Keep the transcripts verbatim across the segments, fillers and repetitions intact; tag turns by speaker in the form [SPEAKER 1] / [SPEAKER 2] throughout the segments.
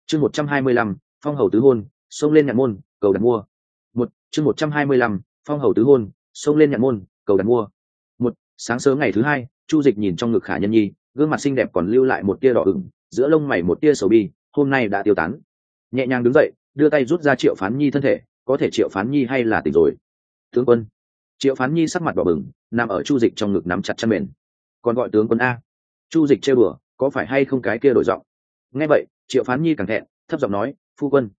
[SPEAKER 1] chương một trăm hai mươi lăm phong hầu tứ hôn xông lên nhạn môn cầu đặt mua một chương một trăm hai mươi lăm phong hầu tứ hôn xông lên nhạn môn cầu đặt mua một sáng sớm ngày thứ hai, Chu Dịch nhìn trong ngực Khả Nhân Nhi, gương mặt xinh đẹp còn lưu lại một tia đỏ ửng, giữa lông mày một tia sầu bi, hôm nay đã tiêu tán. Nhẹ nhàng đứng dậy, đưa tay rút ra Triệu Phán Nhi thân thể, có thể Triệu Phán Nhi hay là tỉnh rồi. Tướng quân. Triệu Phán Nhi sắc mặt đỏ bừng, nằm ở Chu Dịch trong ngực nắm chặt chăn mền. Còn gọi tướng quân a? Chu Dịch trêu đùa, có phải hay không cái kia đổi giọng. Nghe vậy, Triệu Phán Nhi càng thẹn, thấp giọng nói, phu quân.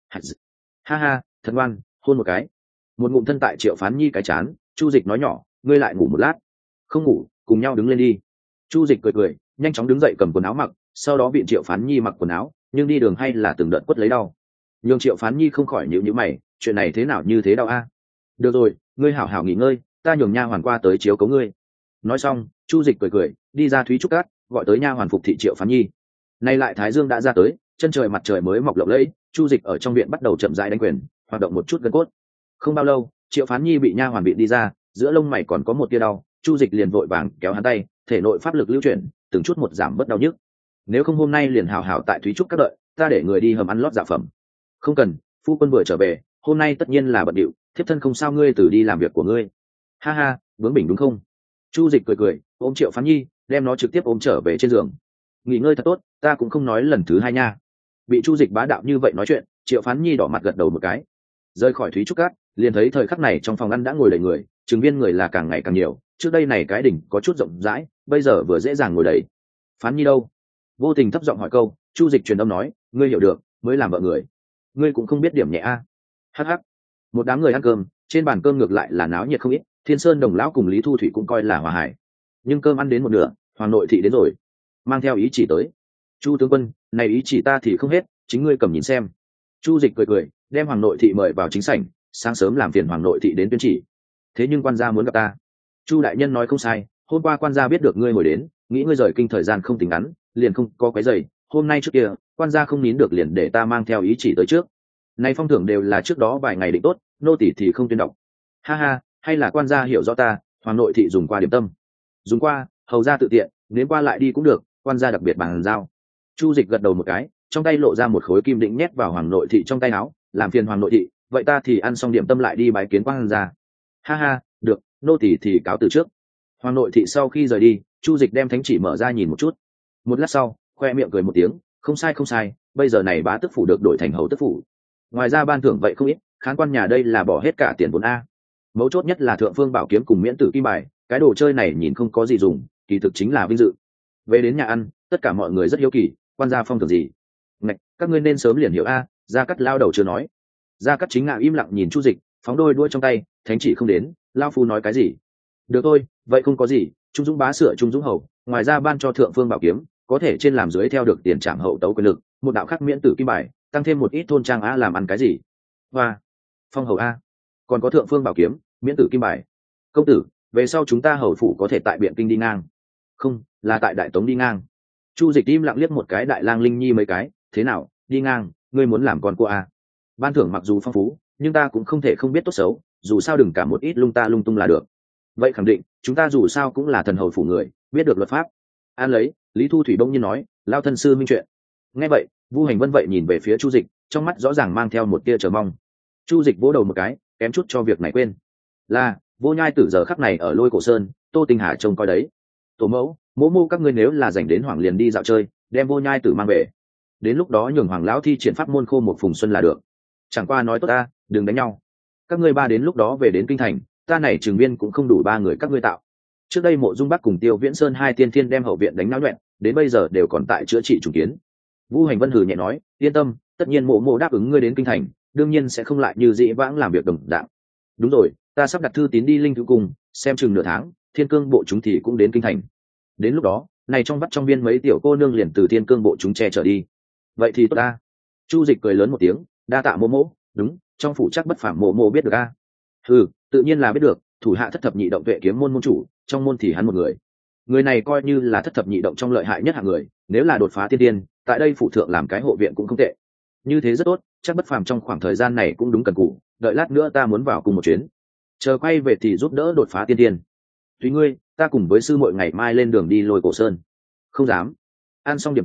[SPEAKER 1] Ha ha, thật ngoan, hôn một cái. Một ngụm thân tại Triệu Phán Nhi cái chán, Chu Dịch nói nhỏ, ngươi lại ngủ một lát. Không ngủ, cùng nhau đứng lên đi. Chu Dịch cười cười, nhanh chóng đứng dậy cầm quần áo mặc, sau đó viện Triệu Phán Nhi mặc quần áo, nhưng đi đường hay là từng đợt quất lấy đau. Nhưng Triệu Phán Nhi không khỏi nhíu nhíu mày, chuyện này thế nào như thế đau a? Được rồi, ngươi hảo hảo nghỉ ngơi, ta nhường nha hoàn qua tới chiếu cố ngươi. Nói xong, Chu Dịch cười cười, đi ra Thúy Trúc Cát, gọi tới nha hoàn phục thị Triệu Phán Nhi. Nay lại Thái Dương đã ra tới, chân trời mặt trời mới mọc lộng lẫy, Chu Dịch ở trong viện bắt đầu chậm rãi đánh quyền, hoạt động một chút gân cốt. Không bao lâu, Triệu Phán Nhi bị nha hoàn viện đi ra, giữa lông mày còn có một tia đau, Chu Dịch liền vội vàng kéo hắn tay, thể nội pháp lực lưu chuyển, từng chút một giảm bớt đau nhức. Nếu không hôm nay liền hảo hảo tại Thúy Trúc Cát đợi, ta để người đi hầm ăn lót dạ phẩm. Không cần, phu quân vừa trở về, hôm nay tất nhiên là bận điệu, thiếp thân không sao, ngươi từ đi làm việc của ngươi. Ha ha, bướng bỉnh đúng không? Chu Dịch cười cười, ôm Triệu Phán Nhi, đem nó trực tiếp ôm trở về trên giường. Nghỉ ngơi thật tốt, ta cũng không nói lần thứ hai nha. Bị Chu Dịch bá đạo như vậy nói chuyện, Triệu Phán Nhi đỏ mặt gật đầu một cái. Rời khỏi Thúy Trúc Cát, liền thấy thời khắc này trong phòng ăn đã ngồi đầy người, chứng viên người là càng ngày càng nhiều, trước đây này cái đỉnh có chút rộng rãi, bây giờ vừa dễ dàng ngồi đầy. Phán Nhi đâu? Vô Tình thấp giọng hỏi câu, Chu Dịch truyền âm nói, ngươi hiểu được, mới làm vợ người. Ngươi cũng không biết điểm nhẹ a. Hắc hắc. Một đám người ăn cơm, trên bàn cơm ngược lại là náo nhiệt không ít, Thiên Sơn Đồng lão cùng Lý Thu Thủy cũng coi là hòa hải. Nhưng cơm ăn đến một nửa, Hoàng nội thị đến rồi, mang theo ý chỉ tới. Chu tướng quân, này ý chỉ ta thì không hết, chính ngươi cầm nhìn xem. Chu Dịch cười cười, đem Hoàng nội thị mời vào chính sảnh, sáng sớm làm phiền Hoàng nội thị đến tuyên chỉ. Thế nhưng quan gia muốn gặp ta. Chu đại nhân nói không sai, hôm qua quan gia biết được ngươi hồi đến, nghĩ ngươi rời kinh thời gian không tính ngắn, liền không có quấy rầy. Hôm nay trước kia, quan gia không nín được liền để ta mang theo ý chỉ tới trước. Này phong thưởng đều là trước đó vài ngày định tốt, nô tỳ thì không tuyên đọc. Ha ha, hay là quan gia hiểu rõ ta, Hoàng nội thị dùng qua điểm tâm. Dùng qua, hầu ra tự tiện, nếu qua lại đi cũng được, quan gia đặc biệt bàn giao. Chu Dịch gật đầu một cái, trong tay lộ ra một khối kim định nhét vào Hoàng nội thị trong tay áo, làm phiền Hoàng nội thị, vậy ta thì ăn xong điểm tâm lại đi bái kiến quan gia. Ha ha, được, nô tỳ thì cáo từ trước. Hoàng nội thị sau khi rời đi, Chu Dịch đem thánh chỉ mở ra nhìn một chút. Một lát sau, khoe miệng cười một tiếng, không sai không sai, bây giờ này bá tức phủ được đổi thành hầu tức phủ. Ngoài ra ban thưởng vậy không ít, khán quan nhà đây là bỏ hết cả tiền vốn a. Mấu chốt nhất là thượng phương bảo kiếm cùng miễn tử kim bài, cái đồ chơi này nhìn không có gì dùng, kỳ thực chính là vinh dự. Về đến nhà ăn, tất cả mọi người rất hiếu kỳ, quan gia phong thưởng gì? Ngạch, các ngươi nên sớm liền hiểu a. Gia Cát lao đầu chưa nói. Gia Cát chính ngạo im lặng nhìn Chu Dịch, phóng đôi đuôi trong tay, thánh chỉ không đến, lao phu nói cái gì? Được thôi, vậy không có gì, Trung Dũng bá sửa Trung Dũng hầu, ngoài ra ban cho thượng phương bảo kiếm, có thể trên làm dưới theo được tiền trảm hậu tấu quyền lực, một đạo khắc miễn tử kim bài, tăng thêm một ít thôn trang a làm ăn cái gì? Hoa, phong hầu a, còn có thượng phương bảo kiếm, miễn tử kim bài. Công tử, về sau chúng ta hầu phủ có thể tại Biện Kinh đi ngang. Không, là tại Đại Tống đi ngang. Chu Dịch im lặng liếc một cái Đại Lang Linh Nhi mấy cái, thế nào, đi ngang, ngươi muốn làm con cô a? Ban thưởng mặc dù phong phú, nhưng ta cũng không thể không biết tốt xấu, dù sao đừng cả một ít lung ta lung tung là được. Vậy khẳng định, chúng ta dù sao cũng là thần hầu phủ người, biết được luật pháp. An lấy, Lý Thu Thủy bỗng nhiên nói, lao thân sư minh chuyện. Nghe vậy, Vu Hành Vân vậy nhìn về phía Chu Dịch, trong mắt rõ ràng mang theo một tia chờ mong. Chu Dịch vỗ đầu một cái, kém chút cho việc này quên. Là, Vô Nhai Tử giờ khắc này ở Lôi Cổ Sơn, Tô Tinh Hà trông coi đấy. Tổ mẫu, mỗ mô các ngươi nếu là rảnh đến Hoàng liền đi dạo chơi, đem Vô Nhai Tử mang về. Đến lúc đó nhường Hoàng lão thi triển pháp môn khô một phùng xuân là được. Chẳng qua nói tốt ta, đừng đánh nhau. Các ngươi ba đến lúc đó về đến kinh thành, ta này trường viên cũng không đủ ba người các ngươi tạo. Trước đây Mộ Dung Bắc cùng Tiêu Viễn Sơn hai tiên thiên đem hậu viện đánh náo loạn, đến bây giờ đều còn tại chữa trị trùng kiến. Vu Hành Vân hừ nhẹ nói, yên tâm, tất nhiên mộ mộ đáp ứng ngươi đến kinh thành, đương nhiên sẽ không lại như dĩ vãng làm việc đồng dạng. Đúng rồi, ta sắp đặt thư tín đi linh thứ cung, xem chừng nửa tháng, thiên cương bộ chúng thì cũng đến kinh thành. Đến lúc đó, này trong vắt trong viên mấy tiểu cô nương liền từ thiên cương bộ chúng che trở đi. Vậy thì tốt ta. Chu Dịch cười lớn một tiếng, đa tạ mộ mộ, đúng, trong phủ chắc bất phàm mộ mộ biết được a. Ừ, tự nhiên là biết được, thủ hạ thất thập nhị động tuệ kiếm môn môn chủ, trong môn thì hắn một người. Người này coi như là thất thập nhị động trong lợi hại nhất hạng người, nếu là đột phá tiên tiên, tại đây phụ thượng làm cái hộ viện cũng không tệ. Như thế rất tốt, chắc bất phàm trong khoảng thời gian này cũng đúng cần cù, đợi lát nữa ta muốn vào cùng một chuyến. Chờ quay về thì giúp đỡ đột phá tiên tiên. Tùy ngươi, ta cùng với sư muội ngày mai lên đường đi Lôi Cổ Sơn. Không dám. Ăn xong điểm tâm,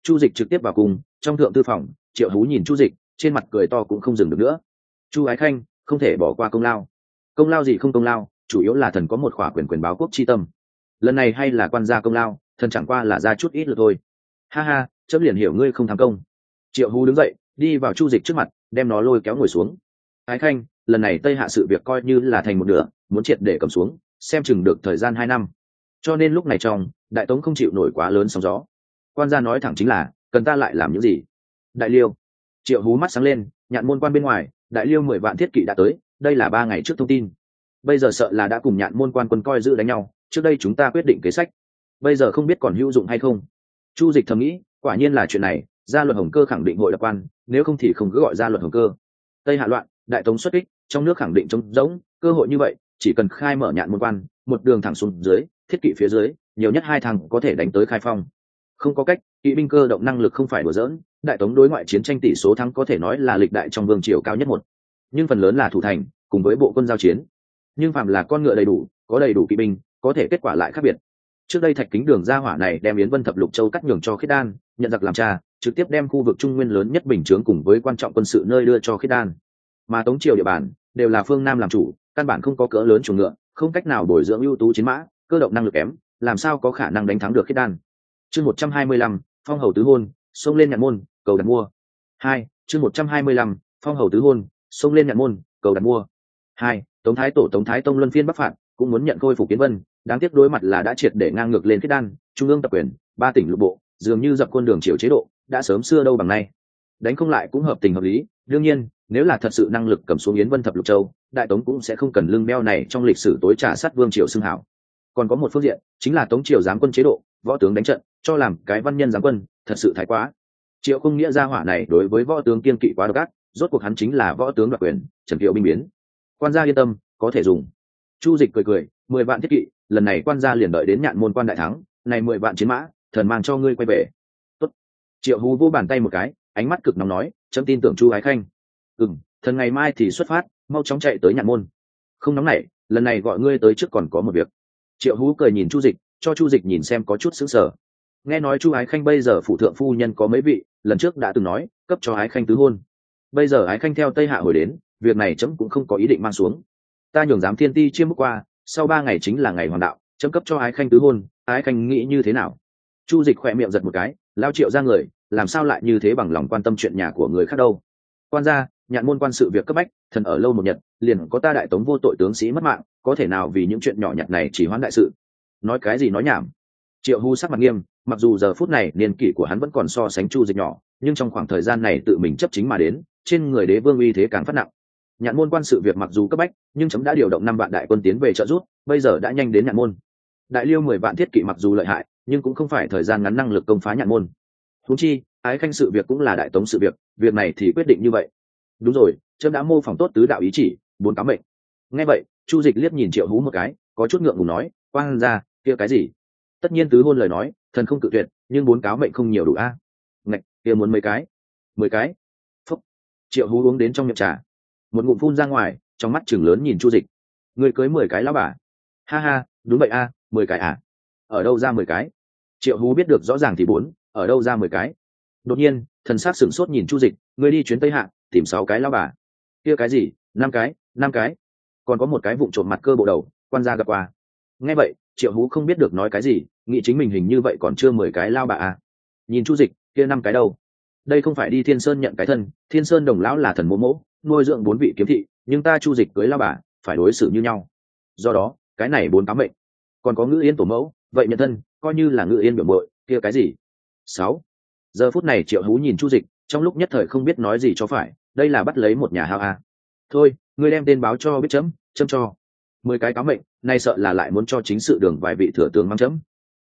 [SPEAKER 1] Chu Dịch trực tiếp vào cùng trong thượng tư phòng. Triệu Hú nhìn Chu Dịch, trên mặt cười to cũng không dừng được nữa. Chu Ái Khanh không thể bỏ qua công lao. Công lao gì không công lao, chủ yếu là thần có một khỏa quyền quyền báo quốc chi tâm. Lần này hay là quan gia công lao, thần chẳng qua là ra chút ít nữa thôi. Ha ha, chấm liền hiểu ngươi không tham công. Triệu Hú đứng dậy, đi vào Chu Dịch trước mặt, đem nó lôi kéo ngồi xuống. Ái Khanh, lần này Tây Hạ sự việc coi như là thành một nửa, muốn triệt để cầm xuống, xem chừng được thời gian hai năm. Cho nên lúc này trong Đại Tống không chịu nổi quá lớn sóng gió. Quan gia nói thẳng chính là, cần ta lại làm những gì? Đại Liêu. Triệu Hú mắt sáng lên, Nhạn môn quan bên ngoài, Đại Liêu mười vạn thiết kỵ đã tới, đây là ba ngày trước thông tin. Bây giờ sợ là đã cùng Nhạn môn quan quân coi giữ đánh nhau, trước đây chúng ta quyết định kế sách, bây giờ không biết còn hữu dụng hay không. Chu Dịch thầm nghĩ, quả nhiên là chuyện này, gia luật Hồng Cơ khẳng định hội lập quan, nếu không thì không cứ gọi gia luật Hồng Cơ. Tây Hạ loạn, Đại Tống xuất kích, trong nước khẳng định trống rỗng, cơ hội như vậy, chỉ cần khai mở Nhạn môn quan, một đường thẳng xuống dưới, thiết kỵ phía dưới, nhiều nhất hai thằng có thể đánh tới khai phong. Không có cách, kỵ binh cơ động năng lực không phải đùa giỡn, Đại Tống đối ngoại chiến tranh tỷ số thắng có thể nói là lịch đại trong vương triều cao nhất một, nhưng phần lớn là thủ thành, cùng với bộ quân giao chiến. Nhưng phạm là con ngựa đầy đủ, có đầy đủ kỵ binh, có thể kết quả lại khác biệt. Trước đây Thạch Kính Đường gia hỏa này đem Yến Vân thập lục châu cắt nhường cho Khiết Đan, nhận giặc làm cha, trực tiếp đem khu vực Trung Nguyên lớn nhất bình chướng cùng với quan trọng quân sự nơi đưa cho Khiết Đan. Mà Tống triều địa bàn đều là phương Nam làm chủ, căn bản không có cỡ lớn chuồng ngựa, không cách nào bồi dưỡng ưu tú chiến mã, cơ động năng lực kém, làm sao có khả năng đánh thắng được Khiết Đan. Chương một trăm hai mươi lăm, phong hầu tứ hôn, xông lên Nhạn môn, cầu đặt mua. Hai, chương một trăm hai mươi lăm, phong hầu tứ hôn, xông lên Nhạn môn, cầu đặt mua. Hai, Tống Thái Tổ Tống Thái Tông luân phiên bắc phạt, cũng muốn nhận khôi phục Yến Vân, đáng tiếc đối mặt là đã triệt để ngang ngược lên Khiết Đan, trung ương tập quyền, ba tỉnh lục bộ, dường như dập quân đường triều chế độ, đã sớm xưa đâu bằng nay. Đánh không lại cũng hợp tình hợp lý, đương nhiên, nếu là thật sự năng lực cầm xuống Yến Vân thập lục châu, Đại Tống cũng sẽ không cần lưng beo này trong lịch sử tối trả sát vương triều xưng hảo. Còn có một phương diện, chính là Tống triều giáng quân chế độ, võ tướng đánh trận, cho làm cái văn nhân giáng quân, thật sự thái quá. Triệu Không Nghĩa gia hỏa này đối với võ tướng kiên kỵ quá độc ác, rốt cuộc hắn chính là võ tướng đoạt quyền, Trần Kiệu binh biến. Quan gia yên tâm, có thể dùng. Chu Dịch cười cười, mười vạn thiết kỵ, lần này quan gia liền đợi đến Nhạn môn quan đại thắng, này mười vạn chiến mã, thần mang cho ngươi quay về. Tốt. Triệu Hú vô bàn tay một cái, ánh mắt cực nóng nói, chấm tin tưởng Chu Ái Khanh. Ừm, thần ngày mai thì xuất phát, mau chóng chạy tới Nhạn môn. Không nóng nảy, lần này gọi ngươi tới trước còn có một việc. Triệu Hú cười nhìn Chu Dịch, cho Chu Dịch nhìn xem có chút sững sờ. Nghe nói Chu Ái Khanh bây giờ phụ thượng phu nhân có mấy vị, lần trước đã từng nói, cấp cho Ái Khanh tứ hôn. Bây giờ Ái Khanh theo Tây Hạ hồi đến, việc này chấm cũng không có ý định mang xuống. Ta nhường giám thiên ti chiêm bước qua, sau ba ngày chính là ngày hoàng đạo, chấm cấp cho Ái Khanh tứ hôn, Ái Khanh nghĩ như thế nào? Chu Dịch khỏe miệng giật một cái, lao Triệu ra người, làm sao lại như thế bằng lòng quan tâm chuyện nhà của người khác đâu? Quan gia, Nhạn môn quan sự việc cấp bách, thần ở lâu một nhật, liền có ta Đại Tống vô tội tướng sĩ mất mạng, có thể nào vì những chuyện nhỏ nhặt này chỉ hoãn đại sự? Nói cái gì nói nhảm? Triệu Hú sắc mặt nghiêm, mặc dù giờ phút này niên kỷ của hắn vẫn còn so sánh Chu Dịch nhỏ, nhưng trong khoảng thời gian này tự mình chấp chính mà đến, trên người đế vương uy thế càng phát nặng. Nhạn môn quan sự việc mặc dù cấp bách, nhưng chấm đã điều động năm vạn đại quân tiến về trợ giúp, bây giờ đã nhanh đến Nhạn môn. Đại Liêu mười vạn thiết kỵ mặc dù lợi hại, nhưng cũng không phải thời gian ngắn năng lực công phá Nhạn môn. Huống chi, Ái Khanh sự việc cũng là Đại Tống sự việc, việc này thì quyết định như vậy. Đúng rồi, chấm đã mô phỏng tốt tứ đạo ý chỉ, bốn cáo mệnh. Nghe vậy, Chu Dịch liếc nhìn Triệu Hú một cái, có chút ngượng ngùng nói, quan gia, kia cái gì? Tất nhiên tứ hôn lời nói, thần không cự tuyệt, nhưng bốn cáo mệnh không nhiều đủ a. À? Ngạch, kia muốn mấy cái? Mười cái. Phúc. Triệu Hú uống đến trong miệng trà, một ngụm phun ra ngoài, trong mắt chừng lớn nhìn Chu Dịch. Người cưới mười cái lão bà? Ha ha, đúng vậy a, à, mười cái à? Ở đâu ra mười cái? Triệu Hú biết được rõ ràng thì bốn, ở đâu ra mười cái? Đột nhiên, thần sắc sửng sốt nhìn Chu Dịch, người đi chuyến Tây Hạ, tìm sáu cái lão bà. Kia cái gì? Năm cái, năm cái. Còn có một cái vụng trộm mặt cơ bộ đầu, quan gia gặp qua. Nghe vậy, Triệu Hú không biết được nói cái gì, nghĩ chính mình hình như vậy còn chưa mười cái lao bà à. Nhìn Chu Dịch, kia năm cái đâu? Đây không phải đi Thiên Sơn nhận cái thân, Thiên Sơn đồng lão là thần mỗ mỗ, nuôi dưỡng bốn vị kiếm thị, nhưng ta Chu Dịch cưới lao bà, phải đối xử như nhau. Do đó, cái này bốn cáo mệnh. Còn có Ngữ Yên tổ mẫu, vậy nhận thân, coi như là Ngữ Yên biểu muội, kia cái gì? Sáu. Giờ phút này Triệu Hú nhìn Chu Dịch, trong lúc nhất thời không biết nói gì cho phải, đây là bắt lấy một nhà hao à. Thôi, ngươi đem tên báo cho biết chấm, chấm cho. Mười cái cáo mệnh, nay sợ là lại muốn cho chính sự đường vài vị thừa tướng mang chấm.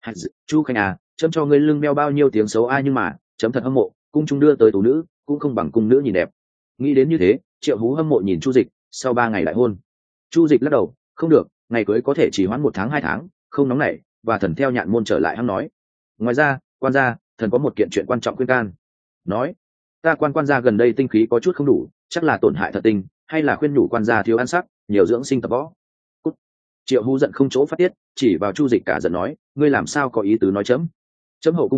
[SPEAKER 1] Chu Khanh à, chấm cho ngươi lưng beo bao nhiêu tiếng xấu ai nhưng mà, chấm thật hâm mộ, cung trung đưa tới tú nữ, cũng không bằng cung nữ nhìn đẹp. Nghĩ đến như thế, Triệu Hú hâm mộ nhìn Chu Dịch, sau ba ngày đại hôn. Chu Dịch lắc đầu, không được, ngày cưới có thể chỉ hoãn một tháng hai tháng, không nóng nảy, và thần theo Nhạn môn trở lại hắn nói. Ngoài ra, quan gia, thần có một kiện chuyện quan trọng khuyên can. Nói, ta quan quan gia gần đây tinh khí có chút không đủ, chắc là tổn hại thật tinh, hay là khuyên nhủ quan gia thiếu ăn sắc, nhiều dưỡng sinh tập võ. Cút. Triệu Hú giận không chỗ phát tiết, chỉ vào Chu Dịch cả giận nói, ngươi làm sao có ý tứ nói chấm? Chấm hậu cung trong,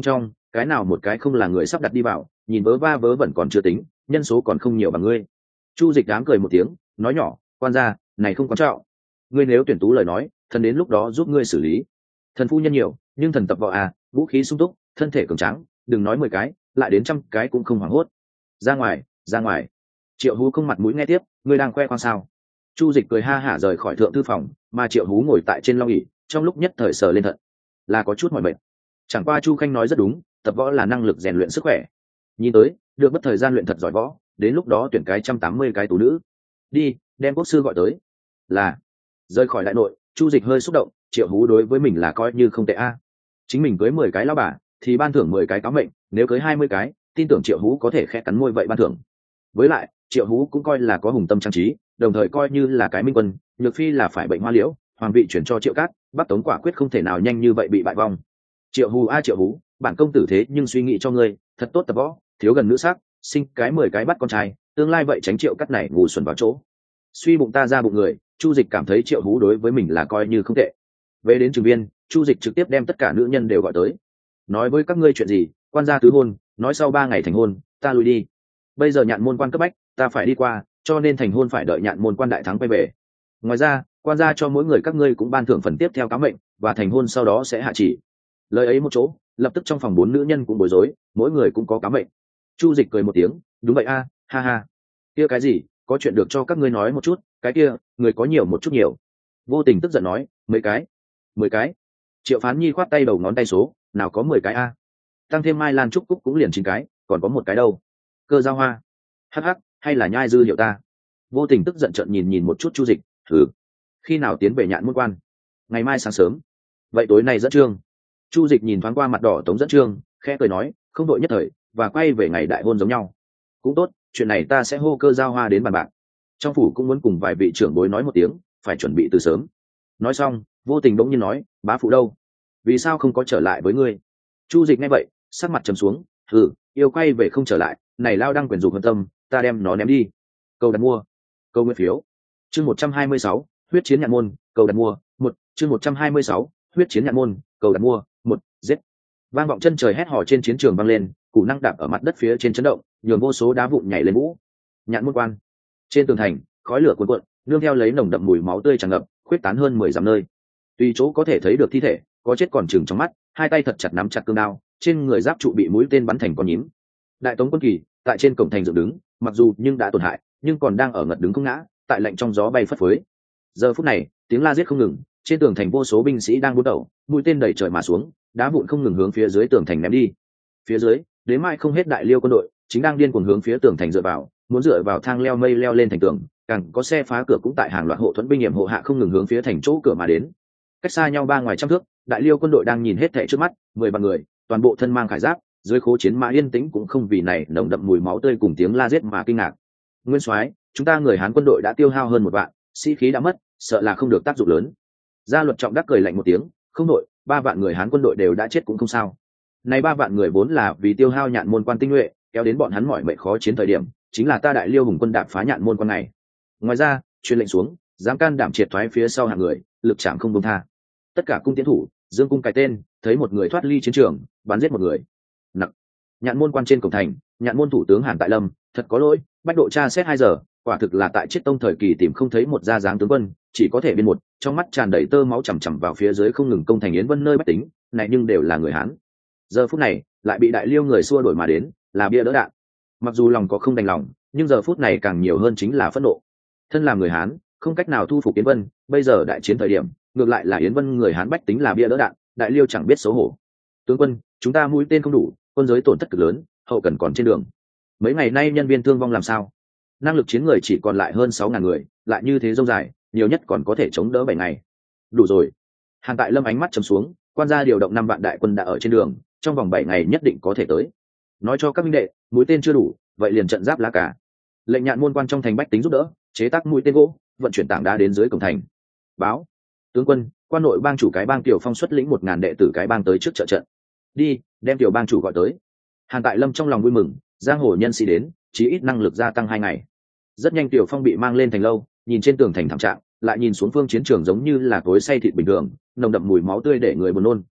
[SPEAKER 1] cái nào một cái không là người sắp đặt đi vào, nhìn vớ va vớ vẩn còn chưa tính, nhân số còn không nhiều bằng ngươi. Chu Dịch đám cười một tiếng, nói nhỏ, quan gia, này không quan trọng, ngươi nếu tuyển tú lời nói, thần đến lúc đó giúp ngươi xử lý. Thần phu nhân nhiều, nhưng thần tập võ à, vũ khí sung túc, thân thể cường tráng, đừng nói mười cái, lại đến trăm cái cũng không hoảng hốt. Ra ngoài, ra ngoài. Triệu Hú không mặt mũi nghe tiếp, ngươi đang khoe khoang sao? Chu Dịch cười ha hả rời khỏi thượng thư phòng, mà Triệu Hú ngồi tại trên long ỷ, trong lúc nhất thời sờ lên thận, là có chút mỏi mệt. Chẳng qua Chu Khanh nói rất đúng, tập võ là năng lực rèn luyện sức khỏe. Nhìn tới, được mất thời gian luyện thật giỏi võ, đến lúc đó tuyển cái trăm tám mươi cái tú nữ. Đi, đem quốc sư gọi tới. Là. Rời khỏi đại nội, Chu Dịch hơi xúc động, Triệu Hú đối với mình là coi như không tệ a. Chính mình cưới mười cái lão bà, thì ban thưởng mười cái cáo mệnh, nếu cưới hai mươi cái, tin tưởng Triệu Hú có thể khẽ cắn môi vậy ban thưởng. Với lại, Triệu Hú cũng coi là có hùng tâm trang trí, đồng thời coi như là cái minh quân, nhược phi là phải bệnh hoa liễu, hoàng vị chuyển cho Triệu Cát, Bắc Tống quả quyết không thể nào nhanh như vậy bị bại vong. Triệu Hú a Triệu Hú, bản công tử thế nhưng suy nghĩ cho ngươi, thật tốt tập võ, thiếu gần nữ sắc, sinh cái mười cái bắt con trai, tương lai vậy tránh Triệu Cát này ngủ xuẩn vào chỗ. Suy bụng ta ra bụng người, Chu Dịch cảm thấy Triệu Hú đối với mình là coi như không tệ. Về đến trường viên, Chu Dịch trực tiếp đem tất cả nữ nhân đều gọi tới, nói với các ngươi chuyện gì, quan gia tứ hôn, nói sau ba ngày thành hôn, ta lui đi. Bây giờ Nhạn môn quan cấp bách, ta phải đi qua, cho nên thành hôn phải đợi Nhạn môn quan đại thắng quay về. Ngoài ra, quan gia cho mỗi người các ngươi cũng ban thưởng phần tiếp theo cáo mệnh, và thành hôn sau đó sẽ hạ chỉ. Lời ấy một chỗ, lập tức trong phòng bốn nữ nhân cũng bối rối, mỗi người cũng có cáo mệnh. Chu Dịch cười một tiếng, đúng vậy a, ha ha. Kia cái gì, có chuyện được cho các ngươi nói một chút, cái kia, người có nhiều một chút nhiều. Vô Tình tức giận nói, mấy cái? Mười cái. Triệu Phán Nhi khoát tay đầu ngón tay số, nào có mười cái a. Tăng thêm Mai Lan Trúc Cúc cũng liền chín cái, còn có một cái đâu. Cơ Giao Hoa. Hắc hắc, hay là nhai dư liệu ta. Vô Tình tức giận trợn nhìn nhìn một chút Chu Dịch, thử. Khi nào tiến về Nhạn môn quan? Ngày mai sáng sớm. Vậy tối nay dẫn chương. Chu Dịch nhìn thoáng qua mặt đỏ Tống dẫn chương, khẽ cười nói, không đội nhất thời, và quay về ngày đại hôn giống nhau. Cũng tốt, chuyện này ta sẽ hô Cơ Giao Hoa đến bàn bạc. Trong phủ cũng muốn cùng vài vị trưởng bối nói một tiếng, phải chuẩn bị từ sớm. Nói xong, Vô Tình bỗng nhiên nói, bá phụ đâu? Vì sao không có trở lại với ngươi? Chu Dịch nghe vậy, sắc mặt trầm xuống, hừ, yêu quay về không trở lại, này lao đăng quyền dục hơn tâm, ta đem nó ném đi. Câu đặt mua, câu nguyên phiếu. Chương một trăm hai mươi sáu, huyết chiến Nhạn môn, câu đặt mua, một, chương một trăm hai mươi sáu, huyết chiến Nhạn môn, câu đặt mua, một, giết. Vang vọng chân trời hét hò trên chiến trường vang lên, củ năng đạp ở mặt đất phía trên chấn động, nhường vô số đá vụn nhảy lên vũ. Nhạn môn quan. Trên tường thành, khói lửa cuồn cuộn, nương theo lấy nồng đậm mùi máu tươi tràn ngập, khuyết tán hơn mười dặm nơi. Tuy chỗ có thể thấy được thi thể, có chết còn chừng trong mắt, hai tay thật chặt nắm chặt cương đao, trên người giáp trụ bị mũi tên bắn thành con nhím. Đại Tống quân kỳ tại trên cổng thành dựng đứng, mặc dù nhưng đã tổn hại, nhưng còn đang ở ngật đứng không ngã, tại lạnh trong gió bay phất phới. Giờ phút này, tiếng la giết không ngừng, trên tường thành vô số binh sĩ đang buôn đầu, mũi tên đầy trời mà xuống, đá vụn không ngừng hướng phía dưới tường thành ném đi. Phía dưới, đến mai không hết đại liêu quân đội, chính đang điên cuồng hướng phía tường thành dựa vào, muốn dựa vào thang leo mây leo lên thành tường, càng có xe phá cửa cũng tại hàng loạt hộ thuẫn binh nghiệm hộ hạ không ngừng hướng phía thành chỗ cửa mà đến. Cách xa nhau ba ngoài trăm thước, đại liêu quân đội đang nhìn hết thảy trước mắt, mười bằng người, toàn bộ thân mang khải giáp, dưới khố chiến mã yên tĩnh cũng không vì này nồng đậm mùi máu tươi cùng tiếng la giết mà kinh ngạc. Nguyên soái, chúng ta người Hán quân đội đã tiêu hao hơn một vạn, sĩ khí đã mất, sợ là không được tác dụng lớn. Gia Luật Trọng Đắc cười lạnh một tiếng, không nội, ba vạn người Hán quân đội đều đã chết cũng không sao. Này ba vạn người vốn là vì tiêu hao Nhạn môn quan tinh nhuệ, kéo đến bọn hắn mỏi mệt khó chiến thời điểm, chính là ta đại liêu hùng quân đạp phá Nhạn môn quan này. Ngoài ra, truyền lệnh xuống, dám can đảm triệt thoái phía sau hạng người, lực chạm không buông tha. Tất cả cung tiến thủ, dương cung cái tên, thấy một người thoát ly chiến trường, bắn giết một người. Nặng. Nhạn môn quan trên cổng thành, Nhạn môn thủ tướng Hàn Tại Lâm, thật có lỗi, bách độ tra xét hai giờ, quả thực là tại Chiết Tông thời kỳ tìm không thấy một gia dáng tướng quân, chỉ có thể biên một, trong mắt tràn đầy tơ máu chằm chằm vào phía dưới không ngừng công thành Yến Vân nơi bách tính, này nhưng đều là người Hán. Giờ phút này, lại bị đại liêu người xua đuổi mà đến, là bia đỡ đạn. Mặc dù lòng có không đành lòng, nhưng giờ phút này càng nhiều hơn chính là phẫn nộ. Thân là người Hán, không cách nào thu phục Yến Vân, bây giờ đại chiến thời điểm, ngược lại là Yến Vân người Hán bách tính là bia đỡ đạn, đại liêu chẳng biết xấu hổ. Tướng quân, chúng ta mũi tên không đủ, quân giới tổn thất cực lớn, hậu cần còn trên đường. Mấy ngày nay nhân viên thương vong làm sao? Năng lực chiến người chỉ còn lại hơn sáu ngàn người, lại như thế dông dài, nhiều nhất còn có thể chống đỡ bảy ngày. Đủ rồi. Hàn Tại Lâm ánh mắt trầm xuống, quan gia điều động năm vạn đại quân đã ở trên đường, trong vòng bảy ngày nhất định có thể tới. Nói cho các minh đệ, mũi tên chưa đủ, vậy liền trận giáp lá cả. Lệnh Nhạn môn quan trong thành bách tính giúp đỡ, chế tác mũi tên gỗ, vận chuyển tảng đá đến dưới cổng thành. Báo, tướng quân, quan nội bang chủ cái bang Tiểu Phong xuất lĩnh một ngàn đệ tử cái bang tới trước trợ trận. Đi, đem tiểu bang chủ gọi tới. Hàn Tại Lâm trong lòng vui mừng, giang hồ nhân sĩ đến, chí ít năng lực gia tăng hai ngày. Rất nhanh Tiểu Phong bị mang lên thành lâu, nhìn trên tường thành thảm trạng, lại nhìn xuống phương chiến trường giống như là cối xay thịt bình thường, nồng đậm mùi máu tươi để người buồn nôn.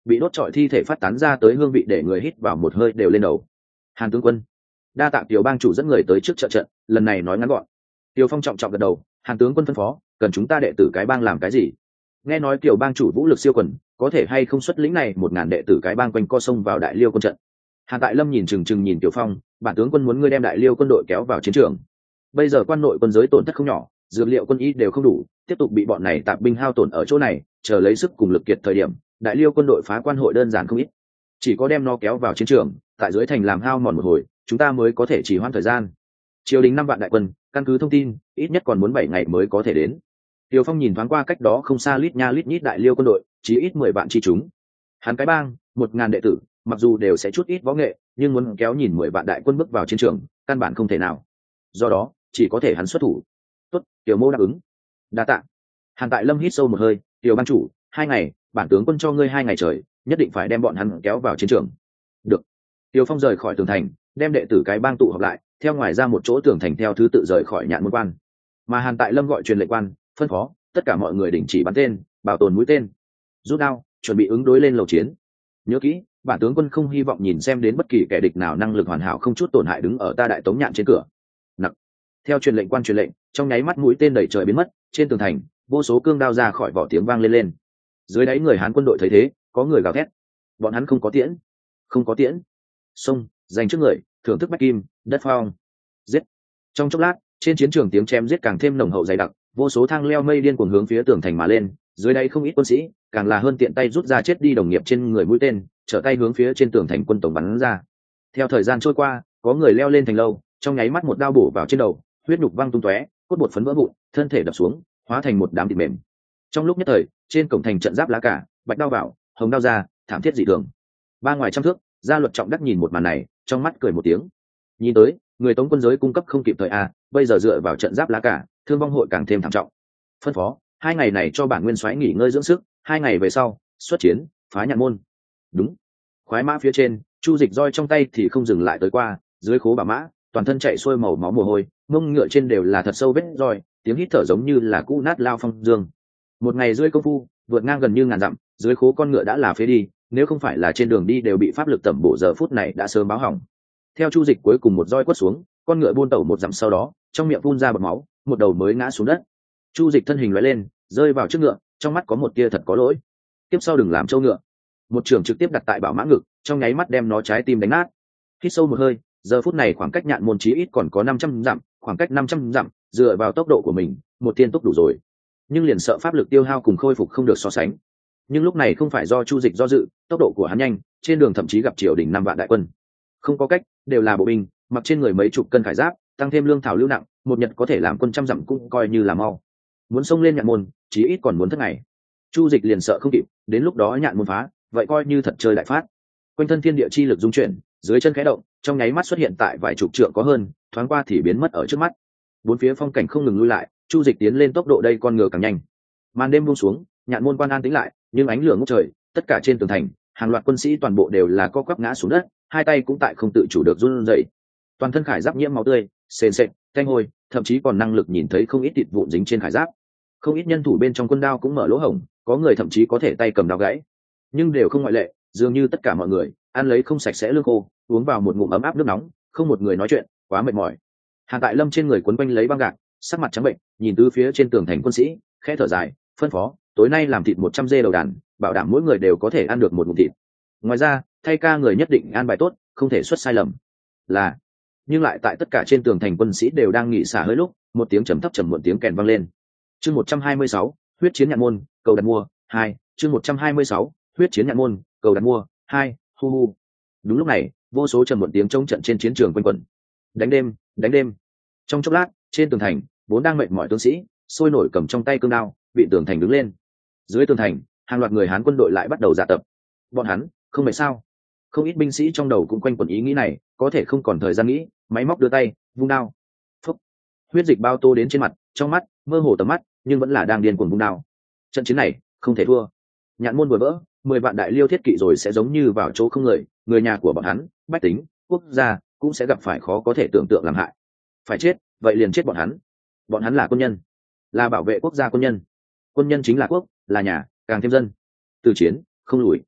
[SPEAKER 1] bị đốt trọi thi thể phát tán ra tới hương vị để người hít vào một hơi đều lên đầu. Hàn tướng quân, đa tạ Tiểu bang chủ dẫn người tới trước trợ trận, lần này nói ngắn gọn. Tiểu Phong trọng trọng gật đầu. Hàn tướng quân phân phó, cần chúng ta đệ tử cái bang làm cái gì? Nghe nói Tiểu bang chủ vũ lực siêu quần, có thể hay không xuất lĩnh này một ngàn đệ tử cái bang quanh co sông vào đại liêu quân trận. Hàn Tại Lâm nhìn chừng chừng nhìn Tiểu Phong, bản tướng quân muốn ngươi đem đại liêu quân đội kéo vào chiến trường. Bây giờ quan nội quân giới tổn thất không nhỏ, dược liệu quân y đều không đủ, tiếp tục bị bọn này tạp binh hao tổn ở chỗ này, chờ lấy sức cùng lực kiệt thời điểm, đại liêu quân đội phá quan hội đơn giản không ít. Chỉ có đem nó kéo vào chiến trường, tại dưới thành làm hao mòn một hồi, chúng ta mới có thể trì hoãn thời gian. Triều đình năm vạn đại quân, căn cứ thông tin, ít nhất còn muốn bảy ngày mới có thể đến. Tiểu Phong nhìn thoáng qua cách đó không xa lít nha lít nhít đại liêu quân đội, chỉ ít mười vạn chi chúng. Hắn cái bang, một ngàn đệ tử, mặc dù đều sẽ chút ít võ nghệ, nhưng muốn kéo nhìn mười vạn đại quân bước vào chiến trường, căn bản không thể nào. Do đó, chỉ có thể hắn xuất thủ. Tốt, Tiểu Mô đáp ứng. Đa tạ. Hàn Tại Lâm hít sâu một hơi, Tiểu bang chủ, hai ngày, bản tướng quân cho ngươi hai ngày trời, nhất định phải đem bọn hắn kéo vào chiến trường. Được. Tiểu Phong rời khỏi tường thành, đem đệ tử cái bang tụ họp lại, theo ngoài ra một chỗ tường thành theo thứ tự rời khỏi nhạn môn quan. Mà Hàn Tại Lâm gọi truyền lệnh quan, phân phó tất cả mọi người đình chỉ bắn tên, bảo tồn mũi tên, rút đao, chuẩn bị ứng đối lên lầu chiến. Nhớ kỹ, bản tướng quân không hy vọng nhìn xem đến bất kỳ kẻ địch nào năng lực hoàn hảo không chút tổn hại đứng ở ta đại tống nhạn trên cửa. Nặc. Theo truyền lệnh quan truyền lệnh, trong nháy mắt mũi tên đẩy trời biến mất, trên tường thành, vô số cương đao ra khỏi vỏ tiếng vang lên lên. Dưới đáy người Hán quân đội thấy thế, có người gào thét. Bọn hắn không có tiễn, không có tiễn. Xông, giành trước người, thưởng thức bách kim, đất phong. Giết. Trong chốc lát, trên chiến trường tiếng chém giết càng thêm nồng hậu dày đặc, vô số thang leo mây điên cuồng hướng phía tường thành mà lên, dưới đây không ít quân sĩ, càng là hơn tiện tay rút ra chết đi đồng nghiệp trên người mũi tên, trở tay hướng phía trên tường thành quân tổng bắn ra. Theo thời gian trôi qua, có người leo lên thành lâu, trong nháy mắt một đao bổ vào trên đầu, huyết nhục văng tung tóe, cốt bột phấn vỡ vụn, thân thể đập xuống, hóa thành một đám thịt mềm. Trong lúc nhất thời, trên cổng thành trận giáp lá cả, bạch đao vào, hồng đao ra, thảm thiết dị thường. Ba ngoài trăm thước, gia luật trọng đắc nhìn một màn này, trong mắt cười một tiếng. Nhìn tới, người Tống quân giới cung cấp không kịp thời a, bây giờ dựa vào trận giáp lá cả, thương vong hội càng thêm thảm trọng. Phân phó, hai ngày này cho bản nguyên soái nghỉ ngơi dưỡng sức, hai ngày về sau, xuất chiến, phá nhạn môn. Đúng. Khoái mã phía trên, chu dịch roi trong tay thì không dừng lại tới qua, dưới khố bả mã, toàn thân chạy xuôi màu máu mồ hôi, mông ngựa trên đều là thật sâu vết roi, tiếng hít thở giống như là cũ nát lao phong dương. Một ngày rưỡi công phu, vượt ngang gần như ngàn dặm, dưới khố con ngựa đã là phế đi, nếu không phải là trên đường đi đều bị pháp lực tẩm bổ, giờ phút này đã sớm báo hỏng. Theo chu dịch cuối cùng một roi quất xuống, con ngựa buôn tẩu một dặm sau đó, trong miệng phun ra bọt máu, một đầu mới ngã xuống đất. Chu dịch thân hình lóe lên, rơi vào trước ngựa, trong mắt có một tia thật có lỗi. Tiếp sau đừng làm trâu ngựa. Một trường trực tiếp đặt tại bảo mã ngực, trong nháy mắt đem nó trái tim đánh nát. Hít sâu một hơi, giờ phút này khoảng cách nhạn môn chí ít còn có năm trăm dặm, khoảng cách năm trăm dặm, dựa vào tốc độ của mình, một tiên tốc đủ rồi. Nhưng liền sợ pháp lực tiêu hao cùng khôi phục không được so sánh. Nhưng lúc này không phải do chu dịch do dự, tốc độ của hắn nhanh, trên đường thậm chí gặp triều đình năm vạn đại quân. Không có cách, đều là bộ binh, mặc trên người mấy chục cân khải giáp, tăng thêm lương thảo lưu nặng, một nhật có thể làm quân trăm dặm cũng coi như là mau. Muốn xông lên nhạn môn, chí ít còn muốn thất ngày. Chu dịch liền sợ không kịp, đến lúc đó nhạn môn phá, vậy coi như thật chơi đại phát. Quanh thân thiên địa chi lực dung chuyển, dưới chân khẽ động, trong nháy mắt xuất hiện tại vài chục trượng có hơn, thoáng qua thì biến mất ở trước mắt. Bốn phía phong cảnh không ngừng lui lại, chu dịch tiến lên tốc độ đây con ngựa càng nhanh. Màn đêm buông xuống, nhạn môn quan an tĩnh lại, nhưng ánh lửa ngút trời, tất cả trên tường thành, hàng loạt quân sĩ toàn bộ đều là co quắp ngã xuống đất, hai tay cũng tại không tự chủ được run rẩy. Toàn thân khải giáp nhiễm máu tươi, sền sệt, tanh hôi, thậm chí còn năng lực nhìn thấy không ít thịt vụn dính trên khải giáp. Không ít nhân thủ bên trong quân đao cũng mở lỗ hổng, có người thậm chí có thể tay cầm đao gãy, nhưng đều không ngoại lệ, dường như tất cả mọi người ăn lấy không sạch sẽ lương khô, uống vào một ngụm ấm áp nước nóng, không một người nói chuyện, quá mệt mỏi. Hàn Tại Lâm trên người quấn quanh lấy băng gạc, sắc mặt trắng bệnh, nhìn từ phía trên tường thành quân sĩ, khẽ thở dài, phân phó, tối nay làm thịt một trăm dê đầu đàn, bảo đảm mỗi người đều có thể ăn được một ngụm thịt. Ngoài ra, thay ca người nhất định an bài tốt, không thể xuất sai lầm. Là. Nhưng lại tại tất cả trên tường thành quân sĩ đều đang nghỉ xả hơi lúc, một tiếng trầm thấp trầm muộn tiếng kèn vang lên. Chương một trăm hai mươi sáu, huyết chiến nhạn môn, cầu đặt mua, hai, chương một trăm hai mươi sáu, huyết chiến nhạn môn, cầu đặt mua, hai, hu hu. Đúng lúc này, vô số trầm muộn tiếng trống trận trên chiến trường quanh quẩn. Đánh đêm, đánh đêm. Trong chốc lát, trên tường thành, vốn đang mệt mỏi tướng sĩ, sôi nổi cầm trong tay cương đao, bị tường thành đứng lên. Dưới tường thành, hàng loạt người Hán quân đội lại bắt đầu dạ tập. Bọn hắn, không mệt sao? Không ít binh sĩ trong đầu cũng quanh quẩn ý nghĩ này, có thể không còn thời gian nghĩ, máy móc đưa tay, vung đao. Phúc. Huyết dịch bao tô đến trên mặt, trong mắt, mơ hồ tầm mắt, nhưng vẫn là đang điên cuồng vung đao. Trận chiến này, không thể thua. Nhạn môn vừa vỡ, mười vạn đại liêu thiết kỵ rồi sẽ giống như vào chỗ không người, người nhà của bọn hắn, bách tính, quốc gia cũng sẽ gặp phải khó có thể tưởng tượng làm hại. Phải chết, vậy liền chết bọn hắn. Bọn hắn là quân nhân, là bảo vệ quốc gia quân nhân. Quân nhân chính là quốc, là nhà, càng thêm dân. Từ chiến, không lùi.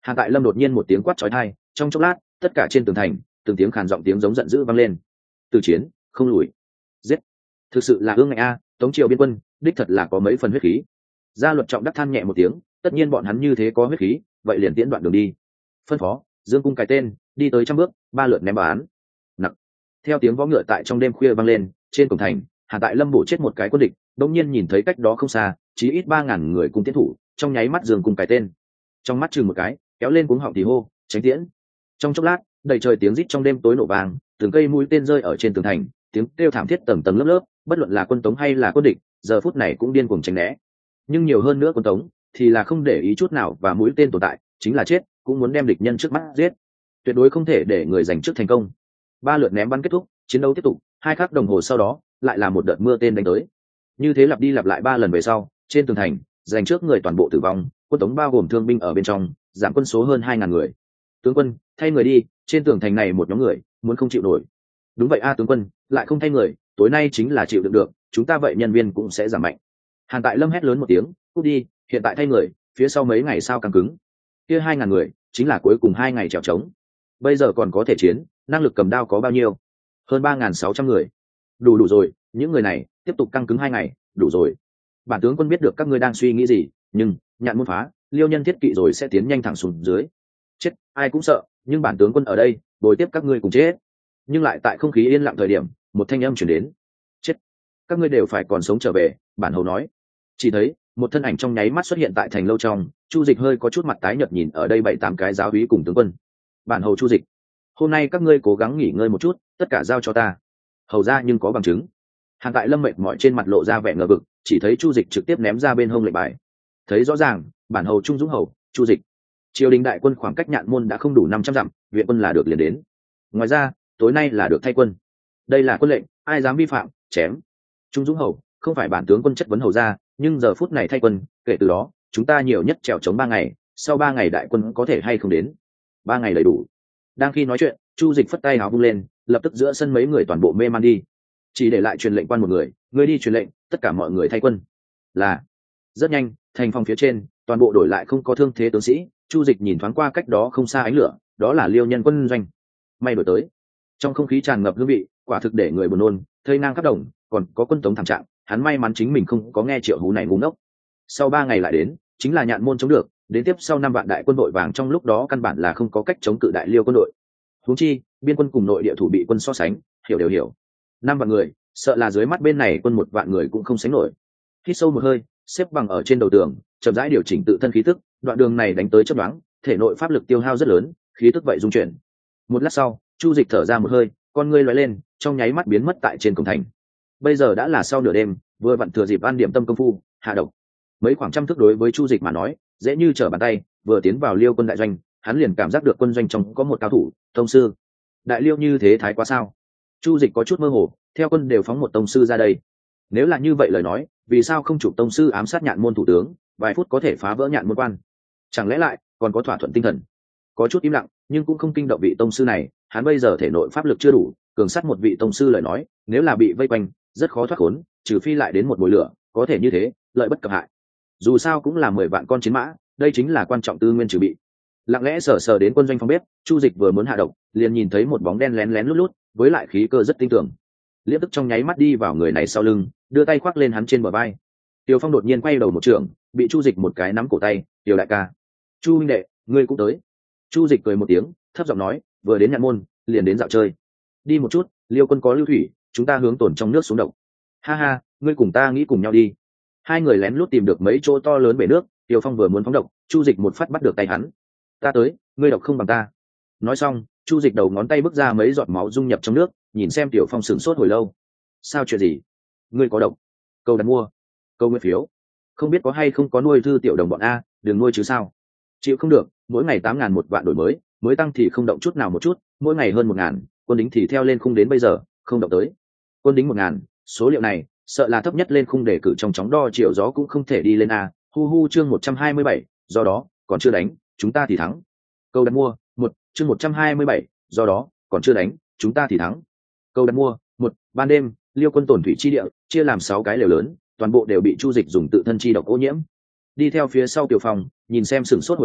[SPEAKER 1] Hàn Tại Lâm đột nhiên một tiếng quát chói tai, trong chốc lát tất cả trên tường thành từng tiếng khàn giọng tiếng giống giận dữ vang lên. Từ chiến không lùi, giết. Thực sự là ương ngạnh a, Tống Triều biên quân đích thật là có mấy phần huyết khí. Gia Luật Trọng đắc than nhẹ một tiếng, tất nhiên bọn hắn như thế có huyết khí, vậy liền tiễn đoạn đường đi. Phân phó Dương Cung cái tên, đi tới trăm bước, ba lượt ném bán. Nặng. Theo tiếng vó ngựa tại trong đêm khuya vang lên, trên cổng thành Hàn Tại Lâm bổ chết một cái quân địch, đột nhiên nhìn thấy cách đó không xa chí ít ba ngàn người cùng tiến thủ, trong nháy mắt Dương Cung cái tên, trong mắt chừng một cái kéo lên cuống họng thì hô tránh tiễn. Trong chốc lát đầy trời tiếng rít trong đêm tối nổ vàng, từng cây mũi tên rơi ở trên tường thành, tiếng kêu thảm thiết tầng tầng lớp lớp, bất luận là quân Tống hay là quân địch giờ phút này cũng điên cuồng tránh né. Nhưng nhiều hơn nữa quân Tống thì là không để ý chút nào và mũi tên tồn tại chính là chết cũng muốn đem địch nhân trước mắt giết, tuyệt đối không thể để người giành trước thành công. Ba lượt ném bắn kết thúc, chiến đấu tiếp tục, hai khắc đồng hồ sau đó lại là một đợt mưa tên đánh tới. Như thế lặp đi lặp lại ba lần về sau, trên tường thành giành trước người toàn bộ tử vong, quân Tống bao gồm thương binh ở bên trong giảm quân số hơn hai ngàn người. Tướng quân thay người đi, trên tường thành này một nhóm người muốn không chịu nổi. Đúng vậy a tướng quân, lại không thay người, tối nay chính là chịu đựng được, chúng ta vậy nhân viên cũng sẽ giảm mạnh. Hàn Tại Lâm hét lớn một tiếng, cút đi, hiện tại thay người, phía sau mấy ngày sao căng cứng. Kia hai ngàn người chính là cuối cùng hai ngày trèo trống, bây giờ còn có thể chiến, năng lực cầm đao có bao nhiêu? Hơn ba ngàn sáu trăm người. Đủ đủ rồi, những người này tiếp tục căng cứng hai ngày, đủ rồi. Bản tướng quân biết được các ngươi đang suy nghĩ gì, nhưng nhạn môn phá, liêu nhân thiết kỵ rồi sẽ tiến nhanh thẳng xuống dưới. Chết, ai cũng sợ, nhưng bản tướng quân ở đây, bồi tiếp các ngươi cùng chết. Nhưng lại tại không khí yên lặng thời điểm, một thanh âm truyền đến. Chết, các ngươi đều phải còn sống trở về, bản hầu nói. Chỉ thấy một thân ảnh trong nháy mắt xuất hiện tại thành lâu trong, Chu Dịch hơi có chút mặt tái nhợt nhìn ở đây bảy tám cái giáo úy cùng tướng quân. Bản hầu Chu Dịch, hôm nay các ngươi cố gắng nghỉ ngơi một chút, tất cả giao cho ta. Hầu ra nhưng có bằng chứng. Hàn Tại Lâm mệt mỏi trên mặt lộ ra vẻ ngờ vực, chỉ thấy Chu Dịch trực tiếp ném ra bên hông lệnh bài. Thấy rõ ràng, bản hầu Trung Dũng hầu, Chu Dịch. Triều đình đại quân khoảng cách Nhạn môn đã không đủ năm trăm dặm, viện quân là được liền đến. Ngoài ra, tối nay là được thay quân. Đây là quân lệnh, ai dám vi phạm, chém. Trung Dũng hầu, không phải bản tướng quân chất vấn hầu ra, nhưng giờ phút này thay quân, kể từ đó, chúng ta nhiều nhất trèo chống ba ngày, sau ba ngày đại quân có thể hay không đến. Ba ngày đầy đủ. Đang khi nói chuyện, Chu Dịch phất tay áo vung lên, lập tức giữa sân mấy người toàn bộ mê man đi, chỉ để lại truyền lệnh quan một người, người đi truyền lệnh, tất cả mọi người thay quân. Là. Rất nhanh, thành phòng phía trên, toàn bộ đổi lại không có thương thế tướng sĩ. Chu Dịch nhìn thoáng qua cách đó không xa ánh lửa, đó là Liêu nhân quân doanh. May đổi tới. Trong không khí tràn ngập hương vị, quả thực để người buồn nôn, thây ngang khắp đồng, còn có quân Tống thảm trạng, hắn may mắn chính mình không có nghe triệu hú này ngu ngốc. Sau ba ngày lại đến, chính là Nhạn môn chống được, đến tiếp sau năm vạn đại quân đội vàng trong lúc đó căn bản là không có cách chống cự đại Liêu quân đội. Huống chi, biên quân cùng nội địa thủ bị quân so sánh, hiểu đều hiểu. Năm vạn người, sợ là dưới mắt bên này quân một vạn người cũng không sánh nổi. Hít sâu một hơi, xếp bằng ở trên đầu tường, chậm rãi điều chỉnh tự thân khí tức, đoạn đường này đánh tới chớp nhoáng, thể nội pháp lực tiêu hao rất lớn, khí tức vậy dung chuyển. Một lát sau, Chu Dịch thở ra một hơi, con ngươi lóe lên, trong nháy mắt biến mất tại trên cổng thành. Bây giờ đã là sau nửa đêm, vừa vặn thừa dịp ăn điểm tâm công phu, hạ độc. Mấy khoảng trăm thước đối với Chu Dịch mà nói, dễ như trở bàn tay, vừa tiến vào Liêu quân đại doanh, hắn liền cảm giác được quân doanh trong có một cao thủ, tông sư. Đại Liêu như thế thái quá sao? Chu Dịch có chút mơ hồ, theo quân đều phóng một tông sư ra đây. Nếu là như vậy lời nói, vì sao không chụp tông sư ám sát Nhạn môn thủ tướng, vài phút có thể phá vỡ Nhạn môn quan? Chẳng lẽ lại còn có thỏa thuận tinh thần? Có chút im lặng, nhưng cũng không kinh động vị tông sư này, hắn bây giờ thể nội pháp lực chưa đủ, cường sát một vị tông sư lời nói, nếu là bị vây quanh, rất khó thoát khốn, trừ phi lại đến một mùi lửa, có thể như thế, lợi bất cập hại. Dù sao cũng là mười vạn con chiến mã, đây chính là quan trọng tư nguyên trừ bị. Lặng lẽ sờ sờ đến quân doanh phòng bếp, Chu Dịch vừa muốn hạ độc, liền nhìn thấy một bóng đen lén lén lút lút, với lại khí cơ rất tinh tường. Liễm tức trong nháy mắt đi vào người này sau lưng, đưa tay khoác lên hắn trên bờ vai. Tiêu Phong đột nhiên quay đầu một trường, bị Chu Dịch một cái nắm cổ tay, "Tiêu đại ca, Chu huynh đệ, ngươi cũng tới." Chu Dịch cười một tiếng, thấp giọng nói, "Vừa đến Nhạn môn, liền đến dạo chơi. Đi một chút, Liêu quân có lưu thủy, chúng ta hướng tổn trong nước xuống độc." "Ha ha, ngươi cùng ta nghĩ cùng nhau đi." Hai người lén lút tìm được mấy chỗ to lớn bể nước, Tiêu Phong vừa muốn phóng độc, Chu Dịch một phát bắt được tay hắn. "Ta tới, ngươi độc không bằng ta." Nói xong, Chu Dịch đầu ngón tay bước ra mấy giọt máu dung nhập trong nước, nhìn xem Tiểu Phong sửng sốt hồi lâu. "Sao chuyện gì? Ngươi có độc?" "Câu đặt mua." "Câu nguyên phiếu." "Không biết có hay không có nuôi thư tiểu đồng bọn a, đừng nuôi chứ sao?" "Chịu không được, mỗi ngày tám ngàn một vạn đổi mới, mới tăng thì không động chút nào một chút, mỗi ngày hơn một ngàn, quân đính thì theo lên khung đến bây giờ, không động tới. Quân đính một ngàn, số liệu này, sợ là thấp nhất lên khung để cử trong chóng đo chiều gió cũng không thể đi lên a." Hu hu chương một trăm hai mươi bảy, do đó, còn chưa đánh, chúng ta thì thắng. Câu đặt mua, một, chương một trăm hai mươi bảy, do đó, còn chưa đánh, chúng ta thì thắng. Câu đặt mua, một, ban đêm, Liêu quân tổn thủy chi địa, chia làm sáu cái lều lớn, toàn bộ đều bị Chu Dịch dùng tự thân chi độc ô nhiễm. Đi theo phía sau Tiểu Phong, nhìn xem sửng sốt hồi lâu,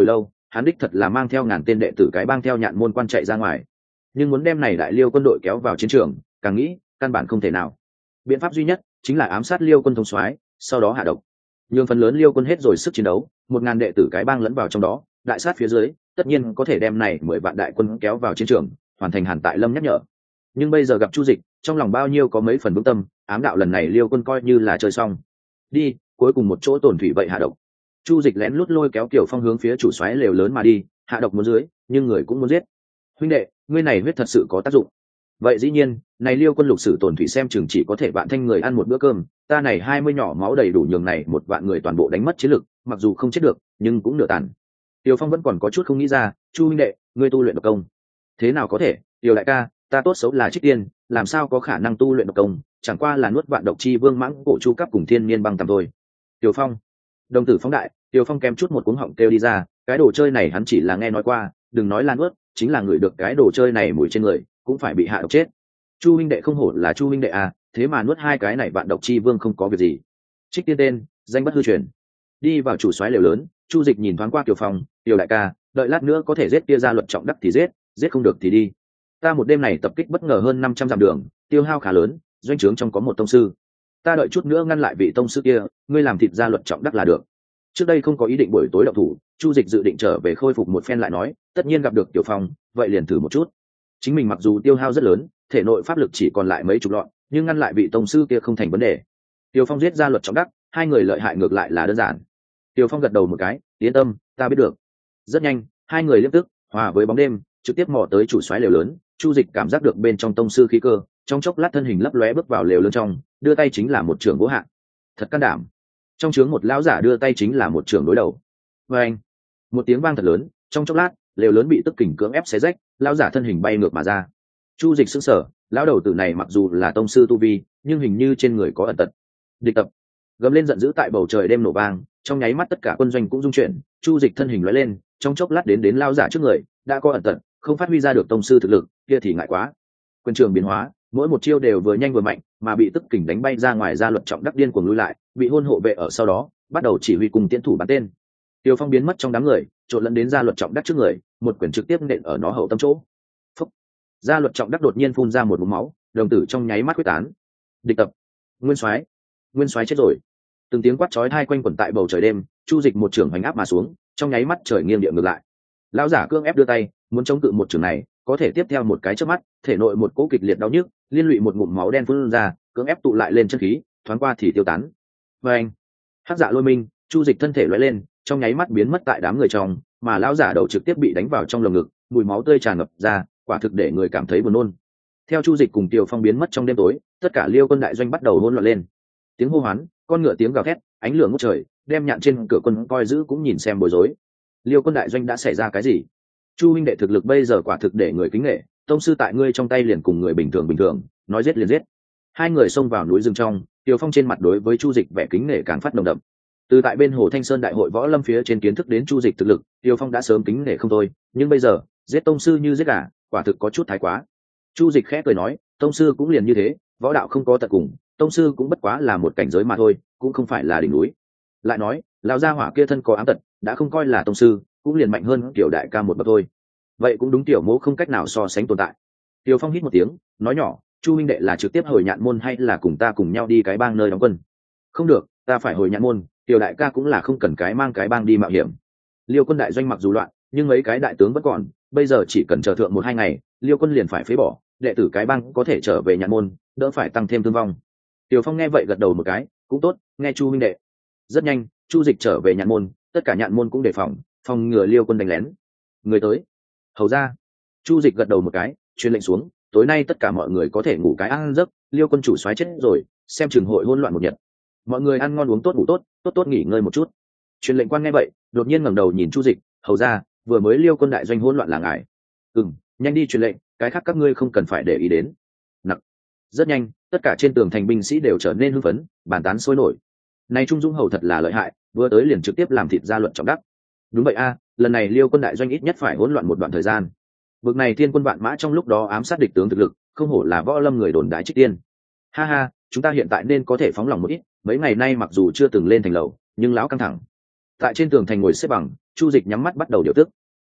[SPEAKER 1] hắn đích thật là mang theo ngàn tên đệ tử cái bang theo nhạn môn quan chạy ra ngoài, nhưng muốn đem này đại liêu quân đội kéo vào chiến trường, càng nghĩ căn bản không thể nào. Biện pháp duy nhất chính là ám sát liêu quân thống soái, sau đó hạ độc, nhưng phần lớn liêu quân hết rồi sức chiến đấu, một ngàn đệ tử cái bang lẫn vào trong đó, đại sát phía dưới, tất nhiên có thể đem này mười vạn đại quân kéo vào chiến trường, hoàn thành Hàn Tại Lâm nhắc nhở. Nhưng bây giờ gặp Chu Dịch, trong lòng bao nhiêu có mấy phần vững tâm, ám đạo lần này liêu quân coi như là chơi xong. Đi, cuối cùng một chỗ tổn thủy vậy hạ độc. Chu Dịch lén lút lôi kéo Kiều Phong hướng phía chủ soái lều lớn mà đi, hạ độc muốn dưới, nhưng người cũng muốn giết. Huynh đệ, ngươi này huyết thật sự có tác dụng. Vậy dĩ nhiên, này liêu quân lục sử tổn thủy xem chừng chỉ có thể vạn thanh người ăn một bữa cơm, ta này hai mươi nhỏ máu đầy đủ nhường này một vạn người toàn bộ đánh mất chiến lực, mặc dù không chết được, nhưng cũng nửa tàn. Tiêu Phong vẫn còn có chút không nghĩ ra, Chu huynh đệ, ngươi tu luyện độc công. Thế nào có thể, Tiêu đại ca, ta tốt xấu là trích tiên, làm sao có khả năng tu luyện độc công, chẳng qua là nuốt vạn độc chi vương mãng cổ chu cấp cùng thiên niên băng tầm thôi. Tiêu Phong, đồng tử phóng đại, Tiêu Phong kém chút một cuống họng kêu đi ra, cái đồ chơi này hắn chỉ là nghe nói qua, đừng nói là nuốt, chính là người được cái đồ chơi này mùi trên người, cũng phải bị hạ độc chết. Chu huynh đệ không hổ là Chu huynh đệ à, thế mà nuốt hai cái này vạn độc chi vương không có việc gì. Trích tiên tên, danh bất hư truyền. Đi vào chủ soái lều lớn, Chu Dịch nhìn thoáng qua Kiều Phong, Kiều đại ca, đợi lát nữa có thể giết tia ra luật trọng đắc thì giết, giết không được thì đi. Ta một đêm này tập kích bất ngờ hơn năm trăm dặm đường, tiêu hao khá lớn, doanh trướng trong có một tông sư. Ta đợi chút nữa ngăn lại vị tông sư kia, ngươi làm thịt ra luật trọng đắc là được. Trước đây không có ý định buổi tối động thủ, Chu Dịch dự định trở về khôi phục một phen lại nói, tất nhiên gặp được Kiều Phong, vậy liền thử một chút. Chính mình mặc dù tiêu hao rất lớn, thể nội pháp lực chỉ còn lại mấy chục lọn, nhưng ngăn lại vị tông sư kia không thành vấn đề. Tiêu Phong giết ra luật trọng đắc, hai người lợi hại ngược lại là đơn giản. Tiêu Phong gật đầu một cái, yên tâm, ta biết được. Rất nhanh, hai người liếc tức, hòa với bóng đêm, trực tiếp mò tới chủ soái lều lớn. Chu Dịch cảm giác được bên trong tông sư khí cơ, trong chốc lát thân hình lấp lóe bước vào lều lớn trong, đưa tay chính là một trường gỗ hạ. Thật can đảm. Trong trướng một lão giả đưa tay chính là một trường đối đầu. Và anh, một tiếng vang thật lớn, trong chốc lát, lều lớn bị tức kình cưỡng ép xé rách, lão giả thân hình bay ngược mà ra. Chu Dịch sững sờ, lão đầu tử này mặc dù là tông sư tu vi, nhưng hình như trên người có ẩn tật. Địch tập, gầm lên giận dữ tại bầu trời đêm nổ vang, trong nháy mắt tất cả quân doanh cũng rung chuyển. Chu Dịch thân hình lóe lên, trong chốc lát đến đến lão giả trước người, đã có ẩn tật, không phát huy ra được tông sư thực lực, kia thì ngại quá. Quyền trường biến hóa, mỗi một chiêu đều vừa nhanh vừa mạnh, mà bị tức kình đánh bay ra ngoài ra luật trọng đắc điên cuồng lui lại, bị hôn hộ vệ ở sau đó, bắt đầu chỉ huy cùng tiến thủ bắn tên. Tiêu Phong biến mất trong đám người, trộn lẫn đến ra luật trọng đắc trước người, một quyền trực tiếp nện ở nó hậu tâm chỗ. Phúc. Gia luật trọng đắc đột nhiên phun ra một ngụm máu, đồng tử trong nháy mắt quyết tán. Địch tập, Nguyên Soái, Nguyên Soái chết rồi. Từng tiếng quát chói tai quanh quẩn tại bầu trời đêm, Chu Dịch một trường hoành áp mà xuống, trong nháy mắt trời nghiêng địa ngược lại. Lão giả cương ép đưa tay, muốn chống cự một trường này, có thể tiếp theo một cái chớp mắt, thể nội một cỗ kịch liệt đau nhức, liên lụy một ngụm máu đen phun ra, cưỡng ép tụ lại lên chân khí, thoáng qua thì tiêu tán. Và anh, hắc dạ lôi minh, Chu Dịch thân thể lóe lên, trong nháy mắt biến mất tại đám người trong, mà lão giả đầu trực tiếp bị đánh vào trong lồng ngực, mùi máu tươi tràn ngập ra, quả thực để người cảm thấy buồn nôn. Theo Chu Dịch cùng Tiêu Phong biến mất trong đêm tối, tất cả liêu quân đại doanh bắt đầu hỗn loạn lên. Tiếng hô hoán, con ngựa tiếng gào thét, ánh lửa ngút trời, đem nhạn trên cửa quân coi giữ cũng nhìn xem bối rối. Liêu quân đại doanh đã xảy ra cái gì? Chu huynh đệ thực lực bây giờ quả thực để người kính nể, tông sư tại ngươi trong tay liền cùng người bình thường bình thường, nói giết liền giết. Hai người xông vào núi rừng trong, Tiêu Phong trên mặt đối với Chu Dịch vẻ kính nể càng phát nồng đậm. Từ tại bên Hồ Thanh Sơn đại hội võ lâm phía trên kiến thức đến Chu Dịch thực lực, Tiêu Phong đã sớm kính nể không thôi, nhưng bây giờ, giết tông sư như giết gà, quả thực có chút thái quá. Chu Dịch khẽ cười nói, tông sư cũng liền như thế, võ đạo không có tận cùng, tông sư cũng bất quá là một cảnh giới mà thôi, cũng không phải là đỉnh núi. Lại nói, lão gia hỏa kia thân có ám tật, đã không coi là tông sư, cũng liền mạnh hơn tiểu đại ca một bậc thôi. Vậy cũng đúng, tiểu mỗ không cách nào so sánh tồn tại. Tiêu Phong hít một tiếng, nói nhỏ, Chu huynh đệ là trực tiếp hồi nhạn môn hay là cùng ta cùng nhau đi cái bang nơi đóng quân? Không được, ta phải hồi nhạn môn, tiểu đại ca cũng là không cần cái mang cái bang đi mạo hiểm. Liêu quân đại doanh mặc dù loạn, nhưng mấy cái đại tướng vẫn còn, bây giờ chỉ cần chờ thượng một hai ngày, Liêu quân liền phải phế bỏ, đệ tử cái bang có thể trở về nhạn môn, đỡ phải tăng thêm thương vong. Tiêu Phong nghe vậy gật đầu một cái, cũng tốt, nghe Chu huynh đệ. Rất nhanh, Chu Dịch trở về nhạn môn, tất cả nhạn môn cũng đề phòng, phòng ngừa Liêu quân đánh lén. Người tới. Hầu ra. Chu Dịch gật đầu một cái, truyền lệnh xuống, tối nay tất cả mọi người có thể ngủ cái ăn giấc, Liêu quân chủ soái chết rồi, xem trường hội hỗn loạn một nhật. Mọi người ăn ngon uống tốt ngủ tốt, tốt tốt nghỉ ngơi một chút. Truyền lệnh quan nghe vậy, đột nhiên ngẩng đầu nhìn Chu Dịch, hầu ra, vừa mới Liêu quân đại doanh hỗn loạn là ngài. Ừm, nhanh đi truyền lệnh, cái khác các ngươi không cần phải để ý đến. Nặc. Rất nhanh, tất cả trên tường thành binh sĩ đều trở nên hưng phấn, bàn tán sôi nổi. Này Trung Dũng hầu thật là lợi hại, vừa tới liền trực tiếp làm thịt ra luận trọng đắc. Đúng vậy a, lần này Liêu quân đại doanh ít nhất phải hỗn loạn một đoạn thời gian. Vực này thiên quân vạn mã trong lúc đó ám sát địch tướng thực lực, không hổ là võ lâm người đồn đại trích tiên. Ha ha, chúng ta hiện tại nên có thể phóng lòng một ít, mấy ngày nay mặc dù chưa từng lên thành lầu, nhưng lão căng thẳng. Tại trên tường thành ngồi xếp bằng, Chu Dịch nhắm mắt bắt đầu điều tức,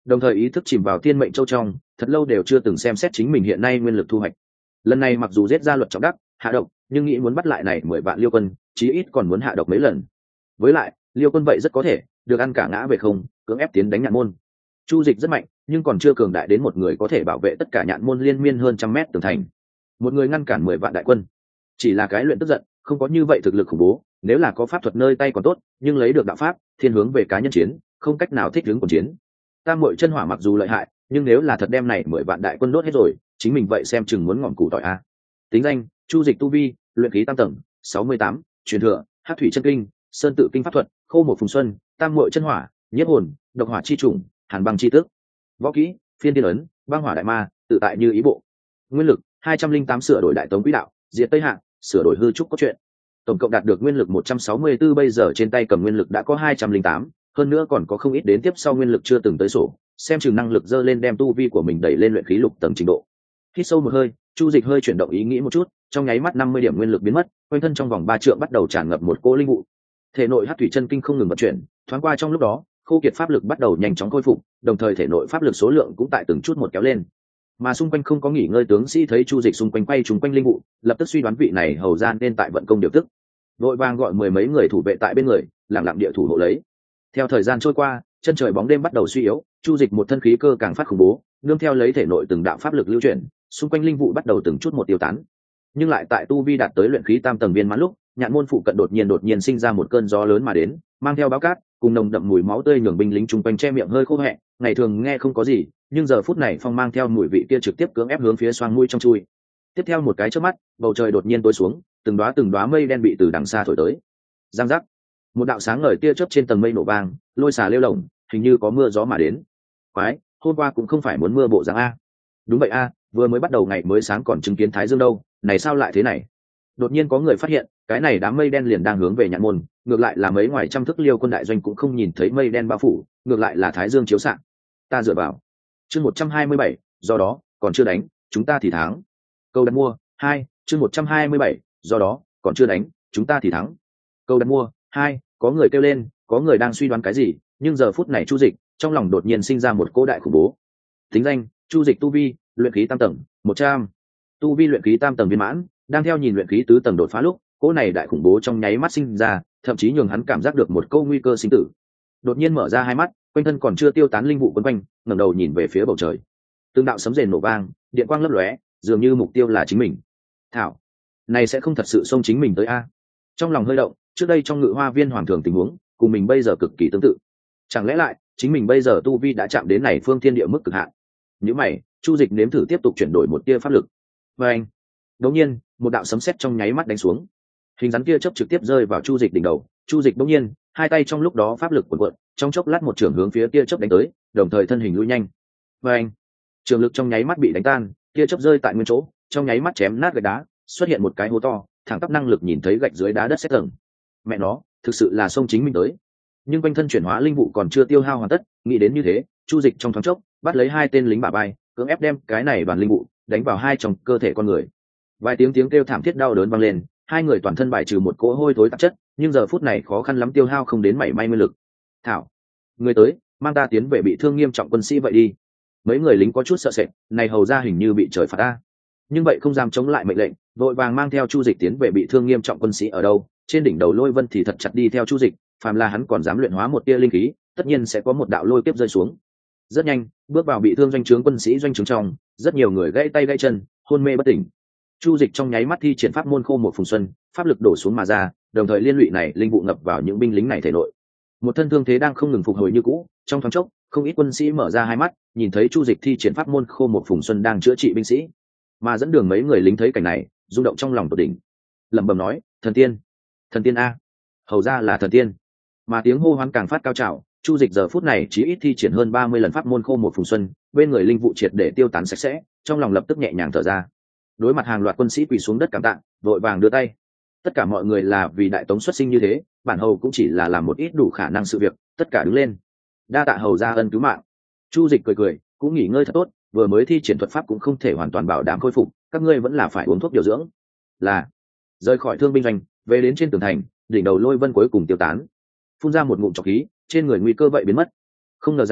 [SPEAKER 1] đồng thời ý thức chìm vào thiên mệnh châu trong, thật lâu đều chưa từng xem xét chính mình hiện nay nguyên lực thu hoạch. Lần này mặc dù giết ra luật trọng đắc hạ độc, nhưng nghĩ muốn bắt lại này mười vạn liêu quân, chí ít còn muốn hạ độc mấy lần. Với lại liêu quân vậy rất có thể được ăn cả ngã về không, cưỡng ép tiến đánh nhạn môn. Chu Dịch rất mạnh, nhưng còn chưa cường đại đến một người có thể bảo vệ tất cả nhạn môn liên miên hơn trăm mét tường thành, một người ngăn cản mười vạn đại quân. Chỉ là cái luyện tức giận, không có như vậy thực lực khủng bố. Nếu là có pháp thuật nơi tay còn tốt, nhưng lấy được đạo pháp thiên hướng về cá nhân chiến, không cách nào thích ứng cuộc chiến. Tam Muội chân hỏa mặc dù lợi hại, nhưng nếu là thật đem này mười vạn đại quân đốt hết rồi, chính mình vậy xem chừng muốn ngọn củ tỏi a. Tính danh: Chu Dịch tu vi, luyện khí tam tầng, sáu mươi tám, truyền thừa: Hắc thủy chân kinh, sơn tự kinh pháp thuật, khô một phùng xuân, tam muội chân hỏa, nhiếp hồn, độc hỏa chi trùng, hàn băng chi tước. Võ kỹ: phiên tiên ấn, băng hỏa đại ma, tự tại như ý bộ. Nguyên lực: hai trăm linh tám sửa đổi đại tống quỹ đạo, diệt tây hạng, sửa đổi hư trúc cốt truyện. Tổng cộng đạt được nguyên lực một trăm sáu mươi tư, bây giờ trên tay cầm nguyên lực đã có hai trăm linh tám, hơn nữa còn có không ít đến tiếp sau nguyên lực chưa từng tới sổ, xem chừng năng lực dơ lên đem tu vi của mình đẩy lên luyện khí lục tầng trình độ. Hít sâu một hơi, Chu Dịch hơi chuyển động ý nghĩ một chút, trong nháy mắt năm mươi điểm nguyên lực biến mất, quanh thân trong vòng ba trượng bắt đầu tràn ngập một cỗ linh vụ. Thể nội Hắc thủy chân kinh không ngừng vận chuyển, thoáng qua trong lúc đó, khô kiệt pháp lực bắt đầu nhanh chóng khôi phục, đồng thời thể nội pháp lực số lượng cũng tại từng chút một kéo lên. Mà xung quanh không có nghỉ ngơi tướng sĩ thấy Chu Dịch xung quanh quay trúng quanh linh vụ, lập tức suy đoán vị này hầu ra nên tại vận công điều tức. Vội vàng gọi mười mấy người thủ vệ tại bên người, lặng lặng địa thủ hộ lấy. Theo thời gian trôi qua, chân trời bóng đêm bắt đầu suy yếu, Chu Dịch một thân khí cơ càng phát khủng bố, nương theo lấy thể nội từng đạo pháp lực lưu chuyển, xung quanh linh vụ bắt đầu từng chút một tiêu tán. Nhưng lại tại tu vi đạt tới luyện khí tam tầng viên mãn lúc, nhạn môn phụ cận đột nhiên đột nhiên sinh ra một cơn gió lớn mà đến, mang theo báo cát, cùng nồng đậm mùi máu tươi nhường binh lính chung quanh che miệng hơi khô hẹ, ngày thường nghe không có gì, nhưng giờ phút này phong mang theo mùi vị kia trực tiếp cưỡng ép hướng phía xoang mũi trong chui. Tiếp theo một cái chớp mắt, bầu trời đột nhiên tối xuống, từng đóa từng đóa mây đen bị từ đằng xa thổi tới. Giang giác, một đạo sáng ngời tia chớp trên tầng mây nổ vang, lôi xà lêu lổng, hình như có mưa gió mà đến. Quái, hôm qua cũng không phải muốn mưa bộ dáng a. Đúng vậy a, vừa mới bắt đầu ngày mới sáng còn chứng kiến thái dương đâu, này sao lại thế này? Đột nhiên có người phát hiện, cái này đám mây đen liền đang hướng về nhạn môn, ngược lại là mấy ngoài trăm thước liêu quân đại doanh cũng không nhìn thấy mây đen bao phủ, ngược lại là thái dương chiếu xạ. Ta dựa vào. Chương một trăm hai mươi bảy, do đó, còn chưa đánh, chúng ta thì thắng. Câu đặt mua, hai, chương một trăm hai mươi bảy, do đó, còn chưa đánh, chúng ta thì thắng. Câu đặt mua, hai, có người kêu lên, có người đang suy đoán cái gì, nhưng giờ phút này Chu Dịch, trong lòng đột nhiên sinh ra một cỗ đại khủng bố. Tính danh: Chu Dịch tu vi, luyện khí tam tầng, một trăm. Tu vi luyện khí tam tầng viên mãn, đang theo nhìn luyện khí tứ tầng đột phá lúc, cỗ này đại khủng bố trong nháy mắt sinh ra, thậm chí nhường hắn cảm giác được một câu nguy cơ sinh tử. Đột nhiên mở ra hai mắt, quanh thân còn chưa tiêu tán linh vụ quấn quanh, ngẩng đầu nhìn về phía bầu trời. Từng đạo sấm rền nổ vang, điện quang lấp lóe, dường như mục tiêu là chính mình. Thảo, này sẽ không thật sự xông chính mình tới a? Trong lòng hơi động, trước đây trong ngự hoa viên hoàng thường tình huống, cùng mình bây giờ cực kỳ tương tự. Chẳng lẽ lại, chính mình bây giờ tu vi đã chạm đến này phương thiên địa mức cực hạn? Nếu mày, Chu Dịch nếm thử tiếp tục chuyển đổi một tia pháp lực. Và anh, đột nhiên, một đạo sấm sét trong nháy mắt đánh xuống. Hình rắn kia chớp trực tiếp rơi vào Chu Dịch đỉnh đầu, Chu Dịch đột nhiên, hai tay trong lúc đó pháp lực cuộn cuộn, trong chốc lát một trường hướng phía tia chớp đánh tới, đồng thời thân hình lùi nhanh. Và anh, trường lực trong nháy mắt bị đánh tan, tia chớp rơi tại nguyên chỗ, trong nháy mắt chém nát gạch đá, xuất hiện một cái hố to, thẳng tắp năng lực nhìn thấy gạch dưới đá đất sét tầng. Mẹ nó, thực sự là xông chính mình tới. Nhưng quanh thân chuyển hóa linh vụ còn chưa tiêu hao hoàn tất, nghĩ đến như thế, Chu Dịch trong thoáng chốc bắt lấy hai tên lính bả vai, cưỡng ép đem cái này đoàn linh vụ đánh vào hai trong cơ thể con người. Vài tiếng tiếng kêu thảm thiết đau đớn vang lên, hai người toàn thân bài trừ một cỗ hôi thối tạp chất, nhưng giờ phút này khó khăn lắm tiêu hao không đến mảy may nguyên lực. Thảo, người tới, mang ta tiến về bị thương nghiêm trọng quân sĩ vậy đi. Mấy người lính có chút sợ sệt, này hầu ra hình như bị trời phạt ta. Nhưng vậy không dám chống lại mệnh lệnh, vội vàng mang theo Chu Dịch tiến về bị thương nghiêm trọng quân sĩ ở đâu. Trên đỉnh đầu Lôi Vân thì thật chặt đi theo Chu Dịch, phàm là hắn còn dám luyện hóa một tia linh khí, tất nhiên sẽ có một đạo lôi kiếp rơi xuống. Rất nhanh, bước vào bị thương doanh trướng quân sĩ doanh trướng trong, rất nhiều người gãy tay gãy chân, hôn mê bất tỉnh. Chu Dịch trong nháy mắt thi triển pháp môn khô một phùng xuân, pháp lực đổ xuống mà ra, đồng thời liên lụy này linh vụ ngập vào những binh lính này thể nội. Một thân thương thế đang không ngừng phục hồi như cũ, trong thoáng chốc, không ít quân sĩ mở ra hai mắt, nhìn thấy Chu Dịch thi triển pháp môn khô một phùng xuân đang chữa trị binh sĩ. Mà dẫn đường mấy người lính thấy cảnh này, rung động trong lòng tột đỉnh, lẩm bẩm nói: "Thần tiên, thần tiên a, hầu ra là thần tiên." Mà tiếng hô hoán càng phát cao trào, Chu Dịch giờ phút này chỉ ít thi triển hơn ba mươi lần pháp môn khô một phùng xuân, bên người linh vụ triệt để tiêu tán sạch sẽ, trong lòng lập tức nhẹ nhàng thở ra. Đối mặt hàng loạt quân sĩ quỳ xuống đất cảm tạ, vội vàng đưa tay. Tất cả mọi người là vì đại tống xuất sinh như thế, bản hầu cũng chỉ là làm một ít đủ khả năng sự việc, tất cả đứng lên. Đa tạ hầu ra ân cứu mạng. Chu Dịch cười cười, cũng nghỉ ngơi thật tốt, vừa mới thi triển thuật pháp cũng không thể hoàn toàn bảo đảm khôi phục, các ngươi vẫn là phải uống thuốc điều dưỡng. Là. Rời khỏi thương binh doanh, về đến trên tường thành, đỉnh đầu Lôi Vân cuối cùng tiêu tán, phun ra một ngụm trọc khí, trên người nguy cơ vậy biến mất. Không ngờ rằng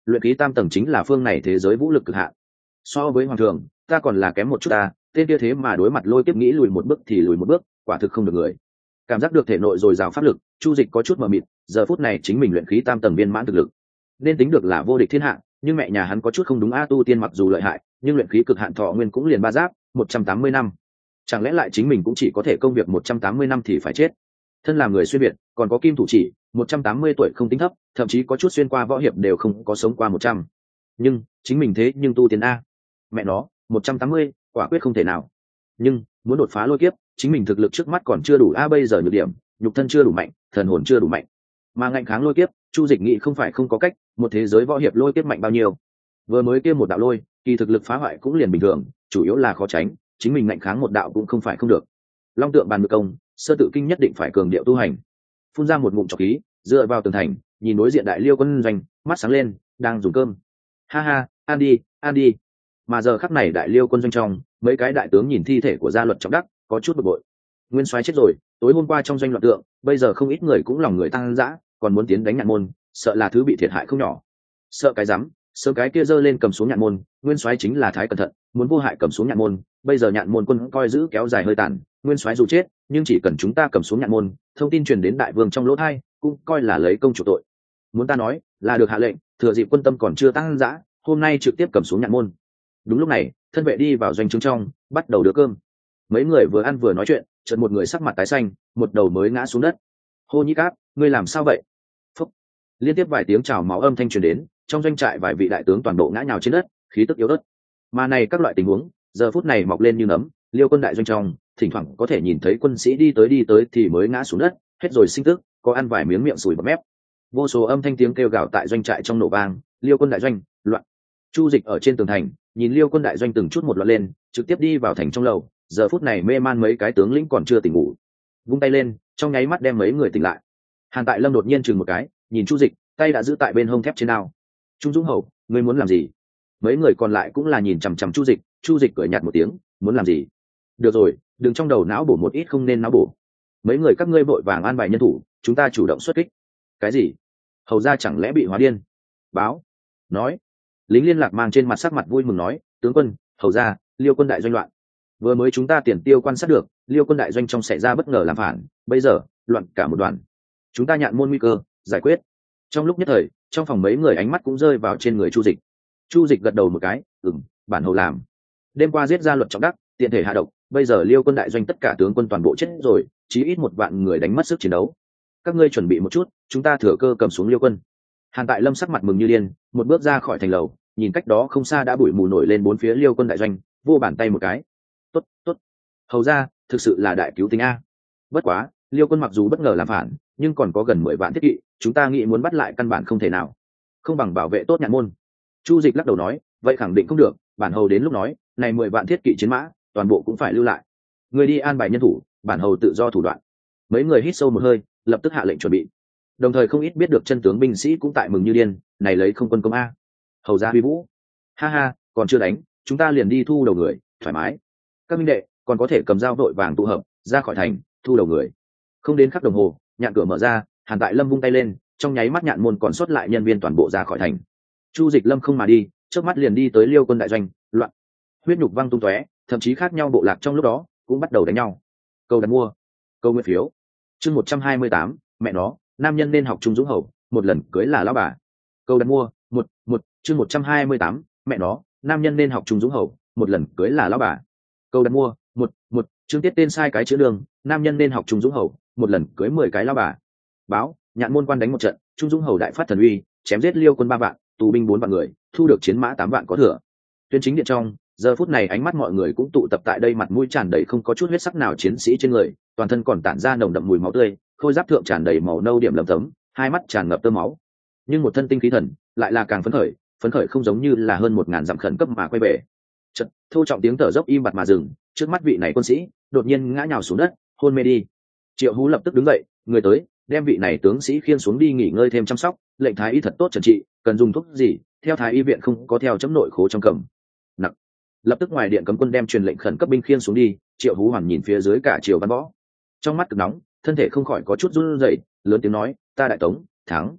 [SPEAKER 1] luyện khí tam tầng chính là phương này thế giới vũ lực cực hạn. So với hoàng thường ta còn là kém một chút ta, tên kia thế mà đối mặt lôi kiếp nghĩ lùi một bước thì lùi một bước, quả thực không được người. Cảm giác được thể nội dồi dào pháp lực, Chu Dịch có chút mờ mịt, giờ phút này chính mình luyện khí tam tầng viên mãn thực lực, nên tính được là vô địch thiên hạ, nhưng mẹ nhà hắn có chút không đúng a, tu tiên mặc dù lợi hại, nhưng luyện khí cực hạn thọ nguyên cũng liền ba giáp, một trăm tám mươi năm. Chẳng lẽ lại chính mình cũng chỉ có thể công việc một trăm tám mươi năm thì phải chết? Thân làm người xuyên việt, còn có kim thủ chỉ, một trăm tám mươi tuổi không tính thấp, thậm chí có chút xuyên qua võ hiệp đều không có sống qua một trăm. Nhưng, chính mình thế nhưng tu tiên a. Mẹ nó, một trăm tám mươi, quả quyết không thể nào. Nhưng, muốn đột phá lôi kiếp, chính mình thực lực trước mắt còn chưa đủ a, bây giờ nhược điểm, nhục thân chưa đủ mạnh, thần hồn chưa đủ mạnh. Mà ngạnh kháng lôi kiếp, Chu Dịch nghĩ không phải không có cách, một thế giới võ hiệp lôi kiếp mạnh bao nhiêu. Vừa mới kia một đạo lôi, kỳ thực lực phá hoại cũng liền bình thường, chủ yếu là khó tránh, chính mình ngạnh kháng một đạo cũng không phải không được. Long tượng bàn ngự công, sơ tự kinh nhất định phải cường điệu tu hành. Phun ra một ngụm trọc khí, dựa vào tường thành, nhìn đối diện đại liêu quân doanh, mắt sáng lên, đang dùng cơm. Ha ha, ăn đi, ăn đi. Mà giờ khắc này đại liêu quân doanh trong, mấy cái đại tướng nhìn thi thể của gia luật trọng đắc, có chút bực bội. Nguyên soái chết rồi, tối hôm qua trong doanh loạn tượng, bây giờ không ít người cũng lòng người tăng dã, còn muốn tiến đánh Nhạn môn, sợ là thứ bị thiệt hại không nhỏ. Sợ cái rắm, sớm cái kia giơ lên cầm xuống Nhạn môn, Nguyên soái chính là thái cẩn thận, muốn vô hại cầm xuống Nhạn môn, bây giờ Nhạn môn quân coi giữ kéo dài hơi tàn, Nguyên soái dù chết, nhưng chỉ cần chúng ta cầm xuống Nhạn môn, thông tin truyền đến đại vương trong lỗ tai, cũng coi là lấy công chủ tội. Muốn ta nói, là được hạ lệnh, thừa dịp quân tâm còn chưa tăng dã, hôm nay trực tiếp cầm xuống Nhạn môn. Đúng lúc này, thân vệ đi vào doanh trướng trong, bắt đầu đưa cơm. Mấy người vừa ăn vừa nói chuyện, chợt một người sắc mặt tái xanh, một đầu mới ngã xuống đất. Hô Nhĩ Cáp, ngươi làm sao vậy? Phúc. Liên tiếp vài tiếng chào máu âm thanh truyền đến, trong doanh trại vài vị đại tướng toàn bộ ngã nhào trên đất, khí tức yếu ớt. Mà này các loại tình huống, giờ phút này mọc lên như nấm, liêu quân đại doanh trong, thỉnh thoảng có thể nhìn thấy quân sĩ đi tới đi tới thì mới ngã xuống đất, hết rồi sinh tức, có ăn vài miếng miệng sùi bọt mép. Vô số âm thanh tiếng kêu gào tại doanh trại trong nổ vang, liêu quân đại doanh, loạn. Chu Dịch ở trên tường thành, nhìn liêu quân đại doanh từng chút một loạn lên, trực tiếp đi vào thành trong lầu, giờ phút này mê man mấy cái tướng lĩnh còn chưa tỉnh ngủ, vung tay lên, trong nháy mắt đem mấy người tỉnh lại. Hàn Tại Lâm đột nhiên chừng một cái, nhìn Chu Dịch, tay đã giữ tại bên hông thép trên đao. Trung Dũng Hầu, ngươi muốn làm gì? Mấy người còn lại cũng là nhìn chằm chằm Chu Dịch, Chu Dịch cười nhạt một tiếng, muốn làm gì? Được rồi, đừng trong đầu não bổ một ít không nên não bổ. Mấy người các ngươi vội vàng an bài nhân thủ, chúng ta chủ động xuất kích. Cái gì? Hầu gia chẳng lẽ bị hóa điên? Báo. Nói. Lính liên lạc mang trên mặt sắc mặt vui mừng nói, tướng quân, hầu gia, liêu quân đại doanh loạn. Vừa mới chúng ta tiền tiêu quan sát được, liêu quân đại doanh trong xảy ra bất ngờ làm phản, bây giờ loạn cả một đoàn. Chúng ta Nhạn môn nguy cơ, giải quyết. Trong lúc nhất thời, trong phòng mấy người ánh mắt cũng rơi vào trên người Chu Dịch. Chu Dịch gật đầu một cái, ừm, bản hầu làm. Đêm qua giết ra luật trọng đắc, tiện thể hạ độc, bây giờ liêu quân đại doanh tất cả tướng quân toàn bộ chết rồi, chí ít một vạn người đánh mất sức chiến đấu. Các ngươi chuẩn bị một chút, chúng ta thừa cơ cầm xuống liêu quân. Hàn Tại Lâm sắc mặt mừng như điên, một bước ra khỏi thành lầu, nhìn cách đó không xa đã bụi mù nổi lên bốn phía liêu quân đại doanh, vô bàn tay một cái. Tốt, tốt. Hầu ra, thực sự là đại cứu tinh a. Bất quá, liêu quân mặc dù bất ngờ làm phản, nhưng còn có gần mười vạn thiết kỵ, chúng ta nghĩ muốn bắt lại căn bản không thể nào. Không bằng bảo vệ tốt Nhạn môn. Chu Dịch lắc đầu nói, vậy khẳng định không được, bản hầu đến lúc nói, này mười vạn thiết kỵ chiến mã, toàn bộ cũng phải lưu lại. Người đi an bài nhân thủ, bản hầu tự do thủ đoạn. Mấy người hít sâu một hơi, lập tức hạ lệnh chuẩn bị. Đồng thời không ít biết được chân tướng binh sĩ cũng tại mừng như điên, này lấy không quân công a. Hầu ra huy vũ. Ha ha, còn chưa đánh, chúng ta liền đi thu đầu người, thoải mái. Các minh đệ còn có thể cầm dao vội vàng tụ hợp ra khỏi thành, thu đầu người. Không đến khắc đồng hồ, nhạn cửa mở ra, Hàn Tại Lâm vung tay lên, trong nháy mắt Nhạn môn còn sót lại nhân viên toàn bộ ra khỏi thành. Chu Dịch lâm không mà đi, trước mắt liền đi tới liêu quân đại doanh, loạn, huyết nhục văng tung tóe, thậm chí khác nhau bộ lạc trong lúc đó cũng bắt đầu đánh nhau. Câu đặt mua, câu nguyên phiếu. Chương một trăm hai mươi tám, mẹ nó, nam nhân nên học Trung Dũng Hầu, một lần cưới là lão bà. Câu đặt mua, một, một, chương một trăm hai mươi tám, mẹ nó, nam nhân nên học Trung Dũng Hầu, một lần cưới là lão bà. Câu đặt mua, một, một, chương tiết tên sai cái chữ đường, nam nhân nên học Trung Dũng Hầu, một lần cưới mười cái lão bà. Báo, Nhạn môn quan đánh một trận, Trung Dũng Hầu đại phát thần uy, chém giết liêu quân ba vạn, tù binh bốn vạn người, thu được chiến mã tám vạn có thừa. Tuyên chính điện trong, giờ phút này ánh mắt mọi người cũng tụ tập tại đây, mặt mũi tràn đầy không có chút huyết sắc nào chiến sĩ trên người, toàn thân còn tản ra nồng đậm mùi máu tươi, khôi giáp thượng tràn đầy màu nâu điểm lấm tấm, hai mắt tràn ngập tơ máu, nhưng một thân tinh khí thần lại là càng phấn khởi, phấn khởi không giống như là hơn một ngàn dặm khẩn cấp mà quay về. Chợt, thô trọng tiếng thở dốc im bặt mà dừng, trước mắt vị này quân sĩ đột nhiên ngã nhào xuống đất, hôn mê đi. Triệu Hú lập tức đứng dậy, người tới, đem vị này tướng sĩ khiêng xuống đi nghỉ ngơi thêm chăm sóc, lệnh thái y thật tốt trần trị, cần dùng thuốc gì, theo thái y viện không có theo chấm nội khố trong cầm. Nặng. Lập tức ngoài điện cấm quân đem truyền lệnh khẩn cấp binh khiêng xuống đi, Triệu Hú hoàn nhìn phía dưới cả Triều Văn Võ, trong mắt cực nóng, thân thể không khỏi có chút run rẩy, lớn tiếng nói, ta đại tống thắng.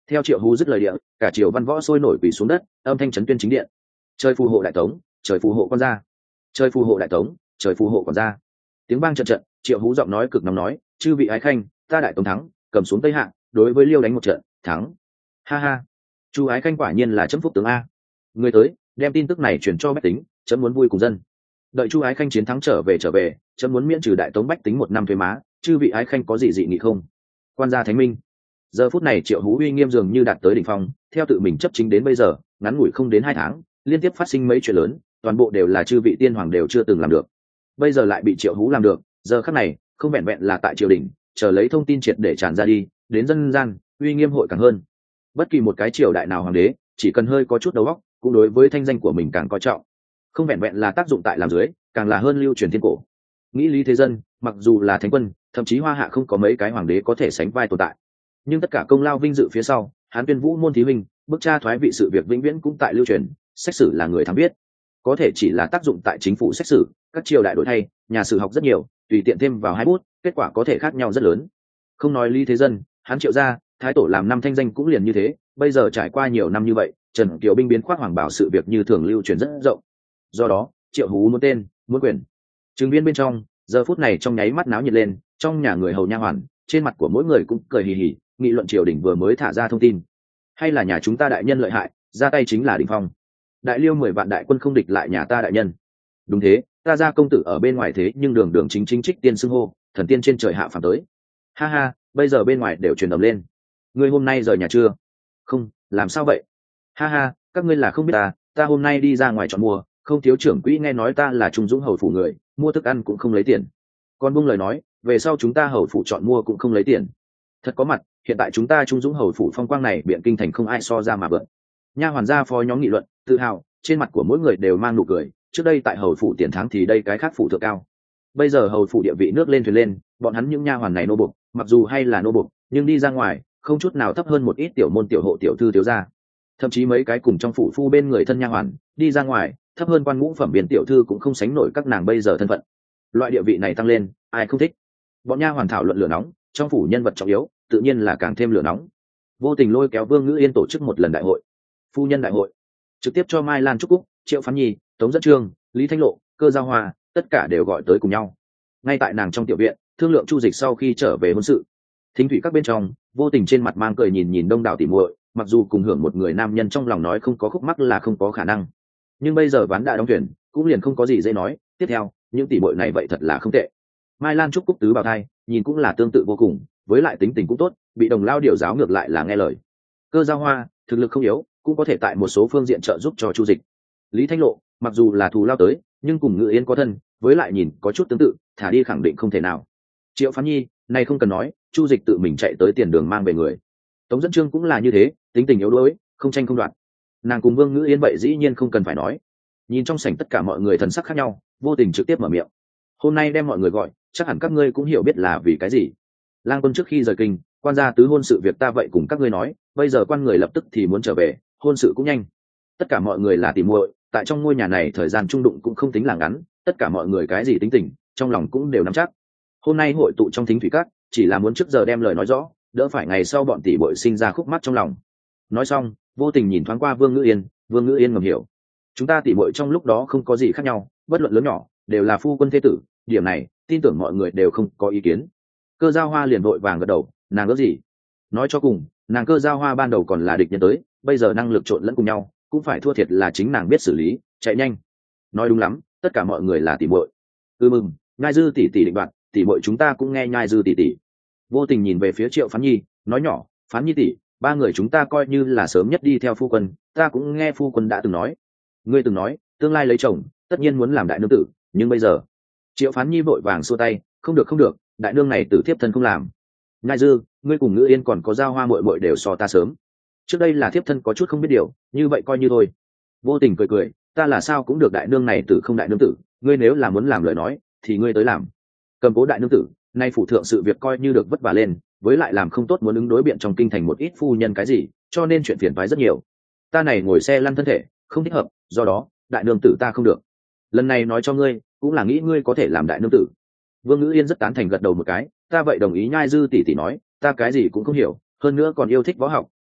[SPEAKER 1] Theo Triệu Hú dứt lời địa, cả triều văn võ sôi nổi quỳ xuống đất, âm thanh chấn tuyên chính điện. Trời phù hộ đại tống, trời phù hộ con gia. Trời phù hộ đại tống, trời phù hộ con gia. Tiếng vang trận trận, Triệu Hú giọng nói cực nóng nói, chư vị ái khanh, ta đại tống thắng, cầm xuống Tây Hạ, đối với Liêu đánh một trận, thắng. Ha ha. Chu ái khanh quả nhiên là chấm phúc tướng a. Người tới, đem tin tức này truyền cho bách tính, chấm muốn vui cùng dân. Đợi Chu ái khanh chiến thắng trở về trở về, chấm muốn miễn trừ đại tống bách tính một năm thuế má, chư vị ái khanh có gì dị nghị không? Quan gia thánh minh. Giờ phút này Triệu Hú uy nghiêm dường như đạt tới đỉnh phong, theo tự mình chấp chính đến bây giờ, ngắn ngủi không đến hai tháng, liên tiếp phát sinh mấy chuyện lớn, toàn bộ đều là chư vị tiên hoàng đều chưa từng làm được. Bây giờ lại bị Triệu Hú làm được, giờ khắc này, không vẹn vẹn là tại triều đình, chờ lấy thông tin triệt để tràn ra đi, đến dân gian, uy nghiêm hội càng hơn. Bất kỳ một cái triều đại nào hoàng đế, chỉ cần hơi có chút đầu óc, cũng đối với thanh danh của mình càng coi trọng. Không vẹn vẹn là tác dụng tại làm dưới, càng là hơn lưu truyền thiên cổ. Nghĩ lý thế dân, mặc dù là thánh quân, thậm chí hoa hạ không có mấy cái hoàng đế có thể sánh vai tồn tại, nhưng tất cả công lao vinh dự phía sau, Hán Tuyên Vũ môn thí huynh, bức cha thoái vị sự việc vĩnh viễn cũng tại lưu truyền, xét xử là người thắng biết. Có thể chỉ là tác dụng tại chính phủ xét xử, các triều đại đổi thay, nhà sử học rất nhiều, tùy tiện thêm vào hai bút, kết quả có thể khác nhau rất lớn. Không nói lý thế dân, Hán Triệu gia, thái tổ làm năm thanh danh cũng liền như thế, bây giờ trải qua nhiều năm như vậy, Trần Kiều binh biến khoác hoàng bảo sự việc như thường lưu truyền rất rộng. Do đó, Triệu Hú muốn tên, muốn quyền. Trường viên bên trong, giờ phút này trong nháy mắt náo nhiệt lên, trong nhà người hầu nha hoàn, trên mặt của mỗi người cũng cười hì hì, nghị luận triều đình vừa mới thả ra thông tin. Hay là nhà chúng ta đại nhân lợi hại, ra tay chính là đỉnh phong. Đại Liêu mười vạn đại quân không địch lại nhà ta đại nhân. Đúng thế, ta ra công tử ở bên ngoài thế nhưng đường đường chính chính trích tiên xưng hô, thần tiên trên trời hạ phàm tới. Ha ha, bây giờ bên ngoài đều truyền ầm lên. Ngươi hôm nay rời nhà chưa? Không, làm sao vậy? Ha ha, các ngươi là không biết ta, ta hôm nay đi ra ngoài chọn mua, không thiếu trưởng quỹ nghe nói ta là trung dũng hầu phủ người, mua thức ăn cũng không lấy tiền. Còn buông lời nói, về sau chúng ta hầu phủ chọn mua cũng không lấy tiền. Thật có mặt, hiện tại chúng ta trung dũng hầu phủ phong quang này biện kinh thành không ai so ra mà bận. Nha hoàn gia phó nhóm nghị luận, tự hào, trên mặt của mỗi người đều mang nụ cười. Trước đây tại hầu phủ tiền thắng thì đây cái khác phủ thượng cao. Bây giờ hầu phủ địa vị nước lên thuyền lên, bọn hắn những nha hoàn này nô bộc, mặc dù hay là nô bộc, nhưng đi ra ngoài không chút nào thấp hơn một ít tiểu môn tiểu hộ tiểu thư tiểu gia. Thậm chí mấy cái cùng trong phủ phu bên người thân nha hoàn, đi ra ngoài thấp hơn quan ngũ phẩm biên tiểu thư cũng không sánh nổi các nàng bây giờ thân phận. Loại địa vị này tăng lên, ai không thích? Bọn nha hoàn thảo luận lửa nóng, trong phủ nhân vật trọng yếu, tự nhiên là càng thêm lửa nóng. Vô tình lôi kéo Vương Ngữ Yên tổ chức một lần đại hội, phu nhân đại hội, trực tiếp cho Mai Lan Trúc Cúc, Triệu Phán Nhi, Tống Dẫn Trương, Lý Thanh Lộ, Cơ Giao Hoa, tất cả đều gọi tới cùng nhau. Ngay tại nàng trong tiểu viện, thương lượng chu dịch sau khi trở về hôn sự. Thính thủy các bên trong, Vô Tình trên mặt mang cười nhìn nhìn đông đảo tỉ muội, mặc dù cùng hưởng một người nam nhân trong lòng nói không có khúc mắc là không có khả năng, nhưng bây giờ ván đã đóng thuyền, cũng liền không có gì dễ nói. Tiếp theo, những tỉ muội này vậy thật là không tệ. Mai Lan Trúc Cúc tứ bào thai, nhìn cũng là tương tự vô cùng, với lại tính tình cũng tốt, bị đồng lao điều giáo ngược lại là nghe lời. Cơ Giao Hoa, thực lực không yếu, cũng có thể tại một số phương diện trợ giúp cho chu dịch. Lý Thanh Lộ, mặc dù là thù lao tới, nhưng cùng Ngự Yên có thân, với lại nhìn có chút tương tự, thả đi khẳng định không thể nào. Triệu Phán Nhi, này không cần nói, chu dịch tự mình chạy tới tiền đường mang về người. Tống Dẫn Trương cũng là như thế, tính tình yếu đuối, không tranh không đoạt. Nàng cùng Vương Ngữ Yên vậy dĩ nhiên không cần phải nói. Nhìn trong sảnh tất cả mọi người thần sắc khác nhau, Vô Tình trực tiếp mở miệng. Hôm nay đem mọi người gọi, chắc hẳn các ngươi cũng hiểu biết là vì cái gì. Lang Quân trước khi rời kinh, quan gia tứ hôn sự việc ta vậy cùng các ngươi nói, bây giờ quan người lập tức thì muốn trở về, hôn sự cũng nhanh. Tất cả mọi người là tỉ muội, tại trong ngôi nhà này thời gian trung đụng cũng không tính là ngắn, tất cả mọi người cái gì tính tình, trong lòng cũng đều nắm chắc. Hôm nay hội tụ trong thính thủy các, chỉ là muốn trước giờ đem lời nói rõ, đỡ phải ngày sau bọn tỷ muội sinh ra khúc mắc trong lòng. Nói xong, Vô Tình nhìn thoáng qua Vương Ngữ Yên, Vương Ngữ Yên ngầm hiểu. Chúng ta tỷ muội trong lúc đó không có gì khác nhau, bất luận lớn nhỏ, đều là phu quân thế tử, điểm này, tin tưởng mọi người đều không có ý kiến. Cơ Giao Hoa liền vội vàng gật đầu, nàng ước gì? Nói cho cùng, nàng Cơ Giao Hoa ban đầu còn là địch nhân tới, bây giờ năng lực trộn lẫn cùng nhau, cũng phải thua thiệt là chính nàng biết xử lý, chạy nhanh. Nói đúng lắm, tất cả mọi người là tỷ muội. Ừ mừng, Nhai Dư tỷ tỷ định đoạt, tỷ muội chúng ta cũng nghe Nhai Dư tỷ tỷ. Vô Tình nhìn về phía Triệu Phán Nhi, nói nhỏ, Phán Nhi tỷ, ba người chúng ta coi như là sớm nhất đi theo phu quân, ta cũng nghe phu quân đã từng nói. Ngươi từng nói, tương lai lấy chồng, tất nhiên muốn làm đại nương tử, nhưng bây giờ. Triệu Phán Nhi vội vàng xua tay, không được không được, đại nương này tử thiếp thân không làm. Nhai Dư, ngươi cùng Ngữ Yên còn có Giao Hoa muội muội đều so ta sớm. Trước đây là thiếp thân có chút không biết điều, như vậy coi như thôi. Vô Tình cười cười, ta là sao cũng được đại nương này tử không đại nương tử, ngươi nếu là muốn làm lời nói, thì ngươi tới làm. Cầm cố đại nương tử, nay phủ thượng sự việc coi như được vất vả lên, với lại làm không tốt muốn ứng đối biện trong kinh thành một ít phu nhân cái gì, cho nên chuyện phiền toái rất nhiều. Ta này ngồi xe lăn thân thể, không thích hợp, do đó, đại nương tử ta không được. Lần này nói cho ngươi, cũng là nghĩ ngươi có thể làm đại nương tử. Vương Ngữ Yên rất tán thành gật đầu một cái, ta vậy đồng ý Nhai Dư tỷ tỷ nói, ta cái gì cũng không hiểu, hơn nữa còn yêu thích võ học,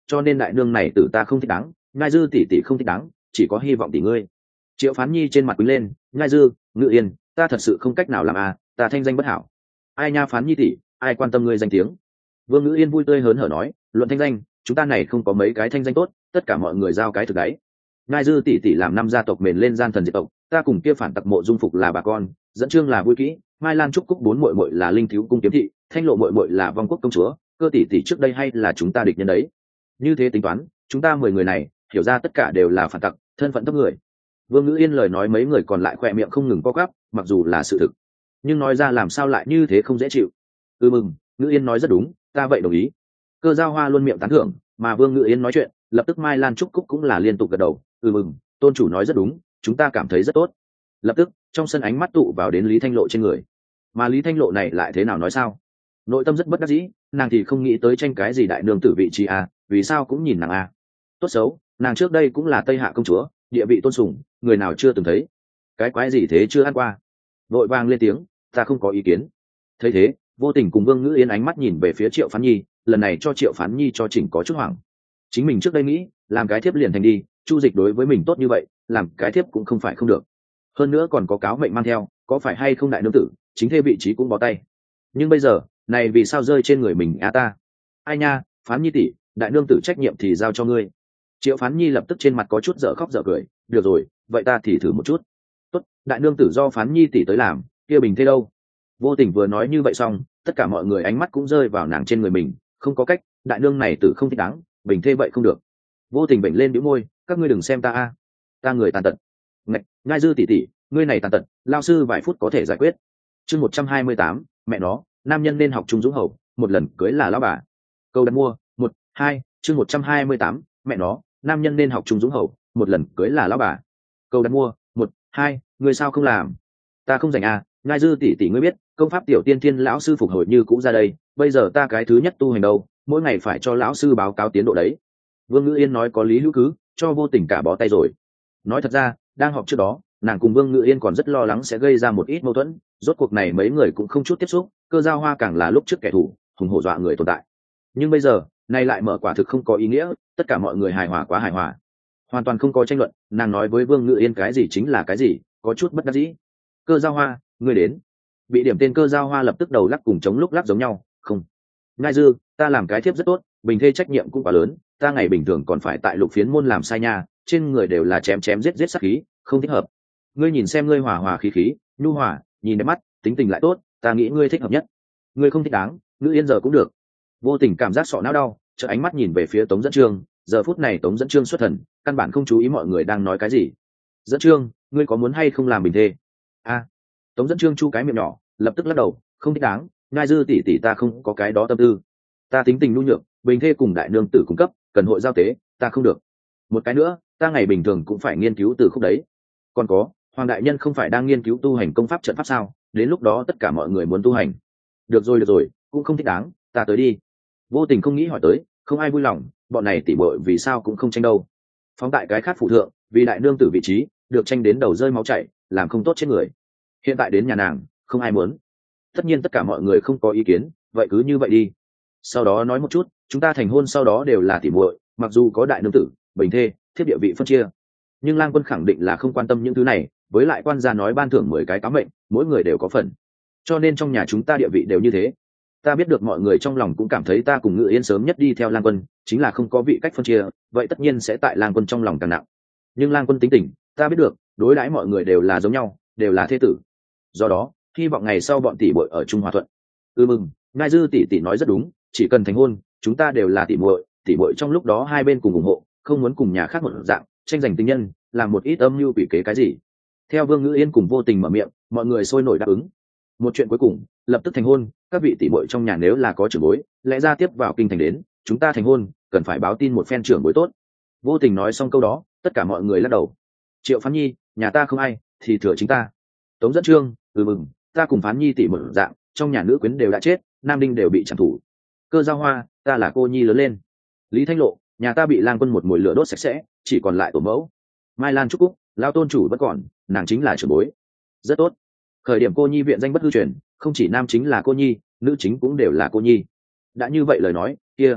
[SPEAKER 1] cho nên đại nương này tử ta không thích đáng, ngai dư tỷ tỷ không thích đáng, chỉ có hy vọng tỷ ngươi. Triệu Phán Nhi trên mặt quýnh lên, ngai dư, Ngự Yên, ta thật sự không cách nào làm à, ta thanh danh bất hảo. Ai nha Phán Nhi tỷ, ai quan tâm ngươi danh tiếng. Vương Ngữ Yên vui tươi hớn hở nói, luận thanh danh, chúng ta này không có mấy cái thanh danh tốt, tất cả mọi người giao cái thực đấy. Ngai dư tỷ tỷ làm năm gia tộc mền lên gian thần diệt tộc, ta cùng kia phản tặc Mộ Dung Phục là bà con, dẫn chương là vui kỹ, Mai Lan Trúc Cúc bốn muội muội là Linh Thiếu cung kiếm thị, Thanh Lộ muội muội là Vong Quốc công chúa, Cơ tỷ tỷ trước đây hay là chúng ta địch nhân đấy. Như thế tính toán, chúng ta mười người này, hiểu ra tất cả đều là phản tặc, thân phận thấp người. Vương Ngữ Yên lời nói mấy người còn lại khỏe miệng không ngừng co quắp, mặc dù là sự thực, nhưng nói ra làm sao lại như thế không dễ chịu. Ừ mừng, Ngữ Yên nói rất đúng, ta vậy đồng ý. Cơ Giao Hoa luôn miệng tán thưởng, mà Vương Ngữ Yên nói chuyện, lập tức Mai Lan Trúc Cúc cũng là liên tục gật đầu. Ừ mừng, tôn chủ nói rất đúng, chúng ta cảm thấy rất tốt. Lập tức trong sân ánh mắt tụ vào đến Lý Thanh Lộ trên người, mà Lý Thanh Lộ này lại thế nào nói sao? Nội tâm rất bất đắc dĩ, nàng thì không nghĩ tới tranh cái gì đại nương tử vị trí à, vì sao cũng nhìn nàng à. Tốt xấu, nàng trước đây cũng là Tây Hạ công chúa, địa vị tôn sùng, người nào chưa từng thấy. Cái quái gì thế chưa ăn qua. Vội vàng lên tiếng, ta không có ý kiến. Thấy thế, Vô Tình cùng Vương Ngữ Yên ánh mắt nhìn về phía Triệu Phán Nhi, lần này cho Triệu Phán Nhi cho chỉnh có chút hoảng. Chính mình trước đây nghĩ, làm cái thiếp liền thành đi, Chu Dịch đối với mình tốt như vậy, làm cái thiếp cũng không phải không được. Hơn nữa còn có cáo mệnh mang theo, có phải hay không đại nương tử, chính thê vị trí cũng bó tay. Nhưng bây giờ, này vì sao rơi trên người mình a ta? Ai nha, Phán Nhi tỷ, đại nương tử trách nhiệm thì giao cho ngươi. Triệu Phán Nhi lập tức trên mặt có chút dở khóc dở cười, được rồi, vậy ta thì thử một chút. Tốt, đại nương tử do Phán Nhi tỷ tới làm, kia bình thế đâu? Vô Tình vừa nói như vậy xong, tất cả mọi người ánh mắt cũng rơi vào nàng trên người mình, không có cách, đại nương này tử không thích đáng, bình thế vậy không được. Vô Tình bệnh lên bĩu môi, các ngươi đừng xem ta a, ta người tàn tật. Ngạch, Ngai dư tỷ tỷ, ngươi này tàn tật, lao sư vài phút có thể giải quyết. Chương một trăm hai mươi tám, mẹ nó, nam nhân nên học trung dũng hậu, một lần cưới là lão bà. Câu đặt mua, một, hai, chương một trăm hai mươi tám, mẹ nó, nam nhân nên học trung dũng hậu, một lần cưới là lão bà. Câu đặt mua, một, hai, ngươi sao không làm? Ta không rảnh à, Ngai dư tỷ tỷ ngươi biết, công pháp tiểu tiên thiên lão sư phục hồi như cũ ra đây, bây giờ ta cái thứ nhất tu hành đâu, mỗi ngày phải cho lão sư báo cáo tiến độ đấy. Vương Ngữ Yên nói có lý hữu cứ, cho Vô Tình cả bó tay rồi. Nói thật ra, đang họp trước đó, nàng cùng Vương Ngữ Yên còn rất lo lắng sẽ gây ra một ít mâu thuẫn, rốt cuộc này mấy người cũng không chút tiếp xúc, Cơ Giao Hoa càng là lúc trước kẻ thù, hùng hổ dọa người tồn tại. Nhưng bây giờ, nay lại mở quả thực không có ý nghĩa, tất cả mọi người hài hòa quá hài hòa, hoàn toàn không có tranh luận. Nàng nói với Vương Ngữ Yên cái gì chính là cái gì, có chút bất đắc dĩ. Cơ Giao Hoa, ngươi đến. Bị điểm tên Cơ Giao Hoa lập tức đầu lắc cùng chống lúc lắc giống nhau. Không, Ngai dư, ta làm cái thiếp rất tốt, bình thê trách nhiệm cũng quá lớn, ta ngày bình thường còn phải tại Lục Phiến môn làm sai nha, trên người đều là chém chém giết giết sát khí, không thích hợp. Ngươi nhìn xem ngươi hòa hòa khí khí, nhu hòa, nhìn đẹp mắt, tính tình lại tốt, ta nghĩ ngươi thích hợp nhất. Ngươi không thích đáng, Ngữ Yên giờ cũng được. Vô Tình cảm giác sọ não đau, chợ ánh mắt nhìn về phía Tống Dẫn Chương, giờ phút này Tống Dẫn Chương xuất thần, căn bản không chú ý mọi người đang nói cái gì. Dẫn Chương, ngươi có muốn hay không làm bình thê? A. À, Tống Dẫn Chương chu cái miệng nhỏ, lập tức lắc đầu, không thích đáng, Ngai dư tỷ tỷ ta không có cái đó tâm tư. Ta tính tình nhu nhược, bình thê cùng đại nương tử cung cấp, cần hội giao tế, ta không được. Một cái nữa, ta ngày bình thường cũng phải nghiên cứu từ khúc đấy. Còn có, Hoàng đại nhân không phải đang nghiên cứu tu hành công pháp trận pháp sao? Đến lúc đó tất cả mọi người muốn tu hành. Được rồi được rồi, cũng không thích đáng, ta tới đi. Vô Tình không nghĩ hỏi tới, không ai vui lòng, bọn này tỉ muội vì sao cũng không tranh đâu. Phóng tại cái khác phụ thượng, vì đại nương tử vị trí, được tranh đến đầu rơi máu chảy, làm không tốt chết người. Hiện tại đến nhà nàng, không ai muốn. Tất nhiên tất cả mọi người không có ý kiến, vậy cứ như vậy đi. Sau đó nói một chút, chúng ta thành hôn sau đó đều là tỉ muội, mặc dù có đại nương tử, bình thê, thiếp địa vị phân chia, nhưng Lang Quân khẳng định là không quan tâm những thứ này, với lại quan gia nói ban thưởng mười cái cá mệnh, mỗi người đều có phần, cho nên trong nhà chúng ta địa vị đều như thế. Ta biết được mọi người trong lòng cũng cảm thấy ta cùng Ngự Yên sớm nhất đi theo Lang Quân, chính là không có vị cách phân chia, vậy tất nhiên sẽ tại Lang Quân trong lòng càng nặng. Nhưng Lang Quân tính tình, ta biết được, đối đãi mọi người đều là giống nhau, đều là thế tử. Do đó, hy vọng ngày sau bọn tỷ muội ở chung hòa thuận. Ừ mừng, Ngai dư tỷ tỷ nói rất đúng, chỉ cần thành hôn, chúng ta đều là tỷ muội, tỷ muội trong lúc đó hai bên cùng ủng hộ, không muốn cùng nhà khác một dạng tranh giành tình nhân, làm một ít âm mưu quỷ kế cái gì. Theo Vương Ngữ Yên cùng Vô Tình mở miệng, mọi người sôi nổi đáp ứng. Một chuyện cuối cùng, lập tức thành hôn, các vị tỷ muội trong nhà nếu là có trưởng bối, lẽ ra tiếp vào kinh thành đến, chúng ta thành hôn, cần phải báo tin một phen trưởng bối tốt. Vô Tình nói xong câu đó, tất cả mọi người lắc đầu. Triệu Phán Nhi, nhà ta không ai, thì thừa chính ta. Tống Dẫn Chương, ừ mừng, ta cùng Phán Nhi tỷ một dạng, trong nhà nữ quyến đều đã chết, nam đinh đều bị trảm thủ. Cơ Giao Hoa, ta là cô nhi lớn lên. Lý Thanh Lộ, nhà ta bị Lang Quân một mùi lửa đốt sạch sẽ, chỉ còn lại tổ mẫu. Mai Lan Trúc Cúc, lao tôn chủ vẫn còn, nàng chính là trưởng bối. Rất tốt. Khởi điểm cô nhi viện danh bất hư truyền, không chỉ nam chính là cô nhi, nữ chính cũng đều là cô nhi. Đã như vậy lời nói, kia,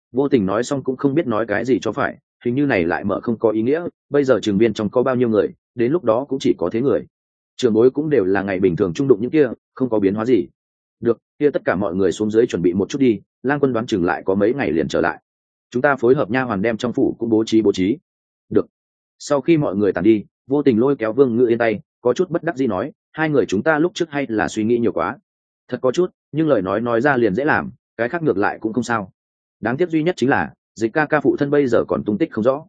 [SPEAKER 1] Vô Tình nói xong cũng không biết nói cái gì cho phải, hình như này lại mở không có ý nghĩa, bây giờ trường viên trong có bao nhiêu người, đến lúc đó cũng chỉ có thế người. Trường bối cũng đều là ngày bình thường trung đụng những kia, không có biến hóa gì. Được, kia tất cả mọi người xuống dưới chuẩn bị một chút đi, Lang Quân đoán chừng lại có mấy ngày liền trở lại. Chúng ta phối hợp nha hoàn đem trong phủ cũng bố trí bố trí. Được. Sau khi mọi người tàn đi, Vô Tình lôi kéo Vương Ngự Yên tay, có chút bất đắc dĩ nói, hai người chúng ta lúc trước hay là suy nghĩ nhiều quá. Thật có chút, nhưng lời nói nói ra liền dễ làm, cái khác ngược lại cũng không sao. Đáng tiếc duy nhất chính là Dịch ca ca phụ thân bây giờ còn tung tích không rõ.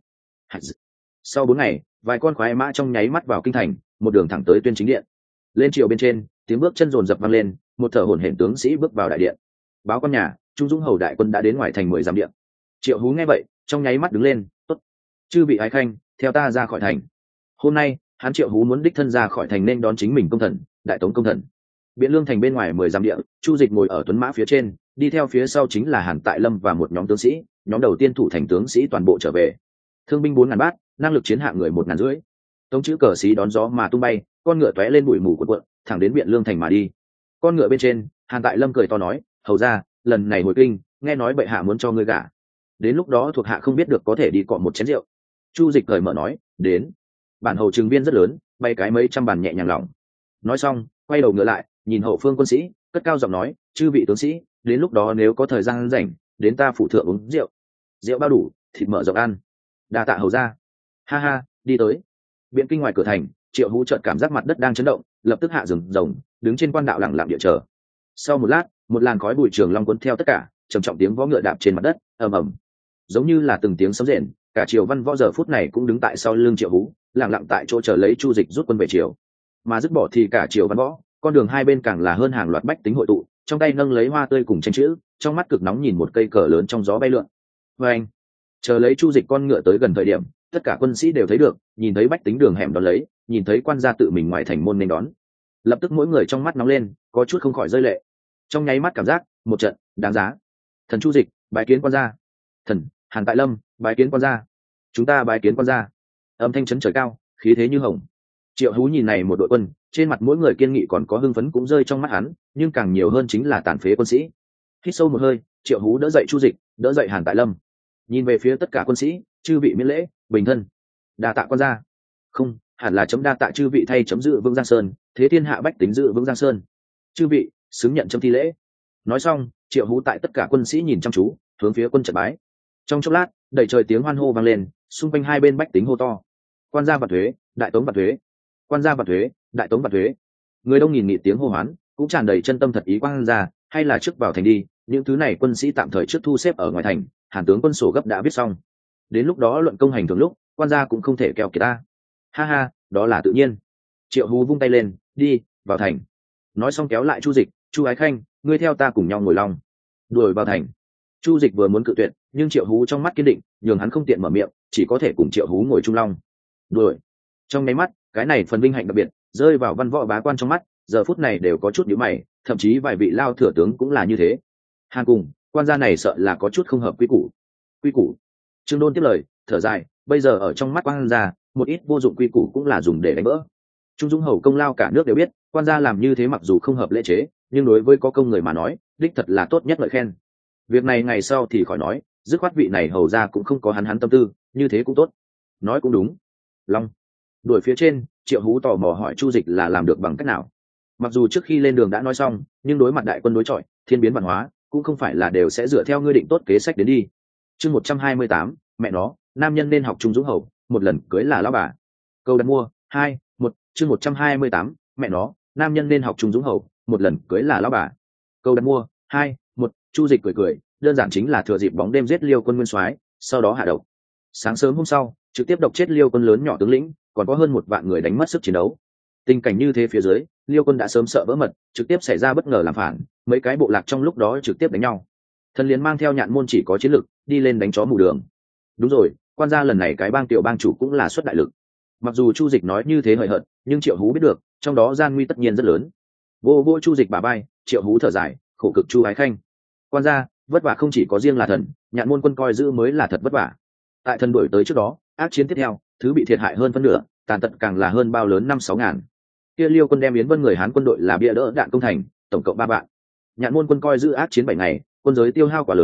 [SPEAKER 1] Sau bốn ngày, vài con khoái mã trong nháy mắt vào kinh thành, một đường thẳng tới Tuyên Chính điện. Lên triều bên trên, tiếng bước chân rồn rập vang lên, một thở hổn hển tướng sĩ bước vào đại điện. Báo con nhà, Trung Dũng hầu đại quân đã đến ngoài thành mười dặm điện. Triệu Hú nghe vậy, trong nháy mắt đứng lên, tốt, chư vị ái khanh, theo ta ra khỏi thành. Hôm nay, hắn Triệu Hú muốn đích thân ra khỏi thành nên đón chính mình công thần, đại tống công thần. Biện Lương thành bên ngoài mười dặm điện, Chu Dịch ngồi ở tuấn mã phía trên, đi theo phía sau chính là Hàn Tại Lâm và một nhóm tướng sĩ, nhóm đầu tiên thủ thành tướng sĩ toàn bộ trở về. Thương binh bốn ngàn bát, năng lực chiến hạng người một ngàn rưỡi. Tống chữ cờ xí đón gió mà tung bay, con ngựa tóe lên bụi mù cuộn cuộn, thẳng đến Biện Lương thành mà đi. Con ngựa bên trên, Hàn Tại Lâm cười to nói, hầu ra, lần này hồi kinh, nghe nói bệ hạ muốn cho ngươi gả. Đến lúc đó thuộc hạ không biết được có thể đi cọ một chén rượu. Chu Dịch cởi mở nói, đến. Bản hầu trường viên rất lớn, bay cái mấy trăm bàn nhẹ nhàng lỏng. Nói xong, quay đầu ngựa lại, nhìn hậu phương quân sĩ, cất cao giọng nói, chư vị tướng sĩ, đến lúc đó nếu có thời gian rảnh, đến ta phủ thượng uống rượu. Rượu bao đủ, thịt mở rộng ăn. Đa tạ hầu ra. Ha ha, đi tới. Biện kinh ngoài cửa thành, Triệu Hú chợt cảm giác mặt đất đang chấn động, lập tức hạ rừng rồng, đứng trên quan đạo lặng lặng địa chờ. Sau một lát, một làn khói bụi trường long cuốn theo tất cả, trầm trọng tiếng võ ngựa đạp trên mặt đất, ầm ầm, giống như là từng tiếng sấm rền. Cả triều văn võ giờ phút này cũng đứng tại sau lưng Triệu Hú, lặng lặng tại chỗ chờ lấy Chu Dịch rút quân về triều. Mà dứt bỏ thì cả triều văn võ, con đường hai bên càng là hơn hàng loạt bách tính hội tụ, trong tay nâng lấy hoa tươi cùng tranh chữ, trong mắt cực nóng nhìn một cây cờ lớn trong gió bay lượn. Và anh, chờ lấy Chu Dịch con ngựa tới gần thời điểm, tất cả quân sĩ đều thấy được, nhìn thấy bách tính đường hẻm đón lấy, nhìn thấy quan gia tự mình ngoài thành môn nên đón, lập tức mỗi người trong mắt nóng lên, có chút không khỏi rơi lệ. Trong nháy mắt cảm giác một trận đáng giá. Thần Chu Dịch bái kiến quan gia. Thần Hàn Tại Lâm bái kiến quan gia. Chúng ta bái kiến quan gia. Âm thanh chấn trời cao, khí thế như hồng. Triệu Hú nhìn này một đội quân, trên mặt mỗi người kiên nghị còn có hưng phấn cũng rơi trong mắt hắn, nhưng càng nhiều hơn chính là tàn phế quân sĩ. Hít sâu một hơi, Triệu Hú đỡ dậy Chu Dịch, đỡ dậy Hàn Tại Lâm, nhìn về phía tất cả quân sĩ, chư vị miễn lễ, bình thân. Đa tạ quan gia. Không, hẳn là chấm đa tạ chư vị thay chấm dự vững Giang Sơn, thế thiên hạ bách tính dự vững Giang Sơn. Chư vị xứng nhận chấm thi lễ. Nói xong, Triệu Hú tại tất cả quân sĩ nhìn chăm chú, hướng phía quân trận bái. Trong chốc lát, đầy trời tiếng hoan hô vang lên, xung quanh hai bên bách tính hô to: quan gia vạn thuế, đại tống vạn thuế, quan gia vạn thuế, đại tống vạn thuế. Người đông nghìn nghị tiếng hô hoán, cũng tràn đầy chân tâm thật ý quan gia, hay là trước vào thành đi, những thứ này quân sĩ tạm thời trước thu xếp ở ngoài thành, Hàn tướng quân sổ gấp đã viết xong, đến lúc đó luận công hành thường lúc, quan gia cũng không thể keo kiệt ta. Ha ha, đó là tự nhiên. Triệu Hú vung tay lên, đi vào thành. Nói xong kéo lại Chu Dịch, Chu Ái Khanh, ngươi theo ta cùng nhau ngồi long đuổi vào thành. Chu Dịch vừa muốn cự tuyệt, nhưng Triệu Hú trong mắt kiên định, nhường hắn không tiện mở miệng, chỉ có thể cùng Triệu Hú ngồi chung long đuổi. Trong mấy mắt, cái này phần vinh hạnh đặc biệt rơi vào văn võ bá quan trong mắt, giờ phút này đều có chút nhíu mày, thậm chí vài vị lao thừa tướng cũng là như thế. Hàn cùng quan gia này sợ là có chút không hợp quy củ. Quy củ? Trương Đôn tiếp lời, thở dài, bây giờ ở trong mắt quan gia, một ít vô dụng quy củ cũng là dùng để đánh vỡ. Trung Dũng hầu công lao cả nước đều biết, quan gia làm như thế mặc dù không hợp lễ chế, nhưng đối với có công người mà nói, đích thật là tốt nhất lời khen. Việc này ngày sau thì khỏi nói, dứt khoát vị này hầu ra cũng không có hắn hắn tâm tư, như thế cũng tốt. Nói cũng đúng. Long đuổi phía trên, Triệu Hú tò mò hỏi Chu Dịch là làm được bằng cách nào. Mặc dù trước khi lên đường đã nói xong, nhưng đối mặt đại quân đối chọi, thiên biến văn hóa, cũng không phải là đều sẽ dựa theo ngươi định tốt kế sách đến đi. Chương một trăm hai mươi tám, mẹ nó, nam nhân nên học Trung Dũng hầu, một lần cưới là lão bà. Câu đặt mua hai, một, chương một trăm hai mươi tám, mẹ nó, nam nhân nên học Trung Dũng hầu, một lần cưới là lão bà. Câu đặt mua hai, một, Chu Dịch cười cười, đơn giản chính là thừa dịp bóng đêm giết Liêu quân nguyên soái, sau đó hạ độc. Sáng sớm hôm sau, trực tiếp độc chết Liêu quân lớn nhỏ tướng lĩnh, còn có hơn một vạn người đánh mất sức chiến đấu. Tình cảnh như thế phía dưới, Liêu quân đã sớm sợ vỡ mật, trực tiếp xảy ra bất ngờ làm phản, mấy cái bộ lạc trong lúc đó trực tiếp đánh nhau. Thần liền mang theo Nhạn môn chỉ có chiến lực, đi lên đánh chó mù đường. Đúng rồi, quan gia lần này cái bang tiểu bang chủ cũng là xuất đại lực. Mặc dù Chu Dịch nói như thế hời hợt, nhưng Triệu Hú biết được, trong đó gian nguy tất nhiên rất lớn. Vô vô Chu Dịch bả vai, Triệu Hú thở dài, khổ cực Chu Ái Khanh. Quan gia, vất vả không chỉ có riêng là thần, Nhạn môn quân coi giữ mới là thật vất vả. Tại thần đuổi tới trước đó, ác chiến tiếp theo, thứ bị thiệt hại hơn phân nửa, tàn tật càng là hơn bao lớn năm sáu ngàn. Kia Liêu quân đem Yến Vân người Hán quân đội là bia đỡ đạn công thành, tổng cộng ba vạn. Nhạn môn quân coi giữ ác chiến bảy ngày, quân giới tiêu hao quá lớn,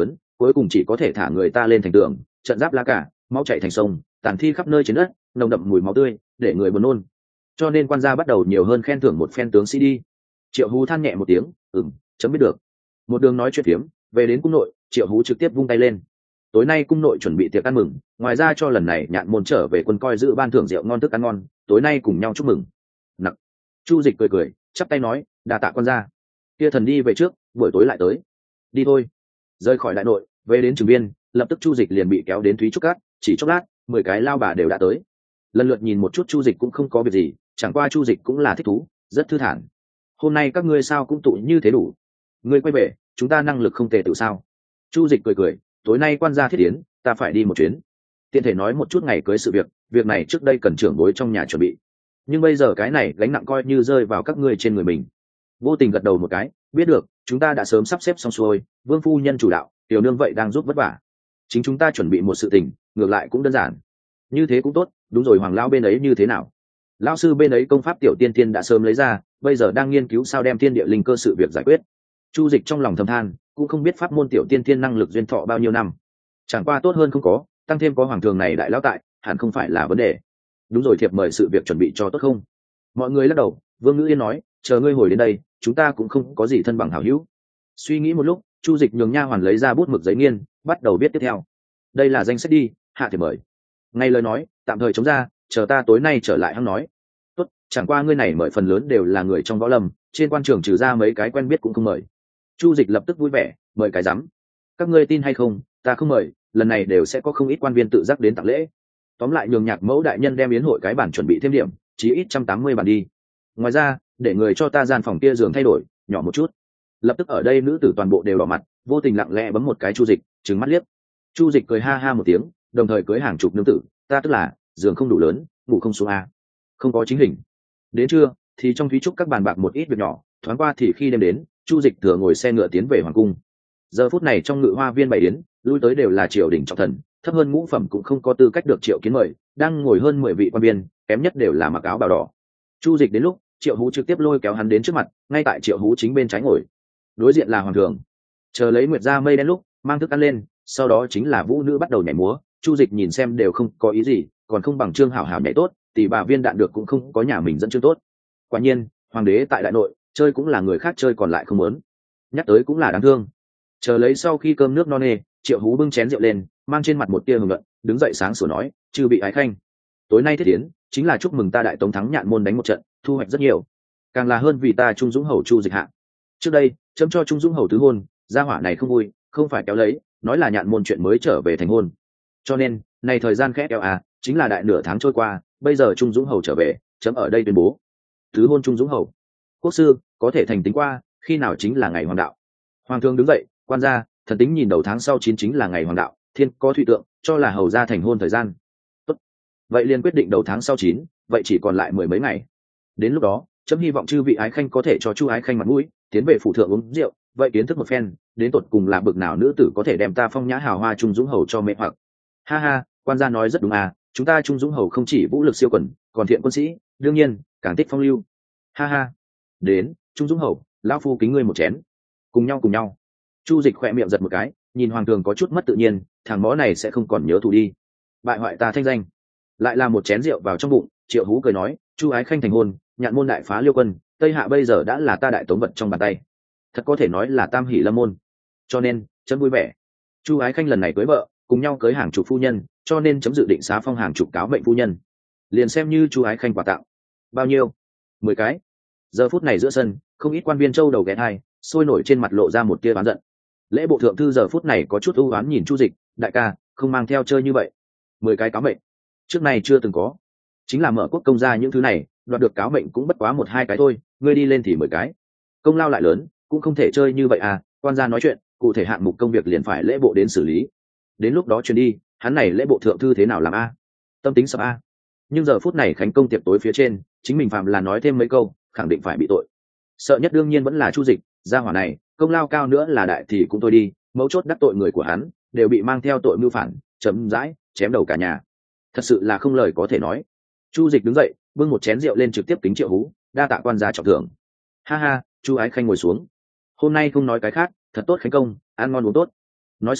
[SPEAKER 1] cuối cùng chỉ có thể thả người ta lên thành tường, trận giáp lá cả, máu chảy thành sông, tàn thi khắp nơi trên đất, nồng đậm mùi máu tươi để người buồn nôn. Cho nên quan gia bắt đầu nhiều hơn khen thưởng một phen tướng sĩ đi. Triệu Hú than nhẹ một tiếng, ừm, chấm biết được. Một đường nói chuyện phiếm, về đến cung nội, Triệu Hú trực tiếp vung tay lên. Tối nay cung nội chuẩn bị tiệc ăn mừng, ngoài ra cho lần này Nhạn Môn trở về quân coi giữ ban thưởng rượu ngon thức ăn ngon, tối nay cùng nhau chúc mừng. Nặc. Chu Dịch cười cười, chắp tay nói, đa tạ quan gia. Kia thần đi về trước, buổi tối lại tới. Đi thôi. Rời khỏi đại nội, về đến Trường Biên, lập tức Chu Dịch liền bị kéo đến Thúy Trúc Cát, chỉ chốc lát, mười cái lao bà đều đã tới. Lần lượt nhìn một chút Chu Dịch cũng không có việc gì, chẳng qua Chu Dịch cũng là thích thú, rất thư thản. Hôm nay các ngươi sao cũng tụ như thế đủ. Ngươi quay về, chúng ta năng lực không tệ tự sao? Chu Dịch cười cười, tối nay quan gia thiết yến, ta phải đi một chuyến. Tiện thể nói một chút ngày cưới sự việc, việc này trước đây cần trưởng bối trong nhà chuẩn bị, nhưng bây giờ cái này gánh nặng coi như rơi vào các ngươi trên người mình. Vô Tình gật đầu một cái, biết được, chúng ta đã sớm sắp xếp xong xuôi, Vương phu nhân chủ đạo, tiểu nương vậy đang giúp vất vả. Chính chúng ta chuẩn bị một sự tình, ngược lại cũng đơn giản. Như thế cũng tốt, đúng rồi, Hoàng lão bên ấy như thế nào? Lão sư bên ấy công pháp tiểu tiên tiên đã sớm lấy ra, bây giờ đang nghiên cứu sao đem thiên địa linh cơ sự việc giải quyết. Chu Dịch trong lòng thầm than, cũng không biết pháp môn tiểu tiên tiên năng lực duyên thọ bao nhiêu năm, chẳng qua tốt hơn không có, tăng thêm có hoàng thường này đại lão tại, hẳn không phải là vấn đề. Đúng rồi, thiệp mời sự việc chuẩn bị cho tốt không? Mọi người lắc đầu. Vương Ngữ Yên nói, chờ ngươi hồi đến đây, chúng ta cũng không có gì thân bằng hảo hữu. Suy nghĩ một lúc, Chu Dịch nhường nha hoàn lấy ra bút mực giấy nghiên, bắt đầu viết tiếp theo. Đây là danh sách đi, hạ thiệp mời. Ngay lời nói, tạm thời chống ra, chờ ta tối nay trở lại hăng nói. Tốt, chẳng qua ngươi này mời phần lớn đều là người trong võ lâm, trên quan trường trừ ra mấy cái quen biết cũng không mời. Chu Dịch lập tức vui vẻ, mời cái rắm. Các ngươi tin hay không, ta không mời, lần này đều sẽ có không ít quan viên tự giác đến tặng lễ. Tóm lại nhường Nhạc Mẫu đại nhân đem yến hội cái bản chuẩn bị thêm điểm, chí ít trăm tám mươi bản đi. Ngoài ra, để người cho ta gian phòng kia giường thay đổi, nhỏ một chút. Lập tức ở đây nữ tử toàn bộ đều đỏ mặt, Vô Tình lặng lẽ bấm một cái Chu Dịch, trừng mắt liếc. Chu Dịch cười ha ha một tiếng, đồng thời cưới hàng chục nương tử, ta tức là giường không đủ lớn, ngủ không xuống a. Không có chính hình. Đến trưa thì trong Thúy Trúc các bàn bạc một ít việc nhỏ, thoáng qua thì khi đêm đến, Chu Dịch thừa ngồi xe ngựa tiến về hoàng cung. Giờ phút này trong ngự hoa viên bày yến, lui tới đều là triều đình trọng thần, thấp hơn ngũ phẩm cũng không có tư cách được Triệu Kiến mời, đang ngồi hơn mười vị quan viên, kém nhất đều là mặc áo bào đỏ. Chu Dịch đến lúc, Triệu Hú trực tiếp lôi kéo hắn đến trước mặt, ngay tại Triệu Hú chính bên trái ngồi, đối diện là hoàng thượng. Chờ lấy nguyệt ra mây đen lúc, mang thức ăn lên, sau đó chính là vũ nữ bắt đầu nhảy múa. Chu Dịch nhìn xem đều không có ý gì, còn không bằng Trương Hảo Hảo nhảy tốt, tỷ bà viên đạn được cũng không có nhà mình dẫn chương tốt. Quả nhiên, hoàng đế tại đại nội, chơi cũng là người khác chơi còn lại không muốn. Nhắc tới cũng là đáng thương. Chờ lấy sau khi cơm nước no nê, Triệu Hú bưng chén rượu lên, mang trên mặt một tia hưởng luận, đứng dậy sáng sủa nói, chư vị ái khanh, tối nay thiết yến chính là chúc mừng ta đại tống thắng Nhạn Môn đánh một trận, thu hoạch rất nhiều, càng là hơn vì ta Trung Dũng hầu Chu Dịch hạ. Trước đây chấm cho Trung Dũng hầu tứ hôn, gia hỏa này không vui, không phải kéo lấy, nói là Nhạn Môn chuyện mới trở về thành hôn, cho nên này thời gian khẽ kéo à, chính là đại nửa tháng trôi qua, bây giờ Trung Dũng hầu trở về, chấm ở đây tuyên bố tứ hôn Trung Dũng hầu. Quốc sư có thể thành tính qua, khi nào chính là ngày hoàng đạo. Hoàng thượng đứng dậy, quan gia, thần tính nhìn đầu tháng sau chín chính là ngày hoàng đạo, thiên có thụy tượng, cho là hầu gia thành hôn thời gian. Tốt, vậy liền quyết định đầu tháng sau chín, vậy chỉ còn lại mười mấy ngày. Đến lúc đó, chấm hy vọng chư vị ái khanh có thể cho chu ái khanh mặt mũi, tiến về phủ thượng uống rượu, vậy kiến thức một phen, đến tột cùng là bực nào nữ tử có thể đem ta phong nhã hào hoa Trung Dũng hầu cho mê hoặc. Ha ha, quan gia nói rất đúng à, chúng ta Trung Dũng hầu không chỉ vũ lực siêu quần, còn thiện quân sĩ, đương nhiên càng thích phong lưu. Ha ha, đến Trung Dũng hầu, lão phu kính ngươi một chén. Cùng nhau cùng nhau. Chu Dịch khỏe miệng giật một cái, nhìn hoàng thượng có chút mất tự nhiên, thằng mõ này sẽ không còn nhớ thù đi, bại hoại ta thanh danh. Lại là một chén rượu vào trong bụng. Triệu Hú cười nói, chu ái khanh thành hôn, Nhạn Môn đại phá Liêu quân, Tây Hạ bây giờ đã là ta đại tống vật trong bàn tay, thật có thể nói là tam hỷ lâm môn, cho nên chấm vui vẻ. Chu ái khanh lần này cưới vợ, cùng nhau cưới hàng chục phu nhân, cho nên chấm dự định xá phong hàng chục cáo mệnh phu nhân, liền xem như chu ái khanh quà tặng. Bao nhiêu? Mười cái. Giờ phút này giữa sân, không ít quan viên châu đầu ghé thai, sôi nổi trên mặt lộ ra một tia oán giận. Lễ bộ thượng thư giờ phút này có chút ưu oán nhìn Chu Dịch, đại ca không mang theo chơi như vậy. Mười cái cáo mệnh, trước này chưa từng có, chính là mở quốc công gia những thứ này, đoạt được cáo mệnh cũng bất quá một hai cái thôi, ngươi đi lên thì mười cái, công lao lại lớn, cũng không thể chơi như vậy à. Quan gia nói chuyện, cụ thể hạng mục công việc liền phải lễ bộ đến xử lý, đến lúc đó truyền đi, hắn này lễ bộ thượng thư thế nào làm a, tâm tính sập a. Nhưng giờ phút này khánh công tiệc tối phía trên, chính mình phạm là nói thêm mấy câu, khẳng định phải bị tội. Sợ nhất đương nhiên vẫn là Chu Dịch, gia hỏa này công lao cao nữa là đại thì cũng thôi đi, mấu chốt đắc tội người của hắn, đều bị mang theo tội mưu phản, chấm dãi chém đầu cả nhà, thật sự là không lời có thể nói. Chu Dịch đứng dậy, bưng một chén rượu lên trực tiếp kính Triệu Hú, đa tạ quan gia trọng thưởng. Ha ha, Chu ái khanh ngồi xuống, hôm nay không nói cái khác, thật tốt khánh công, ăn ngon uống tốt. Nói xong,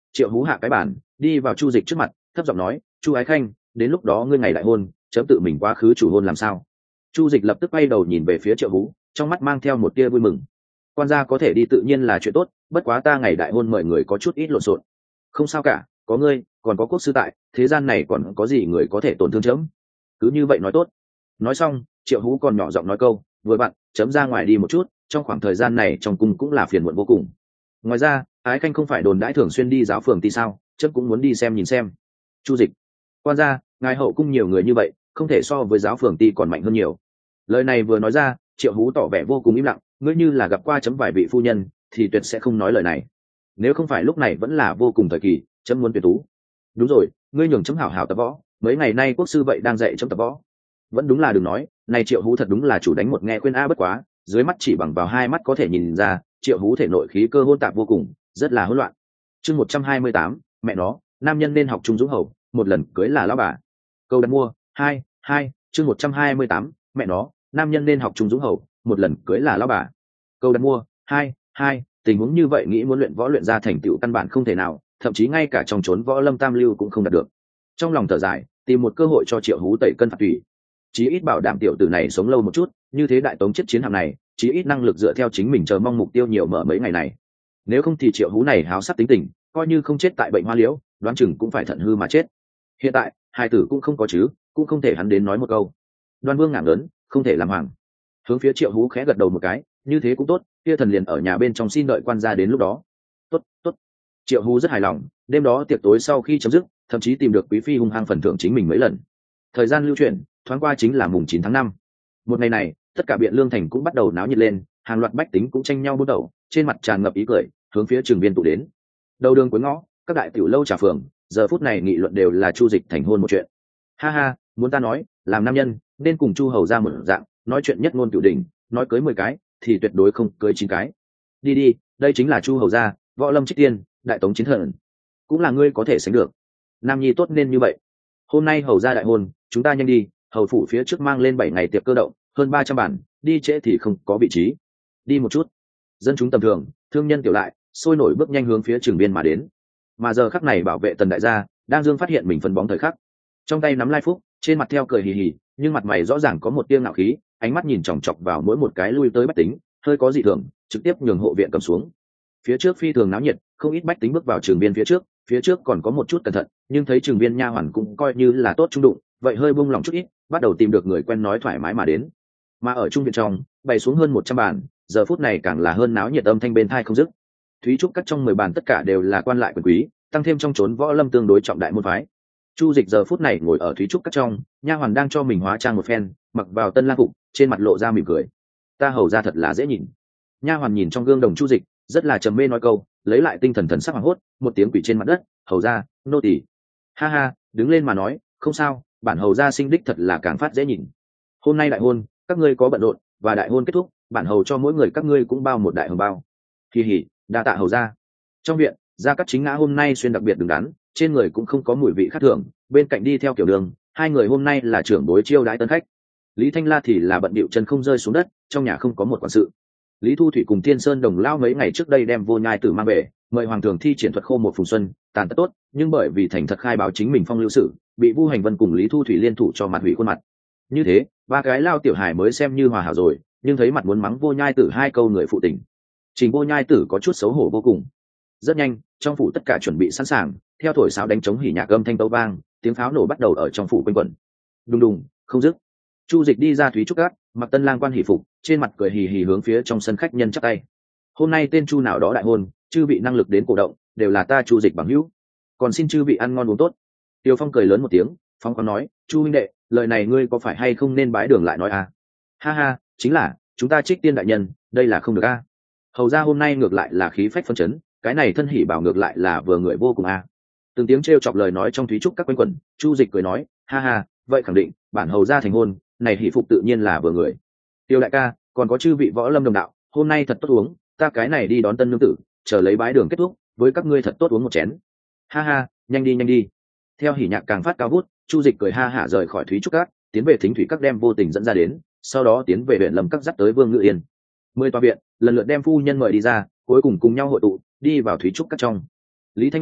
[SPEAKER 1] triệu hú hạ cái bản đi vào chu dịch trước mặt thấp giọng nói, chu ái khanh, đến lúc đó ngươi ngày đại hôn chấm tự mình quá khứ chủ hôn làm sao? Chu dịch lập tức quay đầu nhìn về phía triệu hú, trong mắt mang theo một tia vui mừng. Quan gia có thể đi tự nhiên là chuyện tốt, bất quá ta ngày đại hôn mời người có chút ít lộn xộn. Không sao cả, có ngươi còn có quốc sư tại, thế gian này còn có gì người có thể tổn thương chấm. Cứ như vậy nói tốt. Nói xong triệu hú còn nhỏ giọng nói câu, vừa bạn chấm ra ngoài đi một chút, trong khoảng thời gian này trong cung cũng là phiền muộn vô cùng. Ngoài ra ái khanh không phải đồn đãi thường xuyên đi giáo phường thì sao, chấm cũng muốn đi xem nhìn xem. Chu dịch, quan gia, ngài hậu cung nhiều người như vậy, không thể so với giáo phường ti còn mạnh hơn nhiều. Lời này vừa nói ra, triệu hú tỏ vẻ vô cùng im lặng, ngươi như là gặp qua chấm vài vị phu nhân thì tuyệt sẽ không nói lời này. Nếu không phải lúc này vẫn là vô cùng thời kỳ, chấm muốn tuyệt tú. Đúng rồi, ngươi nhường chấm hảo hảo tập võ, mấy ngày nay quốc sư vậy đang dạy chấm tập võ. Vẫn đúng là đừng nói, này triệu hú thật đúng là chủ đánh một nghe khuyên a, bất quá dưới mắt chỉ bằng vào hai mắt có thể nhìn ra triệu hú thể nội khí cơ hôn tạp vô cùng, rất là hỗn loạn. Chương một trăm hai mươi tám, mẹ nó, nam nhân nên học trung dũng hầu, một lần cưới là lão bà. Câu đặt mua hai hai. Chương một trăm hai mươi tám, mẹ nó, nam nhân nên học trung dũng hầu, một lần cưới là lão bà. Câu đặt mua hai hai. Tình huống như vậy nghĩ muốn luyện võ luyện ra thành tựu căn bản không thể nào, thậm chí ngay cả trong chốn võ lâm tam lưu cũng không đạt được. Trong lòng thở dài, tìm một cơ hội cho triệu hú tẩy cân phạt tùy, chí ít bảo đảm tiểu tử này sống lâu một chút, như thế đại tống chết chiến hạm này chí ít năng lực dựa theo chính mình chờ mong mục tiêu nhiều mở mấy ngày này. Nếu không thì triệu hú này háo sắc tính tình, coi như không chết tại bệnh hoa liễu, đoán chừng cũng phải thận hư mà chết. Hiện tại hai tử cũng không có chứ, cũng không thể hắn đến nói một câu. Đoan Vương ngảng lớn, không thể làm hoàng. Hướng phía triệu hú khẽ gật đầu một cái, như thế cũng tốt, kia thần liền ở nhà bên trong xin đợi quan gia đến lúc đó. Tốt, tốt. Triệu hú rất hài lòng, đêm đó tiệc tối sau khi chấm dứt, thậm chí tìm được quý phi hung hăng phần thưởng chính mình mấy lần. Thời gian lưu chuyển thoáng qua chính là mùng chín tháng năm. Một ngày này tất cả biện lương thành cũng bắt đầu náo nhiệt lên, hàng loạt bách tính cũng tranh nhau bút đầu, trên mặt tràn ngập ý cười, hướng phía trường viên tụ đến. Đầu đường cuối ngõ, các đại tiểu lâu trà phường giờ phút này nghị luận đều là chu dịch thành hôn một chuyện. Ha ha, muốn ta nói, làm nam nhân nên cùng chu hầu ra một dạng, nói chuyện nhất ngôn cửu đỉnh, nói cưới mười cái thì tuyệt đối không cưới chín cái. Đi đi, đây chính là chu hầu gia, võ lâm trích tiên, đại tống chiến thần, cũng là ngươi có thể sánh được. Nam nhi tốt nên như vậy. Hôm nay hầu gia đại hôn, chúng ta nhanh đi, hầu phủ phía trước mang lên bảy ngày tiệc cơ động, hơn ba trăm bản, đi trễ thì không có vị trí. Đi một chút. Dân chúng tầm thường, thương nhân tiểu lại, sôi nổi bước nhanh hướng phía trường biên mà đến. Mà giờ khắc này bảo vệ tần đại gia đang dương phát hiện mình phân bóng thời khắc, trong tay nắm lai phúc, trên mặt theo cười hì hì, nhưng mặt mày rõ ràng có một tia ngạo khí, ánh mắt nhìn chòng chọc vào mỗi một cái lui tới bách tính, hơi có dị thường, trực tiếp nhường hộ viện cầm xuống. Phía trước phi thường náo nhiệt, không ít bách tính bước vào trường biên phía trước, phía trước còn có một chút cẩn thận, nhưng thấy trường biên nha hoàn cũng coi như là tốt trung đụng, vậy hơi buông lòng chút ít, bắt đầu tìm được người quen nói thoải mái mà đến. Mà ở trung viện trong bày xuống hơn một trăm bàn, giờ phút này càng là hơn náo nhiệt, âm thanh bên thai không dứt. Thúy trúc các trong mười bàn tất cả đều là quan lại quyền quý, tăng thêm trong chốn võ lâm tương đối trọng đại môn phái. Chu dịch giờ phút này ngồi ở thúy trúc các trong, nha hoàn đang cho mình hóa trang một phen, mặc vào tân lang phục, trên mặt lộ ra mỉm cười. Ta hầu ra thật là dễ nhìn. Nha hoàn nhìn trong gương đồng chu dịch, rất là trầm mê nói câu, lấy lại tinh thần, thần sắc hoảng hốt, một tiếng quỷ trên mặt đất, hầu ra, nô tỳ. Ha ha, đứng lên mà nói, không sao, bản hầu ra sinh đích thật là càng phát dễ nhìn. Hôm nay đại hôn, các ngươi có bận rộn, và đại hôn kết thúc, bản hầu cho mỗi người các ngươi cũng bao một đại hồng bao. Kỳ hỉ, đa tạ hầu ra. Trong viện, gia cát chính ngã hôm nay xuyên đặc biệt đứng đắn, trên người cũng không có mùi vị khác thường, bên cạnh đi theo kiểu đường, hai người hôm nay là trưởng bối chiêu đãi tân khách. Lý Thanh La thì là bận bịu chân không rơi xuống đất, trong nhà không có một quản sự. Lý Thu Thủy cùng Thiên Sơn Đồng Lao mấy ngày trước đây đem Vô Nhai Tử mang về, mời hoàng thường thi triển thuật khô một phùng xuân, tàn tất tốt, nhưng bởi vì thành thật khai báo chính mình phong lưu sự, bị Vu Hành Vân cùng Lý Thu Thủy liên thủ cho mặt hủy khuôn mặt. Như thế, ba cái lao tiểu hài mới xem như hòa hảo rồi, nhưng thấy mặt muốn mắng Vô Nhai Tử hai câu người phụ tình. Trình Vô Nhai Tử có chút xấu hổ vô cùng. Rất nhanh, trong phủ tất cả chuẩn bị sẵn sàng, theo thổi sáo đánh trống hỉ nhạc âm thanh tấu vang, tiếng pháo nổ bắt đầu ở trong phủ quanh quẩn. Đùng đùng, không dứt. Chu dịch đi ra thúy trúc cát, mặc tân lang quan hỷ phục, trên mặt cười hì hì hướng phía trong sân khách nhân chắp tay. Hôm nay tên Chu nào đó đại hôn, chư vị năng lực đến cổ động, đều là ta Chu dịch bằng hữu, còn xin chư vị ăn ngon uống tốt. Tiêu Phong cười lớn một tiếng, Phong còn nói, Chu huynh đệ, lời này ngươi có phải hay không nên bái đường lại nói à? Ha ha, chính là, chúng ta trích tiên đại nhân, đây là không được a. À? Hầu ra hôm nay ngược lại là khí phách phân chấn, cái này thân hỉ bảo ngược lại là vừa người vô cùng a. À? Từng tiếng trêu chọc lời nói trong thúy trúc các quanh quẩn, Chu dịch cười nói, ha ha, vậy khẳng định, bản hầu ra thành hôn, này hỷ phục tự nhiên là vừa người. Tiêu đại ca, còn có chư vị võ lâm đồng đạo, hôm nay thật tốt uống, ta cái này đi đón tân nương tử, chờ lấy bái đường kết thúc, với các ngươi thật tốt uống một chén. Ha ha, nhanh đi nhanh đi. Theo hỉ nhạc càng phát cao vút, Chu dịch cười ha hả rời khỏi thúy trúc các, tiến về thính thủy các đem vô tình dẫn ra đến, sau đó tiến về huyện lâm các dắt tới Vương Ngự Yên. Mười tòa viện lần lượt đem phu nhân mời đi ra, cuối cùng cùng nhau hội tụ, đi vào thúy trúc các trong. Lý Thanh La,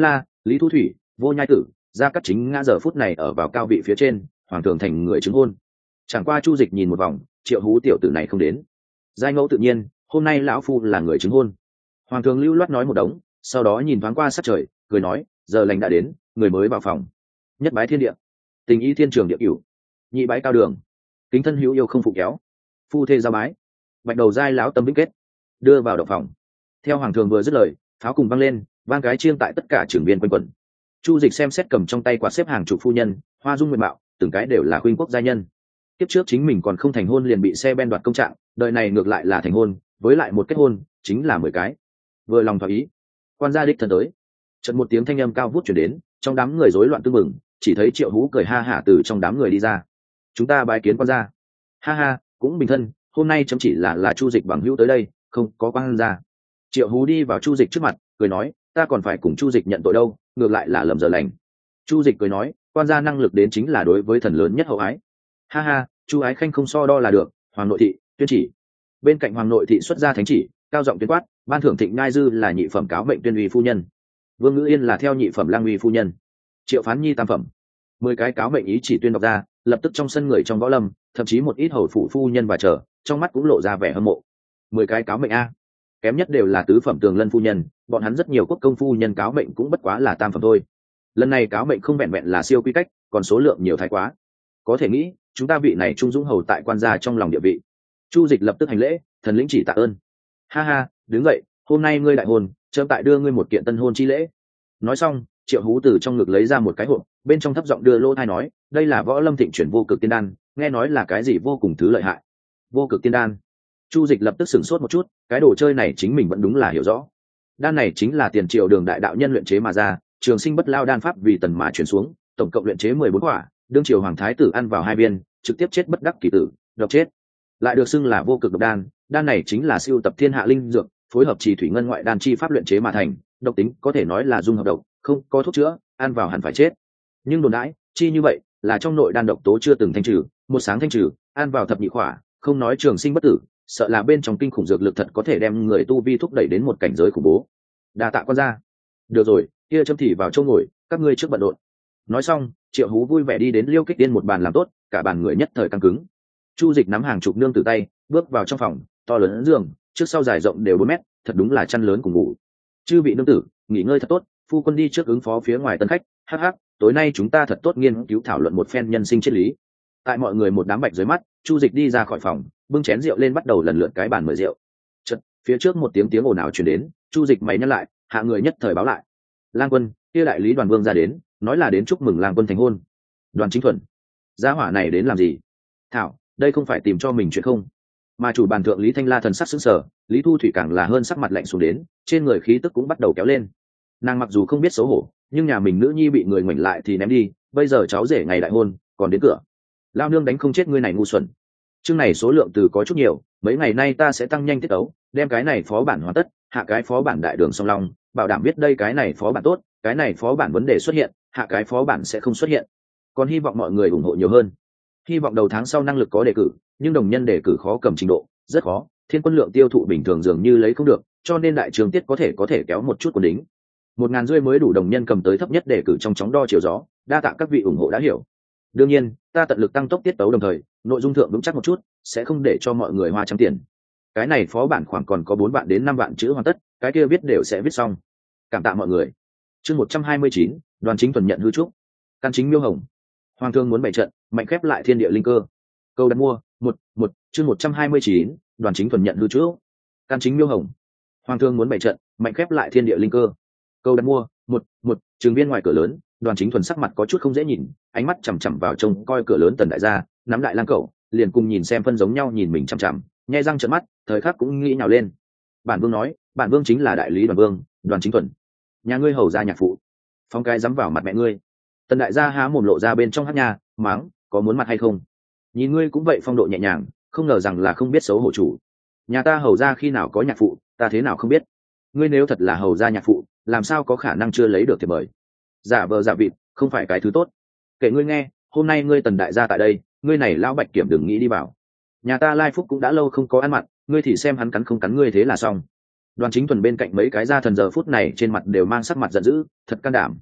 [SPEAKER 1] Lý Thu Thủy, Vô Nhai Tử, Gia Cát Chính ngã giờ phút này ở vào cao vị phía trên, hoàng thượng thành người chứng hôn. Chẳng qua Chu Dịch nhìn một vòng, Triệu Hú tiểu tử này không đến. Giai ngẫu tự nhiên, hôm nay lão phu là người chứng hôn. Hoàng thượng lưu loát nói một đống, sau đó nhìn thoáng qua sát trời, cười nói, giờ lành đã đến, người mới vào phòng. Nhất bái thiên địa, tình ý thiên trường địa cửu, nhị bái cao đường, kính thân hữu yêu không phụ kéo, phu thê giao bái, bạch đầu giai lão tâm vĩnh kết, đưa vào động phòng. Theo hoàng thượng vừa dứt lời, pháo cùng vang lên, vang cái chiêng tại tất cả trưởng viên quanh quẩn. Chu Dịch xem xét cầm trong tay quạt xếp hàng chục phu nhân, hoa dung nguyện mạo, từng cái đều là khuynh quốc gia nhân. Tiếp trước chính mình còn không thành hôn liền bị xe ben đoạt công trạng, đời này ngược lại là thành hôn, với lại một kết hôn chính là mười cái. Vừa lòng thỏa ý, quan gia đích thân tới. Chợt một tiếng thanh âm cao vút truyền đến, trong đám người rối loạn tương mừng, chỉ thấy Triệu Hú cười ha hả từ trong đám người đi ra. Chúng ta bái kiến quan gia. Ha ha, cũng bình thân, hôm nay chấm chỉ là là Chu Dịch bằng hữu tới đây, không có quan gia. Triệu Hú đi vào Chu Dịch trước mặt, cười nói, ta còn phải cùng Chu Dịch nhận tội đâu, ngược lại là lầm giờ lành. Chu Dịch cười nói, quan gia năng lực đến chính là đối với thần lớn nhất hậu ái. Ha ha, Chu ái khanh không so đo là được. Hoàng nội thị tuyên chỉ. Bên cạnh hoàng nội thị xuất ra thánh chỉ, cao giọng tuyên quát, ban thưởng Thịnh Ngai Dư là nhị phẩm cáo mệnh tuyên uy phu nhân, Vương Ngữ Yên là theo nhị phẩm lang uy phu nhân, Triệu Phán Nhi tam phẩm. Mười cái cáo mệnh ý chỉ tuyên đọc ra, lập tức trong sân người trong võ lâm, thậm chí một ít hầu phụ phu nhân và chờ, trong mắt cũng lộ ra vẻ hâm mộ. Mười cái cáo mệnh a, kém nhất đều là tứ phẩm Tường Lân phu nhân, bọn hắn rất nhiều quốc công phu nhân cáo mệnh cũng bất quá là tam phẩm thôi. Lần này cáo mệnh không vẹn vẹn là siêu quy cách, còn số lượng nhiều thái quá. Có thể nghĩ chúng ta vị này trung dũng hầu tại quan gia trong lòng địa vị. Chu Dịch lập tức hành lễ, thần lĩnh chỉ tạ ơn. Ha ha, đứng dậy, hôm nay ngươi đại hôn, chấm tại đưa ngươi một kiện tân hôn chi lễ. Nói xong, Triệu Hú từ trong ngực lấy ra một cái hộp, bên trong thấp giọng đưa lô thai nói, đây là võ lâm thịnh chuyển vô cực tiên đan, nghe nói là cái gì vô cùng thứ lợi hại. Vô cực tiên đan. Chu Dịch lập tức sửng sốt một chút, cái đồ chơi này chính mình vẫn đúng là hiểu rõ. Đan này chính là tiền triệu đường đại đạo nhân luyện chế mà ra, trường sinh bất lao đan pháp vì tần mà chuyển xuống, tổng cộng luyện chế mười bốn quả, đương triều hoàng thái tử ăn vào hai viên, trực tiếp chết bất đắc kỳ tử, độc chết. Lại được xưng là vô cực độc đan, đan này chính là siêu tập thiên hạ linh dược, phối hợp trì thủy ngân ngoại đan chi pháp luyện chế mà thành, độc tính có thể nói là dung hợp độc, không có thuốc chữa, ăn vào hẳn phải chết. Nhưng đồn đãi, chi như vậy, là trong nội đan độc tố chưa từng thanh trừ, một sáng thanh trừ, ăn vào thập nhị khỏa, không nói trường sinh bất tử, sợ là bên trong kinh khủng dược lực thật có thể đem người tu vi thúc đẩy đến một cảnh giới khủng bố. Đa tạ quan gia. Được rồi, kia chấm thì vào chỗ ngồi, các ngươi trước bận rộn. Nói xong, Triệu Hú vui vẻ đi đến Liêu Kích Tiên một bàn làm tốt, cả bàn người nhất thời căng cứng. Chu Dịch nắm hàng chục nương tử tay, bước vào trong phòng, to lớn giường, trước sau dài rộng đều bốn mét, thật đúng là chăn lớn cùng ngủ. Chư vị nương tử, nghỉ ngơi thật tốt, phu quân đi trước ứng phó phía ngoài tân khách. Hắc hắc, tối nay chúng ta thật tốt nghiên cứu thảo luận một phen nhân sinh triết lý. Tại mọi người một đám bạch dưới mắt, Chu Dịch đi ra khỏi phòng, bưng chén rượu lên bắt đầu lần lượt cái bàn mời rượu. Chợt, phía trước một tiếng tiếng ồn ào truyền đến, Chu Dịch mày nhăn lại, hạ người nhất thời báo lại. Lang Quân, kia đại lý Đoàn Vương ra đến, nói là đến chúc mừng Lang Quân thành hôn. Đoàn Chính Thuần, gia hỏa này đến làm gì? Thảo, đây không phải tìm cho mình chuyện không? Mà chủ bàn thượng Lý Thanh La thần sắc sững sờ, Lý Thu Thủy càng là hơn sắc mặt lạnh xuống đến, trên người khí tức cũng bắt đầu kéo lên. Nàng mặc dù không biết xấu hổ, nhưng nhà mình nữ nhi bị người ngoảnh lại thì ném đi, bây giờ cháu rể ngày đại hôn, còn đến cửa. Lao nương đánh không chết ngươi này ngu xuẩn. Chương này số lượng từ có chút nhiều, mấy ngày nay ta sẽ tăng nhanh tiết tấu, đem cái này phó bản hoàn tất, hạ cái phó bản đại đường song long, bảo đảm biết đây cái này phó bản tốt, cái này phó bản vấn đề xuất hiện, hạ cái phó bản sẽ không xuất hiện. Còn hy vọng mọi người ủng hộ nhiều hơn. Hy vọng đầu tháng sau năng lực có đề cử, nhưng đồng nhân đề cử khó cầm trình độ, rất khó, thiên quân lượng tiêu thụ bình thường dường như lấy không được, cho nên đại trường tiết có thể có thể kéo một chút quân đính. Một ngàn rưỡi mới đủ đồng nhân cầm tới thấp nhất đề cử trong chóng đo chiều gió, đa tạ các vị ủng hộ đã hiểu. Đương nhiên, ta tận lực tăng tốc tiết tấu đồng thời, nội dung thượng vững chắc một chút, sẽ không để cho mọi người hoa trắng tiền. Cái này phó bản khoảng còn có bốn vạn đến năm vạn chữ hoàn tất, cái kia viết đều sẽ viết xong. Cảm tạ mọi người. Chương một trăm hai mươi chín, Đoàn Chính Thuần nhận hư trúc. Căn chính Miêu Hồng. Hoàng thương muốn bày trận, mạnh khép lại thiên địa linh cơ. Câu đặt mua, một, một, chương một trăm hai mươi chín, Đoàn Chính Thuần nhận hư trúc. Căn chính Miêu Hồng. Hoàng thương muốn bày trận, mạnh khép lại thiên địa linh cơ. Câu đặt mua, một, một, trường viên ngoài cửa lớn, Đoàn Chính Thuần sắc mặt có chút không dễ nhìn, ánh mắt chằm chằm vào trông coi cửa lớn Tần đại gia, nắm lại lang cẩu, liền cùng nhìn xem phân giống nhau nhìn mình chằm chằm, nhai răng trợn mắt, thời khắc cũng nghĩ nhào lên. Bản vương nói, bản vương chính là đại lý Đoàn Vương, Đoàn Chính Thuần. Nhà ngươi hầu gia nhạc phụ, phong cái dám vào mặt mẹ ngươi. Tần đại gia há mồm lộ ra bên trong hát nha, máng, có muốn mặt hay không? Nhìn ngươi cũng vậy phong độ nhẹ nhàng, không ngờ rằng là không biết xấu hổ chủ. Nhà ta hầu gia khi nào có nhạc phụ, ta thế nào không biết? Ngươi nếu thật là hầu gia nhạc phụ, làm sao có khả năng chưa lấy được thiệp mời? Giả vờ giả vịt, không phải cái thứ tốt. Kể ngươi nghe, hôm nay ngươi Tần đại gia tại đây, ngươi này lão bạch kiểm đừng nghĩ đi vào. Nhà ta Lai Phúc cũng đã lâu không có ăn mặn, ngươi thì xem hắn cắn không cắn ngươi thế là xong. Đoàn Chính Thuần bên cạnh mấy cái gia thần giờ phút này trên mặt đều mang sắc mặt giận dữ, thật can đảm.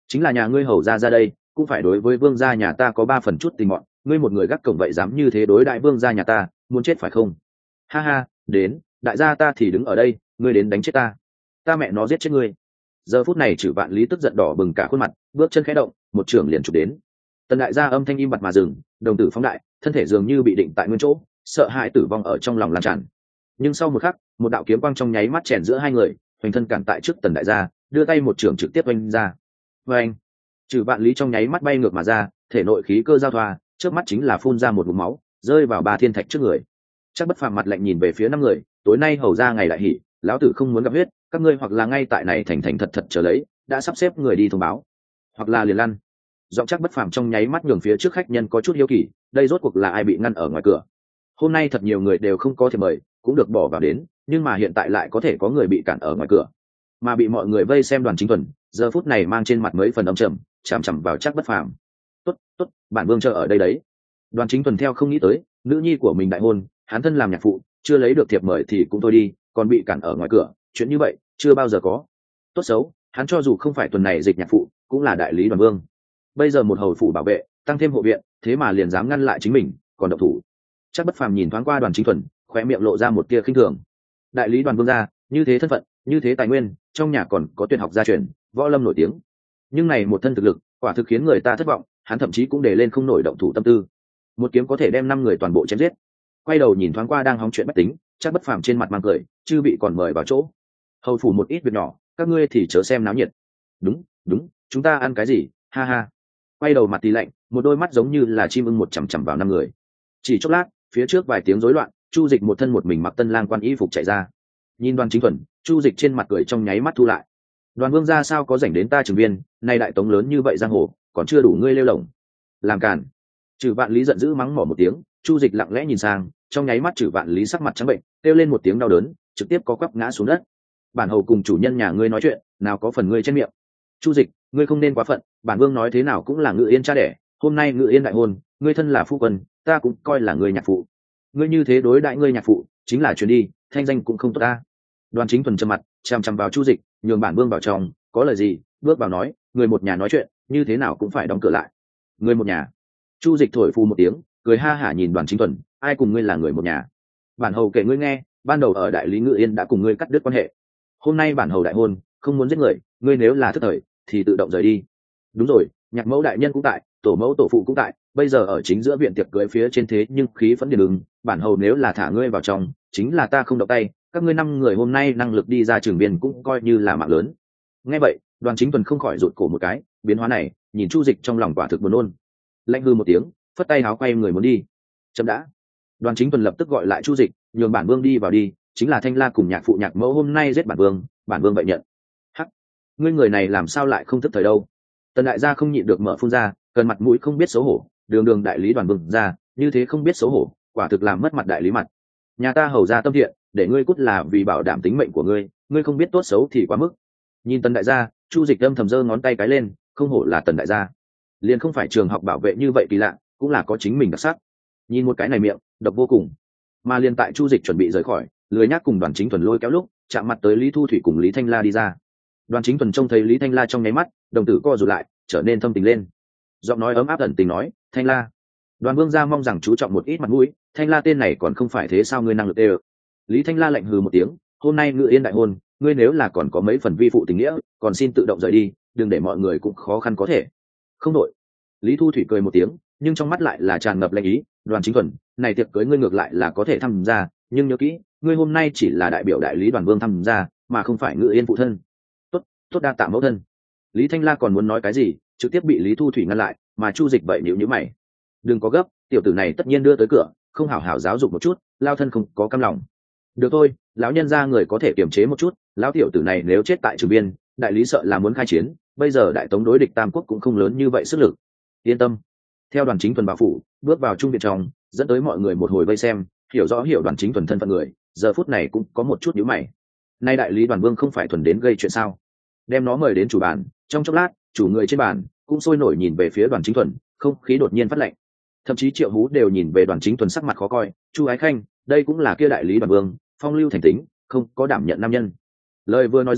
[SPEAKER 1] chính là nhà ngươi hầu ra ra đây cũng phải đối với vương gia nhà ta có ba phần chút tình mọn, ngươi một người gác cổng vậy dám như thế đối đại vương gia nhà ta, muốn chết phải không? Ha ha, đến đại gia ta thì đứng ở đây, ngươi đến đánh chết ta, ta mẹ nó giết chết ngươi. Giờ phút này Chử Vạn Lý tức giận đỏ bừng cả khuôn mặt, bước chân khẽ động, một trưởng liền chụp đến. Tần đại gia âm thanh im bặt mà dừng, đồng tử phóng đại, thân thể dường như bị định tại nguyên chỗ, sợ hãi tử vong ở trong lòng lan tràn. Nhưng sau một khắc, một đạo kiếm quang trong nháy mắt chèn giữa hai người, hoành thân cản tại trước Tần đại gia, đưa tay một trưởng trực tiếp oanh ra. Oanh! Chử Vạn Lý trong nháy mắt bay ngược mà ra, thể nội khí cơ giao thoa, trước mắt chính là phun ra một ngụm máu, rơi vào ba thiên thạch trước người. Chắc Bất Phàm mặt lạnh nhìn về phía năm người, tối nay hầu ra ngày đại hỷ, lão tử không muốn gặp huyết, các ngươi hoặc là ngay tại này thành thành thật thật chờ lấy, đã sắp xếp người đi thông báo, hoặc là liền lăn. Giọng Chắc Bất Phàm trong nháy mắt nhường phía trước khách nhân có chút hiếu kỳ, đây rốt cuộc là ai bị ngăn ở ngoài cửa? Hôm nay thật nhiều người đều không có thể mời, cũng được bỏ vào đến, nhưng mà hiện tại lại có thể có người bị cản ở ngoài cửa, mà bị mọi người vây xem Đoàn Chính Thuần, giờ phút này mang trên mặt mấy phần âm trầm, chằm chằm vào Chắc Bất Phàm. Tốt, tốt, bản vương chờ ở đây đấy. Đoàn Chính Thuần theo không nghĩ tới, nữ nhi của mình đại hôn, hắn thân làm nhạc phụ, chưa lấy được thiệp mời thì cũng thôi đi, còn bị cản ở ngoài cửa, chuyện như vậy chưa bao giờ có. Tốt xấu, hắn cho dù không phải tuần này dịch nhạc phụ, cũng là đại lý Đoàn Vương. Bây giờ một hầu phủ bảo vệ, tăng thêm hộ viện, thế mà liền dám ngăn lại chính mình, còn độc thủ. Chắc Bất Phàm nhìn thoáng qua Đoàn Chính Thuần, khóe miệng lộ ra một tia khinh thường. Đại lý Đoàn Vương gia, như thế thân phận, như thế tài nguyên, trong nhà còn có tuyệt học gia truyền, võ lâm nổi tiếng. Nhưng này một thân thực lực, quả thực khiến người ta thất vọng, hắn thậm chí cũng để lên không nổi động thủ tâm tư. Một kiếm có thể đem năm người toàn bộ chém giết. Quay đầu nhìn thoáng qua đang hóng chuyện bách tính, Chắc Bất Phàm trên mặt mang cười, chư bị còn mời vào chỗ. Hầu phủ một ít việc nhỏ, các ngươi thì chớ xem náo nhiệt. Đúng, đúng, chúng ta ăn cái gì? Ha ha. Quay đầu mặt tí lạnh, một đôi mắt giống như là chim ưng một chằm chằm vào năm người. Chỉ chốc lát, phía trước vài tiếng rối loạn, Chu Dịch một thân một mình mặc tân lang quan y phục chạy ra. Nhìn Đoàn Chính Thuần, Chu Dịch trên mặt cười trong nháy mắt thu lại. Đoàn Vương gia sao có rảnh đến ta Trường Viên, nay đại tống lớn như vậy giang hồ, còn chưa đủ ngươi lêu lổng. Làm cản. Chử Vạn Lý giận dữ mắng mỏ một tiếng, Chu Dịch lặng lẽ nhìn sang, trong nháy mắt Chử Vạn Lý sắc mặt trắng bệnh, kêu lên một tiếng đau đớn, trực tiếp có quắp ngã xuống đất. Bản hầu cùng chủ nhân nhà ngươi nói chuyện, nào có phần ngươi trên miệng. Chu Dịch, ngươi không nên quá phận, bản vương nói thế nào cũng là Ngự Yên cha đẻ, hôm nay Ngự Yên đại hôn, ngươi thân là phu quân, ta cũng coi là người nhạc phụ. Ngươi như thế đối đãi ngươi nhạc phụ, chính là truyền đi, thanh danh cũng không tốt ta. Đoàn Chính Thuần trầm mặt, chằm chằm vào Chu Dịch, nhường bản vương vào trong, có lời gì, bước vào nói, người một nhà nói chuyện, như thế nào cũng phải đóng cửa lại. Người một nhà. Chu Dịch thổi phù một tiếng, cười ha hả nhìn Đoàn Chính Thuần, ai cùng ngươi là người một nhà? Bản hầu kể ngươi nghe, ban đầu ở đại lý Ngự Yên đã cùng ngươi cắt đứt quan hệ. Hôm nay bản hầu đại hôn, không muốn giết người, ngươi nếu là thất thời, thì tự động rời đi. Đúng rồi, nhạc mẫu đại nhân cũng tại, tổ mẫu tổ phụ cũng tại, bây giờ ở chính giữa viện tiệc cưới phía trên thế nhưng khí phẫn điền ứng, bản hầu nếu là thả ngươi vào trong, chính là ta không động tay, các ngươi năm người hôm nay năng lực đi ra Trường Biên cũng coi như là mạng lớn. Nghe vậy, Đoàn Chính Thuần không khỏi rụt cổ một cái, biến hóa này, nhìn Chu Dịch trong lòng quả thực buồn nôn. Lạnh hư một tiếng, phất tay háo quay người muốn đi. Chậm đã. Đoàn Chính Thuần lập tức gọi lại Chu Dịch, nhường bản vương đi vào đi, chính là Thanh La cùng nhạc phụ nhạc mẫu hôm nay giết bản vương, bản vương vậy nhận. Hắc, ngươi người này làm sao lại không thức thời đâu? Tần đại gia không nhịn được mở phun ra, cần mặt mũi không biết xấu hổ, đường đường đại lý Đoàn Vương ra, như thế không biết xấu hổ, quả thực làm mất mặt đại lý mặt. Nhà ta hầu ra tâm thiện, để ngươi cút là vì bảo đảm tính mệnh của ngươi, ngươi không biết tốt xấu thì quá mức. Nhìn Tần đại gia, Chu Dịch âm thầm giơ ngón tay cái lên, không hổ là Tần đại gia, liền không phải trường học bảo vệ như vậy kỳ lạ, cũng là có chính mình đặc sắc. Nhìn một cái này miệng độc vô cùng. Mà liền tại Chu Dịch chuẩn bị rời khỏi, lười nhác cùng Đoàn Chính Thuần lôi kéo lúc chạm mặt tới Lý Thu Thủy cùng Lý Thanh La đi ra. Đoàn Chính Thuần trông thấy Lý Thanh La trong nháy mắt, đồng tử co rụt lại, trở nên thâm tình lên. Giọng nói ấm áp ẩn tình nói, Thanh La, Đoàn Vương gia mong rằng chú trọng một ít mặt mũi, Thanh La tên này còn không phải thế sao ngươi năng lực đều. Lý Thanh La lạnh hừ một tiếng, hôm nay Ngự Yên đại hôn, ngươi nếu là còn có mấy phần vi phụ tình nghĩa, còn xin tự động rời đi, đừng để mọi người cũng khó khăn có thể. Không đội. Lý Thu Thủy cười một tiếng, nhưng trong mắt lại là tràn ngập lạnh ý. Đoàn Chính Thuần, này tiệc cưới ngươi ngược lại là có thể tham gia, nhưng nhớ kỹ, ngươi hôm nay chỉ là đại biểu đại lý Đoàn Vương tham gia, mà không phải Ngự Yên phụ thân. Tốt, tốt đa tạ mẫu thân. Lý Thanh La còn muốn nói cái gì, trực tiếp bị Lý Thu Thủy ngăn lại, mà Chu Dịch vậy nhíu nhíu mày. Đừng có gấp, tiểu tử này tất nhiên đưa tới cửa, không hảo hảo giáo dục một chút, lao thân không có cam lòng. Được thôi, lão nhân gia người có thể kiềm chế một chút, lão tiểu tử này nếu chết tại Trường Biên, đại lý sợ là muốn khai chiến, bây giờ đại tống đối địch Tam Quốc cũng không lớn như vậy sức lực. Yên tâm. Theo Đoàn Chính Thuần bảo phủ, bước vào trung viện trong, dẫn tới mọi người một hồi vây xem, hiểu rõ hiểu Đoàn Chính Thuần thân phận người, giờ phút này cũng có một chút nhíu mày. Nay đại lý Đoàn Vương không phải thuần đến gây chuyện sao? Đem nó mời đến chủ bàn, trong chốc lát, chủ người trên bàn cũng sôi nổi nhìn về phía Đoàn Chính Thuần, không khí đột nhiên phát lạnh. Thậm chí Triệu Hú đều nhìn về Đoàn Chính Thuần sắc mặt khó coi, Chu Ái Khanh, đây cũng là kia đại lý Đoàn Vương, phong lưu thành tính, không có đảm nhận nam nhân. Lời vừa nói ra,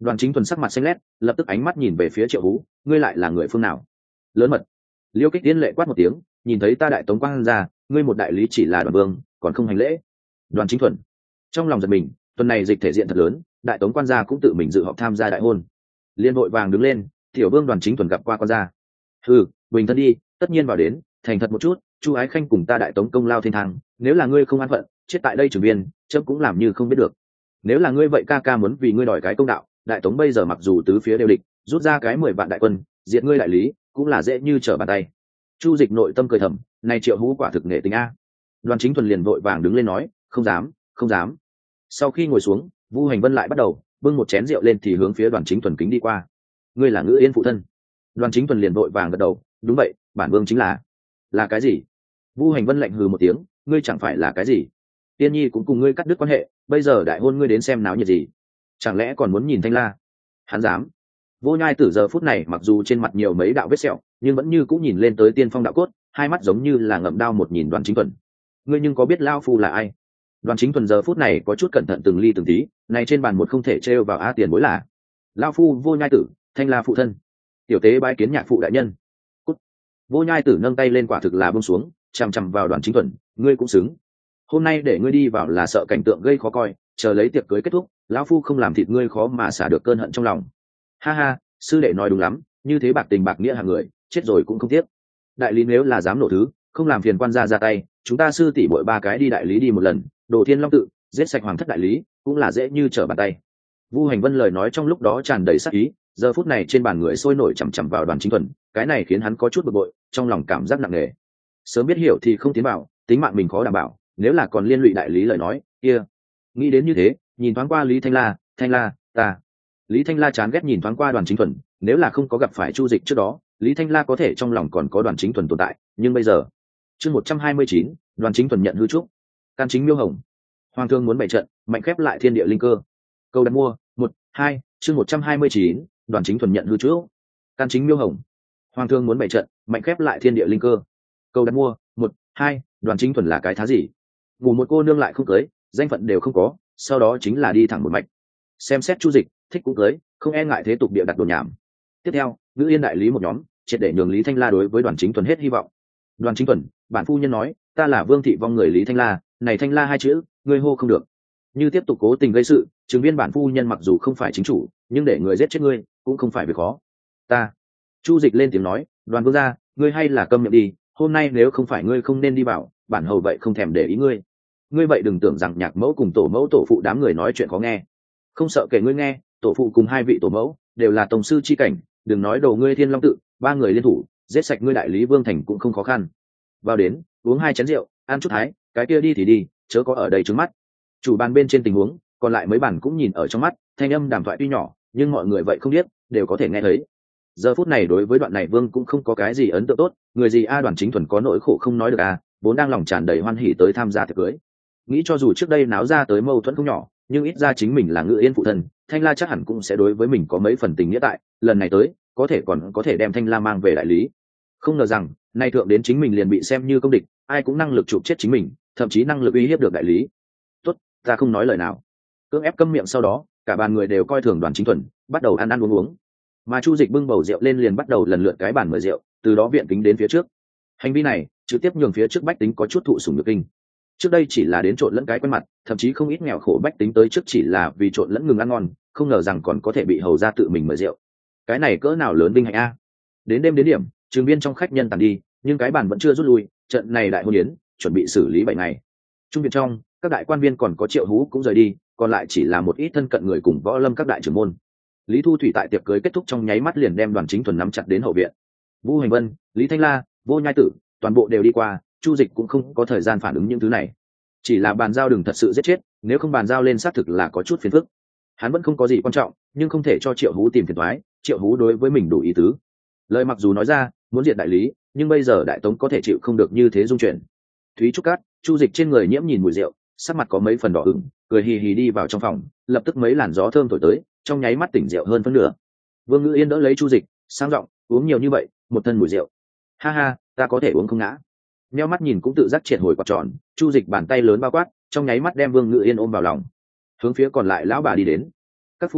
[SPEAKER 1] Đoàn Chính Thuần sắc mặt xanh lét, lập tức ánh mắt nhìn về phía Triệu Hú, ngươi lại là người phương nào? Lớn mật. Liêu Kích Tiên lệ quát một tiếng, nhìn thấy ta đại tống quang ra, ngươi một đại lý chỉ là đoàn vương, còn không hành lễ. Đoàn Chính Thuần trong lòng giật mình, tuần này dịch thể diện thật lớn, đại tống quan gia cũng tự mình dự họp tham gia đại hôn. Liên vội vàng đứng lên, tiểu vương Đoàn Chính Thuần gặp qua quan gia. Ừ, bình thân đi, tất nhiên vào đến, thành thật một chút, Chu Ái Khanh cùng ta đại tống công lao thiên thang, nếu là ngươi không an phận, chết tại đây trường viên, chấm cũng làm như không biết được. Nếu là ngươi vậy ca ca muốn vì ngươi đòi cái công đạo, đại tống bây giờ mặc dù tứ phía đều địch, rút ra cái mười vạn đại quân, diệt ngươi đại lý, cũng là dễ như trở bàn tay. Chu Dịch nội tâm cười thầm, này Triệu Hú quả thực nghệ tình a. Đoàn Chính Thuần liền vội vàng đứng lên nói, không dám, không dám. Sau khi ngồi xuống, Vu Hành Vân lại bắt đầu bưng một chén rượu lên thì hướng phía Đoàn Chính Thuần kính đi qua. Ngươi là Ngữ Yên phụ thân? Đoàn Chính Thuần liền vội vàng gật đầu, đúng vậy, bản vương chính là. Là cái gì? Vu Hành Vân lạnh hừ một tiếng, ngươi chẳng phải là cái gì? Tiên Nhi cũng cùng ngươi cắt đứt quan hệ, bây giờ đại hôn ngươi đến xem náo nhiệt gì? Chẳng lẽ còn muốn nhìn Thanh La? Hắn dám. Vô Nhai Tử giờ phút này mặc dù trên mặt nhiều mấy đạo vết sẹo, nhưng vẫn như cũng nhìn lên tới tiên phong đạo cốt, hai mắt giống như là ngậm đao một nhìn Đoàn Chính Thuần. Ngươi nhưng có biết lao phu là ai? Đoàn Chính Thuần giờ phút này có chút cẩn thận từng ly từng tí, này trên bàn một không thể trêu vào á tiền bối là lao phu Vô Nhai Tử, Thanh La phụ thân. Tiểu tế bái kiến nhạc phụ đại nhân. Cút. Vô Nhai Tử nâng tay lên quả thực là buông xuống, chằm chằm vào Đoàn Chính Thuần, ngươi cũng xứng. Hôm nay để ngươi đi vào là sợ cảnh tượng gây khó coi, chờ lấy tiệc cưới kết thúc, lão phu không làm thịt ngươi khó mà xả được cơn hận trong lòng. Ha ha, sư đệ nói đúng lắm, như thế bạc tình bạc nghĩa hàng người, chết rồi cũng không tiếc. Đại lý nếu là dám nổ thứ, không làm phiền quan gia ra tay, chúng ta sư tỷ bội ba cái đi đại lý đi một lần, Đồ Thiên Long tự, giết sạch hoàng thất đại lý, cũng là dễ như trở bàn tay. Vu Hành Vân lời nói trong lúc đó tràn đầy sát ý, giờ phút này trên bàn người sôi nổi chằm chằm vào Đoàn Chính Thuần, cái này khiến hắn có chút bực bội, trong lòng cảm giác nặng nề. Sớm biết hiểu thì không tiến vào, tính mạng mình khó đảm bảo, nếu là còn liên lụy đại lý lời nói, kia. Nghĩ đến như thế, nhìn thoáng qua Lý Thanh La, Thanh La, ta. Lý Thanh La chán ghét nhìn thoáng qua Đoàn Chính Thuần, nếu là không có gặp phải Chu Dịch trước đó, Lý Thanh La có thể trong lòng còn có Đoàn Chính Thuần tồn tại, nhưng bây giờ, chương một trăm hai mươi chín, Đoàn Chính Thuần nhận hư trúc. Can chính Miêu Hồng. Hoàng thương muốn bày trận, mạnh khép lại thiên địa linh cơ. Câu đặt mua, một, hai, chương một trăm hai mươi chín, Đoàn Chính Thuần nhận hư trúc. Can chính Miêu Hồng. Hoàng thương muốn bày trận, mạnh khép lại thiên địa linh cơ. Câu đặt mua, một, hai, Đoàn Chính Thuần là cái thá gì? Ngủ một cô nương lại không cưới, danh phận đều không có, sau đó chính là đi thẳng một mạch. Xem xét Chu Dịch, thích cũng cưới, không e ngại thế tục địa đặt đồ nhảm. Tiếp theo, Ngữ Yên đại lý một nhóm, triệt để nhường Lý Thanh La đối với Đoàn Chính Thuần hết hy vọng. Đoàn Chính Thuần, bản phu nhân nói, ta là Vương thị vong người Lý Thanh La, này Thanh La hai chữ, ngươi hô không được. Như tiếp tục cố tình gây sự, chứng viên bản phu nhân mặc dù không phải chính chủ, nhưng để người giết chết ngươi, cũng không phải việc khó. Ta. Chu Dịch lên tiếng nói, Đoàn vương gia, ngươi hay là câm miệng đi, hôm nay nếu không phải ngươi không nên đi vào, bản hầu vậy không thèm để ý ngươi. Ngươi vậy đừng tưởng rằng nhạc mẫu cùng tổ mẫu tổ phụ đám người nói chuyện khó nghe. Không sợ kể ngươi nghe, tổ phụ cùng hai vị tổ mẫu đều là tổng sư chi cảnh, đừng nói đầu ngươi Thiên Long tự, ba người liên thủ, giết sạch ngươi đại lý vương thành cũng không khó khăn. Vào đến, uống hai chén rượu, ăn chút thái, cái kia đi thì đi, chớ có ở đây trướng mắt. Chủ bàn bên trên tình huống, còn lại mấy bản cũng nhìn ở trong mắt, thanh âm đàm thoại tuy nhỏ, nhưng mọi người vậy không biết, đều có thể nghe thấy. Giờ phút này đối với đoạn này Vương cũng không có cái gì ấn tượng tốt, người gì a Đoàn Chính Thuần có nỗi khổ không nói được à, vốn đang lòng tràn đầy hoan hỉ tới tham gia tiệc cưới. Nghĩ cho dù trước đây náo ra tới mâu thuẫn không nhỏ, nhưng ít ra chính mình là Ngữ Yên phụ thân, Thanh La chắc hẳn cũng sẽ đối với mình có mấy phần tình nghĩa tại, lần này tới, có thể còn có thể đem Thanh La mang về đại lý. Không ngờ rằng, nay thượng đến chính mình liền bị xem như công địch, ai cũng năng lực chụp chết chính mình, thậm chí năng lực uy hiếp được đại lý. Tốt, ta không nói lời nào. Cưỡng ép câm miệng sau đó, cả bàn người đều coi thường Đoàn Chính Thuần, bắt đầu ăn ăn uống uống. Mà Chu Dịch bưng bầu rượu lên liền bắt đầu lần lượt cái bàn mời rượu, từ đó viện kính đến phía trước. Hành vi này trực tiếp nhường phía trước bách tính có chút thụ sủng nhược kinh. Trước đây chỉ là đến trộn lẫn cái quen mặt, thậm chí không ít nghèo khổ bách tính tới trước chỉ là vì trộn lẫn ngừng ăn ngon, không ngờ rằng còn có thể bị hầu ra tự mình mời rượu. Cái này cỡ nào lớn vinh hạnh a. Đến đêm đến điểm, trường viên trong khách nhân tàn đi, nhưng cái bàn vẫn chưa rút lui, trận này đại hôn yến chuẩn bị xử lý bảy ngày. Trung viện trong, các đại quan viên còn có Triệu Hú cũng rời đi, còn lại chỉ là một ít thân cận người cùng võ lâm các đại trưởng môn. Lý Thu Thủy tại tiệc cưới kết thúc trong nháy mắt liền đem Đoàn Chính Thuần nắm chặt đến hậu viện. Vu Hành Vân, Lý Thanh La, Vô Nhai Tử, toàn bộ đều đi qua, Chu Dịch cũng không có thời gian phản ứng những thứ này. Chỉ là bàn giao đừng thật sự giết chết, nếu không bàn giao lên xác thực là có chút phiền phức. Hắn vẫn không có gì quan trọng, nhưng không thể cho Triệu Hú tìm phiền toái, Triệu Hú đối với mình đủ ý tứ. Lời mặc dù nói ra, muốn diệt đại lý, nhưng bây giờ đại tống có thể chịu không được như thế dung chuyển. Thúy Trúc Cát, Chu Dịch trên người nhiễm nhìn mùi rượu, sắc mặt có mấy phần đỏ ửng, cười hì hì đi vào trong phòng, lập tức mấy làn gió thơm thổi tới, trong nháy mắt tỉnh rượu hơn phân nửa. Vương Ngữ Yên đỡ lấy Chu Dịch, sang giọng, uống nhiều như vậy, một thân mùi rượu. Ha ha, ta có thể uống không ngã. Nheo mắt nhìn cũng tự giác triệt hồi quạt tròn, Chu Dịch bàn tay lớn bao quát, trong nháy mắt đem Vương Ngữ Yên ôm vào lòng. Hướng phía còn lại lão bà đi đến. Các phu nhân,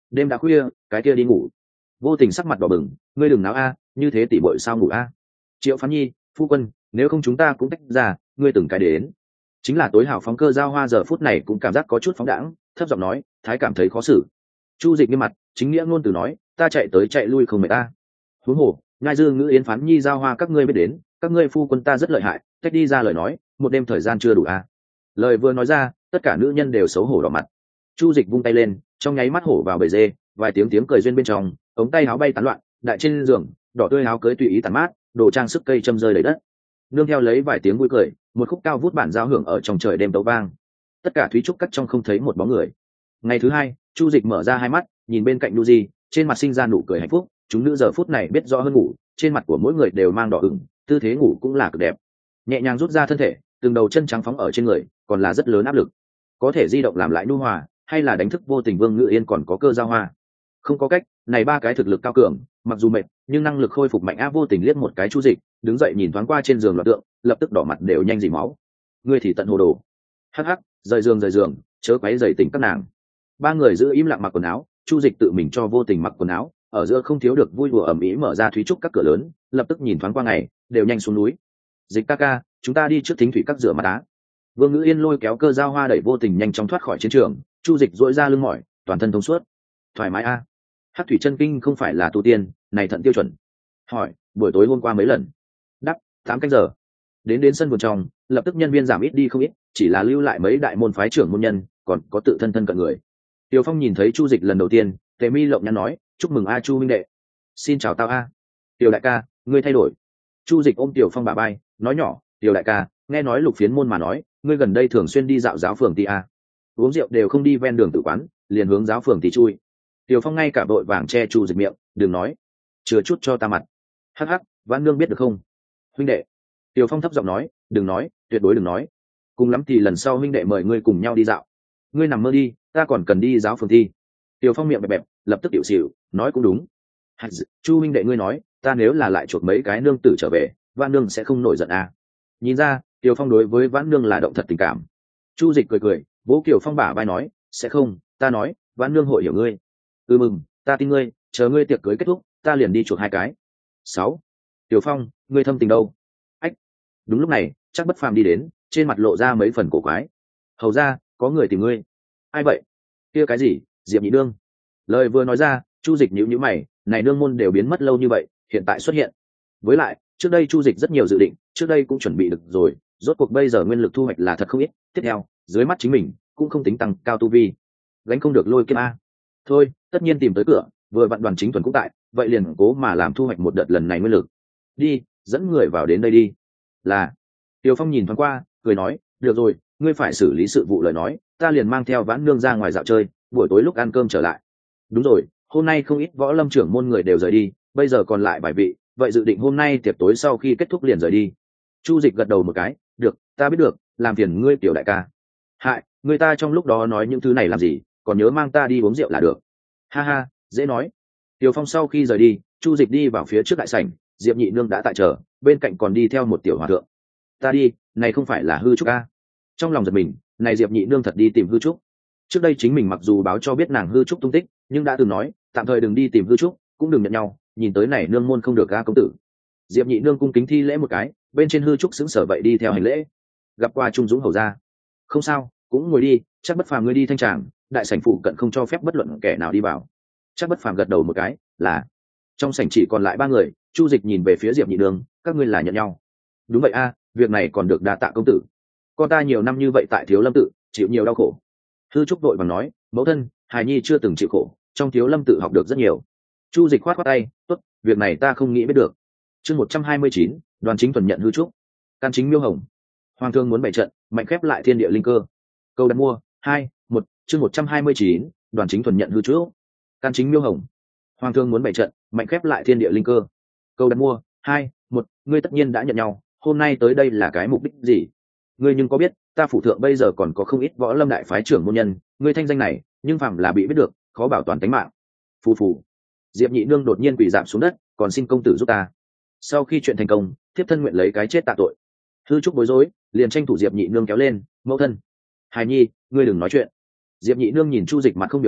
[SPEAKER 1] đêm đã khuya, cái kia đi ngủ. Vô Tình sắc mặt đỏ bừng, ngươi đừng náo a, như thế tỷ muội sao ngủ a? Triệu Phán Nhi, phu quân, nếu không chúng ta cũng tách ra, ngươi từng cái đến. Chính là tối hào phóng Cơ Giao Hoa giờ phút này cũng cảm giác có chút phóng đãng, thấp giọng nói, thái cảm thấy khó xử. Chu Dịch nghiêm mặt, chính nghĩa ngôn từ nói, ta chạy tới chạy lui không mệt ta. Huống hồ, Ngai Dương Ngữ Yến Phán Nhi Giao Hoa các ngươi biết đến, các ngươi phu quân ta rất lợi hại, tách đi ra lời nói, một đêm thời gian chưa đủ a. Lời vừa nói ra, tất cả nữ nhân đều xấu hổ đỏ mặt. Chu Dịch vung tay lên, trong nháy mắt hổ vào bầy dê, vài tiếng tiếng cười duyên bên trong, ống tay áo bay tán loạn, đại trên giường, đỏ tươi áo cưới tùy ý tàn mát, đồ trang sức cây châm rơi đầy đất. Nương theo lấy vài tiếng vui cười, một khúc cao vút bản giao hưởng ở trong trời đêm tấu vang. Tất cả thúy trúc cắt trong không thấy một bóng người. Ngày thứ hai, Chu Dịch mở ra hai mắt, nhìn bên cạnh Nuji, trên mặt sinh ra nụ cười hạnh phúc. Chúng nữ giờ phút này biết rõ hơn ngủ, trên mặt của mỗi người đều mang đỏ ửng, tư thế ngủ cũng là cực đẹp. Nhẹ nhàng rút ra thân thể, từng đầu chân trắng phóng ở trên người, còn là rất lớn áp lực. Có thể di động làm lại nhu hòa, hay là đánh thức Vô Tình Vương Ngự Yên còn có Cơ Giao Hoa. Không có cách, này ba cái thực lực cao cường, mặc dù mệt, nhưng năng lực khôi phục mạnh á. Vô Tình liếc một cái Chu Dịch, đứng dậy nhìn thoáng qua trên giường loạn tượng, lập tức đỏ mặt đều nhanh dỉ máu. Ngươi thì tận hồ đồ. Hắc hắc, rời giường rời giường, chớ quấy rầy tỉnh các nàng. Ba người giữ im lặng mặc quần áo, Chu Dịch tự mình cho Vô Tình mặc quần áo, ở giữa không thiếu được vui đùa ầm ĩ mở ra thúy trúc các cửa lớn, lập tức nhìn thoáng qua ngày, đều nhanh xuống núi. Dịch ca ca, chúng ta đi trước thính thủy các rửa mặt đá. Vương Ngữ Yên lôi kéo Cơ Giao Hoa đẩy Vô Tình nhanh chóng thoát khỏi chiến trường. Chu Dịch duỗi ra lưng mỏi, toàn thân thông suốt, thoải mái a. Hắc thủy chân kinh không phải là tu tiên, này thận tiêu chuẩn. Hỏi, buổi tối hôm qua mấy lần? Đáp, tám canh giờ. Đến đến sân vườn trong, lập tức nhân viên giảm ít đi không ít, chỉ là lưu lại mấy đại môn phái trưởng môn nhân, còn có tự thân thân cận người. Tiêu Phong nhìn thấy Chu Dịch lần đầu tiên, tề mi lộng nhăn nói, chúc mừng a Chu minh đệ. Xin chào tao a. Tiểu đại ca, ngươi thay đổi. Chu Dịch ôm Tiểu Phong bả vai, nói nhỏ, Tiểu đại ca, nghe nói Lục Phiến môn mà nói, ngươi gần đây thường xuyên đi dạo giáo phường ti a. Uống rượu đều không đi ven đường tự quán, liền hướng giáo phường ti chui. Tiểu Phong ngay cả đội vàng che Chu Dịch miệng, đừng nói, chừa chút cho ta mặt. Hắc hắc, Vãn Nương biết được không? Huynh đệ. Tiểu Phong thấp giọng nói, đừng nói, tuyệt đối đừng nói. Cùng lắm thì lần sau huynh đệ mời ngươi cùng nhau đi dạo. Ngươi nằm mơ đi, ta còn cần đi giáo phường thi. Tiểu Phong miệng bẹp bẹp, lập tức tiểu xỉu, nói cũng đúng. Chu huynh đệ ngươi nói, ta nếu là lại chuột mấy cái nương tử trở về, Vãn Nương sẽ không nổi giận à? Nhìn ra, Tiểu Phong đối với Vãn Nương là động thật tình cảm. Chu Dịch cười cười, vỗ Tiểu Phong bả vai nói, sẽ không, ta nói, Vãn Nương hội hiểu ngươi. Ừ mừng, ta tin ngươi, chờ ngươi tiệc cưới kết thúc, ta liền đi chuột hai cái. Sáu. Tiểu Phong, ngươi thâm tình đâu? Ách. Đúng lúc này, chắc Bất Phàm đi đến, trên mặt lộ ra mấy phần cổ quái. Hầu ra, có người tìm ngươi. Ai vậy? Kia cái gì? Diệp Nhị Nương. Lời vừa nói ra, Chu Dịch nhíu nhíu mày, này nương môn đều biến mất lâu như vậy, hiện tại xuất hiện. Với lại, trước đây Chu Dịch rất nhiều dự định, trước đây cũng chuẩn bị được rồi, rốt cuộc bây giờ nguyên lực thu hoạch là thật không ít. Tiếp theo, dưới mắt chính mình, cũng không tính tăng cao tu vi, gánh không được lôi kiếp a. Thôi, tất nhiên tìm tới cửa, vừa vặn Đoàn Chính Thuần cũng tại, vậy liền cố mà làm thu hoạch một đợt lần này nguyên lực. Đi, dẫn người vào đến đây đi. Là. Tiêu Phong nhìn thoáng qua, cười nói, được rồi, ngươi phải xử lý sự vụ lời nói, ta liền mang theo Vãn Nương ra ngoài dạo chơi, buổi tối lúc ăn cơm trở lại. Đúng rồi, hôm nay không ít võ lâm trưởng môn người đều rời đi, bây giờ còn lại vài vị, vậy dự định hôm nay tiệc tối sau khi kết thúc liền rời đi. Chu Dịch gật đầu một cái, được, ta biết được, làm phiền ngươi Tiểu đại ca. Hại, người ta trong lúc đó nói những thứ này làm gì, còn nhớ mang ta đi uống rượu là được. Ha ha, dễ nói. Tiểu Phong sau khi rời đi, Chu Dịch đi vào phía trước đại sảnh, Diệp Nhị Nương đã tại chờ, bên cạnh còn đi theo một tiểu hòa thượng. Ta đi, này không phải là hư trúc a? Trong lòng giật mình, này Diệp Nhị Nương thật đi tìm hư trúc. Trước đây chính mình mặc dù báo cho biết nàng hư trúc tung tích, nhưng đã từng nói, tạm thời đừng đi tìm hư trúc, cũng đừng nhận nhau, nhìn tới này nương môn không được a công tử. Diệp Nhị Nương cung kính thi lễ một cái, bên trên hư trúc sững sờ vậy đi theo hành lễ. Gặp qua Trung Dũng hầu gia. Không sao, cũng ngồi đi, chắc Bất Phàm ngươi đi thanh tràng, đại sảnh phụ cận không cho phép bất luận kẻ nào đi vào. Chắc Bất Phàm gật đầu một cái, là. Trong sảnh chỉ còn lại ba người, Chu Dịch nhìn về phía Diệp Nhị Nương, các ngươi là nhận nhau. Đúng vậy a, việc này còn được đa tạ công tử. Con ta nhiều năm như vậy tại Thiếu Lâm tự, chịu nhiều đau khổ. Hư trúc đội bằng nói, mẫu thân, hài nhi chưa từng chịu khổ, trong Thiếu Lâm tự học được rất nhiều. Chu Dịch khoát khoát tay, tốt, việc này ta không nghĩ biết được. Chương một trăm hai mươi chín, Đoàn Chính Thuần nhận hư trúc. Can chính miêu hồng. Hoàng thương muốn bày trận, mạnh khép lại thiên địa linh cơ. Câu đặt mua, hai, một, chương một trăm hai mươi chín, Đoàn Chính Thuần nhận hư trúc. Can chính miêu hồng. Hoàng thương muốn bày trận, mạnh khép lại thiên địa linh cơ. Câu đặt mua, hai, một, ngươi tất nhiên đã nhận nhau, hôm nay tới đây là cái mục đích gì? Ngươi nhưng có biết, ta phủ thượng bây giờ còn có không ít võ lâm đại phái trưởng môn nhân, ngươi thanh danh này, nhưng phạm là bị biết được, khó bảo toàn tính mạng. Phù phù. Diệp Nhị Nương đột nhiên quỳ rạp xuống đất, còn xin công tử giúp ta. Sau khi chuyện thành công, thiếp thân nguyện lấy cái chết tạ tội. Hư trúc bối rối, liền tranh thủ Diệp Nhị Nương kéo lên, mẫu thân. Hài nhi, ngươi đừng nói chuyện. Diệp Nhị Nương nhìn Chu Dịch mặt không biểu tình,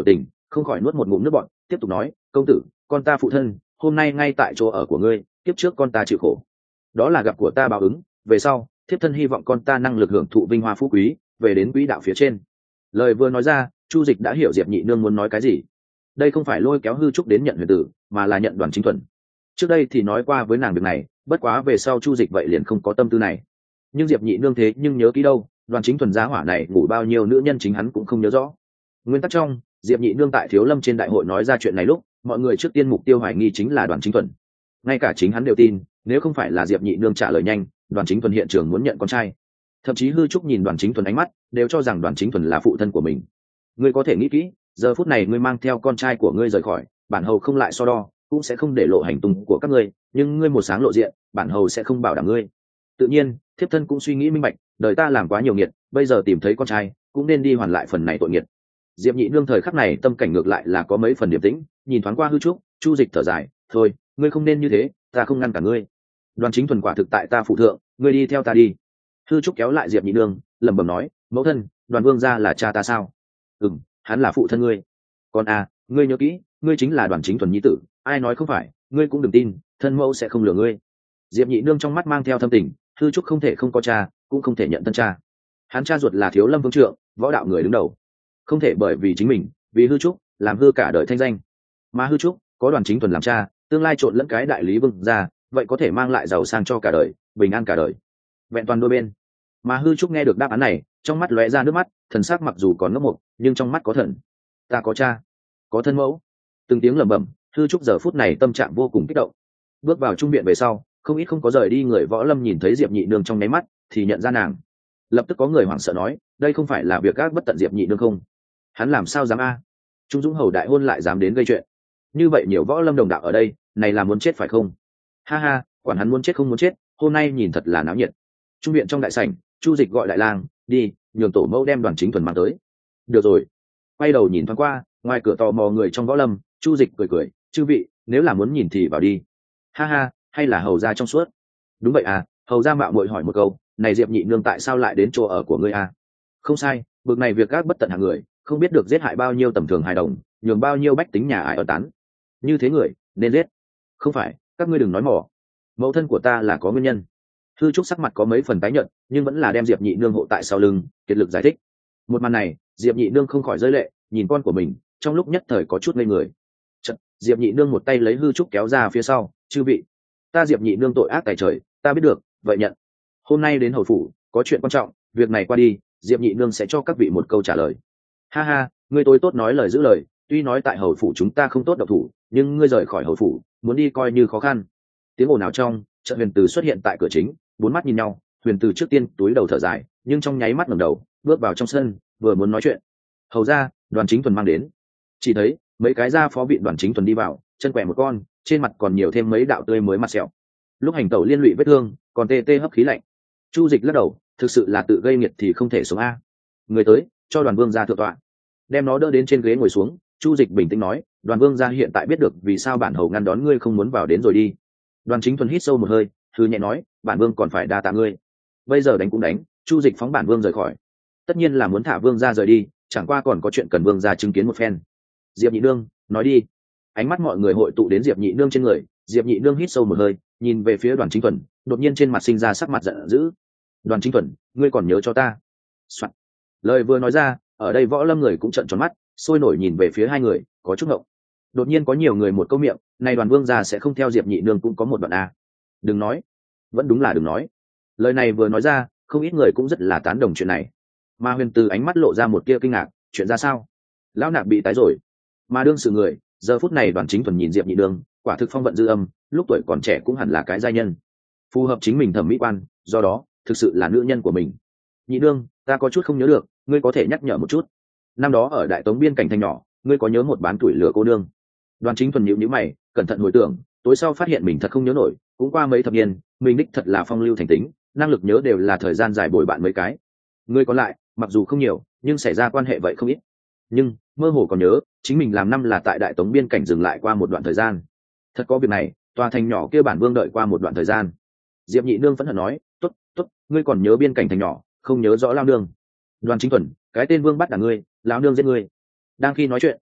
[SPEAKER 1] không khỏi nuốt một ngụm nước bọt, tiếp tục nói, công tử, con ta phụ thân hôm nay ngay tại chỗ ở của ngươi, tiếp trước con ta chịu khổ, đó là gặp của ta báo ứng, về sau thiếp thân hy vọng con ta năng lực hưởng thụ vinh hoa phú quý, về đến quỹ đạo phía trên. Lời vừa nói ra, Chu Dịch đã hiểu Diệp Nhị Nương muốn nói cái gì. Đây không phải lôi kéo Hư Trúc đến nhận huyền tử, mà là nhận Đoàn Chính Thuần. Trước đây thì nói qua với nàng việc này, bất quá về sau Chu Dịch vậy liền không có tâm tư này. Nhưng Diệp Nhị Nương thế nhưng nhớ kỹ đâu, Đoàn Chính Thuần giá hỏa này ngủ bao nhiêu nữ nhân chính hắn cũng không nhớ rõ. Nguyên tắc trong, Diệp Nhị Nương tại Thiếu Lâm trên đại hội nói ra chuyện này lúc, mọi người trước tiên mục tiêu hoài nghi chính là Đoàn Chính Thuần. Ngay cả chính hắn đều tin, nếu không phải là Diệp Nhị Nương trả lời nhanh, Đoàn Chính Thuần hiện trường muốn nhận con trai. Thậm chí Hư Trúc nhìn Đoàn Chính Thuần ánh mắt, đều cho rằng Đoàn Chính Thuần là phụ thân của mình. Ngươi có thể nghĩ kỹ, giờ phút này ngươi mang theo con trai của ngươi rời khỏi, bản hầu không lại so đo, cũng sẽ không để lộ hành tung của các ngươi, nhưng ngươi một sáng lộ diện, bản hầu sẽ không bảo đảm ngươi. Tự nhiên, thiếp thân cũng suy nghĩ minh bạch, đời ta làm quá nhiều nghiệt, bây giờ tìm thấy con trai, cũng nên đi hoàn lại phần này tội nghiệt. Diệp Nhị Nương thời khắc này tâm cảnh ngược lại là có mấy phần điềm tĩnh, nhìn thoáng qua Hư Trúc, Chu Dịch thở dài, thôi, ngươi không nên như thế, ta không ngăn cả ngươi. Đoàn Chính Thuần quả thực tại ta phụ thượng, ngươi đi theo ta đi. Hư Trúc kéo lại Diệp Nhị Nương, lẩm bẩm nói, mẫu thân, Đoàn Vương gia là cha ta sao? Ừm, hắn là phụ thân ngươi. Con à, ngươi nhớ kỹ, ngươi chính là Đoàn Chính Thuần nhi tử, ai nói không phải, ngươi cũng đừng tin, thân mẫu sẽ không lừa ngươi. Diệp Nhị Nương trong mắt mang theo thâm tình, Hư Trúc không thể không có cha, cũng không thể nhận thân cha. Hắn cha ruột là Thiếu Lâm Vương Trượng, võ đạo người đứng đầu, không thể bởi vì chính mình, vì Hư Trúc làm hư cả đời thanh danh. Mà Hư Trúc có Đoàn Chính Thuần làm cha, tương lai trộn lẫn cái đại lý vương gia, vậy có thể mang lại giàu sang cho cả đời, bình an cả đời, vẹn toàn đôi bên. Mà Hư Trúc nghe được đáp án này, trong mắt lóe ra nước mắt, thần sắc mặc dù còn ngốc mục, nhưng trong mắt có thần. Ta có cha, có thân mẫu. Từng tiếng lẩm bẩm, Hư Trúc giờ phút này tâm trạng vô cùng kích động. Bước vào trung viện về sau, không ít không có rời đi người võ lâm nhìn thấy Diệp Nhị Nương trong nháy mắt, thì nhận ra nàng. Lập tức có người hoảng sợ nói, đây không phải là việc gác bất tận Diệp Nhị Nương không? Hắn làm sao dám a? Trung Dũng hầu đại hôn lại dám đến gây chuyện. Như vậy nhiều võ lâm đồng đạo ở đây, này là muốn chết phải không? Ha ha, quản hắn muốn chết không muốn chết, hôm nay nhìn thật là náo nhiệt. Trung viện trong đại sảnh, Chu Dịch gọi đại lang, đi, nhường tổ mẫu đem Đoàn Chính Thuần mang tới. Được rồi. Quay đầu nhìn thoáng qua, ngoài cửa tò mò người trong võ lâm, Chu Dịch cười cười, chư vị, nếu là muốn nhìn thì vào đi. Ha ha, hay là hầu gia trong suốt? Đúng vậy à, hầu gia mạo muội hỏi một câu, này Diệp Nhị Nương tại sao lại đến chỗ ở của ngươi à? Không sai, bực này việc gác bất tận hàng người, không biết được giết hại bao nhiêu tầm thường hài đồng, nhường bao nhiêu bách tính nhà ai ở tán. Như thế người, nên giết. Không phải, các ngươi đừng nói mỏ. Mẫu thân của ta là có nguyên nhân. Hư Trúc sắc mặt có mấy phần tái nhợt, nhưng vẫn là đem Diệp Nhị Nương hộ tại sau lưng, kiệt lực giải thích. Một màn này, Diệp Nhị Nương không khỏi rơi lệ, nhìn con của mình, trong lúc nhất thời có chút ngây người. Chợt, Diệp Nhị Nương một tay lấy Hư Trúc kéo ra phía sau, chư vị, ta Diệp Nhị Nương tội ác tày trời, ta biết được, vậy nhận. Hôm nay đến hầu phủ, có chuyện quan trọng, việc này qua đi, Diệp Nhị Nương sẽ cho các vị một câu trả lời. Ha ha, ngươi tôi tốt nói lời giữ lời, tuy nói tại hầu phủ chúng ta không tốt độc thủ, nhưng ngươi rời khỏi hầu phủ, muốn đi coi như khó khăn. Tiếng ồn nào trong, Trợ Huyền Từ xuất hiện tại cửa chính, bốn mắt nhìn nhau, Huyền Từ trước tiên túi đầu thở dài, nhưng trong nháy mắt ngẩng đầu, bước vào trong sân, vừa muốn nói chuyện. Hầu ra, Đoàn Chính Thuần mang đến. Chỉ thấy mấy cái gia phó viện Đoàn Chính Thuần đi vào, chân quẹ một con, trên mặt còn nhiều thêm mấy đạo tươi mới mặt sẹo. Lúc hành tẩu liên lụy vết thương, còn tê tê hấp khí lạnh. Chu Dịch lắc đầu, thực sự là tự gây nghiệt thì không thể sống a. Người tới, cho Đoàn Vương gia thượng tọa. Đem nó đỡ đến trên ghế ngồi xuống, Chu Dịch bình tĩnh nói, Đoàn Vương gia hiện tại biết được vì sao bản hầu ngăn đón ngươi không muốn vào đến rồi đi. Đoàn Chính Thuần hít sâu một hơi, thư nhẹ nói, bản vương còn phải đa tạ ngươi. Bây giờ đánh cũng đánh, Chu Dịch phóng bản vương rời khỏi. Tất nhiên là muốn thả vương gia rời đi, chẳng qua còn có chuyện cần vương gia chứng kiến một phen. Diệp Nhị Nương, nói đi. Ánh mắt mọi người hội tụ đến Diệp Nhị Nương trên người, Diệp Nhị Nương hít sâu một hơi, nhìn về phía Đoàn Chính Thuần, đột nhiên trên mặt sinh ra sắc mặt giận dữ. Đoàn Chính Thuần, ngươi còn nhớ cho ta? Soạn. Lời vừa nói ra, ở đây võ lâm người cũng trợn tròn mắt, sôi nổi nhìn về phía hai người, có chút ngộng. Đột nhiên có nhiều người một câu miệng, này Đoàn Vương gia sẽ không theo Diệp Nhị Nương cũng có một đoạn a. Đừng nói, vẫn đúng là đừng nói. Lời này vừa nói ra, không ít người cũng rất là tán đồng chuyện này. Mà Huyền Từ ánh mắt lộ ra một tia kinh ngạc, chuyện ra sao? Lão nạp bị tái rồi. Mà đương sự người, giờ phút này Đoàn Chính Thuần nhìn Diệp Nhị Nương, quả thực phong vận dư âm, lúc tuổi còn trẻ cũng hẳn là cái giai nhân, phù hợp chính mình thẩm mỹ quan, do đó thực sự là nữ nhân của mình. Nhị Nương, ta có chút không nhớ được, ngươi có thể nhắc nhở một chút. Năm đó ở Đại Tống biên cảnh thành nhỏ, ngươi có nhớ một bán tuổi lửa cô nương? Đoàn Chính Thuần nhíu nhíu mày, cẩn thận hồi tưởng, tối sau phát hiện mình thật không nhớ nổi, cũng qua mấy thập niên, mình đích thật là phong lưu thành tính, năng lực nhớ đều là thời gian dài bồi bạn mấy cái. Ngươi còn lại, mặc dù không nhiều, nhưng xảy ra quan hệ vậy không ít. Nhưng mơ hồ còn nhớ, chính mình làm năm là tại Đại Tống biên cảnh dừng lại qua một đoạn thời gian. Thật có việc này, tòa thành nhỏ kia bản vương đợi qua một đoạn thời gian. Diệp Nhị Nương phẫn hận nói, tốt, tốt, ngươi còn nhớ biên cảnh thành nhỏ, không nhớ rõ lao nương. Đoàn Chính Thuần, cái tên vương bắt là ngươi, lão nương giết ngươi. Đang khi nói chuyện,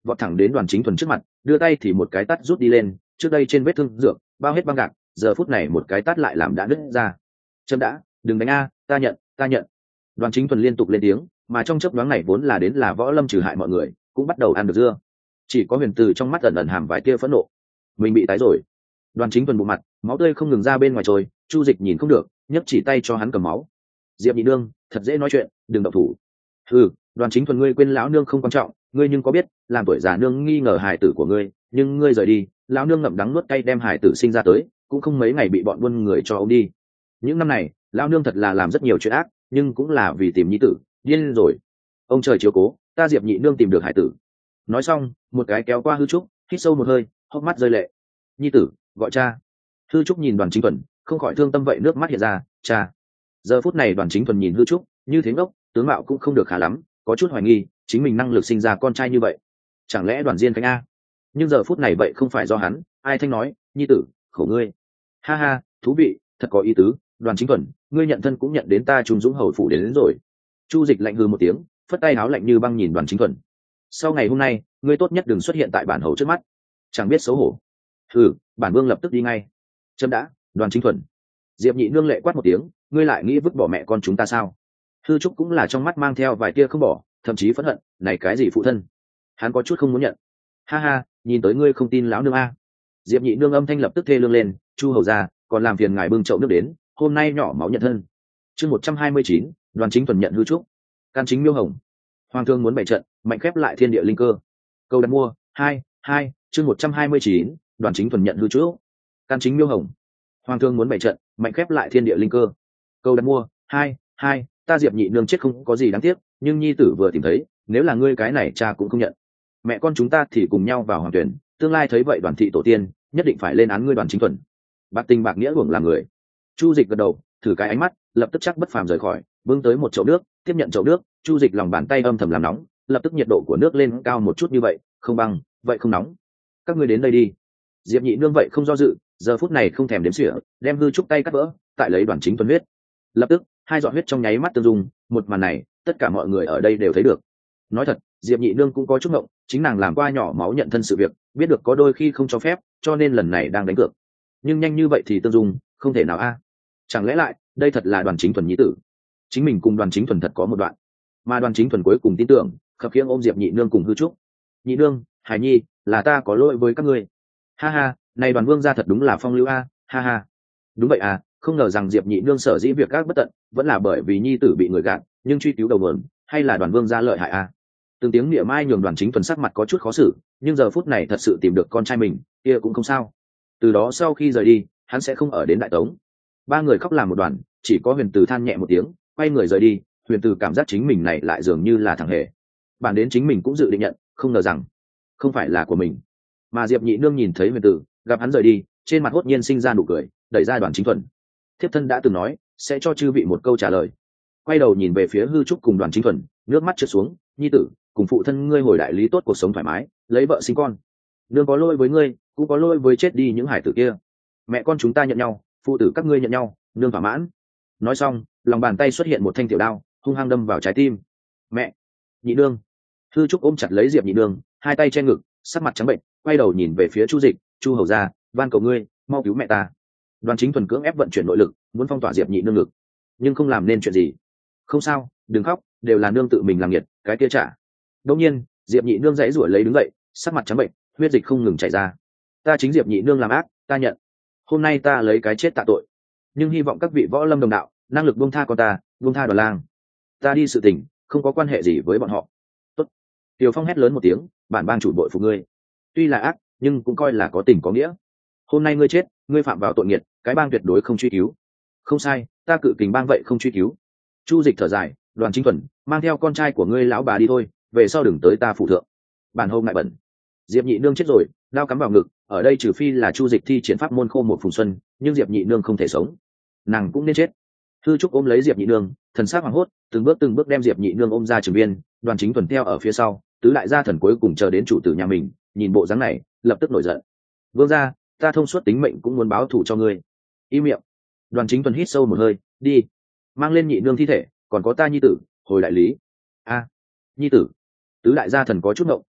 [SPEAKER 1] vọt thẳng đến Đoàn Chính Thuần trước mặt, đưa tay thì một cái tát rút đi lên, trước đây trên vết thương dược bao hết băng gạc, giờ phút này một cái tát lại làm đã nứt ra. Chấm đã, đừng đánh a, ta nhận, ta nhận. Đoàn Chính Thuần liên tục lên tiếng, mà trong chớp nhoáng này vốn là đến là võ lâm trừ hại mọi người, cũng bắt đầu ăn được dưa. Chỉ có Huyền Từ trong mắt ẩn ẩn hàm vài tia phẫn nộ. Mình bị tái rồi. Đoàn Chính Thuần bộ mặt, máu tươi không ngừng ra bên ngoài trôi, Chu Dịch nhìn không được, nhấc chỉ tay cho hắn cầm máu. Diệp Nhị Nương, thật dễ nói chuyện, đừng động thủ. Ừ, Đoàn Chính Thuần ngươi quên lão nương không quan trọng, ngươi nhưng có biết, làm tuổi già nương nghi ngờ hài tử của ngươi, nhưng ngươi rời đi, lão nương ngậm đắng nuốt cay đem hài tử sinh ra tới, cũng không mấy ngày bị bọn buôn người cho ông đi. Những năm này, lão nương thật là làm rất nhiều chuyện ác, nhưng cũng là vì tìm nhi tử, điên rồi. Ông trời chiếu cố, ta Diệp Nhị Nương tìm được hài tử. Nói xong, một cái kéo qua Hư Trúc, hít sâu một hơi, hốc mắt rơi lệ. Nhi tử, gọi cha. Hư Trúc nhìn Đoàn Chính Thuần, không khỏi thương tâm vậy nước mắt hiện ra, cha. Giờ phút này Đoàn Chính Thuần nhìn Hư Trúc, như thế ngốc, tướng mạo cũng không được khá lắm, có chút hoài nghi chính mình năng lực sinh ra con trai như vậy, chẳng lẽ Đoàn Diên Khánh a? Nhưng giờ phút này vậy không phải do hắn, ai thanh nói, nhi tử, khổ ngươi. Ha ha, thú vị, thật có ý tứ. Đoàn Chính Thuần, ngươi nhận thân cũng nhận đến ta Trung Dũng hầu phủ đến, đến rồi. Chu Dịch lạnh hừ một tiếng, phất tay áo lạnh như băng nhìn Đoàn Chính Thuần. Sau ngày hôm nay, ngươi tốt nhất đừng xuất hiện tại bản hầu trước mắt, chẳng biết xấu hổ. Hừ, bản vương lập tức đi ngay. Chấm đã, Đoàn Chính Thuần. Diệp Nhị Nương lệ quát một tiếng, ngươi lại nghĩ vứt bỏ mẹ con chúng ta sao? Hư Trúc cũng là trong mắt mang theo vài tia không bỏ, thậm chí phẫn hận, này cái gì phụ thân? Hắn có chút không muốn nhận. Ha ha, nhìn tới ngươi không tin lão nương a. Diệp Nhị Nương âm thanh lập tức thê lương lên, Chu hầu ra, còn làm phiền ngài bưng chậu nước đến, hôm nay nhỏ máu nhận thân. Chương một trăm hai mươi chín, Đoàn Chính Thuần nhận Hư Trúc. Can chính miêu hồng. Hoàng thương muốn bày trận, mạnh khép lại thiên địa linh cơ. Câu đặt mua, hai, hai, chương một trăm hai mươi chín, Đoàn Chính Thuần nhận Hư Trúc. Can chính miêu hồng. Hoàng thương muốn bày trận, mạnh khép lại thiên địa linh cơ. Câu đặt mua, hai, hai, ta Diệp Nhị Nương chết không có gì đáng tiếc, nhưng nhi tử vừa tìm thấy, nếu là ngươi cái này cha cũng không nhận. Mẹ con chúng ta thì cùng nhau vào hoàng tuyển, tương lai thấy vậy Đoàn thị tổ tiên nhất định phải lên án ngươi Đoàn Chính Thuần. Bạc tình bạc nghĩa hưởng làm người. Chu Dịch gật đầu, thử cái ánh mắt, lập tức chắc bất phàm rời khỏi, bưng tới một chậu nước, tiếp nhận chậu nước, Chu Dịch lòng bàn tay âm thầm làm nóng, lập tức nhiệt độ của nước lên cao một chút như vậy, không băng, vậy không nóng. Các ngươi đến đây đi. Diệp Nhị Nương vậy không do dự, giờ phút này không thèm đếm xỉa, đem Hư Trúc tay cắt vỡ, tại lấy Đoàn Chính Thuần huyết. Lập tức, hai giọt huyết trong nháy mắt tương dung, một màn này, tất cả mọi người ở đây đều thấy được. Nói thật, Diệp Nhị Nương cũng có chút ngộng, chính nàng làm qua nhỏ máu nhận thân sự việc, biết được có đôi khi không cho phép, cho nên lần này đang đánh cược. Nhưng nhanh như vậy thì tương dung, không thể nào a. Chẳng lẽ lại, đây thật là Đoàn Chính Thuần nhi tử? Chính mình cùng Đoàn Chính Thuần thật có một đoạn. Mà Đoàn Chính Thuần cuối cùng tin tưởng, khập khiễng ôm Diệp Nhị Nương cùng Hư Trúc. Nhị Nương, Hải Nhi, là ta có lỗi với các ngươi. Ha ha, này Đoàn Vương gia thật đúng là phong lưu a, ha ha. Đúng vậy à, không ngờ rằng Diệp Nhị Nương sở dĩ việc các bất tận, vẫn là bởi vì nhi tử bị người gạt, nhưng truy cứu đầu nguồn, hay là Đoàn Vương gia lợi hại a. Từng tiếng niệm ai nhường Đoàn Chính Thuần sắc mặt có chút khó xử, nhưng giờ phút này thật sự tìm được con trai mình, kia cũng không sao. Từ đó sau khi rời đi, hắn sẽ không ở đến Đại Tống. Ba người khóc làm một đoàn, chỉ có Huyền Từ than nhẹ một tiếng, quay người rời đi. Huyền Từ cảm giác chính mình này lại dường như là thằng hề. Bản đến chính mình cũng dự định nhận, không ngờ rằng không phải là của mình. Mà Diệp Nhị Nương nhìn thấy Huyền Từ, gặp hắn rời đi, trên mặt hốt nhiên sinh ra nụ cười, đẩy ra Đoàn Chính Thuần. Thiếp thân đã từng nói, sẽ cho chư vị một câu trả lời. Quay đầu nhìn về phía Hư Trúc cùng Đoàn Chính Thuần, nước mắt trượt xuống, nhi tử, cùng phụ thân ngươi hồi đại lý tốt cuộc sống thoải mái, lấy vợ sinh con. Nương có lỗi với ngươi, cũng có lỗi với chết đi những hải tử kia. Mẹ con chúng ta nhận nhau, phụ tử các ngươi nhận nhau, nương thỏa mãn. Nói xong, lòng bàn tay xuất hiện một thanh tiểu đao, hung hăng đâm vào trái tim. Mẹ, Nhị Nương. Hư Trúc ôm chặt lấy Diệp Nhị Nương, hai tay che ngực, sắc mặt trắng bệnh, quay đầu nhìn về phía Chu Dịch, Chu hầu gia, van cầu ngươi, mau cứu mẹ ta. Đoàn Chính Thuần cưỡng ép vận chuyển nội lực, muốn phong tỏa Diệp Nhị Nương ngực, nhưng không làm nên chuyện gì. Không sao, đừng khóc, đều là nương tự mình làm nghiệt, cái kia trả. Đột nhiên, Diệp Nhị Nương dãy rủa lấy đứng dậy, sắc mặt trắng bệnh, huyết dịch không ngừng chảy ra. Ta chính Diệp Nhị Nương làm ác, ta nhận. Hôm nay ta lấy cái chết tạ tội, nhưng hy vọng các vị võ lâm đồng đạo năng lực buông tha con ta, buông tha Đoàn Lang. Ta đi sự tình, không có quan hệ gì với bọn họ. Tốt. Tiểu Phong hét lớn một tiếng, bản bang chủ bội phục ngươi. Tuy là ác, nhưng cũng coi là có tình có nghĩa. Hôm nay ngươi chết, ngươi phạm vào tội nghiệt, cái bang tuyệt đối không truy cứu. Không sai, ta cự kình bang vậy không truy cứu. Chu Dịch thở dài, Đoàn Chính Thuần, mang theo con trai của ngươi lão bà đi thôi, về sau đừng tới ta phụ thượng. Bản hầu ngại bẩn. Diệp Nhị Nương chết rồi, đao cắm vào ngực, ở đây trừ phi là Chu Dịch thi triển pháp môn khô một phùng xuân, nhưng Diệp Nhị Nương không thể sống, nàng cũng nên chết. Hư Trúc ôm lấy Diệp Nhị Nương, thần sắc hoảng hốt, từng bước từng bước đem Diệp Nhị Nương ôm ra trường viên. Đoàn Chính Thuần theo ở phía sau, tứ đại gia thần cuối cùng chờ đến chủ tử nhà mình, nhìn bộ dáng này, lập tức nổi giận. Vương gia, ta thông suốt tính mệnh cũng muốn báo thù cho ngươi. Im miệng. Đoàn Chính Thuần hít sâu một hơi, đi, mang lên Nhị Nương thi thể, còn có ta nhi tử, hồi đại lý. A, nhi tử. Tứ đại gia thần có chút ngộng,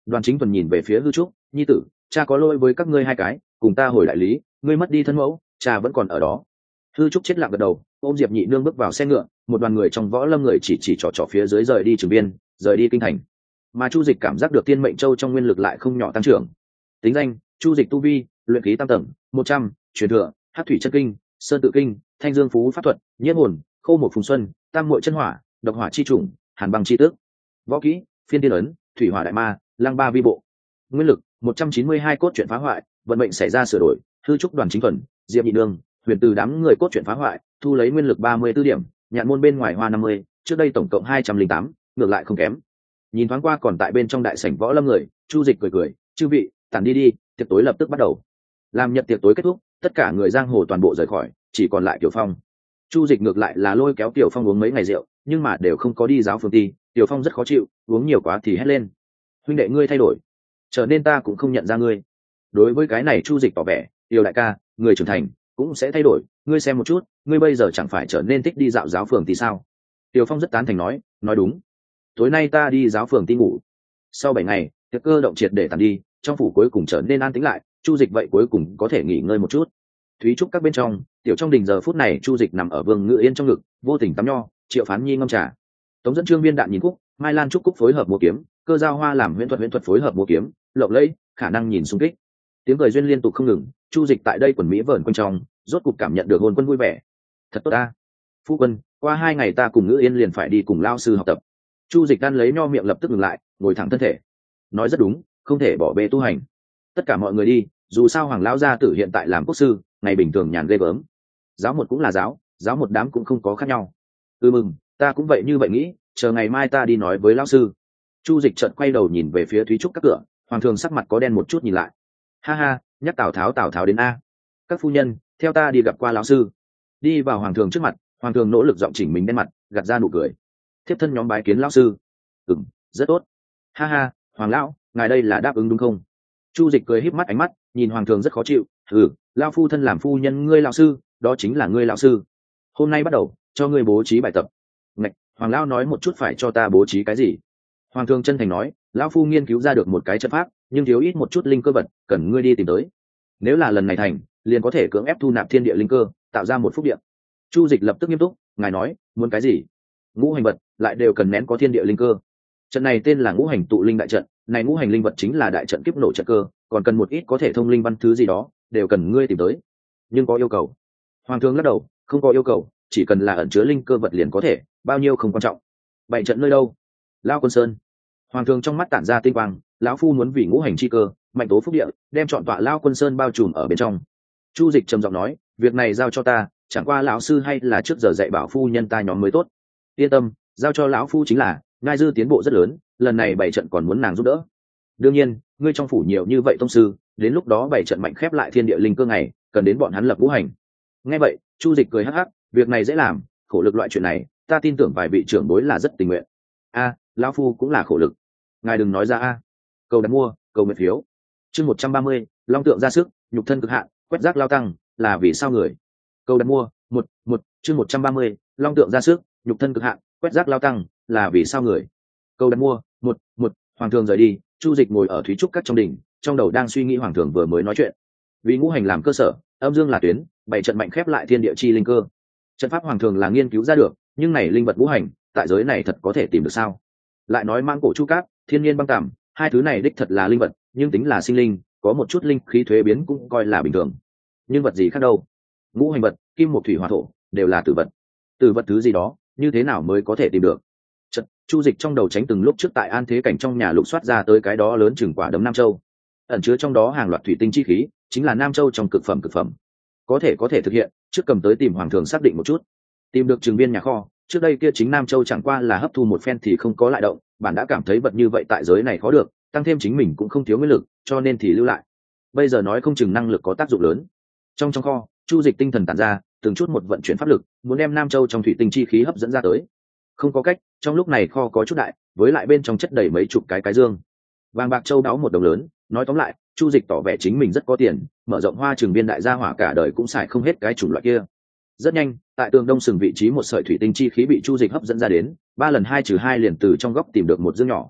[SPEAKER 1] Đoàn Chính Thuần nhìn về phía Hư Trúc, nhi tử, cha có lỗi với các ngươi hai cái, cùng ta hồi đại lý, ngươi mất đi thân mẫu, cha vẫn còn ở đó. Hư Trúc chết lặng gật đầu, ôm Diệp Nhị Nương bước vào xe ngựa, một đoàn người trong võ lâm người chỉ chỉ trò trò phía dưới rời đi Trường Biên, rời đi kinh thành. Mà Chu Dịch cảm giác được Tiên Mệnh Châu trong nguyên lực lại không nhỏ tăng trưởng. Tính danh: Chu Dịch tu vi, luyện khí tam tầng, một trăm, truyền thừa: Hắc thủy chân kinh, Sơn tự kinh, Thanh dương phú pháp thuật, Nhiếp hồn, Khô một phùng xuân, Tam muội chân hỏa, Độc hỏa chi chủng, Hàn băng chi tước. Võ kỹ: Phiên tiên ấn, Thủy hỏa đại ma, Lăng ba vi bộ. Nguyên lực: một trăm chín mươi hai cốt truyện phá hoại, vận mệnh xảy ra sửa đổi. Hư Trúc Đoàn Chính Thuần, Diệp Nhị Nương, Huyền Từ đám người cốt truyện phá hoại, thu lấy nguyên lực ba mươi tư điểm, Nhạn môn bên ngoài hoa năm mươi, trước đây tổng cộng hai trăm linh tám, ngược lại không kém. Nhìn thoáng qua còn tại bên trong đại sảnh võ lâm người, Chu Dịch cười cười, chư vị, tản đi đi, tiệc tối lập tức bắt đầu. Làm nhật tiệc tối kết thúc, tất cả người giang hồ toàn bộ rời khỏi, chỉ còn lại Tiểu Phong. Chu Dịch ngược lại là lôi kéo Tiểu Phong uống mấy ngày rượu, nhưng mà đều không có đi giáo phường ti. Tiểu Phong rất khó chịu, uống nhiều quá thì hét lên: huynh đệ ngươi thay đổi, trở nên ta cũng không nhận ra ngươi. Đối với cái này Chu Dịch tỏ vẻ: Tiểu đại ca, người trưởng thành cũng sẽ thay đổi, ngươi xem một chút, ngươi bây giờ chẳng phải trở nên thích đi dạo giáo phường thì sao? Tiểu Phong rất tán thành nói: nói đúng, tối nay ta đi giáo phường ti ngủ. Sau bảy ngày, tiệc cơ động triệt để tàn đi, trong phủ cuối cùng trở nên an tĩnh lại, Chu Dịch vậy cuối cùng có thể nghỉ ngơi một chút. Thúy Trúc các bên trong, tiểu trong đình giờ phút này Chu Dịch nằm ở Vương Ngự Yên trong ngực, vô tình tắm nho, Triệu Phán Nhi ngâm trà. Tống Dẫn Trương Viên Đạn nhìn Cúc, Mai Lan Trúc Cúc phối hợp múa kiếm, Cơ Giao Hoa làm huyễn thuật huyễn thuật phối hợp múa kiếm, lộng lẫy, khả năng nhìn xung kích. Tiếng cười duyên liên tục không ngừng, Chu Dịch tại đây quần mỹ vờn quanh trong, rốt cục cảm nhận được hồn quân vui vẻ. Thật tốt ta. Phu quân, qua hai ngày ta cùng Ngự Yên liền phải đi cùng lao sư học tập. Chu Dịch đan lấy nho miệng lập tức ngừng lại, ngồi thẳng thân thể. Nói rất đúng, không thể bỏ bê tu hành. Tất cả mọi người đi, dù sao Hoàng lão gia tử hiện tại làm quốc sư, ngày bình thường nhàn ghê gớm. Giáo một cũng là giáo, giáo một đám cũng không có khác nhau. Ừ mừng, ta cũng vậy như vậy nghĩ, chờ ngày mai ta đi nói với lão sư. Chu Dịch chợt quay đầu nhìn về phía Thúy Trúc các cửa, Hoàng thường sắc mặt có đen một chút nhìn lại. Ha ha, nhắc Tào Tháo Tào Tháo đến a. Các phu nhân, theo ta đi gặp qua lão sư. Đi vào Hoàng thường trước mặt, Hoàng thường nỗ lực giọng chỉnh mình đen mặt, gạt ra nụ cười. Thiếp thân nhóm bái kiến lão sư. Ừm, rất tốt. Ha ha, Hoàng lão, ngài đây là đáp ứng đúng không? Chu Dịch cười híp mắt ánh mắt, nhìn Hoàng thường rất khó chịu. Ừ, lão phu thân làm phu nhân ngươi lão sư, đó chính là ngươi lão sư. Hôm nay bắt đầu, cho ngươi bố trí bài tập. Ngạch, Hoàng lão nói một chút phải cho ta bố trí cái gì? Hoàng thường chân thành nói, lão phu nghiên cứu ra được một cái trận pháp, nhưng thiếu ít một chút linh cơ vật, cần ngươi đi tìm tới. Nếu là lần này thành, liền có thể cưỡng ép thu nạp thiên địa linh cơ, tạo ra một phúc địa. Chu Dịch lập tức nghiêm túc, ngài nói, muốn cái gì? Ngũ hành vật, lại đều cần nén có thiên địa linh cơ. Trận này tên là Ngũ hành tụ linh đại trận, này ngũ hành linh vật chính là đại trận kiếp nổ trận cơ, còn cần một ít có thể thông linh văn thứ gì đó, đều cần ngươi tìm tới. Nhưng có yêu cầu. Hoàng thương lắc đầu, không có yêu cầu, chỉ cần là ẩn chứa linh cơ vật liền có thể, bao nhiêu không quan trọng. Bảy trận nơi đâu? Lao Quân Sơn. Hoàng thương trong mắt tản ra tinh quang, lão phu muốn vì ngũ hành chi cơ, mạnh tố phúc địa, đem chọn tọa Lao Quân Sơn bao trùm ở bên trong. Chu Dịch trầm giọng nói, việc này giao cho ta, chẳng qua lão sư hay là trước giờ dạy bảo phu nhân ta nhóm mới tốt. Yên tâm, giao cho lão phu chính là, ngai dư tiến bộ rất lớn, lần này bảy trận còn muốn nàng giúp đỡ. Đương nhiên, ngươi trong phủ nhiều như vậy tông sư, đến lúc đó bảy trận mạnh khép lại thiên địa linh cơ ngày, cần đến bọn hắn lập ngũ hành. Nghe vậy, Chu Dịch cười hắc hắc, việc này dễ làm, khổ lực loại chuyện này, ta tin tưởng vài vị trưởng bối là rất tình nguyện. A, lão phu cũng là khổ lực. Ngài đừng nói ra a. Cầu đặt mua, cầu nguyện phiếu. Chương một trăm ba mươi, Long tượng ra sức, nhục thân cực hạn, quét rác lao tăng, là vì sao người? Cầu đặt mua, một, một, chương một trăm ba mươi, Long tượng ra sức, nhục thân cực hạn, quét rác lao tăng, là vì sao người? Cầu đặt mua, một, một, Hoàng thường rời đi, Chu Dịch ngồi ở Thúy Trúc các trong đỉnh, trong đầu đang suy nghĩ Hoàng thường vừa mới nói chuyện. Vì ngũ hành làm cơ sở, âm dương là tuyến, bảy trận mạnh khép lại thiên địa chi linh cơ. Trận pháp Hoàng thường là nghiên cứu ra được, nhưng này linh vật ngũ hành, tại giới này thật có thể tìm được sao? Lại nói mang cổ chu cáp, thiên nhiên băng tạm, hai thứ này đích thật là linh vật, nhưng tính là sinh linh, có một chút linh khí thuế biến cũng coi là bình thường. Nhưng vật gì khác đâu? Ngũ hành vật, kim một thủy hỏa thổ, đều là tử vật. Tử vật thứ gì đó, như thế nào mới có thể tìm được? Chật, Chu Dịch trong đầu tránh từng lúc trước tại An Thế Cảnh trong nhà lục soát ra tới cái đó lớn chừng quả đấm Nam Châu, ẩn chứa trong đó hàng loạt thủy tinh chi khí, chính là Nam Châu trong cực phẩm cực phẩm. Có thể có thể thực hiện, trước cầm tới tìm Hoàng thường xác định một chút. Tìm được trường biên nhà kho, trước đây kia chính Nam Châu chẳng qua là hấp thu một phen thì không có lại động, bạn đã cảm thấy vật như vậy tại giới này khó được, tăng thêm chính mình cũng không thiếu nguyên lực, cho nên thì lưu lại. Bây giờ nói không chừng năng lực có tác dụng lớn. Trong trong kho, Chu Dịch tinh thần tản ra, từng chút một vận chuyển pháp lực, muốn đem Nam Châu trong thủy tinh chi khí hấp dẫn ra tới. Không có cách, trong lúc này kho có chút đại, với lại bên trong chất đầy mấy chục cái cái dương. Vàng bạc châu đáo một đồng lớn, nói tóm lại, Chu Dịch tỏ vẻ chính mình rất có tiền, mở rộng hoa trường biên đại gia hỏa cả đời cũng xài không hết cái chủng loại kia. Rất nhanh, tại tường đông sừng vị trí một sợi thủy tinh chi khí bị Chu Dịch hấp dẫn ra đến, ba lần hai trừ hai liền từ trong góc tìm được một dương nhỏ.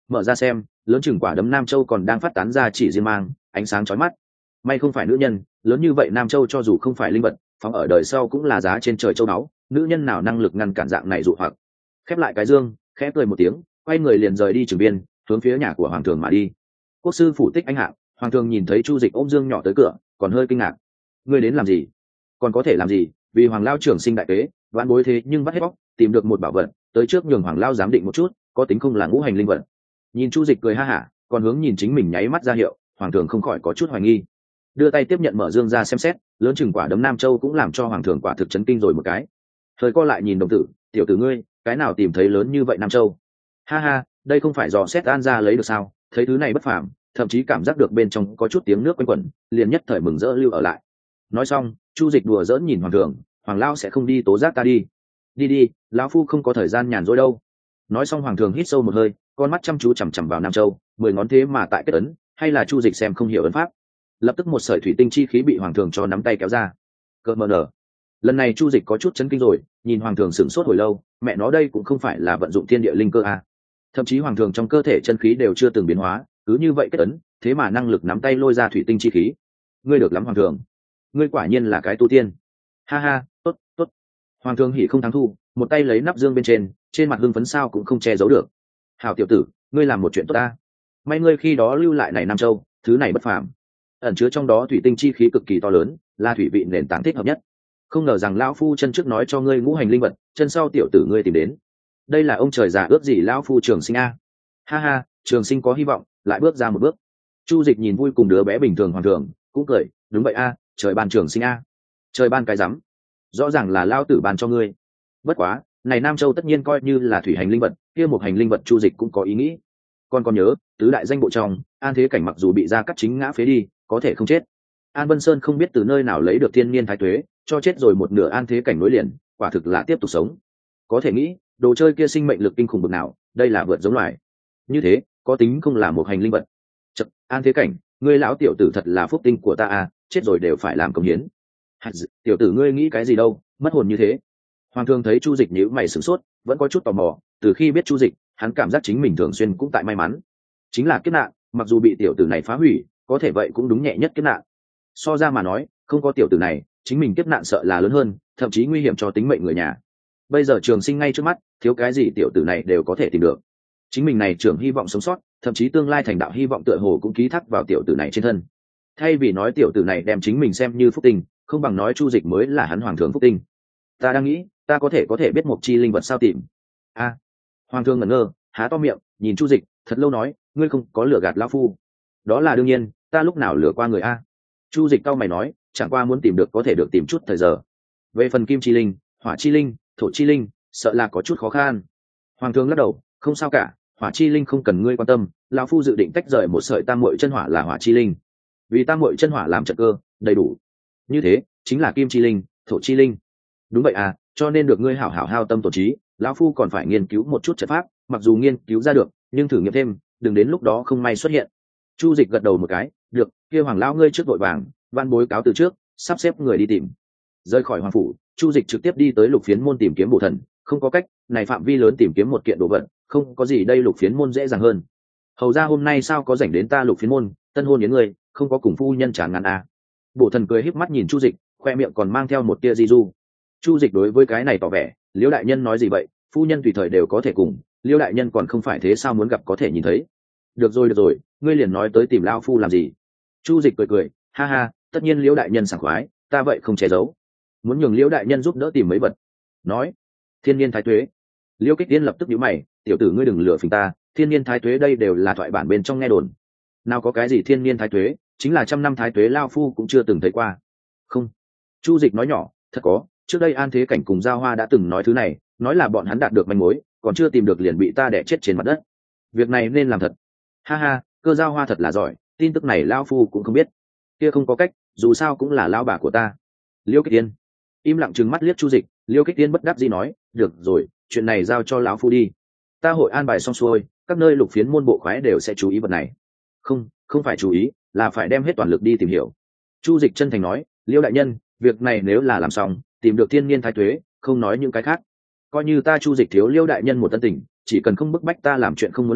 [SPEAKER 1] mở ra xem, lớn chừng quả đấm nam châu còn đang phát tán ra chỉ riêng mang ánh sáng chói mắt. May không phải nữ nhân, lớn như vậy nam châu cho dù không phải linh vật phóng ở đời sau cũng là giá trên trời châu báu, nữ nhân nào năng lực ngăn cản dạng này dụ hoặc. Khép lại cái dương, khẽ cười một tiếng, quay người liền rời đi trường biên, hướng phía nhà của hoàng thường mà đi. Quốc sư phủ tích anh hạng, hoàng thường nhìn thấy Chu Dịch ôm dương nhỏ tới cửa, còn hơi kinh ngạc. Ngươi đến làm gì? Còn có thể làm gì, vì hoàng lao trưởng sinh đại kế, vãn bối thế nhưng bắt hết bóc, tìm được một bảo vật, tới trước nhường hoàng lao giám định một chút, có tính không là ngũ hành linh vật. Nhìn Chu Dịch cười ha hả, còn hướng nhìn chính mình nháy mắt ra hiệu, hoàng thường không khỏi có chút hoài nghi. Đưa tay tiếp nhận mở dương ra xem xét, lớn chừng quả đấm nam châu cũng làm cho hoàng thường quả thực chấn kinh rồi một cái. Thời co lại nhìn đồng tử, tiểu tử ngươi, cái nào tìm thấy lớn như vậy nam châu? Ha ha, đây không phải dò xét an ra lấy được sao? Thấy thứ này bất phàm, thậm chí cảm giác được bên trong có chút tiếng nước quanh quẩn, liền nhất thời mừng rỡ lưu ở lại. Nói xong, Chu Dịch đùa giỡn nhìn hoàng thường, hoàng lao sẽ không đi tố giác ta đi. Đi đi, lão phu không có thời gian nhàn rỗi đâu. Nói xong hoàng thường hít sâu một hơi, con mắt chăm chú chằm chằm vào nam châu, mười ngón thế mà tại kết ấn, hay là Chu Dịch xem không hiểu ấn pháp. Lập tức một sợi thủy tinh chi khí bị hoàng thường cho nắm tay kéo ra. Cơn mờ nở. Lần này Chu Dịch có chút chấn kinh rồi, nhìn hoàng thường sửng sốt hồi lâu, mẹ nó đây cũng không phải là vận dụng thiên địa linh cơ à? Thậm chí hoàng thường trong cơ thể chân khí đều chưa từng biến hóa, cứ như vậy kết ấn, thế mà năng lực nắm tay lôi ra thủy tinh chi khí. Ngươi được lắm hoàng thường, ngươi quả nhiên là cái tu tiên. Ha ha, tốt, tốt. Hoàng thường hỉ không thắng thu, một tay lấy nắp dương bên trên, trên mặt hưng phấn sao cũng không che giấu được. Hảo tiểu tử, ngươi làm một chuyện tốt ta. May ngươi khi đó lưu lại này Nam Châu, thứ này bất phàm. Ẩn chứa trong đó thủy tinh chi khí cực kỳ to lớn, là thủy vị nền tảng thích hợp nhất. Không ngờ rằng lão phu chân trước nói cho ngươi ngũ hành linh vật, chân sau tiểu tử ngươi tìm đến. Đây là ông trời già ước gì lão phu trường sinh a. Ha ha, trường sinh có hy vọng, lại bước ra một bước. Chu Dịch nhìn vui cùng đứa bé bình thường hoàng thường, cũng cười, đúng vậy a, trời ban trường sinh a. Trời ban cái rắm, rõ ràng là lão tử ban cho ngươi. Bất quá, này Nam Châu tất nhiên coi như là thủy hành linh vật, kia một hành linh vật Chu Dịch cũng có ý nghĩ. Con còn nhớ, tứ đại danh bộ trong, An Thế Cảnh mặc dù bị gia cắt chính ngã phế đi, có thể không chết. An Vân Sơn không biết từ nơi nào lấy được thiên niên thái tuế, cho chết rồi một nửa An Thế Cảnh nối liền, quả thực là tiếp tục sống. Có thể nghĩ, đồ chơi kia sinh mệnh lực kinh khủng bậc nào, đây là vượt giống loài. Như thế, có tính không là một hành linh vật. Chậc, An Thế Cảnh, ngươi lão tiểu tử thật là phúc tinh của ta à, chết rồi đều phải làm công hiến. Tiểu tử ngươi nghĩ cái gì đâu, mất hồn như thế. Hoàng thường thấy Chu Dịch nhíu mày sửng sốt, vẫn có chút tò mò, từ khi biết Chu Dịch, hắn cảm giác chính mình thường xuyên cũng tại may mắn. Chính là kiếp nạn, mặc dù bị tiểu tử này phá hủy, có thể vậy cũng đúng nhẹ nhất kiếp nạn. So ra mà nói, không có tiểu tử này, chính mình kiếp nạn sợ là lớn hơn, thậm chí nguy hiểm cho tính mệnh người nhà. Bây giờ trường sinh ngay trước mắt, thiếu cái gì tiểu tử này đều có thể tìm được. Chính mình này trưởng hy vọng sống sót, thậm chí tương lai thành đạo hy vọng tựa hồ cũng ký thác vào tiểu tử này trên thân. Thay vì nói tiểu tử này đem chính mình xem như phúc tinh, không bằng nói Chu Dịch mới là hắn hoàng thượng phúc tinh. Ta đang nghĩ, ta có thể có thể biết một chi linh vật sao tìm. A. À, hoàng thượng ngẩn ngơ, há to miệng, nhìn Chu Dịch, thật lâu nói, ngươi không có lừa gạt lão phu. Đó là đương nhiên, ta lúc nào lừa qua người a? Chu Dịch cau mày nói, chẳng qua muốn tìm được có thể được tìm chút thời giờ. Về phần kim chi linh, hỏa chi linh, thổ chi linh, sợ là có chút khó khăn. Hoàng thượng lắc đầu, không sao cả, hỏa chi linh không cần ngươi quan tâm, lão phu dự định tách rời một sợi tam muội chân hỏa là hỏa chi linh. Vì tam muội chân hỏa làm trận cơ, đầy đủ. Như thế, chính là kim chi linh, thổ chi linh. Đúng vậy à, cho nên được ngươi hảo hảo hao tâm tổn trí, lão phu còn phải nghiên cứu một chút trận pháp, mặc dù nghiên cứu ra được, nhưng thử nghiệm thêm, đừng đến lúc đó không may xuất hiện. Chu Dịch gật đầu một cái, được, kia hoàng lão ngươi trước vội vàng, van bối cáo từ trước, sắp xếp người đi tìm. Rời khỏi hoàng phủ, Chu Dịch trực tiếp đi tới Lục Phiến môn tìm kiếm bổ thần, không có cách, này phạm vi lớn tìm kiếm một kiện đồ vật, không có gì đây Lục Phiến môn dễ dàng hơn. Hầu ra hôm nay sao có rảnh đến ta Lục Phiến môn, tân hôn đến người, không có cùng phu nhân chán ngán à. Bổ thần cười híp mắt nhìn Chu Dịch, khoe miệng còn mang theo một tia di du. Chu Dịch đối với cái này tỏ vẻ, Liễu đại nhân nói gì vậy, phu nhân tùy thời đều có thể cùng, Liễu đại nhân còn không phải thế sao muốn gặp có thể nhìn thấy. Được rồi được rồi, ngươi liền nói tới tìm lão phu làm gì? Chu Dịch cười cười, ha ha, tất nhiên Liễu đại nhân sảng khoái, ta vậy không che giấu, muốn nhường Liễu đại nhân giúp đỡ tìm mấy vật. Nói, thiên niên thái tuế. Liễu Kích Tiên lập tức nhíu mày, tiểu tử ngươi đừng lừa phỉnh ta, thiên niên thái tuế đây đều là thoại bản bên trong nghe đồn. Nào có cái gì thiên niên thái tuế, chính là trăm năm thái tuế lao phu cũng chưa từng thấy qua. Không. Chu Dịch nói nhỏ, thật có, trước đây An Thế Cảnh cùng Giao Hoa đã từng nói thứ này, nói là bọn hắn đạt được manh mối, còn chưa tìm được liền bị ta đẻ chết trên mặt đất. Việc này nên làm thật. Ha ha, Cơ Giao Hoa thật là giỏi, tin tức này lao phu cũng không biết. Kia không có cách, dù sao cũng là lao bà của ta. Liễu Kích Tiên im lặng trừng mắt liếc Chu Dịch, Liễu Kích Tiên bất đắc dĩ nói, được rồi, chuyện này giao cho lão phu đi. Ta hội an bài xong xuôi, các nơi Lục Phiến môn bộ khoái đều sẽ chú ý vật này. Không, không phải chú ý, là phải đem hết toàn lực đi tìm hiểu. Chu Dịch chân thành nói, Liễu đại nhân, việc này nếu là làm xong, tìm được thiên niên thái tuế, không nói những cái khác, coi như ta Chu Dịch thiếu Liễu đại nhân một tân tình, chỉ cần không bức bách ta làm chuyện không muốn làm,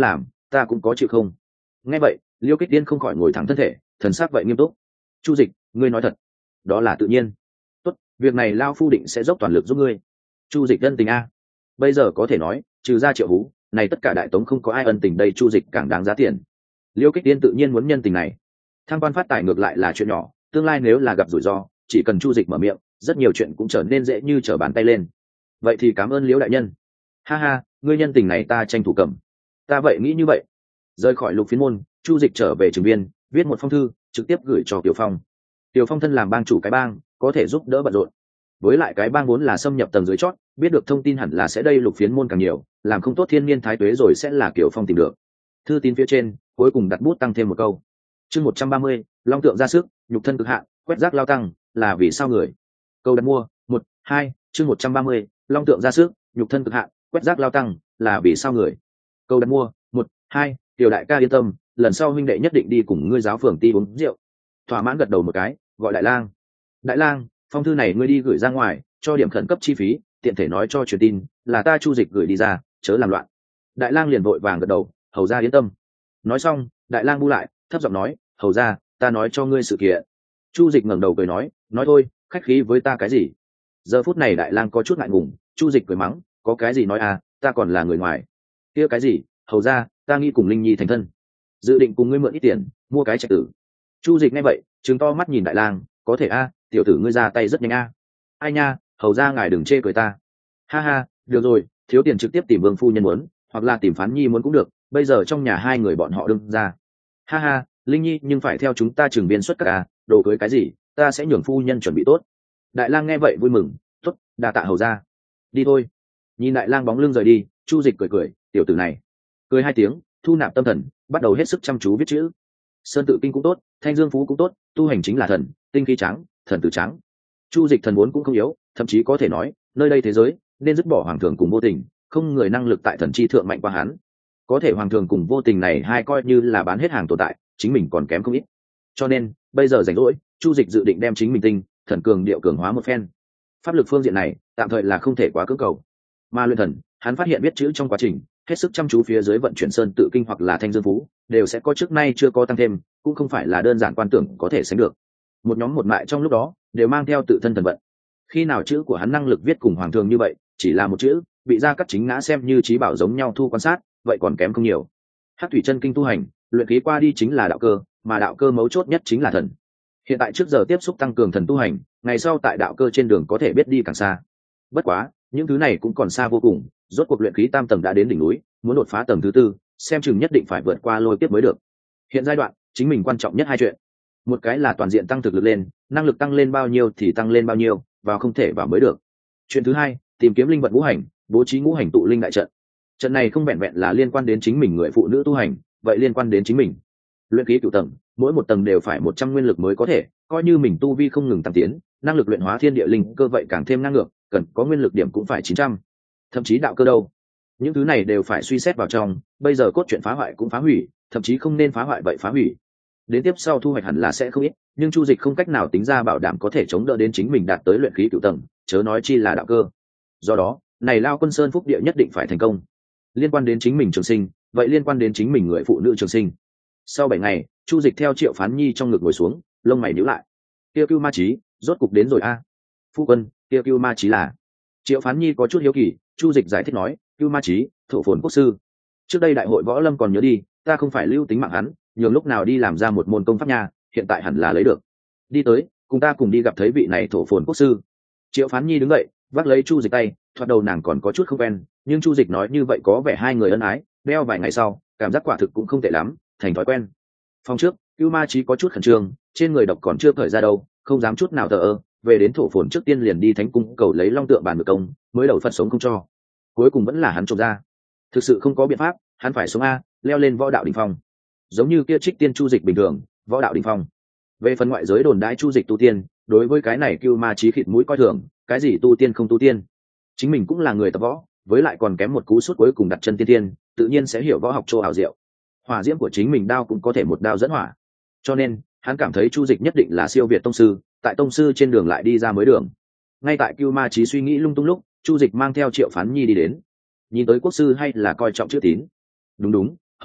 [SPEAKER 1] ta cũng có chịu không? Nghe vậy, Liêu Kích Tiên không khỏi ngồi thẳng thân thể, thần sắc vậy nghiêm túc. Chu Dịch, ngươi nói thật? Đó là tự nhiên. Tốt, việc này lao phu định sẽ dốc toàn lực giúp ngươi. Chu Dịch ân tình a. Bây giờ có thể nói, trừ ra Triệu Hú, này tất cả đại tống không có ai ân tình đây, Chu Dịch càng đáng giá tiền. Liêu Kích Tiên tự nhiên muốn nhân tình này. Thăng quan phát tài ngược lại là chuyện nhỏ, tương lai nếu là gặp rủi ro, chỉ cần Chu Dịch mở miệng, rất nhiều chuyện cũng trở nên dễ như trở bàn tay lên. Vậy thì cảm ơn Liễu đại nhân. Ha ha, ngươi nhân tình này ta tranh thủ cầm. Ta vậy nghĩ như vậy. Rời khỏi Lục Phiến môn, Chu Dịch trở về Trường Viên, viết một phong thư, trực tiếp gửi cho Tiểu Phong. Tiểu Phong thân làm bang chủ cái bang, có thể giúp đỡ bận rộn. Với lại cái bang vốn là xâm nhập tầng dưới chót, biết được thông tin hẳn là sẽ đây Lục Phiến môn càng nhiều, làm không tốt thiên niên thái tuế rồi sẽ là Tiểu Phong tìm được. Thư tín phía trên, cuối cùng đặt bút tăng thêm một câu. Chương một trăm ba mươi, Long tượng ra sức, nhục thân cực hạn, quét rác lao tăng, là vì sao người? Câu đặt mua, một, hai, chương một trăm ba mươi, Long tượng ra sức, nhục thân cực hạn, quét rác lao tăng, là vì sao người? Câu đặt mua, một, hai, Tiểu đại ca yên tâm, lần sau huynh đệ nhất định đi cùng ngươi giáo phường ti uống rượu. Thỏa mãn gật đầu một cái, gọi Đại Lang. Đại Lang, phong thư này ngươi đi gửi ra ngoài, cho điểm khẩn cấp chi phí, tiện thể nói cho truyền tin, là ta Chu Dịch gửi đi ra, chớ làm loạn. Đại Lang liền vội vàng gật đầu, hầu ra yên tâm. Nói xong, Đại Lang bu lại, thấp giọng nói, hầu ra, ta nói cho ngươi sự kiện. Chu Dịch ngẩng đầu cười nói, nói thôi, khách khí với ta cái gì? Giờ phút này Đại Lang có chút ngại ngùng, Chu Dịch cười mắng, có cái gì nói à, ta còn là người ngoài. Kia cái gì, hầu ra, ta nghĩ cùng Linh Nhi thành thân, dự định cùng ngươi mượn ít tiền, mua cái trạch tử. Chu Dịch nghe vậy, trừng to mắt nhìn Đại Lang, có thể a, tiểu tử ngươi ra tay rất nhanh a. Ai nha, hầu ra ngài đừng chê cười ta. Ha ha, được rồi, thiếu tiền trực tiếp tìm Vương phu nhân muốn, hoặc là tìm Phán Nhi muốn cũng được, bây giờ trong nhà hai người bọn họ đương ra. Ha ha, Linh Nhi nhưng phải theo chúng ta Trường Viên xuất các à, đồ cưới cái gì, ta sẽ nhường phu nhân chuẩn bị tốt. Đại Lang nghe vậy vui mừng, tốt, đa tạ hầu ra. Đi thôi. Nhìn Đại Lang bóng lưng rời đi, Chu Dịch cười cười, tiểu tử này. Cười hai tiếng, thu nạp tâm thần, bắt đầu hết sức chăm chú viết chữ. Sơn tự kinh cũng tốt, Thanh Dương Phú cũng tốt, tu hành chính là thần, tinh khí trắng, thần tử trắng. Chu Dịch thần vốn cũng không yếu, thậm chí có thể nói, nơi đây thế giới nên dứt bỏ hoàng thường cùng vô tình, không người năng lực tại thần chi thượng mạnh qua hắn. Có thể hoàng thường cùng vô tình này hai coi như là bán hết hàng tồn tại, chính mình còn kém không ít. Cho nên, bây giờ rảnh rỗi, Chu Dịch dự định đem chính mình tinh, thần cường điệu cường hóa một phen. Pháp lực phương diện này, tạm thời là không thể quá cưỡng cầu. Mà luyện thần, hắn phát hiện viết chữ trong quá trình, hết sức chăm chú phía dưới vận chuyển Sơn tự kinh hoặc là Thanh Dương Phú, đều sẽ có trước nay chưa có tăng thêm, cũng không phải là đơn giản quan tưởng có thể sánh được. Một nhóm một mại trong lúc đó, đều mang theo tự thân thần vận. Khi nào chữ của hắn năng lực viết cùng hoàng thường như vậy, chỉ là một chữ, bị ra cắt chính ngã xem như trí bảo giống nhau thu quan sát, vậy còn kém không nhiều. Hắc thủy chân kinh tu hành, luyện khí qua đi chính là đạo cơ, mà đạo cơ mấu chốt nhất chính là thần. Hiện tại trước giờ tiếp xúc tăng cường thần tu hành, ngày sau tại đạo cơ trên đường có thể biết đi càng xa. Bất quá, những thứ này cũng còn xa vô cùng, rốt cuộc luyện khí tam tầng đã đến đỉnh núi, muốn đột phá tầng thứ tư, xem chừng nhất định phải vượt qua lôi kiếp mới được. Hiện giai đoạn, chính mình quan trọng nhất hai chuyện. Một cái là toàn diện tăng thực lực lên, năng lực tăng lên bao nhiêu thì tăng lên bao nhiêu, vào không thể vào mới được. Chuyện thứ hai, tìm kiếm linh vật ngũ hành, bố trí ngũ hành tụ linh đại trận. Trận này không vẹn vẹn là liên quan đến chính mình người phụ nữ tu hành, vậy liên quan đến chính mình. Luyện khí cửu tầng, mỗi một tầng đều phải một trăm nguyên lực mới có thể, coi như mình tu vi không ngừng tăng tiến, năng lực luyện hóa thiên địa linh cơ vậy càng thêm năng ngược, cần có nguyên lực điểm cũng phải chín trăm. Thậm chí đạo cơ đâu, những thứ này đều phải suy xét vào trong. Bây giờ cốt truyện phá hoại cũng phá hủy, thậm chí không nên phá hoại vậy phá hủy. Đến tiếp sau thu hoạch hẳn là sẽ không ít, nhưng Chu Dịch không cách nào tính ra bảo đảm có thể chống đỡ đến chính mình đạt tới luyện khí cửu tầng, chớ nói chi là đạo cơ. Do đó, này Lao Quân Sơn phúc địa nhất định phải thành công. Liên quan đến chính mình trường sinh, vậy liên quan đến chính mình người phụ nữ trường sinh. Sau bảy ngày, Chu Dịch theo Triệu Phán Nhi trong ngực ngồi xuống, lông mày nhíu lại. Tiêu Cưu Ma Chí, rốt cục đến rồi a. À. Phu quân, Tiêu Cưu Ma Chí là? Triệu Phán Nhi có chút hiếu kỳ, Chu Dịch giải thích nói, Cưu Ma Chí, thổ phồn quốc sư. Trước đây đại hội võ lâm còn nhớ đi, ta không phải lưu tính mạng hắn, nhường lúc nào đi làm ra một môn công pháp nha, hiện tại hẳn là lấy được. Đi tới, cùng ta cùng đi gặp thấy vị này thổ phồn quốc sư. Triệu Phán Nhi đứng dậy, vác lấy Chu Dịch tay, thoạt đầu nàng còn có chút không quen, nhưng Chu Dịch nói như vậy có vẻ hai người ân ái, đeo vài ngày sau, cảm giác quả thực cũng không tệ lắm, thành thói quen. Phòng trước, Cưu Ma Chí có chút khẩn trương, trên người độc còn chưa cởi ra đâu, không dám chút nào thờ ơ, về đến thổ phồn trước tiên liền đi thánh cung cầu lấy long tượng bàn ngự công, mới đầu Phật sống không cho, cuối cùng vẫn là hắn trộm ra. Thực sự không có biện pháp, hắn phải sống a, leo lên võ đạo đỉnh phong, giống như kia trích tiên Chu Dịch bình thường, võ đạo đỉnh phong. Về phần ngoại giới đồn đãi Chu Dịch tu tiên, đối với cái này Cưu Ma Chí khịt mũi coi thường, cái gì tu tiên không tu tiên, chính mình cũng là người tập võ, với lại còn kém một cú sút cuối cùng đặt chân tiên tiên, tự nhiên sẽ hiểu võ học chỗ ảo diệu. Hỏa diễm của chính mình đao cũng có thể một đao dẫn hỏa, cho nên hắn cảm thấy Chu Dịch nhất định là siêu việt tông sư, tại tông sư trên đường lại đi ra mới đường. Ngay tại Cưu Ma Chí suy nghĩ lung tung lúc, Chu Dịch mang theo Triệu Phán Nhi đi đến. Nhìn tới quốc sư hay là coi trọng chữ tín? Đúng đúng,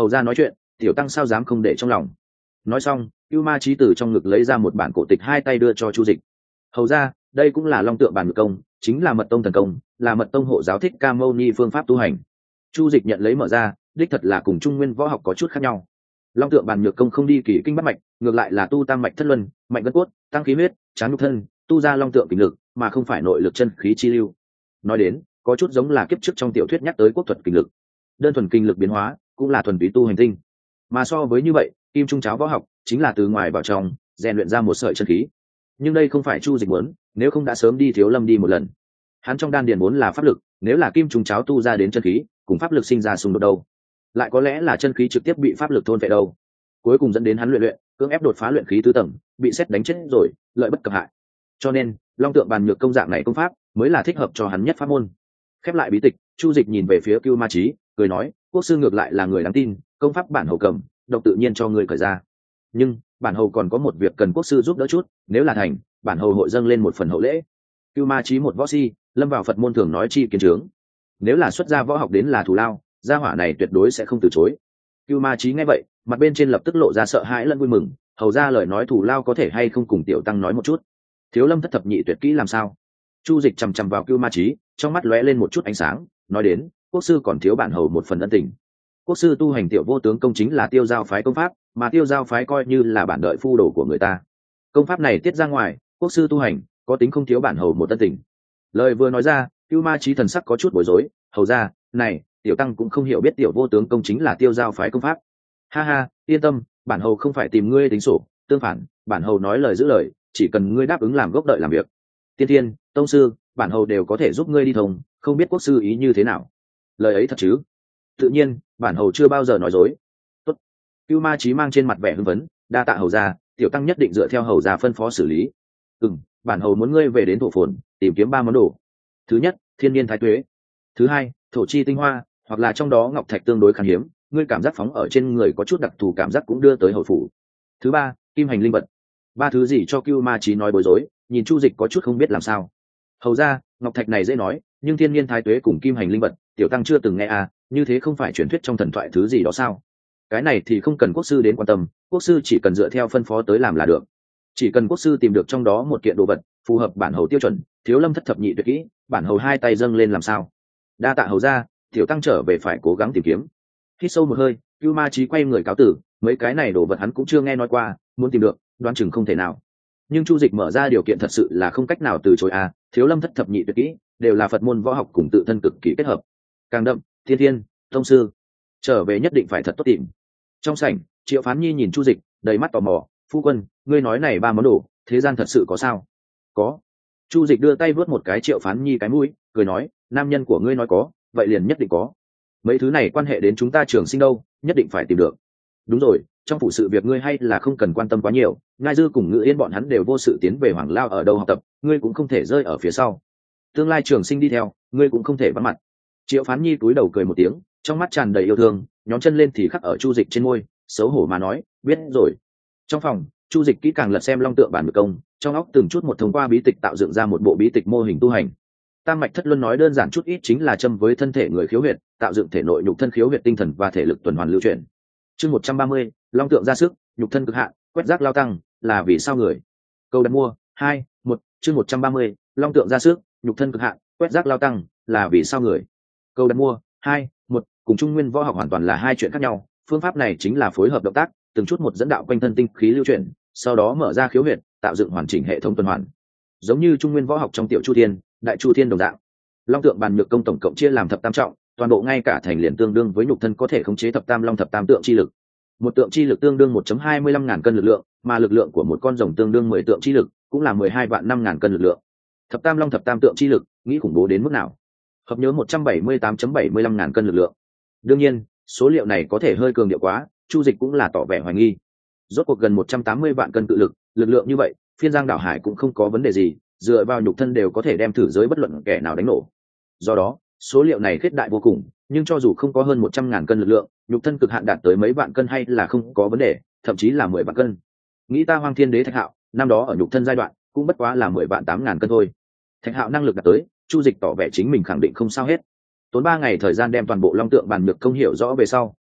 [SPEAKER 1] hầu ra nói chuyện, tiểu tăng sao dám không để trong lòng. Nói xong, Cưu Ma Chí từ trong ngực lấy ra một bản cổ tịch, hai tay đưa cho Chu Dịch. Hầu ra, đây cũng là Long Tượng Bàn Ngược Công, chính là Mật Tông thần công, là Mật Tông hộ giáo Thích Ca Mâu Ni phương pháp tu hành. Chu Dịch nhận lấy mở ra, đích thật là cùng Trung Nguyên võ học có chút khác nhau. Long Tượng Bàn Nhược Công không đi kỳ kinh bắt mạch, ngược lại là tu tam mạch thất luân, mạnh gân cốt, tăng khí huyết, tráng nhục thân, tu ra long tượng kình lực, mà không phải nội lực chân khí chi lưu. Nói đến, có chút giống là kiếp trước trong tiểu thuyết nhắc tới quốc thuật kình lực. Đơn thuần kinh lực biến hóa, cũng là thuần túy tu hành tinh. Mà so với như vậy, Kim Trung Cháo võ học chính là từ ngoài vào trong, rèn luyện ra một sợi chân khí. Nhưng đây không phải Chu Dịch muốn, nếu không đã sớm đi Thiếu Lâm đi một lần. Hắn trong đan điền muốn là pháp lực, nếu là Kim Trung Cháo tu ra đến chân khí, cùng pháp lực sinh ra xung đột đâu? Lại có lẽ là chân khí trực tiếp bị pháp lực thôn phệ đâu? Cuối cùng dẫn đến hắn luyện luyện, cưỡng ép đột phá luyện khí tứ tầng, bị sét đánh chết rồi, lợi bất cập hại. Cho nên, Long Tượng Bàn Nhược Công dạng này công pháp mới là thích hợp cho hắn nhất pháp môn. Khép lại bí tịch, Chu Dịch nhìn về phía Cưu Ma Chí, cười nói, quốc sư ngược lại là người đáng tin, công pháp bản hầu cầm, độc tự nhiên cho người cởi ra. Nhưng bản hầu còn có một việc cần quốc sư giúp đỡ chút, nếu là thành, bản hầu hội dâng lên một phần hậu lễ. Cưu Ma Chí một võ si, lâm vào Phật môn thường nói chi kiến trướng. Nếu là xuất gia võ học đến là thù lao, gia hỏa này tuyệt đối sẽ không từ chối. Cưu Ma Chí nghe vậy, mặt bên trên lập tức lộ ra sợ hãi lẫn vui mừng, hầu ra lời nói thù lao có thể hay không cùng tiểu tăng nói một chút. Thiếu Lâm thất thập nhị tuyệt kỹ làm sao? Chu Dịch chằm chằm vào Cưu Ma Chí, trong mắt lóe lên một chút ánh sáng, nói đến, quốc sư còn thiếu bản hầu một phần ân tình. Quốc sư tu hành tiểu vô tướng công chính là Tiêu Giao phái công pháp, mà Tiêu Giao phái coi như là bản đợi phu đồ của người ta. Công pháp này tiết ra ngoài, quốc sư tu hành có tính không thiếu bản hầu một ân tình. Lời vừa nói ra, Cưu Ma Chí thần sắc có chút bối rối, hầu ra, này, tiểu tăng cũng không hiểu biết tiểu vô tướng công chính là Tiêu Giao phái công pháp. Ha ha, yên tâm, bản hầu không phải tìm ngươi tính sổ, tương phản, bản hầu nói lời giữ lời, chỉ cần ngươi đáp ứng làm gốc đợi làm việc. Tiên Thiên, tông sư, bản hầu đều có thể giúp ngươi đi thông, không biết quốc sư ý như thế nào. Lời ấy thật chứ? Tự nhiên, bản hầu chưa bao giờ nói dối. Tốt. Cưu Ma Chí mang trên mặt vẻ hưng phấn, đa tạ hầu gia, tiểu tăng nhất định dựa theo hầu gia phân phó xử lý. Ừm, bản hầu muốn ngươi về đến thổ phồn, tìm kiếm ba món đồ. Thứ nhất, thiên niên thái tuế. Thứ hai, thổ chi tinh hoa, hoặc là trong đó ngọc thạch tương đối khan hiếm, ngươi cảm giác phóng ở trên người có chút đặc thù cảm giác cũng đưa tới hầu phủ. Thứ ba, kim hành linh vật. Ba thứ gì cho Cưu Ma Chí nói bối rối, nhìn Chu Dịch có chút không biết làm sao. Hầu ra, ngọc thạch này dễ nói, nhưng thiên niên thái tuế cùng kim hành linh vật, tiểu tăng chưa từng nghe à, như thế không phải truyền thuyết trong thần thoại thứ gì đó sao? Cái này thì không cần quốc sư đến quan tâm, quốc sư chỉ cần dựa theo phân phó tới làm là được. Chỉ cần quốc sư tìm được trong đó một kiện đồ vật phù hợp bản hầu tiêu chuẩn, Thiếu Lâm thất thập nhị tuyệt kỹ, bản hầu hai tay dâng lên làm sao? Đa tạ hầu ra, tiểu tăng trở về phải cố gắng tìm kiếm. Hít sâu một hơi, Cưu Ma Chí quay người cáo tử, mấy cái này đồ vật hắn cũng chưa nghe nói qua, muốn tìm được, đoán chừng không thể nào. Nhưng Chu Dịch mở ra điều kiện thật sự là không cách nào từ chối à, Thiếu Lâm thất thập nhị tuyệt kỹ đều là Phật môn võ học cùng tự thân cực kỳ kết hợp. Càng đậm, thiên thiên, tông sư, trở về nhất định phải thật tốt tìm. Trong sảnh, Triệu Phán Nhi nhìn Chu Dịch, đầy mắt tò mò, phu quân, ngươi nói này ba món đồ, thế gian thật sự có sao? Có. Chu Dịch đưa tay vớt một cái Triệu Phán Nhi cái mũi, cười nói, nam nhân của ngươi nói có, vậy liền nhất định có. Mấy thứ này quan hệ đến chúng ta trường sinh đâu, nhất định phải tìm được. Đúng rồi, trong phủ sự việc ngươi hay là không cần quan tâm quá nhiều, Ngai Dư cùng Ngự Yên bọn hắn đều vô sự tiến về Hoàng Lao ở đâu học tập, ngươi cũng không thể rơi ở phía sau. Tương lai trường sinh đi theo, ngươi cũng không thể vắng mặt. Triệu Phán Nhi cúi đầu cười một tiếng, trong mắt tràn đầy yêu thương, nhón chân lên thì khắc ở Chu Dịch trên môi, xấu hổ mà nói, biết rồi. Trong phòng, Chu Dịch kỹ càng lật xem Long Tượng Bản Ngược Công, trong óc từng chút một thông qua bí tịch tạo dựng ra một bộ bí tịch mô hình tu hành. Tam mạch thất luân nói đơn giản chút ít chính là châm với thân thể người khiếu huyệt, tạo dựng thể nội nhục thân khiếu huyệt tinh thần và thể lực tuần hoàn lưu chuyển. Chương một trăm ba mươi, Long Tượng ra sức, nhục thân cực hạn, quét rác lao tăng, là vì sao người? Câu đặt mua, hai, một, chương một trăm ba mươi, Long Tượng ra sức, nhục thân cực hạn, quét rác lao tăng, là vì sao người? Câu đặt mua, hai, một, cùng Trung Nguyên võ học hoàn toàn là hai chuyện khác nhau, phương pháp này chính là phối hợp động tác, từng chút một dẫn đạo quanh thân tinh khí lưu chuyển, sau đó mở ra khiếu huyệt, tạo dựng hoàn chỉnh hệ thống tuần hoàn. Giống như Trung Nguyên võ học trong tiểu Chu Thiên, Đại Chu Thiên đồng dạng. Long Tượng Bàn Nhược Công tổng cộng chia làm thập tam trọng, toàn bộ ngay cả thành liền tương đương với nhục thân có thể khống chế thập tam long thập tam tượng chi lực. Một tượng chi lực tương đương một phẩy hai mươi lăm ngàn cân lực lượng, mà lực lượng của một con rồng tương đương mười tượng chi lực, cũng là mười hai vạn năm ngàn cân lực lượng. Thập tam long thập tam tượng chi lực, nghĩ khủng bố đến mức nào? Hợp nhớ một trăm bảy mươi tám phẩy bảy mươi lăm ngàn cân lực lượng. Đương nhiên, số liệu này có thể hơi cường điệu quá, Chu Dịch cũng là tỏ vẻ hoài nghi. Rốt cuộc gần một trăm tám mươi vạn cân cự lực, lực lượng như vậy, Phiên Giang đảo hải cũng không có vấn đề gì, dựa vào nhục thân đều có thể đem thử giới bất luận kẻ nào đánh nổ. Do đó, số liệu này khuyết đại vô cùng, nhưng cho dù không có hơn một trăm ngàn cân lực lượng, nhục thân cực hạn đạt tới mấy vạn cân hay là không có vấn đề, thậm chí là mười vạn cân. Nghĩ ta Hoang Thiên Đế Thạch Hạo, năm đó ở nhục thân giai đoạn, cũng bất quá là mười vạn tám ngàn cân thôi. Thạch Hạo năng lực đạt tới, Chu Dịch tỏ vẻ chính mình khẳng định không sao hết. Tốn ba ngày thời gian đem toàn bộ Long Tượng Bàn Nhược Công hiểu rõ về sau,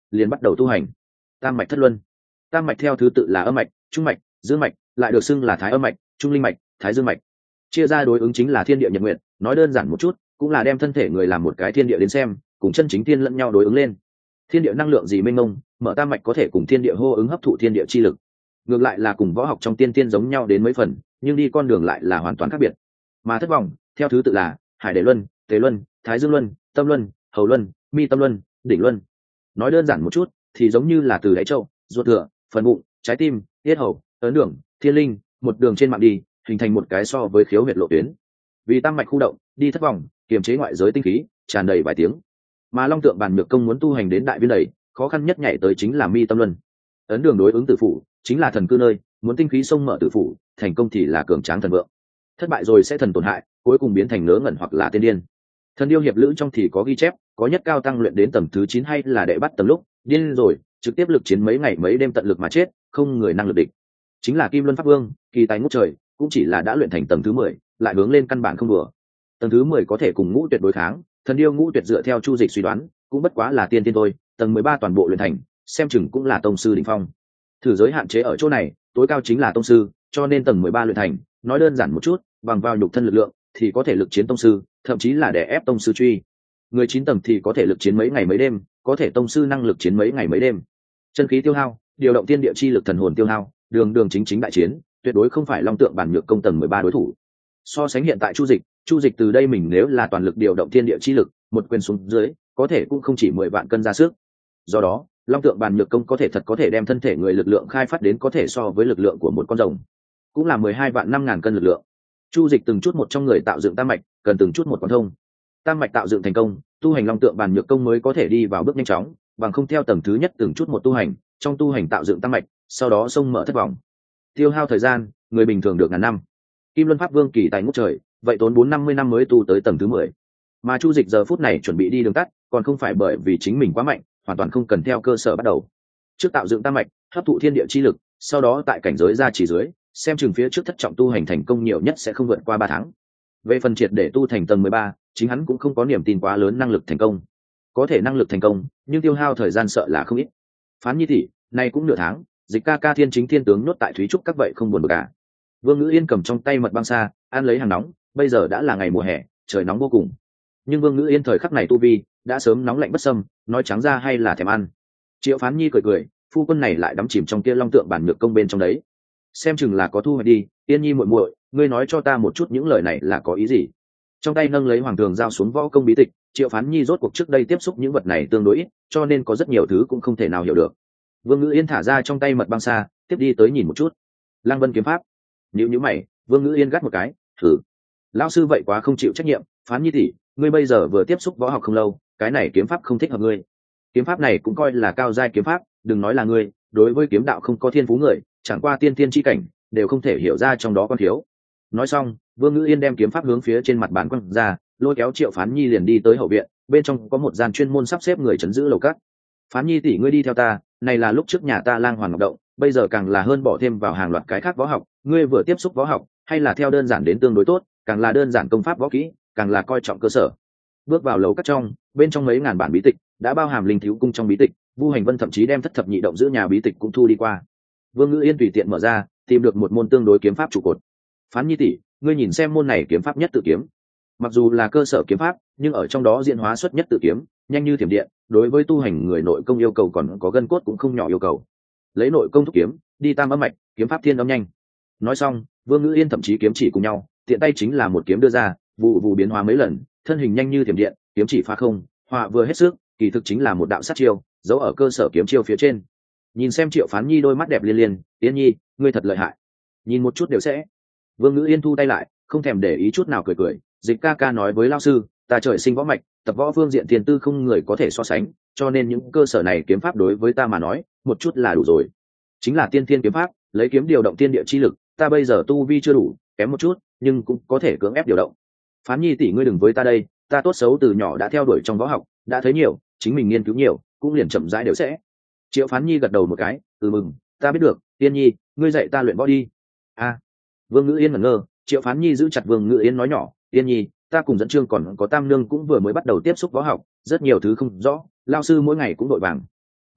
[SPEAKER 1] liền bắt đầu tu hành. Tam mạch thất luân. Tam mạch theo thứ tự là âm mạch, trung mạch, dương mạch, lại được xưng là thái âm mạch, trung linh mạch, thái dương mạch. Chia ra đối ứng chính là thiên địa nhật nguyện, nói đơn giản một chút cũng là đem thân thể người làm một cái thiên địa đến xem, cùng chân chính thiên lẫn nhau đối ứng lên. Thiên địa năng lượng gì mênh mông, mở tam mạch có thể cùng thiên địa hô ứng hấp thụ thiên địa chi lực. Ngược lại là cùng võ học trong tiên tiên giống nhau đến mấy phần, nhưng đi con đường lại là hoàn toàn khác biệt. Mà thất vòng theo thứ tự là hải đế luân, tế luân, thái dương luân, tâm luân, hầu luân, mi tâm luân, đỉnh luân. Nói đơn giản một chút thì giống như là từ đáy châu, ruột thừa, phần bụng, trái tim, tiết hầu, ấn đường, thiên linh, một đường trên mạng đi, hình thành một cái so với khiếu huyệt lộ tuyến. Vì tam mạch khu động, đi thất vòng, kiềm chế ngoại giới tinh khí, tràn đầy vài tiếng. Mà long tượng bàn nhược công muốn tu hành đến đại viên đầy, khó khăn nhất nhảy tới chính là mi tâm luân. Ấn đường đối ứng tử phủ, chính là thần cư nơi, muốn tinh khí sông mở tử phủ, thành công thì là cường tráng thần vượng, thất bại rồi sẽ thần tổn hại, cuối cùng biến thành ngớ ngẩn hoặc là tiên điên. Thần điêu hiệp lữ trong thì có ghi chép, có nhất cao tăng luyện đến tầng thứ chín hay là đệ bắt tầng lúc điên rồi, trực tiếp lực chiến mấy ngày mấy đêm tận lực mà chết, không người năng lực địch. Chính là Kim Luân Pháp Vương, kỳ tài ngút trời, cũng chỉ là đã luyện thành tầng thứ mười, lại hướng lên căn bản không đùa. Tầng thứ mười có thể cùng ngũ tuyệt đối kháng, thần điêu ngũ tuyệt dựa theo Chu Dịch suy đoán, cũng bất quá là tiên tiên thôi, tầng mười ba toàn bộ luyện thành, xem chừng cũng là tông sư đỉnh phong. Thử giới hạn chế ở chỗ này, tối cao chính là tông sư, cho nên tầng mười ba luyện thành, nói đơn giản một chút, bằng vào nhục thân lực lượng thì có thể lực chiến tông sư, thậm chí là đè ép tông sư truy. Người chín tầng thì có thể lực chiến mấy ngày mấy đêm, có thể tông sư năng lực chiến mấy ngày mấy đêm. Chân khí tiêu hao, điều động tiên địa chi lực thần hồn tiêu hao, đường đường chính chính đại chiến, tuyệt đối không phải long tượng bản nhược công tầng mười ba đối thủ. So sánh hiện tại Chu Dịch, Chu Dịch từ đây mình nếu là toàn lực điều động tiên địa chi lực, một quyền xuống dưới, có thể cũng không chỉ mười vạn cân ra sức. Do đó, long tượng bản nhược công có thể thật có thể đem thân thể người lực lượng khai phát đến có thể so với lực lượng của một con rồng, cũng là mười hai vạn năm ngàn cân lực lượng. Chu Dịch từng chút một trong người tạo dựng tam mạch, cần từng chút một quán thông. Tam mạch tạo dựng thành công, tu hành long tượng bàn nhược công mới có thể đi vào bước nhanh chóng, bằng không theo tầng thứ nhất từng chút một tu hành, trong tu hành tạo dựng tam mạch, sau đó xông mở thất vòng. Tiêu hao thời gian, người bình thường được ngàn năm. Kim Luân Pháp Vương kỳ tài ngút trời, vậy tốn bốn năm mươi năm mới tu tới tầng thứ mười. Mà Chu Dịch giờ phút này chuẩn bị đi đường tắt, còn không phải bởi vì chính mình quá mạnh, hoàn toàn không cần theo cơ sở bắt đầu. Trước tạo dựng tam mạch, hấp thụ thiên địa chi lực, sau đó tại cảnh giới ra chỉ dưới, xem chừng phía trước thất trọng tu hành thành công nhiều nhất sẽ không vượt qua ba tháng. Về phần triệt để tu thành tầng mười ba, chính hắn cũng không có niềm tin quá lớn năng lực thành công. Có thể năng lực thành công, nhưng tiêu hao thời gian sợ là không ít. Phán Nhi tỷ, nay cũng nửa tháng, Dịch ca ca thiên chính thiên tướng nhốt tại Thúy Trúc các vậy không buồn bực cả. Vương Ngữ Yên cầm trong tay mật băng xa, ăn lấy hàng nóng, bây giờ đã là ngày mùa hè, trời nóng vô cùng. Nhưng Vương Ngữ Yên thời khắc này tu vi đã sớm nóng lạnh bất xâm, nói trắng ra hay là thèm ăn. Triệu Phán Nhi cười cười, phu quân này lại đắm chìm trong kia long tượng bản nhược công bên trong đấy. Xem chừng là có thu hoạch đi, Yên Nhi muội muội, ngươi nói cho ta một chút những lời này là có ý gì? Trong tay nâng lấy hoàng thường giao xuống võ công bí tịch, Triệu Phán Nhi rốt cuộc trước đây tiếp xúc những vật này tương đối ít, cho nên có rất nhiều thứ cũng không thể nào hiểu được. Vương Ngữ Yên thả ra trong tay mật băng xa, tiếp đi tới nhìn một chút. Lăng Vân kiếm pháp. Nhíu nhíu mày, Vương Ngữ Yên gắt một cái, thử. Lão sư vậy quá không chịu trách nhiệm, Phán Nhi tỷ, ngươi bây giờ vừa tiếp xúc võ học không lâu, cái này kiếm pháp không thích hợp ngươi. Kiếm pháp này cũng coi là cao giai kiếm pháp, đừng nói là ngươi, đối với kiếm đạo không có thiên phú người, chẳng qua tiên tiên chi cảnh, đều không thể hiểu ra trong đó con thiếu. Nói xong, Vương Ngữ Yên đem kiếm pháp hướng phía trên mặt bàn quăng ra, lôi kéo Triệu Phán Nhi liền đi tới hậu viện, bên trong có một gian chuyên môn sắp xếp người trấn giữ lầu cát. Phán Nhi tỷ ngươi đi theo ta, này là lúc trước nhà ta lang hoàn ngọc động, bây giờ càng là hơn bỏ thêm vào hàng loạt cái khác võ học, ngươi vừa tiếp xúc võ học, hay là theo đơn giản đến tương đối tốt, càng là đơn giản công pháp võ kỹ, càng là coi trọng cơ sở. Bước vào lầu cát trong, bên trong mấy ngàn bản bí tịch, đã bao hàm linh thiếu cung trong bí tịch, Vu Hành Vân thậm chí đem thất thập nhị động giữ nhà bí tịch cũng thu đi qua. Vương Ngữ Yên tùy tiện mở ra, tìm được một môn tương đối kiếm pháp trụ cột. Phán Nhi tỷ, ngươi nhìn xem môn này kiếm pháp nhất tự kiếm. Mặc dù là cơ sở kiếm pháp, nhưng ở trong đó diễn hóa xuất nhất tự kiếm, nhanh như thiểm điện, đối với tu hành người nội công yêu cầu còn có gân cốt cũng không nhỏ yêu cầu. Lấy nội công thúc kiếm, đi tam âm mạch, kiếm pháp thiên âm nhanh. Nói xong, Vương Ngữ Yên thậm chí kiếm chỉ cùng nhau, tiện tay chính là một kiếm đưa ra, vụ vụ biến hóa mấy lần, thân hình nhanh như thiểm điện, kiếm chỉ phá không, họa vừa hết sức, kỳ thực chính là một đạo sát chiêu, giấu ở cơ sở kiếm chiêu phía trên. Nhìn xem Triệu Phán Nhi đôi mắt đẹp liên liên, Yên Nhi, ngươi thật lợi hại. Nhìn một chút đều sẽ. Vương Ngữ Yên thu tay lại, không thèm để ý chút nào cười cười, Dịch ca ca nói với lão sư, ta trời sinh võ mạch, tập võ phương diện tiền tư không người có thể so sánh, cho nên những cơ sở này kiếm pháp đối với ta mà nói, một chút là đủ rồi. Chính là tiên thiên kiếm pháp, lấy kiếm điều động tiên địa chi lực, ta bây giờ tu vi chưa đủ, kém một chút, nhưng cũng có thể cưỡng ép điều động. Phán Nhi tỷ ngươi đừng với ta đây, ta tốt xấu từ nhỏ đã theo đuổi trong võ học, đã thấy nhiều, chính mình nghiên cứu nhiều, cũng liền chậm rãi đều sẽ. Triệu Phán Nhi gật đầu một cái, ừ mừng, ta biết được, Yên Nhi, ngươi dạy ta luyện võ đi. A. À, Vương Ngữ Yên ngẩn ngơ, Triệu Phán Nhi giữ chặt Vương Ngữ Yên nói nhỏ, Yên Nhi, ta cùng dẫn chương còn có Tam Nương cũng vừa mới bắt đầu tiếp xúc võ học, rất nhiều thứ không rõ, lao sư mỗi ngày cũng đội vàng.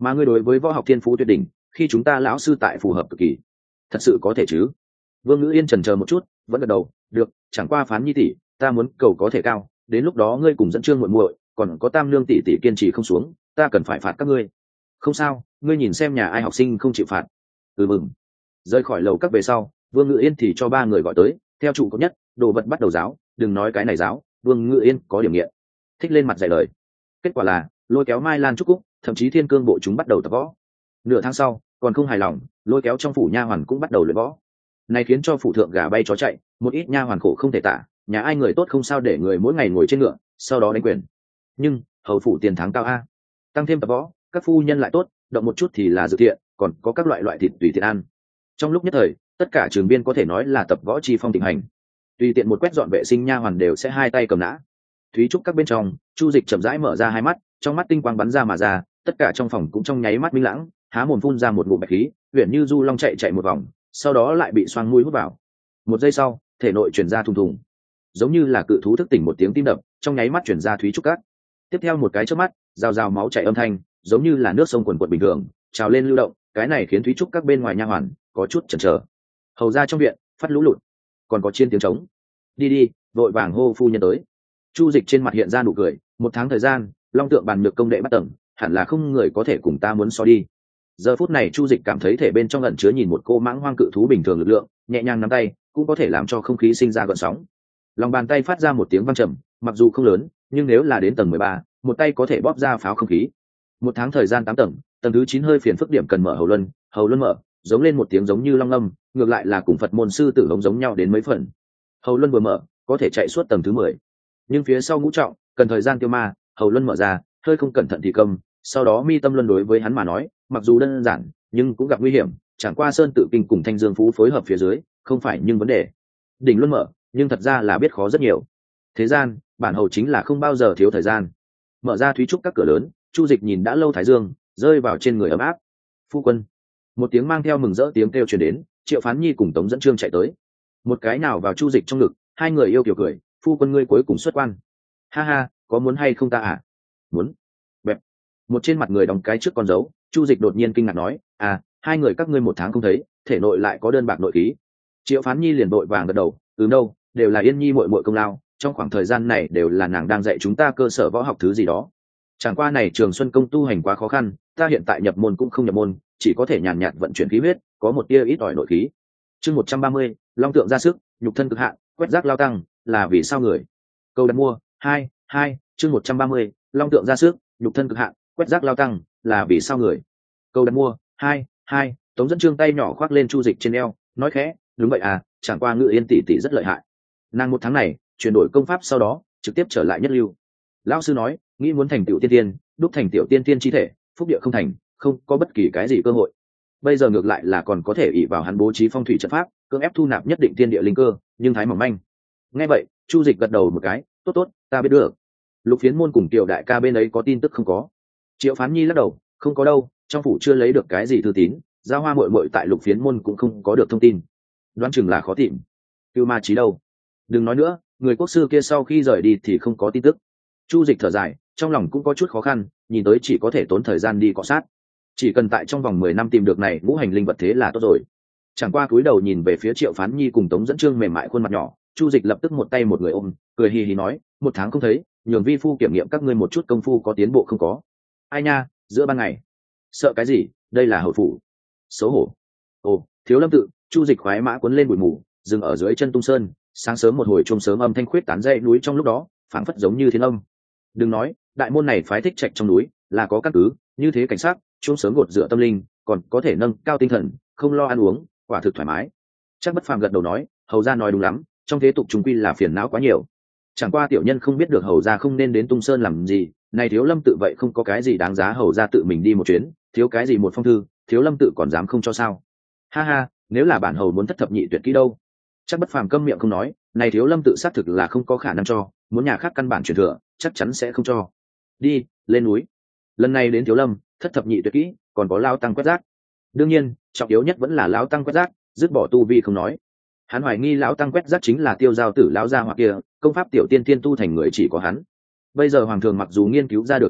[SPEAKER 1] mà ngươi đối với võ học thiên phú tuyệt đỉnh, khi chúng ta lão sư tại phù hợp cực kỳ. Thật sự có thể chứ? Vương Ngữ Yên chần chờ một chút, vẫn gật đầu, được, chẳng qua Phán Nhi tỷ, ta muốn cầu có thể cao, đến lúc đó ngươi cùng dẫn Trương muội muội, còn có Tam Nương tỷ tỷ kiên trì không xuống, ta cần phải phạt các ngươi. Không sao, ngươi nhìn xem nhà ai học sinh không chịu phạt. Ừ mừng. Rời khỏi lầu các về sau, Vương Ngữ Yên thì cho ba người gọi tới, theo trụ cấp nhất, đồ vật bắt đầu giáo, đừng nói cái này giáo, Vương Ngữ Yên có điểm nghiện. Thích lên mặt dạy lời. Kết quả là, lôi kéo Mai Lan Trúc Cúc, thậm chí Thiên Cương bộ chúng bắt đầu tập võ. Nửa tháng sau, còn không hài lòng, lôi kéo trong phủ nha hoàn cũng bắt đầu luyện võ. Này khiến cho phủ thượng gà bay chó chạy, một ít nha hoàn khổ không thể tả, nhà ai người tốt không sao để người mỗi ngày ngồi trên ngựa, sau đó đánh quyền. Nhưng, hầu phủ tiền tháng cao a. Tăng thêm tập võ, các phu nhân lại tốt, động một chút thì là dự thiện, còn có các loại loại thịt tùy tiện ăn. Trong lúc nhất thời, tất cả trường biên có thể nói là tập võ chi phong thịnh hành. Tùy tiện một quét dọn vệ sinh nha hoàn đều sẽ hai tay cầm nã. Thúy trúc các bên trong, Chu Dịch chậm rãi mở ra hai mắt, trong mắt tinh quang bắn ra mà ra, tất cả trong phòng cũng trong nháy mắt minh lãng, há mồm phun ra một ngụm bạch khí, huyền như du long chạy chạy một vòng, sau đó lại bị xoang mũi hút vào. Một giây sau, thể nội truyền ra thùng thùng, giống như là cự thú thức tỉnh một tiếng tim đập, trong nháy mắt truyền ra Thúy trúc các. Tiếp theo một cái chớp mắt, rào rào máu chảy âm thanh, giống như là nước sông quần quật bình thường, trào lên lưu động, cái này khiến Thúy trúc các bên ngoài nha hoàn có chút chần chờ. Hầu ra trong viện, phát lũ lụt, còn có chiên tiếng trống. Đi đi, vội vàng hô phu nhân tới. Chu Dịch trên mặt hiện ra nụ cười, một tháng thời gian, long tượng bàn nhược công đệ bắt tầng, hẳn là không người có thể cùng ta muốn so đi. Giờ phút này Chu Dịch cảm thấy thể bên trong ẩn chứa nhìn một cô mãng hoang cự thú bình thường lực lượng, nhẹ nhàng nắm tay, cũng có thể làm cho không khí sinh ra gợn sóng. Lòng bàn tay phát ra một tiếng vang trầm, mặc dù không lớn, nhưng nếu là đến tầng mười ba, một tay có thể bóp ra pháo không khí. Một tháng thời gian tám tầng, tầng thứ chín hơi phiền phức điểm cần mở hầu luân, hầu luân mở, giống lên một tiếng giống như long âm, ngược lại là cùng Phật môn sư tử hống giống nhau đến mấy phần. Hầu luân vừa mở, có thể chạy suốt tầng thứ mười. Nhưng phía sau ngũ trọng, cần thời gian tiêu ma, hầu luân mở ra, hơi không cẩn thận thì cầm, sau đó mi tâm luân đối với hắn mà nói, mặc dù đơn giản, nhưng cũng gặp nguy hiểm, chẳng qua Sơn Tự Kinh cùng Thanh Dương Phú phối hợp phía dưới, không phải nhưng vấn đề. Đỉnh luân mở, nhưng thật ra là biết khó rất nhiều. Thế gian, bản hầu chính là không bao giờ thiếu thời gian. Mở ra Thúy trúc các cửa lớn, Chu Dịch nhìn đã lâu thái dương, rơi vào trên người ấm áp. Phu quân. Một tiếng mang theo mừng rỡ tiếng kêu truyền đến, Triệu Phán Nhi cùng Tống Dẫn Trương chạy tới. Một cái nào vào Chu Dịch trong ngực, hai người yêu kiều cười, phu quân ngươi cuối cùng xuất quan. Ha ha, có muốn hay không ta à? Muốn. Bẹp. Một trên mặt người đóng cái trước con dấu, Chu Dịch đột nhiên kinh ngạc nói, à, hai người các ngươi một tháng không thấy, thể nội lại có đơn bạc nội khí. Triệu Phán Nhi liền vội vàng gật đầu, từ đâu, đều là Yên Nhi muội muội công lao, trong khoảng thời gian này đều là nàng đang dạy chúng ta cơ sở võ học thứ gì đó. Chẳng qua này Trường Xuân công tu hành quá khó khăn, ta hiện tại nhập môn cũng không nhập môn, chỉ có thể nhàn nhạt vận chuyển khí huyết, có một tia ít ỏi nội khí. Chương một trăm ba mươi, long tượng ra sức, nhục thân cực hạn, quét rác lao tăng, là vì sao người? Câu đặt mua, hai, hai, chương một trăm ba mươi, long tượng ra sức, nhục thân cực hạn, quét rác lao tăng, là vì sao người? Câu đặt mua, hai, hai, Tống Dẫn Trương tay nhỏ khoác lên Chu Dịch trên eo, nói khẽ, đúng vậy à, chẳng qua Ngự Yên tỷ tỷ rất lợi hại. Nàng một tháng này, chuyển đổi công pháp sau đó, trực tiếp trở lại nhất lưu. Lão sư nói, nghĩ muốn thành tiểu tiên tiên, đúc thành tiểu tiên tiên chi thể, phúc địa không thành, không có bất kỳ cái gì cơ hội. Bây giờ ngược lại là còn có thể ỷ vào hắn bố trí phong thủy trận pháp, cưỡng ép thu nạp nhất định tiên địa linh cơ, nhưng thái mỏng manh. Nghe vậy, Chu Dịch gật đầu một cái, tốt tốt, ta biết được. Lục Phiến môn cùng Tiểu đại ca bên ấy có tin tức không có? Triệu Phán Nhi lắc đầu, không có đâu, trong phủ chưa lấy được cái gì thư tín, Giao Hoa muội muội tại Lục Phiến môn cũng không có được thông tin. Đoán chừng là khó tìm. Cưu Ma Chí đâu? Đừng nói nữa, người quốc sư kia sau khi rời đi thì không có tin tức. Chu Dịch thở dài, trong lòng cũng có chút khó khăn, nhìn tới chỉ có thể tốn thời gian đi cọ sát. Chỉ cần tại trong vòng mười năm tìm được này ngũ hành linh vật thế là tốt rồi. Chẳng qua cúi đầu nhìn về phía Triệu Phán Nhi cùng Tống Dẫn Trương mềm mại khuôn mặt nhỏ, Chu Dịch lập tức một tay một người ôm, cười hì hì nói, một tháng không thấy, nhường vi phu kiểm nghiệm các ngươi một chút công phu có tiến bộ không có. Ai nha, giữa ban ngày. Sợ cái gì, đây là hầu phủ. Xấu hổ. Ồ, Thiếu Lâm tự, Chu Dịch khoái mã cuốn lên bụi mù, dừng ở dưới chân Tung Sơn, sáng sớm một hồi chuông sớm âm thanh khuyết tán dãy núi trong lúc đó, phảng phất giống như thiên âm. Đừng nói, đại môn này phái thích trạch trong núi, là có căn cứ, như thế cảnh sát, chuông sớm gột rửa tâm linh, còn có thể nâng cao tinh thần, không lo ăn uống, quả thực thoải mái. Chắc Bất Phàm gật đầu nói, hầu gia nói đúng lắm, trong thế tục chúng quy là phiền não quá nhiều. Chẳng qua tiểu nhân không biết được hầu gia không nên đến Tung Sơn làm gì, này Thiếu Lâm tự vậy không có cái gì đáng giá hầu gia tự mình đi một chuyến, thiếu cái gì một phong thư, Thiếu Lâm tự còn dám không cho sao? Ha ha, nếu là bản hầu muốn thất thập nhị tuyệt kỹ đâu? Chắc Bất Phàm câm miệng không nói, này Thiếu Lâm tự xác thực là không có khả năng cho, muốn nhà khác căn bản truyền thừa, chắc chắn sẽ không cho. Đi, lên núi. Lần này đến Thiếu Lâm, thất thập nhị tuyệt kỹ, còn có lao tăng quét rác. Đương nhiên, trọng yếu nhất vẫn là lão tăng quét rác, dứt bỏ tu vi không nói. Hắn hoài nghi lão tăng quét rác chính là Tiêu Giao tử lão gia hoặc kia, công pháp tiểu tiên tiên tu thành người chỉ có hắn. Bây giờ hoàng thường mặc dù nghiên cứu ra được trận pháp,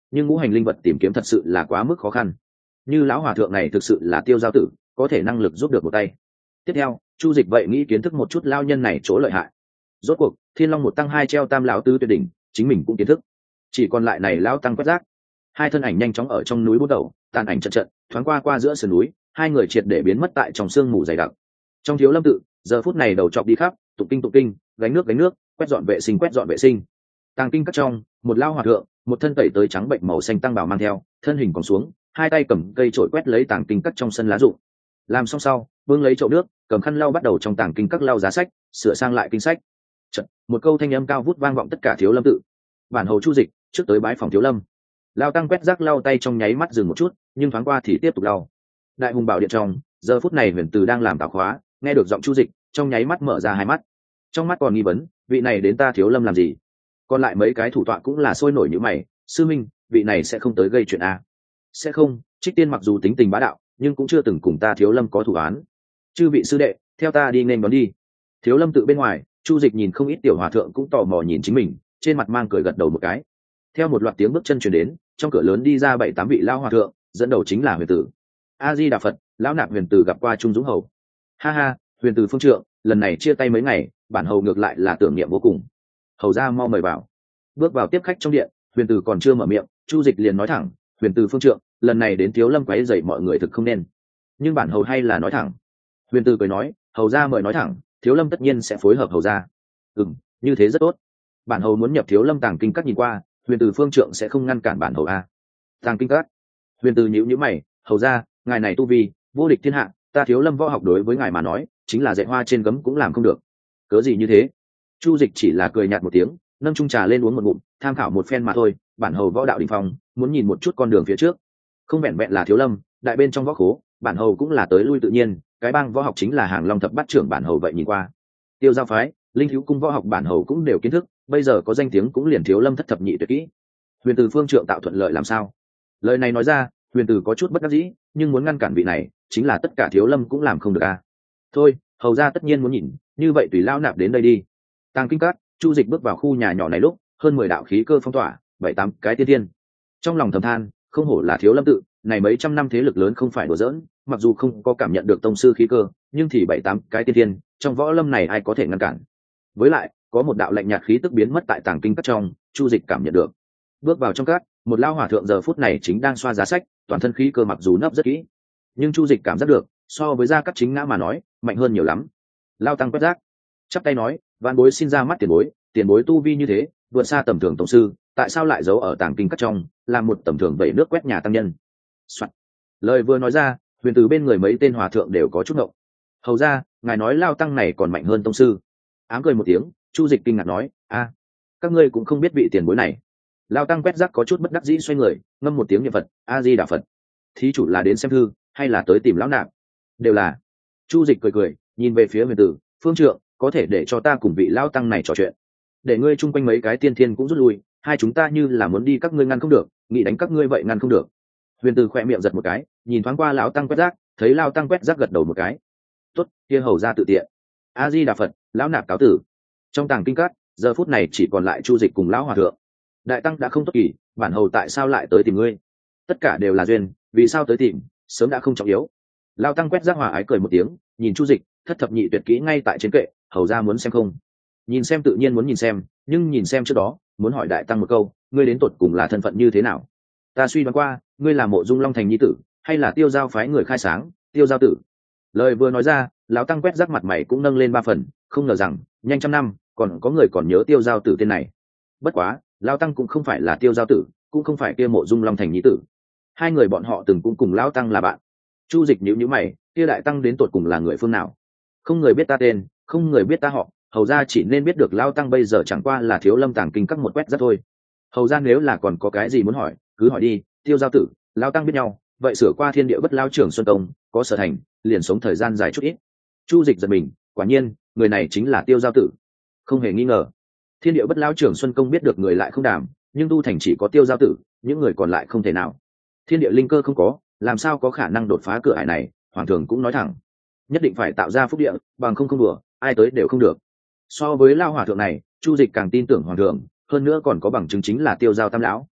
[SPEAKER 1] nhưng ngũ hành linh vật tìm kiếm thật sự là quá mức khó khăn. Như lão hòa thượng này thực sự là tiêu giao tử, có thể năng lực giúp được một tay. Tiếp theo chu dịch vậy nghĩ kiến thức một chút lao nhân này chỗ lợi hại. Rốt cuộc thiên long một tăng hai treo tam lão tứ tuyệt đỉnh, chính mình cũng kiến thức, chỉ còn lại này lão tăng quét rác. Hai thân ảnh nhanh chóng ở trong núi bút đầu, tàn ảnh trận trận thoáng qua qua giữa sườn núi, hai người triệt để biến mất tại trong sương mù dày đặc. Trong thiếu lâm tự giờ phút này đầu chọc đi khắp, tụng kinh tụng kinh, gánh nước gánh nước, quét dọn vệ sinh quét dọn vệ sinh. Tàng kinh các trong, một lao hòa thượng, một thân tẩy tới trắng bệnh màu xanh tăng bào mang theo, thân hình còn xuống, hai tay cầm cây chổi quét lấy tàng kinh các trong sân lá rụng. Làm xong sau, vương lấy chậu nước, cầm khăn lau bắt đầu trong tàng kinh các lau giá sách, sửa sang lại kinh sách. Chật, một câu thanh âm cao vút vang vọng tất cả thiếu lâm tự. Bản hầu chu dịch trước tới bái phòng thiếu lâm. Lao tăng quét rác lau tay trong nháy mắt dừng một chút, nhưng thoáng qua thì tiếp tục lau. Đại hùng bảo điện trong, giờ phút này huyền từ đang làm tảo khóa, nghe được giọng chu dịch, trong nháy mắt mở ra hai mắt. Trong mắt còn nghi vấn, vị này đến ta thiếu lâm làm gì? Còn lại mấy cái thủ tọa cũng là sôi nổi như mày, sư minh, vị này sẽ không tới gây chuyện à? Sẽ không, Trích Tiên mặc dù tính tình bá đạo, nhưng cũng chưa từng cùng ta thiếu lâm có thủ án. Chư vị sư đệ, theo ta đi nên đón đi. Thiếu lâm tự bên ngoài, chu dịch nhìn không ít tiểu hòa thượng cũng tò mò nhìn chính mình, trên mặt mang cười gật đầu một cái. Theo một loạt tiếng bước chân truyền đến, trong cửa lớn đi ra bảy tám vị lao hòa thượng, dẫn đầu chính là huyền tử. A Di Đà Phật, lão nạp huyền tử gặp qua Trung Dũng hầu. Ha ha, huyền tử phương trượng, lần này chia tay mấy ngày, bản hầu ngược lại là tưởng niệm vô cùng. Hầu ra mau mời vào. Bước vào tiếp khách trong điện, huyền tử còn chưa mở miệng, chu dịch liền nói thẳng, huyền tử phương trượng, lần này đến thiếu lâm quấy rầy mọi người thực không nên, nhưng bản hầu hay là nói thẳng. Huyền tử cười nói, hầu ra mời nói thẳng, thiếu lâm tất nhiên sẽ phối hợp hầu ra. Ừm, như thế rất tốt. Bản hầu muốn nhập thiếu lâm tàng kinh các nhìn qua, huyền tử phương trượng sẽ không ngăn cản bản hầu a. Tàng kinh các. Huyền tử nhíu nhíu mày, hầu ra, ngài này tu vi vô địch thiên hạ, ta thiếu lâm võ học đối với ngài mà nói chính là dạy hoa trên gấm cũng làm không được. Cớ gì như thế? Chu dịch chỉ là cười nhạt một tiếng, nâng chung trà lên uống một ngụm, tham khảo một phen mà thôi. Bản hầu võ đạo đỉnh phong, muốn nhìn một chút con đường phía trước. Không vẹn vẹn là thiếu lâm, đại bên trong võ khố, bản hầu cũng là tới lui tự nhiên. Cái bang võ học chính là hàng long thập bát trưởng, bản hầu vậy nhìn qua. Tiêu giao phái, linh thiếu cung võ học bản hầu cũng đều kiến thức, bây giờ có danh tiếng cũng liền thiếu lâm thất thập nhị tuyệt kỹ. Huyền từ phương trượng tạo thuận lợi làm sao? Lời này nói ra, huyền từ có chút bất đắc dĩ, nhưng muốn ngăn cản vị này, chính là tất cả thiếu lâm cũng làm không được à. Thôi, hầu ra tất nhiên muốn nhìn, như vậy tùy lao nạp đến đây đi. Tàng kinh các, chu dịch bước vào khu nhà nhỏ này lúc, hơn mười đạo khí cơ phong tỏa, bảy tám cái tiên tiên. Trong lòng thầm than, không hổ là thiếu lâm tự, này mấy trăm năm thế lực lớn không phải đùa giỡn, mặc dù không có cảm nhận được tông sư khí cơ, nhưng thì bảy tám cái tiên tiên, trong võ lâm này ai có thể ngăn cản. Với lại, có một đạo lạnh nhạt khí tức biến mất tại tàng kinh các trong, chu dịch cảm nhận được. Bước vào trong các, một lao hòa thượng giờ phút này chính đang xoa giá sách, toàn thân khí cơ mặc dù nấp rất kỹ, nhưng chu dịch cảm giác được, so với gia cắt chính ngã mà nói, mạnh hơn nhiều lắm. Lao tăng quét rác, chắp tay nói, vạn bối xin ra mắt tiền bối, tiền bối tu vi như thế, vượt xa tầm thường tổng sư, tại sao lại giấu ở tàng kinh các trong, làm một tầm thường vẩy nước quét nhà tăng nhân? Soạn. Lời vừa nói ra, huyền từ bên người mấy tên hòa thượng đều có chút ngộng. Hầu ra, ngài nói lao tăng này còn mạnh hơn tông sư? Ám cười một tiếng, chu dịch kinh ngạc nói, a, các ngươi cũng không biết vị tiền bối này. Lao tăng quét rác có chút bất đắc dĩ xoay người, ngâm một tiếng niệm Phật, A Di Đà Phật. Thí chủ là đến xem thư, hay là tới tìm lão nạp? Đều là. Chu dịch cười cười, nhìn về phía huyền tử, phương trượng, có thể để cho ta cùng vị lão tăng này trò chuyện. Để ngươi chung quanh mấy cái tiên thiên cũng rút lui, hai chúng ta như là muốn đi các ngươi ngăn không được, nghĩ đánh các ngươi vậy ngăn không được. Huyền tử khỏe miệng giật một cái, nhìn thoáng qua lão tăng quét rác, thấy lão tăng quét rác gật đầu một cái. Tốt, kia hầu ra tự tiện. A Di Đà Phật, lão nạp cáo tử. Trong tàng kinh các, giờ phút này chỉ còn lại chu dịch cùng lão hòa thượng. Đại tăng đã không tốt kỳ, bản hầu tại sao lại tới tìm ngươi? Tất cả đều là duyên, vì sao tới tìm, sớm đã không trọng yếu. Lão tăng quét rác hòa ái cười một tiếng, nhìn chu dịch, thất thập nhị tuyệt kỹ ngay tại trên kệ, hầu ra muốn xem không? Nhìn xem tự nhiên muốn nhìn xem, nhưng nhìn xem trước đó, muốn hỏi đại tăng một câu, ngươi đến tột cùng là thân phận như thế nào? Ta suy đoán qua, ngươi là Mộ Dung Long Thành nhi tử, hay là Tiêu Giao phái người khai sáng, Tiêu Giao tử? Lời vừa nói ra, lão tăng quét rác mặt mày cũng nâng lên ba phần, không ngờ rằng, nhanh trăm năm, còn có người còn nhớ Tiêu Giao tử tên này. Bất quá, lão tăng cũng không phải là Tiêu Giao tử, cũng không phải kia Mộ Dung Long Thành nhi tử. Hai người bọn họ từng cũng cùng lão tăng là bạn. Chu dịch nhíu nhíu mày, kia đại tăng đến tột cùng là người phương nào? Không người biết ta tên, không người biết ta họ, hầu ra chỉ nên biết được lão tăng bây giờ chẳng qua là thiếu lâm tàng kinh các một quét rác thôi. Hầu ra nếu là còn có cái gì muốn hỏi, cứ hỏi đi. Tiêu Giao tử, lão tăng biết nhau, vậy sửa qua thiên địa bất lao trưởng Xuân Công, có sở thành, liền sống thời gian dài chút ít. Chu dịch giật mình, quả nhiên, người này chính là Tiêu Giao tử. Không hề nghi ngờ. Thiên địa bất lao trưởng Xuân Công biết được người lại không đảm, nhưng tu thành chỉ có Tiêu Giao tử, những người còn lại không thể nào. Thiên địa linh cơ không có, làm sao có khả năng đột phá cửa ải này? Hoàng thường cũng nói thẳng, nhất định phải tạo ra phúc địa, bằng không không đùa, ai tới đều không được. So với lao hòa thượng này, chu dịch càng tin tưởng hoàng thượng, hơn nữa còn có bằng chứng chính là Tiêu Giao tam lão.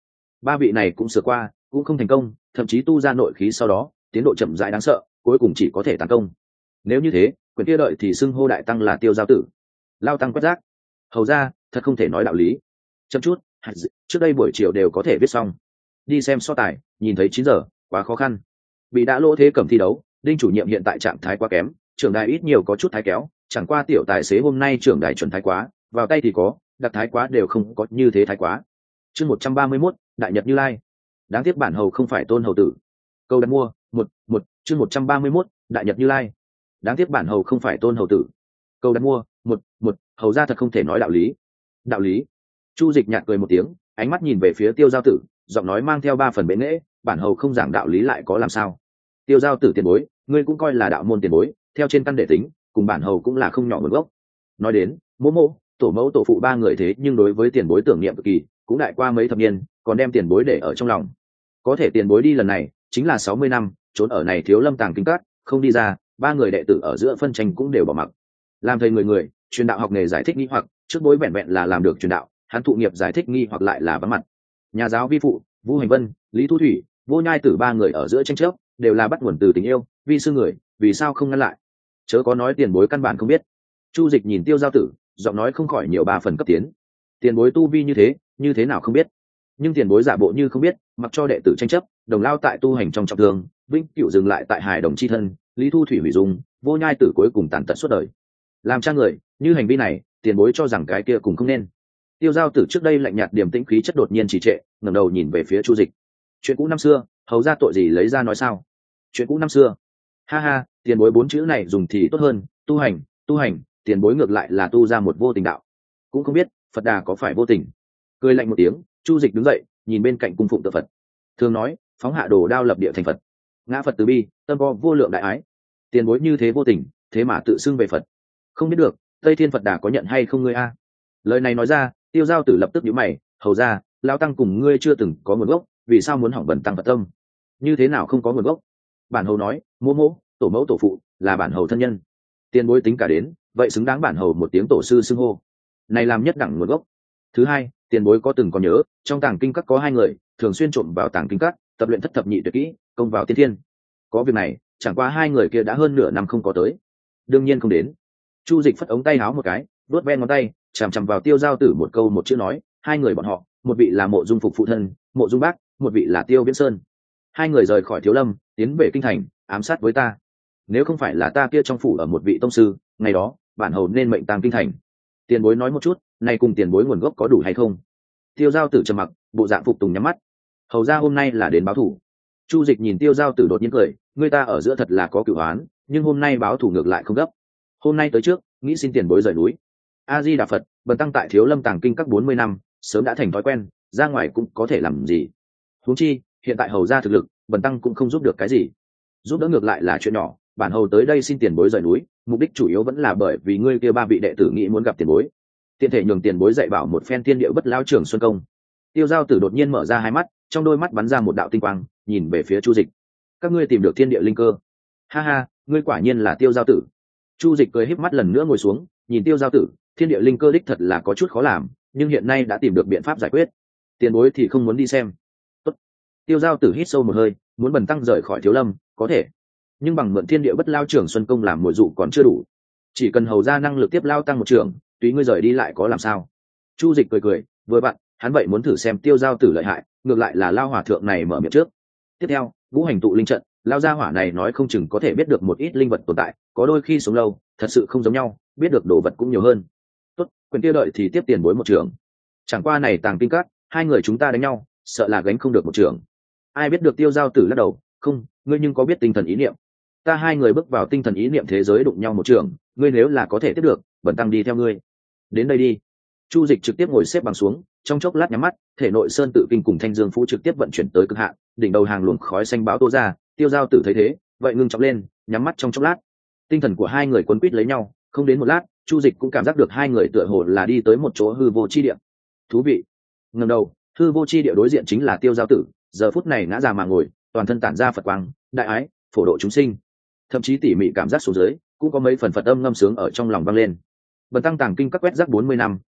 [SPEAKER 1] ba vị này cũng sửa qua cũng không thành công, thậm chí tu ra nội khí sau đó tiến độ chậm rãi đáng sợ, cuối cùng chỉ có thể tấn công. Nếu như thế quyền kia đợi thì xưng hô đại tăng là Tiêu Giao Tử. Lao tăng quét rác. Hầu ra thật không thể nói đạo lý. Chậm chút, trước đây buổi chiều đều có thể viết xong. Đi xem so tài, nhìn thấy chín giờ quá khó khăn. Bị đã lỗ thế cầm thi đấu, Đinh chủ nhiệm hiện tại trạng thái quá kém, trưởng đài ít nhiều có chút thái kéo, chẳng qua tiểu tài xế hôm nay trưởng đài chuẩn thái quá, vào tay thì có, đặc thái quá đều không có như thế thái quá. Chương một trăm ba mươi mốt, Đại Nhật Như Lai. Đáng tiếc bản hầu không phải Tôn hầu tử. Câu đặt mua, một, một, chương một trăm ba mươi mốt, Đại Nhật Như Lai. Đáng tiếc bản hầu không phải Tôn hầu tử. Câu đặt mua, một, một, hầu ra thật không thể nói đạo lý. Đạo lý? Chu Dịch nhạt cười một tiếng, ánh mắt nhìn về phía Tiêu Giao Tử, giọng nói mang theo ba phần bệ nghễ, bản hầu không giảng đạo lý lại có làm sao? Tiêu Giao Tử tiền bối, ngươi cũng coi là đạo môn tiền bối, theo trên căn đệ tính, cùng bản hầu cũng là không nhỏ nguồn gốc. Nói đến, mỗ mỗ, tổ mẫu tổ phụ ba người thế nhưng đối với tiền bối tưởng niệm cực kỳ, cũng đại qua mấy thập niên, còn đem tiền bối để ở trong lòng. Có thể tiền bối đi lần này, chính là sáu mươi năm, trốn ở này Thiếu Lâm Tàng Kinh Các, không đi ra, ba người đệ tử ở giữa phân tranh cũng đều bỏ mặc. Làm thầy người người, truyền đạo học nghề giải thích nghi hoặc, trước bối vẹn vẹn là làm được truyền đạo, hắn thụ nghiệp giải thích nghi hoặc lại là vắng mặt. Nhà giáo vi phụ, Vũ Hành Vân, Lý Thu Thủy, Vô Nhai Tử ba người ở giữa tranh chấp, đều là bắt nguồn từ tình yêu, vì sư người, vì sao không ngăn lại? Chớ có nói tiền bối căn bản không biết. Chu Dịch nhìn Tiêu Giao Tử, giọng nói không khỏi nhiều ba phần cấp tiến. Tiền bối tu vi như thế, như thế nào không biết? Nhưng tiền bối giả bộ như không biết, mặc cho đệ tử tranh chấp, đồng lao tại tu hành trong trọng thương, vĩnh cửu dừng lại tại hài đồng chi thân, Lý Thu Thủy hủy dung, Vô Nhai Tử cuối cùng tàn tật suốt đời. Làm cha người, như hành vi này, tiền bối cho rằng cái kia cùng không nên. Tiêu Giao Tử trước đây lạnh nhạt điềm tĩnh khí chất đột nhiên trì trệ, ngẩng đầu nhìn về phía Chu Dịch. Chuyện cũ năm xưa, hầu ra tội gì lấy ra nói sao? Chuyện cũ năm xưa. Ha ha, tiền bối bốn chữ này dùng thì tốt hơn, tu hành, tu hành, tiền bối ngược lại là tu ra một vô tình đạo. Cũng không biết, Phật Đà có phải vô tình? Cười lạnh một tiếng, Chu Dịch đứng dậy, nhìn bên cạnh cung phụng tự Phật. Thường nói, phóng hạ đồ đao lập địa thành Phật. Ngã Phật từ bi, tâm có vô lượng đại ái. Tiền bối như thế vô tình, thế mà tự xưng về Phật. Không biết được, Tây Thiên Phật Đà có nhận hay không ngươi a? Lời này nói ra, Tiêu Giao Tử lập tức nhíu mày, hầu ra, lão tăng cùng ngươi chưa từng có nguồn gốc, vì sao muốn hỏng bẩn tăng Phật tâm? Như thế nào không có nguồn gốc? Bản hầu nói, mô mô, tổ mẫu tổ phụ là bản hầu thân nhân. Tiền bối tính cả đến, vậy xứng đáng bản hầu một tiếng tổ sư xưng hô. Này làm nhất đẳng nguồn gốc. Thứ hai, tiền bối có từng có nhớ, trong Tàng Kinh Các có hai người, thường xuyên trộm vào Tàng Kinh Các, tập luyện thất thập nhị tuyệt kỹ, công vào tiên thiên. Có việc này, chẳng qua hai người kia đã hơn nửa năm không có tới. Đương nhiên không đến. Chu Dịch phất ống tay áo một cái, đốt ven ngón tay, chằm chằm vào Tiêu Giao Tử một câu một chữ nói, hai người bọn họ, một vị là Mộ Dung Phục phụ thân, Mộ Dung Bác, một vị là Tiêu Viễn Sơn. Hai người rời khỏi Thiếu Lâm, tiến về kinh thành, ám sát với ta. Nếu không phải là ta kia trong phủ ở một vị tông sư, ngày đó, bản hầu nên mệnh tang kinh thành. Tiền bối nói một chút, này cùng tiền bối nguồn gốc có đủ hay không? Tiêu Giao Tử trầm mặc, bộ dạng phục tùng nhắm mắt. Hầu ra hôm nay là đến báo thủ. Chu Dịch nhìn Tiêu Giao Tử đột nhiên cười, người ta ở giữa thật là có cửu oán, nhưng hôm nay báo thủ ngược lại không gấp. Hôm nay tới trước, nghĩ xin tiền bối rời núi. A Di Đà Phật, bần tăng tại Thiếu Lâm Tàng Kinh các bốn mươi năm, sớm đã thành thói quen, ra ngoài cũng có thể làm gì. Huống chi, hiện tại hầu ra thực lực, bần tăng cũng không giúp được cái gì. Giúp đỡ ngược lại là chuyện nhỏ, bản hầu tới đây xin tiền bối rời núi, mục đích chủ yếu vẫn là bởi vì ngươi kia ba vị đệ tử nghĩ muốn gặp tiền bối. Tiện thể nhường tiền bối dạy bảo một phen thiên địa bất lao trưởng xuân công. Tiêu Giao Tử đột nhiên mở ra hai mắt, trong đôi mắt bắn ra một đạo tinh quang, nhìn về phía Chu Dịch. Các ngươi tìm được thiên địa linh cơ? Ha ha, ngươi quả nhiên là Tiêu Giao Tử. Chu Dịch cười híp mắt lần nữa ngồi xuống, nhìn Tiêu Giao Tử, thiên địa linh cơ đích thật là có chút khó làm, nhưng hiện nay đã tìm được biện pháp giải quyết. Tiền bối thì không muốn đi xem. Tốt. Tiêu Giao Tử hít sâu một hơi, muốn bần tăng rời khỏi Thiếu Lâm, có thể, nhưng bằng mượn thiên địa bất lao trưởng xuân công làm mồi dụ còn chưa đủ. Chỉ cần hầu ra năng lực tiếp lao tăng một trưởng, tùy ngươi rời đi lại có làm sao? Chu Dịch cười cười, vừa vặn, hắn vậy muốn thử xem Tiêu Giao Tử lợi hại, ngược lại là lao hòa thượng này mở miệng trước. Tiếp theo, ngũ hành tụ linh trận, lao gia hỏa này nói không chừng có thể biết được một ít linh vật tồn tại, có đôi khi sống lâu, thật sự không giống nhau, biết được đồ vật cũng nhiều hơn. Tốt, quyền kia đợi thì tiếp tiền bối một trưởng. Chẳng qua này Tàng Kinh Các, hai người chúng ta đánh nhau, sợ là gánh không được một trưởng. Ai biết được Tiêu Giao Tử lắc đầu, không, ngươi nhưng có biết tinh thần ý niệm? Ta hai người bước vào tinh thần ý niệm thế giới đụng nhau một trường, ngươi nếu là có thể tiếp được, bần tăng đi theo ngươi. Đến đây đi. Chu Dịch trực tiếp ngồi xếp bằng xuống, trong chốc lát nhắm mắt, thể nội sơn tự kinh cùng thanh dương phú trực tiếp vận chuyển tới cực hạn, đỉnh đầu hàng luồng khói xanh báo tô ra. Tiêu Giao Tử thấy thế, vậy ngưng trọng lên, nhắm mắt trong chốc lát. Tinh thần của hai người quấn quýt lấy nhau, không đến một lát, Chu Dịch cũng cảm giác được hai người tựa hồ là đi tới một chỗ hư vô chi địa. Thú vị. Ngẩng đầu, hư vô chi địa đối diện chính là Tiêu Giao Tử, giờ phút này ngã già mà ngồi, toàn thân tản ra Phật quang, đại ái, phổ độ chúng sinh. Thậm chí tỉ mỉ cảm giác xuống dưới, cũng có mấy phần Phật âm ngâm sướng ở trong lòng vang lên. Bần tăng Tàng Kinh các quét rác bốn mươi năm,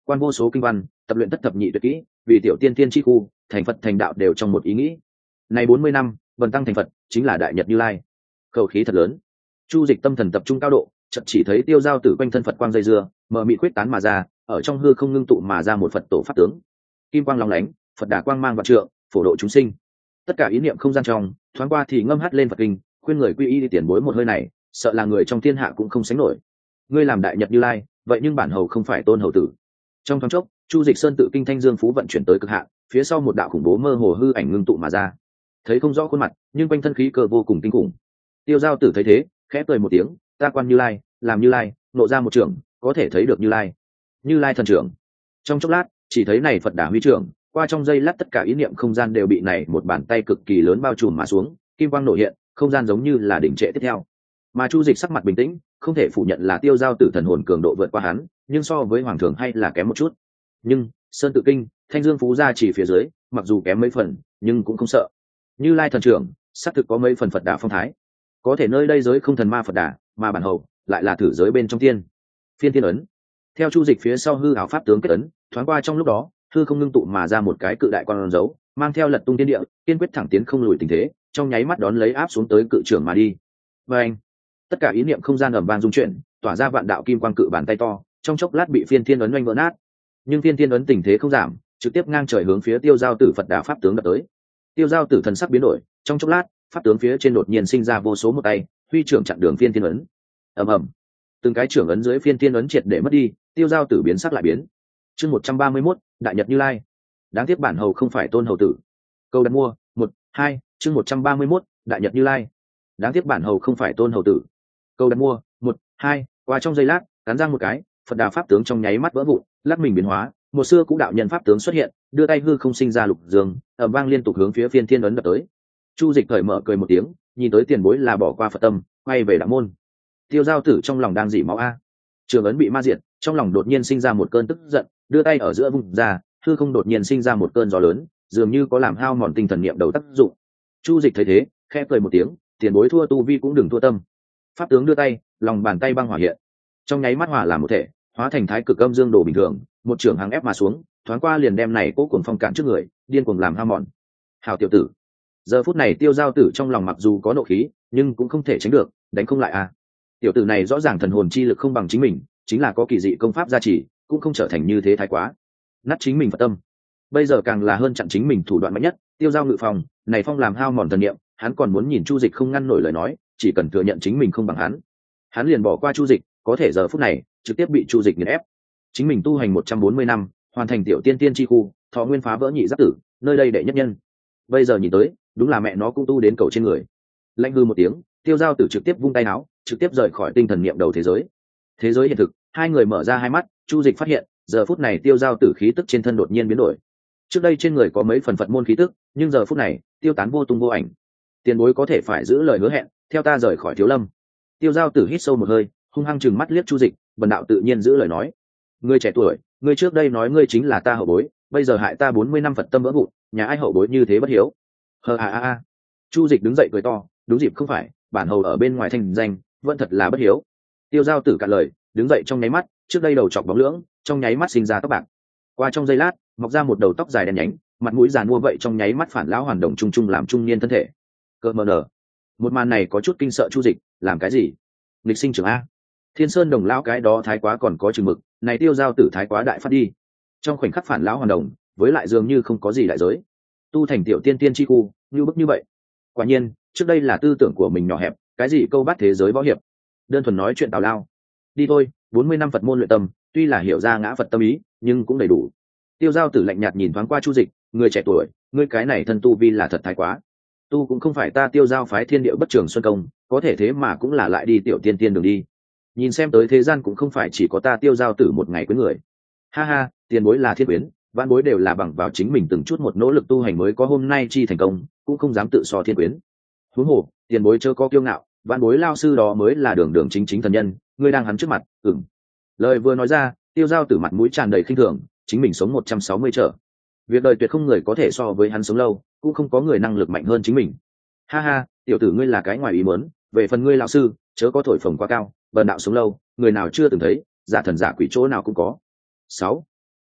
[SPEAKER 1] quan vô số kinh văn, tập luyện tất thập nhị tuyệt kỹ, vì tiểu tiên tiên chi khu, thành Phật thành đạo đều trong một ý nghĩ. Này bốn mươi năm, vần tăng thành Phật, chính là đại nhật Như Lai. Khẩu khí thật lớn. Chu Dịch tâm thần tập trung cao độ, chợt chỉ thấy tiêu giao tử quanh thân Phật quang dây dưa, mở mịt quyết tán mà ra, ở trong hư không ngưng tụ mà ra một Phật tổ pháp tướng. Kim quang lóng lánh, Phật đà quang mang vạn trượng, phổ độ chúng sinh. Tất cả ý niệm không gian trong, thoáng qua thì ngâm hát lên Phật kinh, khuyên người quy y đi tiền bối một hơi này, sợ là người trong thiên hạ cũng không sánh nổi. Ngươi làm đại nhật Như Lai, vậy nhưng bản hầu không phải tôn hầu tử. Trong thoáng chốc, Chu Dịch sơn tự kinh thanh dương phú vận chuyển tới cực hạn, phía sau một đạo khủng bố mơ hồ hư ảnh ngưng tụ mà ra. Thấy không rõ khuôn mặt, nhưng quanh thân khí cơ vô cùng kinh khủng. Tiêu giao tử thấy thế, khẽ cười một tiếng, ta quan Như Lai, làm Như Lai, nộ ra một trưởng, có thể thấy được Như Lai. Như Lai thần trưởng. Trong chốc lát, chỉ thấy này Phật đà huy trưởng, qua trong giây lát tất cả ý niệm không gian đều bị này một bàn tay cực kỳ lớn bao trùm mà xuống, kim quang nổ hiện, không gian giống như là đỉnh trệ tiếp theo. Mà Chu Dịch sắc mặt bình tĩnh, không thể phủ nhận là tiêu giao tử thần hồn cường độ vượt qua hắn, nhưng so với hoàng thường hay là kém một chút. Nhưng sơn tự kinh, thanh dương phú gia chỉ phía dưới, mặc dù kém mấy phần, nhưng cũng không sợ. Như Lai thần trưởng, xác thực có mấy phần Phật đà phong thái. Có thể nơi đây giới không thần ma Phật đà, mà bản hầu lại là thử giới bên trong tiên. Phiên tiên ấn. Theo Chu Dịch phía sau hư ảo pháp tướng kết ấn, thoáng qua trong lúc đó, hư không ngưng tụ mà ra một cái cự đại con dấu, mang theo lật tung thiên địa, kiên quyết thẳng tiến không lùi tình thế, trong nháy mắt đón lấy áp xuống tới cự trưởng mà đi. Và anh, tất cả ý niệm không gian ầm vang dung chuyển, tỏa ra vạn đạo kim quang cự bàn tay to, trong chốc lát bị phiên thiên ấn oanh vỡ nát. Nhưng phiên thiên ấn tình thế không giảm, trực tiếp ngang trời hướng phía tiêu giao tử Phật đà pháp tướng đập tới. Tiêu giao tử thần sắc biến đổi, trong chốc lát, pháp tướng phía trên đột nhiên sinh ra vô số một tay, huy trưởng chặn đường phiên thiên ấn. Ầm ầm, từng cái trưởng ấn dưới phiên thiên ấn triệt để mất đi, tiêu giao tử biến sắc lại biến. Chương một trăm ba mươi mốt, đại nhật Như Lai. Đáng tiếc bản hầu không phải tôn hầu tử. Câu đặt mua, một, hai, chương một trăm ba mươi mốt, đại nhật Như Lai. Đáng tiếc bản hầu không phải tôn hầu tử. Câu đặt mua, một, hai, qua trong giây lát, cắn răng một cái, Phật đà pháp tướng trong nháy mắt vỡ vụn, lắc mình biến hóa, một xưa cũ đạo nhân pháp tướng xuất hiện, đưa tay hư không sinh ra lục dương, ầm vang liên tục hướng phía phiên thiên ấn đập tới. Chu Dịch cởi mở cười một tiếng, nhìn tới tiền bối là bỏ qua Phật tâm, quay về đạo môn. Tiêu giao tử trong lòng đang dỉ máu a. Trường ấn bị ma diệt, trong lòng đột nhiên sinh ra một cơn tức giận, đưa tay ở giữa vùng ra, hư không đột nhiên sinh ra một cơn gió lớn, dường như có làm hao mòn tinh thần niệm đầu tác dụng. Chu Dịch thấy thế, khẽ cười một tiếng, tiền bối thua tu vi cũng đừng thua tâm. Pháp tướng đưa tay, lòng bàn tay băng hỏa hiện, trong nháy mắt hỏa làm một thể, hóa thành thái cực âm dương đồ bình thường, một trường hàng ép mà xuống, thoáng qua liền đem này cố cuồng phong cản trước người, điên cuồng làm hao mòn. Hảo tiểu tử. Giờ phút này tiêu giao tử trong lòng mặc dù có nộ khí, nhưng cũng không thể tránh được, đánh không lại à. Tiểu tử này rõ ràng thần hồn chi lực không bằng chính mình, chính là có kỳ dị công pháp gia trì, cũng không trở thành như thế thái quá. Nát chính mình Phật tâm. Bây giờ càng là hơn chặn chính mình thủ đoạn mạnh nhất, tiêu giao ngự phòng, này phong làm hao mòn thần niệm, hắn còn muốn nhìn Chu Dịch không ngăn nổi lời nói, chỉ cần thừa nhận chính mình không bằng hắn, hắn liền bỏ qua Chu Dịch, có thể giờ phút này, trực tiếp bị Chu Dịch nghiền ép. Chính mình tu hành một trăm bốn mươi năm, hoàn thành tiểu tiên tiên chi khu, thọ nguyên phá vỡ nhị giáp tử, nơi đây đệ nhất nhân. Bây giờ nhìn tới, đúng là mẹ nó cũng tu đến cầu trên người. Lạnh hư một tiếng, tiêu giao tử trực tiếp vung tay áo, trực tiếp rời khỏi tinh thần niệm đầu thế giới. Thế giới hiện thực, hai người mở ra hai mắt, Chu Dịch phát hiện, giờ phút này tiêu giao tử khí tức trên thân đột nhiên biến đổi. Trước đây trên người có mấy phần Phật môn khí tức, nhưng giờ phút này, tiêu tán vô tung vô ảnh. Tiền bối có thể phải giữ lời hứa hẹn, theo ta rời khỏi Thiếu Lâm. Tiêu giao tử hít sâu một hơi, hung hăng chừng mắt liếc Chu Dịch, bần đạo tự nhiên giữ lời nói. Ngươi trẻ tuổi, ngươi trước đây nói ngươi chính là ta hậu bối, bây giờ hại ta bốn mươi năm Phật tâm vỡ vụn, nhà ai hậu bối như thế bất hiếu. Hờ a a a. Chu Dịch đứng dậy cười to, đúng dịp không phải, bản hầu ở bên ngoài thành danh, vẫn thật là bất hiếu. Tiêu giao tử cạn lời, đứng dậy trong nháy mắt, trước đây đầu chọc bóng lưỡng, trong nháy mắt sinh ra tóc bạc. Qua trong giây lát, mọc ra một đầu tóc dài đen nhánh, mặt mũi giàn mua vậy trong nháy mắt phản lão hoàn đồng trung trung làm trung niên thân thể. Cơ mờ nở. Một màn này có chút kinh sợ Chu Dịch, làm cái gì? Lịch sinh trưởng a. Thiên Sơn đồng lão cái đó thái quá còn có chừng mực, này tiêu giao tử thái quá đại phát đi. Trong khoảnh khắc phản lão hoàn đồng, với lại dường như không có gì đại giới. Tu thành tiểu tiên tiên chi khu, như bức như vậy. Quả nhiên, trước đây là tư tưởng của mình nhỏ hẹp, cái gì câu bắt thế giới võ hiệp, đơn thuần nói chuyện tào lao. Đi thôi, bốn mươi năm Phật môn luyện tâm, tuy là hiểu ra ngã Phật tâm ý, nhưng cũng đầy đủ. Tiêu giao tử lạnh nhạt nhìn thoáng qua Chu Dịch, người trẻ tuổi, ngươi cái này thân tu vi là thật thái quá. Tu cũng không phải ta tiêu giao phái thiên địa bất trường xuân công, có thể thế mà cũng là lại đi tiểu tiên tiên đường đi. Nhìn xem tới thế gian cũng không phải chỉ có ta tiêu giao tử một ngày quyến người. Ha ha, tiền bối là thiên quyến, vãn bối đều là bằng vào chính mình từng chút một nỗ lực tu hành mới có hôm nay chi thành công, cũng không dám tự so thiên quyến. Huống hồ, tiền bối chớ có kiêu ngạo, vãn bối lao sư đó mới là đường đường chính chính thần nhân, ngươi đang hắn trước mặt. Ừm. Lời vừa nói ra, tiêu giao tử mặt mũi tràn đầy khinh thường, chính mình sống một trăm sáu mươi trở, việc đời tuyệt không người có thể so với hắn sống lâu, cũng không có người năng lực mạnh hơn chính mình. Ha ha, tiểu tử ngươi là cái ngoài ý muốn, về phần ngươi lão sư, chớ có thổi phồng quá cao, bần đạo sống lâu, người nào chưa từng thấy, giả thần giả quỷ chỗ nào cũng có. Sáu.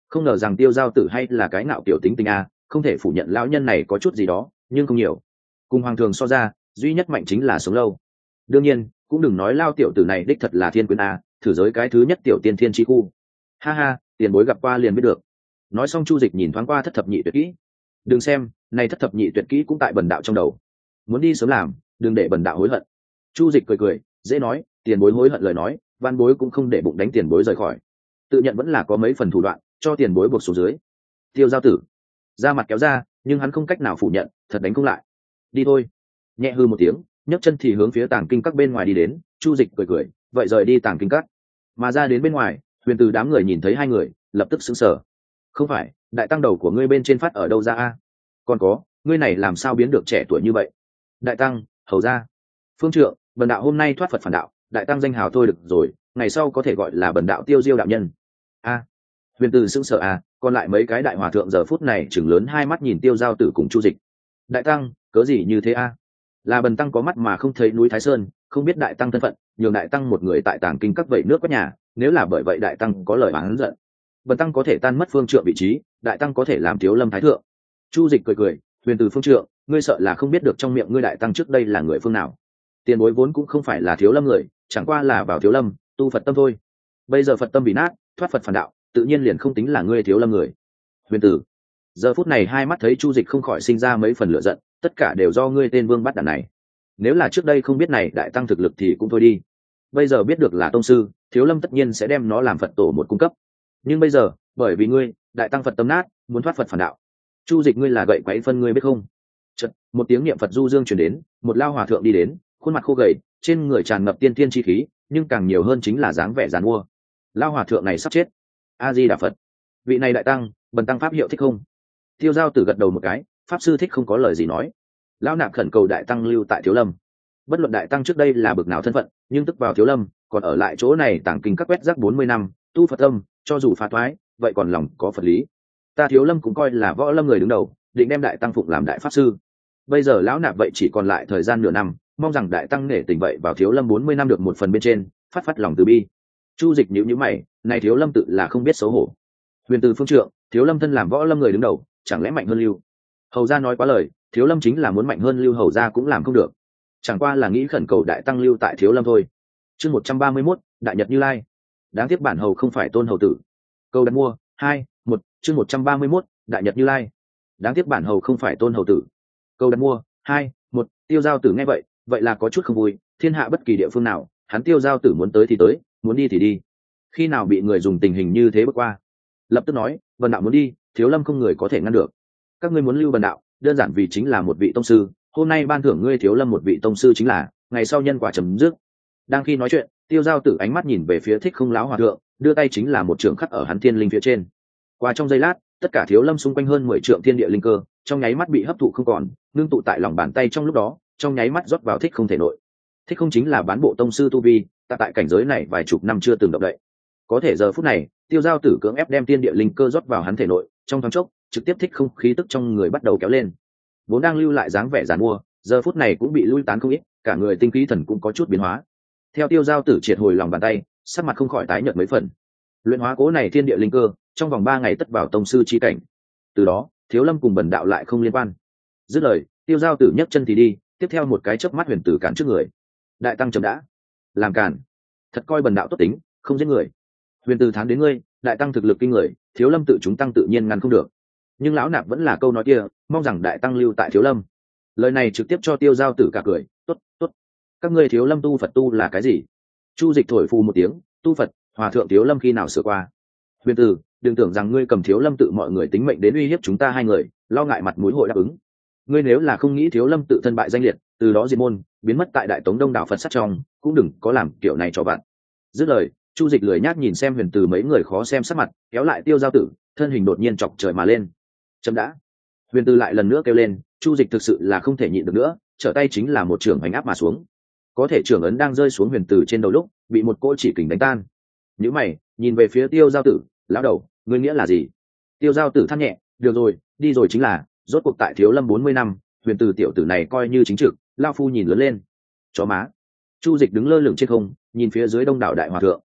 [SPEAKER 1] Không ngờ rằng tiêu giao tử hay là cái ngạo kiểu tính tình a, không thể phủ nhận lão nhân này có chút gì đó nhưng không nhiều. Cùng hoàng thường so ra, duy nhất mạnh chính là sống lâu. Đương nhiên cũng đừng nói lao tiểu tử này đích thật là thiên quyến a, thử giới cái thứ nhất tiểu tiên thiên chi khu. Ha ha, tiền bối gặp qua liền biết được. Nói xong Chu Dịch nhìn thoáng qua thất thập nhị tuyệt kỹ. Đừng xem, này thất thập nhị tuyệt kỹ cũng tại bần đạo trong đầu, muốn đi sớm làm, đừng để bần đạo hối hận. Chu Dịch cười cười, dễ nói, tiền bối hối hận lời nói, văn bối cũng không để bụng đánh tiền bối rời khỏi. Tự nhận vẫn là có mấy phần thủ đoạn, cho tiền bối buộc xuống dưới. Tiêu giao tử ra mặt kéo ra, nhưng hắn không cách nào phủ nhận, thật đánh không lại. Đi thôi. Nhẹ hư một tiếng, nhấc chân thì hướng phía tàng kinh các bên ngoài đi đến. Chu Dịch cười cười, vậy rời đi tàng kinh các. Mà ra đến bên ngoài, Huyền Từ đám người nhìn thấy hai người, lập tức sững sờ. Không phải, đại tăng đầu của ngươi bên trên phát ở đâu ra a? Còn có, ngươi này làm sao biến được trẻ tuổi như vậy? Đại tăng, hầu ra. Phương trượng, bần đạo hôm nay thoát Phật phản đạo, đại tăng danh hào thôi được rồi, ngày sau có thể gọi là bần đạo Tiêu Diêu đạo nhân. A. Huyền Từ sững sờ a, còn lại mấy cái đại hòa thượng giờ phút này chừng lớn hai mắt nhìn Tiêu Giao Tử cùng Chu Dịch. Đại tăng, cớ gì như thế a? Là bần tăng có mắt mà không thấy núi Thái Sơn, không biết đại tăng thân phận, nhường đại tăng một người tại tàng kinh các vậy nước có nhà, nếu là bởi vậy đại tăng có lời oán giận, bần tăng có thể tan mất phương trượng vị trí, đại tăng có thể làm thiếu lâm thái thượng. Chu Dịch cười cười, Huyền Từ phương trượng, ngươi sợ là không biết được trong miệng ngươi đại tăng trước đây là người phương nào. Tiền bối vốn cũng không phải là thiếu lâm người, chẳng qua là vào thiếu lâm tu Phật tâm thôi. Bây giờ Phật tâm bị nát, thoát Phật phản đạo, tự nhiên liền không tính là ngươi thiếu lâm người. Huyền Tử giờ phút này hai mắt thấy Chu Dịch không khỏi sinh ra mấy phần lửa giận, tất cả đều do ngươi tên vương bắt đàn này. Nếu là trước đây không biết này đại tăng thực lực thì cũng thôi đi, bây giờ biết được là tông sư, thiếu lâm tất nhiên sẽ đem nó làm Phật tổ một cung cấp. Nhưng bây giờ bởi vì ngươi đại tăng Phật tâm nát, muốn thoát Phật phản đạo. Chu Dịch ngươi là gậy quấy phân ngươi biết không? Chợt một tiếng niệm Phật du dương truyền đến, một lao hòa thượng đi đến, khuôn mặt khô gầy, trên người tràn ngập tiên tiên chi khí, nhưng càng nhiều hơn chính là dáng vẻ giàn mua. Lao hòa thượng này sắp chết. A Di Đà Phật. Vị này đại tăng, bần tăng pháp hiệu thích không? Tiêu Giao Tử gật đầu một cái, pháp sư thích không có lời gì nói. Lão nạp khẩn cầu đại tăng lưu tại thiếu lâm. Bất luận đại tăng trước đây là bực nào thân phận, nhưng tức vào thiếu lâm, còn ở lại chỗ này tàng kinh các quét rác bốn mươi năm, tu Phật tâm, cho dù phá thoái, vậy còn lòng có Phật lý. Ta thiếu lâm cũng coi là võ lâm người đứng đầu, định đem đại tăng phụng làm đại pháp sư. Bây giờ lão nạp vậy chỉ còn lại thời gian nửa năm, mong rằng đại tăng nể tình vậy vào thiếu lâm bốn mươi năm được một phần bên trên, phát phát lòng từ bi. Chu Dịch nhíu nhíu mày, này thiếu lâm tự là không biết xấu hổ. Huyền Từ phương trượng, thiếu lâm thân làm võ lâm người đứng đầu, chẳng lẽ mạnh hơn lưu hầu gia nói quá lời, thiếu lâm chính là muốn mạnh hơn lưu hầu gia cũng làm không được, chẳng qua là nghĩ khẩn cầu đại tăng lưu tại thiếu lâm thôi. Chương một trăm ba mươi mốt, đại nhật Như Lai. Đáng tiếc bản hầu không phải tôn hầu tử. Câu đặt mua hai một. Chương một trăm ba mươi mốt, đại nhật Như Lai. Đáng tiếc bản hầu không phải tôn hầu tử. Câu đặt mua hai một. Tiêu Giao Tử nghe vậy, vậy là có chút không vui, thiên hạ bất kỳ địa phương nào, hắn Tiêu Giao Tử muốn tới thì tới, muốn đi thì đi, khi nào bị người dùng tình hình như thế bước qua. Lập tức nói, bần đạo muốn đi, thiếu lâm không người có thể ngăn được. Các ngươi muốn lưu bần đạo, đơn giản vì chính là một vị tông sư, hôm nay ban thưởng ngươi thiếu lâm một vị tông sư chính là, ngày sau nhân quả chấm dứt. Đang khi nói chuyện, Tiêu Giao Tử ánh mắt nhìn về phía Thích Không lão hòa thượng, đưa tay chính là một trường khắc ở hắn thiên linh phía trên. Qua trong giây lát, tất cả thiếu lâm xung quanh hơn mười trượng thiên địa linh cơ, trong nháy mắt bị hấp thụ không còn, ngưng tụ tại lòng bàn tay trong lúc đó, trong nháy mắt rót vào Thích Không thể nội. Thích Không chính là bán bộ tông sư tu vi, ta tại cảnh giới này vài chục năm chưa từng động đậy. Có thể giờ phút này, Tiêu Giao Tử cưỡng ép đem thiên địa linh cơ rót vào hắn thể nội, trong thoáng chốc, trực tiếp Thích Không khí tức trong người bắt đầu kéo lên. Vốn đang lưu lại dáng vẻ giàn mua, giờ phút này cũng bị lui tán không ít, cả người tinh khí thần cũng có chút biến hóa. Theo Tiêu Giao Tử triệt hồi lòng bàn tay, sắc mặt không khỏi tái nhợt mấy phần. Luyện hóa cố này thiên địa linh cơ, trong vòng ba ngày tất vào tông sư chi cảnh. Từ đó, thiếu lâm cùng bần đạo lại không liên quan. Dứt lời, Tiêu Giao Tử nhấc chân thì đi, tiếp theo một cái chớp mắt Huyền Tử cản trước người. Đại tăng chấm đã, làm cản, thật coi bần đạo tốt tính, không giết người. Huyền Tử thán đến ngươi, đại tăng thực lực kinh người, thiếu lâm tự chúng tăng tự nhiên ngăn không được. Nhưng lão nạp vẫn là câu nói kia, mong rằng đại tăng lưu tại thiếu lâm. Lời này trực tiếp cho Tiêu Giao Tử cả cười, tốt, tốt. Các ngươi thiếu lâm tu Phật tu là cái gì? Chu Dịch thổi phù một tiếng, tu Phật, hòa thượng thiếu lâm khi nào sửa qua? Huyền Tử, đừng tưởng rằng ngươi cầm thiếu lâm tự mọi người tính mệnh đến uy hiếp chúng ta hai người, lo ngại mặt mũi hội đáp ứng. Ngươi nếu là không nghĩ thiếu lâm tự thân bại danh liệt, từ đó diệt môn, biến mất tại đại tống đông đảo Phật sát trong, cũng đừng có làm kiểu này cho bạn. Dứt lời, Chu Dịch lười nhác nhìn xem Huyền Tử mấy người khó xem sắc mặt, kéo lại Tiêu Giao Tử, thân hình đột nhiên chọc trời mà lên. Chấm đã. Huyền Tử lại lần nữa kêu lên, Chu Dịch thực sự là không thể nhịn được nữa, trở tay chính là một trường hành áp mà xuống. Có thể trường ấn đang rơi xuống Huyền Tử trên đầu lúc, bị một cỗ chỉ kình đánh tan. Nhíu mày, nhìn về phía Tiêu Giao Tử, lão đầu, ngươi nghĩa là gì? Tiêu Giao Tử than nhẹ, được rồi, đi rồi chính là, rốt cuộc tại thiếu lâm bốn mươi năm, Huyền Tử tiểu tử này coi như chính trực, lao phu nhìn lớn lên. Chó má. Chu Dịch đứng lơ lửng trên không, nhìn phía dưới đông đảo đại hòa thượng.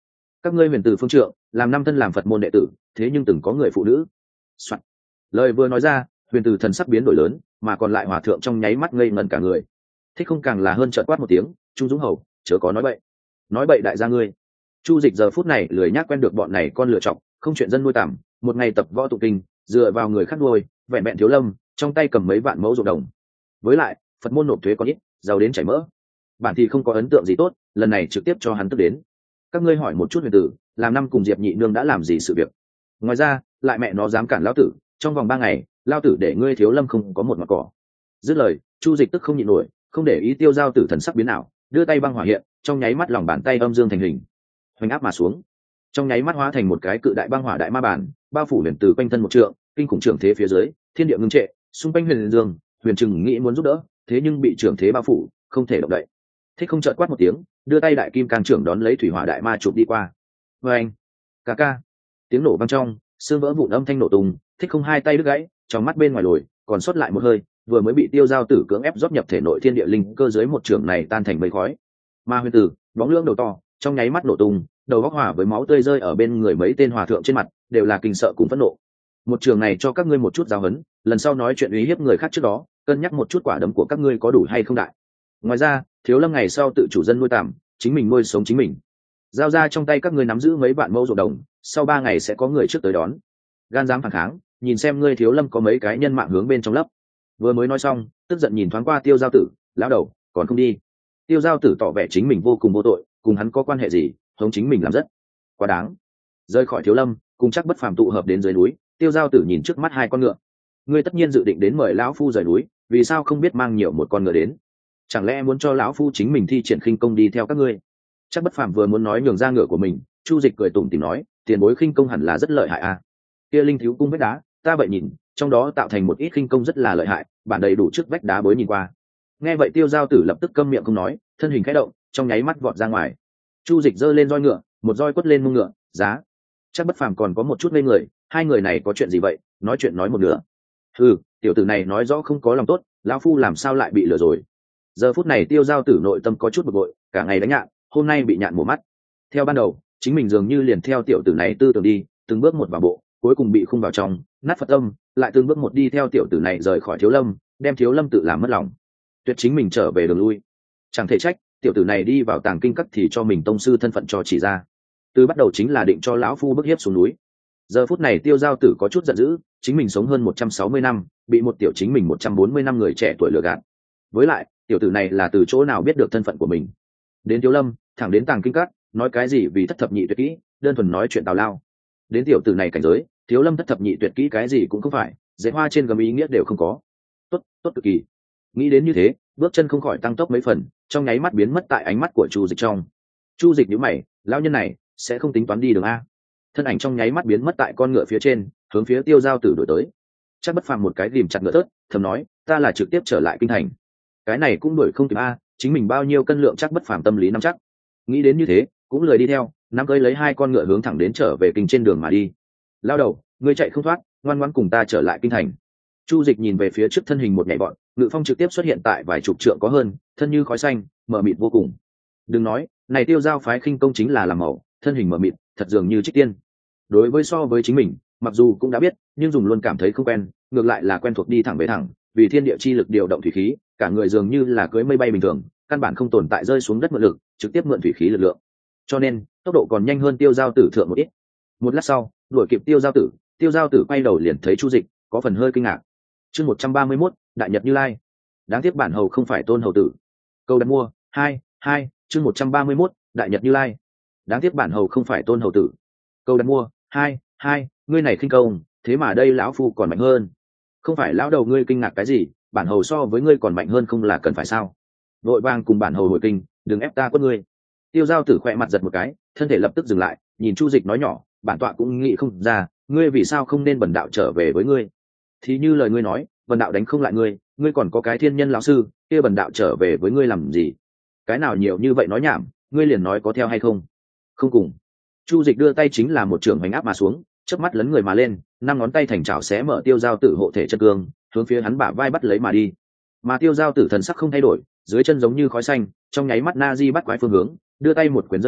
[SPEAKER 1] các ngươi huyền từ phương trượng làm năm thân làm phật môn đệ tử, thế nhưng từng có người phụ nữ。Soạn. Lời vừa nói ra, huyền từ thần sắc biến đổi lớn, mà còn lại hòa thượng trong nháy mắt ngây ngẩn cả người. Thích Không càng là hơn trợn quát một tiếng, Trung Dũng Hầu, chớ có nói bậy. Nói bậy đại gia ngươi. Chu Dịch giờ phút này lười nhác quen được bọn này con lựa chọc, không chuyện dân nuôi tạm, một ngày tập võ tụng kinh, dựa vào người khác nuôi, vẹn vẹn thiếu lâm, trong tay cầm mấy vạn mẫu ruộng đồng. Với lại, Phật môn nộp thuế có ít, giàu đến chảy mỡ. Bản thì không có ấn tượng gì tốt, lần này trực tiếp cho hắn tức đến. Các ngươi hỏi một chút huyền tử, làm năm cùng Diệp Nhị Nương đã làm gì sự việc? Ngoài ra, lại mẹ nó dám cản lão tử, trong vòng ba ngày, lão tử để ngươi thiếu lâm không có một mặt cỏ. Dứt lời, Chu Dịch tức không nhịn nổi, không để ý Tiêu Giao Tử thần sắc biến ảo, đưa tay băng hỏa hiện, trong nháy mắt lòng bàn tay âm dương thành hình, hoành áp mà xuống, trong nháy mắt hóa thành một cái cự đại băng hỏa đại ma bản, bao phủ huyền từ quanh thân một trượng, kinh khủng trưởng thế phía dưới, thiên địa ngưng trệ, xung quanh huyền dương, huyền trừng nghĩ muốn giúp đỡ, thế nhưng bị trưởng thế bao phủ, không thể động đậy. Thích Không chợt quát một tiếng, đưa tay đại kim cang trưởng đón lấy thủy hỏa đại ma chụp đi qua. Và anh, ca ca, tiếng nổ vang trong, xương vỡ vụn âm thanh nổ tung, Thích Không hai tay đứt gãy, trong mắt bên ngoài lồi, còn sót lại một hơi, vừa mới bị Tiêu Giao Tử cưỡng ép rót nhập thể nội thiên địa linh cơ dưới một trường này tan thành mây khói. Ma huyền tử, bóng lưỡng đầu to, trong nháy mắt nổ tung, đầu góc hỏa với máu tươi rơi ở bên người mấy tên hòa thượng trên mặt, đều là kinh sợ cùng phẫn nộ. Một trường này cho các ngươi một chút giáo huấn, lần sau nói chuyện uy hiếp người khác trước đó, cân nhắc một chút quả đấm của các ngươi có đủ hay không đại. Ngoài ra, thiếu lâm ngày sau tự chủ dân nuôi tạm, chính mình nuôi sống chính mình. Giao ra trong tay các ngươi nắm giữ mấy vạn mẫu ruộng đồng, sau ba ngày sẽ có người trước tới đón. Gan dám phản kháng, nhìn xem ngươi thiếu lâm có mấy cái nhân mạng hướng bên trong lấp. Vừa mới nói xong, tức giận nhìn thoáng qua Tiêu Giao Tử, lão đầu, còn không đi. Tiêu Giao Tử tỏ vẻ chính mình vô cùng vô tội, cùng hắn có quan hệ gì, hống chính mình làm rất quá đáng. Rời khỏi thiếu lâm, cùng chắc bất phàm tụ hợp đến dưới núi, Tiêu Giao Tử nhìn trước mắt hai con ngựa. Ngươi tất nhiên dự định đến mời lão phu rời núi, vì sao không biết mang nhiều một con ngựa đến? Chẳng lẽ muốn cho lão phu chính mình thi triển khinh công đi theo các ngươi? Chắc bất phàm vừa muốn nói nhường ra ngựa của mình, Chu Dịch cười tủm tỉm nói, tiền bối khinh công hẳn là rất lợi hại à? Kia linh thiếu cung vách đá, ta vậy nhìn, trong đó tạo thành một ít khinh công rất là lợi hại, bản đầy đủ trước vách đá bối nhìn qua. Nghe vậy Tiêu Giao Tử lập tức câm miệng không nói, thân hình khẽ động, trong nháy mắt vọt ra ngoài. Chu Dịch giơ lên roi ngựa, một roi quất lên mông ngựa, giá. Chắc bất phàm còn có một chút ngây người, hai người này có chuyện gì vậy, nói chuyện nói một nửa. Ừ, tiểu tử này nói rõ không có lòng tốt, lão phu làm sao lại bị lừa rồi. Giờ phút này Tiêu Giao Tử nội tâm có chút bực bội, cả ngày đánh nhạn, hôm nay bị nhạn mổ mắt. Theo ban đầu, chính mình dường như liền theo tiểu tử này tư tưởng đi, từng bước một vào bộ, cuối cùng bị khung vào trong, nát Phật tâm, lại từng bước một đi theo tiểu tử này rời khỏi thiếu lâm, đem thiếu lâm tự làm mất lòng, tuyệt chính mình trở về đường lui. Chẳng thể trách tiểu tử này đi vào tàng kinh các thì cho mình tông sư thân phận cho chỉ ra, từ bắt đầu chính là định cho lão phu bức hiếp xuống núi. Giờ phút này Tiêu Giao Tử có chút giận dữ, chính mình sống hơn một trăm sáu mươi năm, bị một tiểu chính mình một trăm bốn mươi năm người trẻ tuổi lừa gạt. Với lại tiểu tử này là từ chỗ nào biết được thân phận của mình? Đến thiếu lâm, thẳng đến tàng kinh các, nói cái gì vì thất thập nhị tuyệt kỹ, đơn thuần nói chuyện tào lao. Đến tiểu tử này cảnh giới, thiếu lâm thất thập nhị tuyệt kỹ cái gì cũng không phải, dễ hoa trên gầm ý nghĩa đều không có. Tốt, tốt cực kỳ. Nghĩ đến như thế, bước chân không khỏi tăng tốc mấy phần, trong nháy mắt biến mất tại ánh mắt của Chu Dịch trong. Chu Dịch nhíu mày, lão nhân này sẽ không tính toán đi đường a? Thân ảnh trong nháy mắt biến mất tại con ngựa phía trên, hướng phía Tiêu Giao Tử đuổi tới. Chắc bất phàm một cái ghìm chặt ngựa thớt, thầm nói, ta là trực tiếp trở lại kinh thành. Cái này cũng đuổi không kịp a, chính mình bao nhiêu cân lượng chắc bất phàm tâm lý nắm chắc. Nghĩ đến như thế, cũng lười đi theo, nắm cưỡi lấy hai con ngựa hướng thẳng đến trở về kinh trên đường mà đi. Lao đầu, ngươi chạy không thoát, ngoan ngoãn cùng ta trở lại kinh thành. Chu Dịch nhìn về phía trước thân hình một nhảy bọn, ngự phong trực tiếp xuất hiện tại vài chục trượng có hơn, thân như khói xanh, mờ mịt vô cùng. Đừng nói, này Tiêu Giao phái khinh công chính là làm màu, thân hình mờ mịt, thật dường như trích tiên. Đối với so với chính mình, mặc dù cũng đã biết, nhưng dùng luôn cảm thấy không quen, ngược lại là quen thuộc đi thẳng về thẳng, vì thiên địa chi lực điều động thủy khí, cả người dường như là cưỡi mây bay bình thường, căn bản không tồn tại rơi xuống đất mượn lực, trực tiếp mượn thủy khí lực lượng. Cho nên, tốc độ còn nhanh hơn Tiêu Giao Tử thượng một ít. Một lát sau, đuổi kịp Tiêu Giao Tử, Tiêu Giao Tử quay đầu liền thấy Chu Dịch, có phần hơi kinh ngạc. Chương một trăm ba mươi mốt, Đại Nhật Như Lai. Đáng tiếc bản hầu không phải Tôn hầu tử. Câu đặt mua, hai, hai, chương một trăm ba mươi mốt, Đại Nhật Như Lai. Đáng tiếc bản hầu không phải Tôn hầu tử. Câu đặt mua, hai, hai, ngươi này khinh công, thế mà đây lão phu còn mạnh hơn. Không phải lão đầu ngươi kinh ngạc cái gì, bản hầu so với ngươi còn mạnh hơn không là cần phải sao? Vội vàng cùng bản hầu hồi kinh, đừng ép ta quất ngươi. Tiêu Giao Tử khỏe mặt giật một cái, thân thể lập tức dừng lại, nhìn Chu Dịch nói nhỏ, bản tọa cũng nghĩ không ra, ngươi vì sao không nên bần đạo trở về với ngươi? Thì như lời ngươi nói, bần đạo đánh không lại ngươi, ngươi còn có cái thiên nhân lão sư, kia bần đạo trở về với ngươi làm gì? Cái nào nhiều như vậy nói nhảm, ngươi liền nói có theo hay không? Không cùng. Chu Dịch đưa tay chính là một trường hoành áp mà xuống, chớp mắt lấn người mà lên, năm ngón tay thành chảo xé mở Tiêu Giao Tử hộ thể chân cương, hướng phía hắn bả vai bắt lấy mà đi. Mà Tiêu Giao Tử thần sắc không thay đổi, dưới chân giống như khói xanh, trong nháy mắt na di bắt quái phương hướng, đưa tay một quyền rơi đập,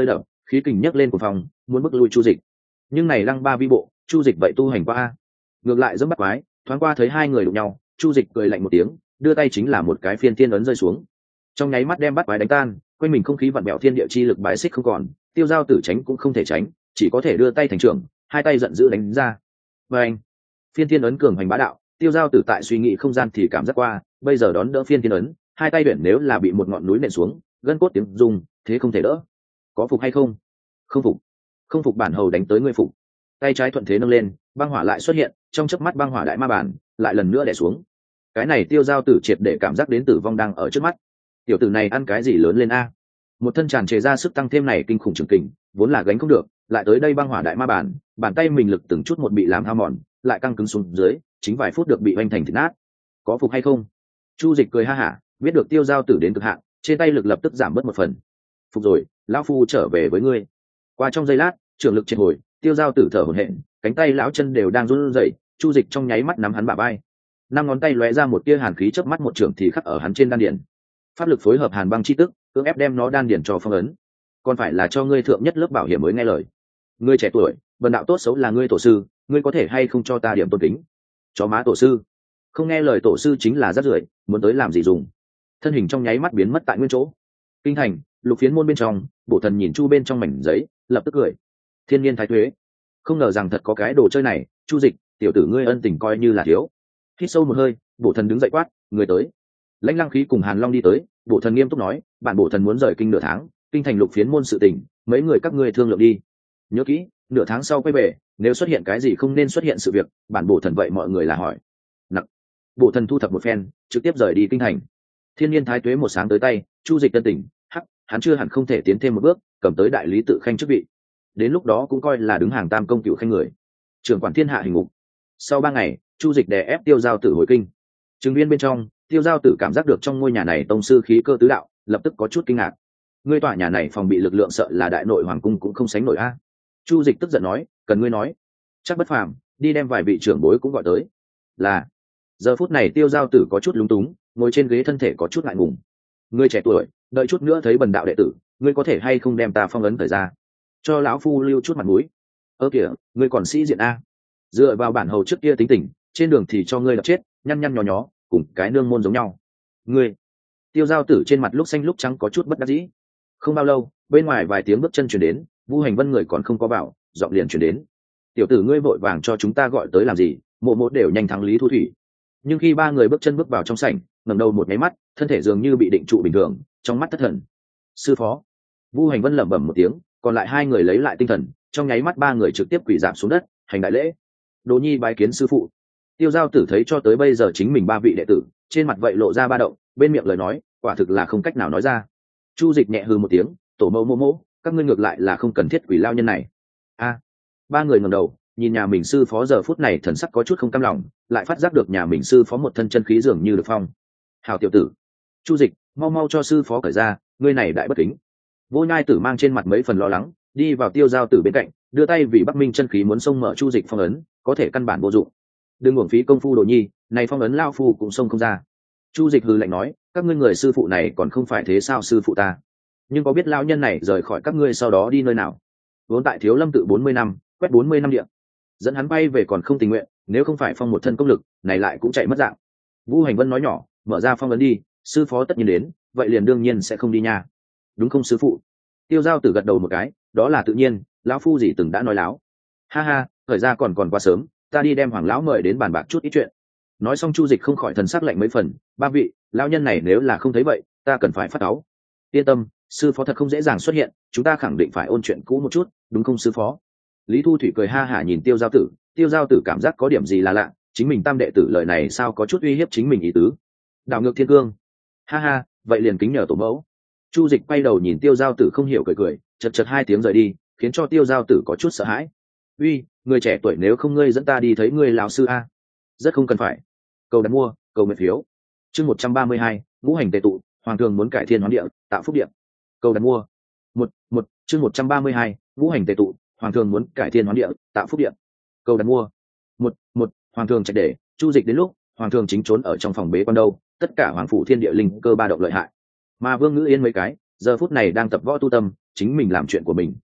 [SPEAKER 1] khí kình nhấc lên của phòng muốn bước lui chu dịch, nhưng này lăng ba vi bộ chu dịch vậy tu hành qua a, ngược lại dẫm bắt quái, thoáng qua thấy hai người đụng nhau, chu dịch cười lạnh một tiếng, đưa tay chính là một cái phiên thiên ấn rơi xuống, trong nháy mắt đem bắt quái đánh tan, quanh mình không khí vặn bẹo, thiên địa chi lực bãi xích không còn, tiêu giao tử tránh cũng không thể tránh, chỉ có thể đưa tay thành trưởng, hai tay giận dữ đánh ra. Và anh phiên thiên ấn cường hành bá đạo, tiêu giao tử tại suy nghĩ không gian thì cảm giác qua, bây giờ đón đỡ phiên thiên ấn, hai tay luyện nếu là bị một ngọn núi nện xuống, gân cốt tiếng rung, thế không thể đỡ. Có phục hay không? Không phục. Không phục bản hầu đánh tới ngươi phục. Tay trái thuận thế nâng lên, băng hỏa lại xuất hiện, trong chớp mắt băng hỏa đại ma bản lại lần nữa đè xuống. Cái này tiêu giao tử triệt để cảm giác đến tử vong đang ở trước mắt. Tiểu tử này ăn cái gì lớn lên a? Một thân tràn trề ra sức tăng thêm này kinh khủng trường kình, vốn là gánh không được, lại tới đây băng hỏa đại ma bản, bàn tay mình lực từng chút một bị làm hao mòn, lại căng cứng xuống dưới, chính vài phút được bị oanh thành thịt nát. Có phục hay không? Chu dịch cười ha hả, biết được tiêu giao tử đến cực hạn, trên tay lực lập tức giảm bớt một phần. Phục rồi, lão phu trở về với ngươi. Qua trong giây lát, trường lực triệt hồi, tiêu giao tử thở hổn hển, cánh tay lão chân đều đang run rẩy, chu dịch trong nháy mắt nắm hắn bả vai, năm ngón tay lóe ra một tia hàn khí, chớp mắt một trường thì khắc ở hắn trên đan điền. Pháp lực phối hợp hàn băng chi tức, cưỡng ép đem nó đan điền cho phong ấn. Còn phải là cho ngươi thượng nhất lớp bảo hiểm mới nghe lời. Ngươi trẻ tuổi, vần đạo tốt xấu là ngươi tổ sư, ngươi có thể hay không cho ta điểm tôn kính? Chó má tổ sư, không nghe lời tổ sư chính là rác rưởi, muốn tới làm gì dùng? Thân hình trong nháy mắt biến mất tại nguyên chỗ. Kinh thành, lục phiến môn bên trong, bổ thần nhìn chu bên trong mảnh giấy, lập tức cười. Thiên niên thái thuế, không ngờ rằng thật có cái đồ chơi này. Chu dịch, tiểu tử ngươi ân tình coi như là thiếu. Hít sâu một hơi, bổ thần đứng dậy quát, người tới. Lãnh Lăng Khí cùng Hàn Long đi tới, bổ thần nghiêm túc nói, bản bổ thần muốn rời kinh nửa tháng, kinh thành lục phiến môn sự tình, mấy người các ngươi thương lượng đi. Nhớ kỹ, nửa tháng sau quay về, nếu xuất hiện cái gì không nên xuất hiện sự việc, bản bổ thần vậy mọi người là hỏi. Nặng. Bổ thần thu thập một phen, trực tiếp rời đi kinh thành. Thiên niên thái tuế một sáng tới tay, chu dịch tân tỉnh, hắc, hắn chưa hẳn không thể tiến thêm một bước, cầm tới đại lý tự khanh chức vị. Đến lúc đó cũng coi là đứng hàng tam công cựu khanh người, trưởng quản thiên hạ hình ngục. Sau ba ngày, chu dịch đè ép tiêu giao tử hồi kinh. Trừng viên bên trong, tiêu giao tử cảm giác được trong ngôi nhà này tông sư khí cơ tứ đạo, lập tức có chút kinh ngạc. Ngươi tòa nhà này phòng bị lực lượng sợ là đại nội hoàng cung cũng không sánh nổi a. Chu dịch tức giận nói, cần ngươi nói, chắc bất phàm, đi đem vài vị trưởng bối cũng gọi tới. Là. Giờ phút này tiêu giao tử có chút lúng túng, ngồi trên ghế thân thể có chút ngại ngùng. Ngươi trẻ tuổi, đợi chút nữa thấy bần đạo đệ tử, ngươi có thể hay không đem ta phong ấn thời ra, cho lão phu lưu chút mặt mũi. Ơ kìa, ngươi còn sĩ diện a. Dựa vào bản hầu trước kia tính tình, trên đường thì cho ngươi đập chết, nhăn nhăn nhó nhó, cùng cái nương môn giống nhau. Ngươi. Tiêu giao tử trên mặt lúc xanh lúc trắng có chút bất đắc dĩ. Không bao lâu, bên ngoài vài tiếng bước chân chuyển đến, Vu Hành Vân người còn không có bảo, giọng liền chuyển đến. Tiểu tử ngươi vội vàng cho chúng ta gọi tới làm gì? Mộ mộ đều nhanh thắng Lý Thu Thủy. Nhưng khi ba người bước chân bước vào trong sảnh, ngẩng đầu một nháy mắt, thân thể dường như bị định trụ bình thường, trong mắt thất thần. Sư phó. Vu Hành Vân lẩm bẩm một tiếng, còn lại hai người lấy lại tinh thần, trong nháy mắt ba người trực tiếp quỳ rạp xuống đất, hành đại lễ. Đỗ Nhi bái kiến sư phụ. Tiêu giao tử thấy cho tới bây giờ chính mình ba vị đệ tử, trên mặt vậy lộ ra ba động, bên miệng lời nói, quả thực là không cách nào nói ra. Chu dịch nhẹ hừ một tiếng, tổ mẫu mô mô, các ngươi ngược lại là không cần thiết quỷ lao nhân này. A. Ba người ngẩng đầu, nhìn nhà mình sư phó giờ phút này thần sắc có chút không cam lòng, lại phát giác được nhà mình sư phó một thân chân khí dường như được phong. Hào tiểu tử. Chu dịch, mau mau cho sư phó cởi ra, ngươi này đại bất kính. Vô Nhai Tử mang trên mặt mấy phần lo lắng, đi vào tiêu giao tử bên cạnh, đưa tay vì Bắc Minh chân khí muốn xông mở chu dịch phong ấn, có thể căn bản vô dụng. Đừng uổng phí công phu Đồ Nhi, này phong ấn lao phu cũng xông không ra. Chu dịch hừ lạnh nói, các ngươi người sư phụ này còn không phải thế sao sư phụ ta? Nhưng có biết lão nhân này rời khỏi các ngươi sau đó đi nơi nào? Vốn tại Thiếu Lâm tự bốn mươi năm, quét bốn mươi năm địa, dẫn hắn bay về còn không tình nguyện, nếu không phải phong một thân công lực, này lại cũng chạy mất dạng. Vũ Hành Vân nói nhỏ, mở ra phong ấn đi, sư phó tất nhiên đến, vậy liền đương nhiên sẽ không đi nha. Đúng không sư phụ? Tiêu Giao Tử gật đầu một cái, đó là tự nhiên, lão phu gì từng đã nói láo. Ha ha, thời gian còn còn quá sớm, ta đi đem Hoàng lão mời đến bàn bạc chút ít chuyện. Nói xong Chu Dịch không khỏi thần sắc lạnh mấy phần, ba vị, lão nhân này nếu là không thấy vậy, ta cần phải phát áo. Yên tâm, sư phó thật không dễ dàng xuất hiện, chúng ta khẳng định phải ôn chuyện cũ một chút, đúng không sư phó? Lý Thu Thủy cười ha hả nhìn Tiêu Giao Tử, Tiêu Giao Tử cảm giác có điểm gì là lạ, chính mình tam đệ tử lời này sao có chút uy hiếp chính mình ý tứ. Đảo ngược thiên cương. Ha ha, vậy liền kính nhờ tổ mẫu. Chu Dịch quay đầu nhìn Tiêu Giao Tử không hiểu cười cười, chật chật hai tiếng rời đi, khiến cho Tiêu Giao Tử có chút sợ hãi. Uy, người trẻ tuổi nếu không ngươi dẫn ta đi thấy ngươi lão sư a. Rất không cần phải. Cầu đặt mua, cầu nguyện phiếu. Chương một trăm ba mươi hai, ngũ hành tề tụ, hoàng thường muốn cải thiên hoán địa, tạo phúc địa. Cầu đặt mua. Một, một, chương một trăm ba mươi hai, ngũ hành tề tụ, hoàng thường muốn cải thiên hoán địa, tạo phúc địa. Cầu đặt mua. Một, một, hoàng thường trạch để, Chu Dịch đến lúc, hoàng thường chính trốn ở trong phòng bế quan đâu, tất cả hoàng phủ thiên địa linh cơ ba động lợi hại. Mà Vương Ngữ Yên mấy cái, giờ phút này đang tập võ tu tâm, chính mình làm chuyện của mình.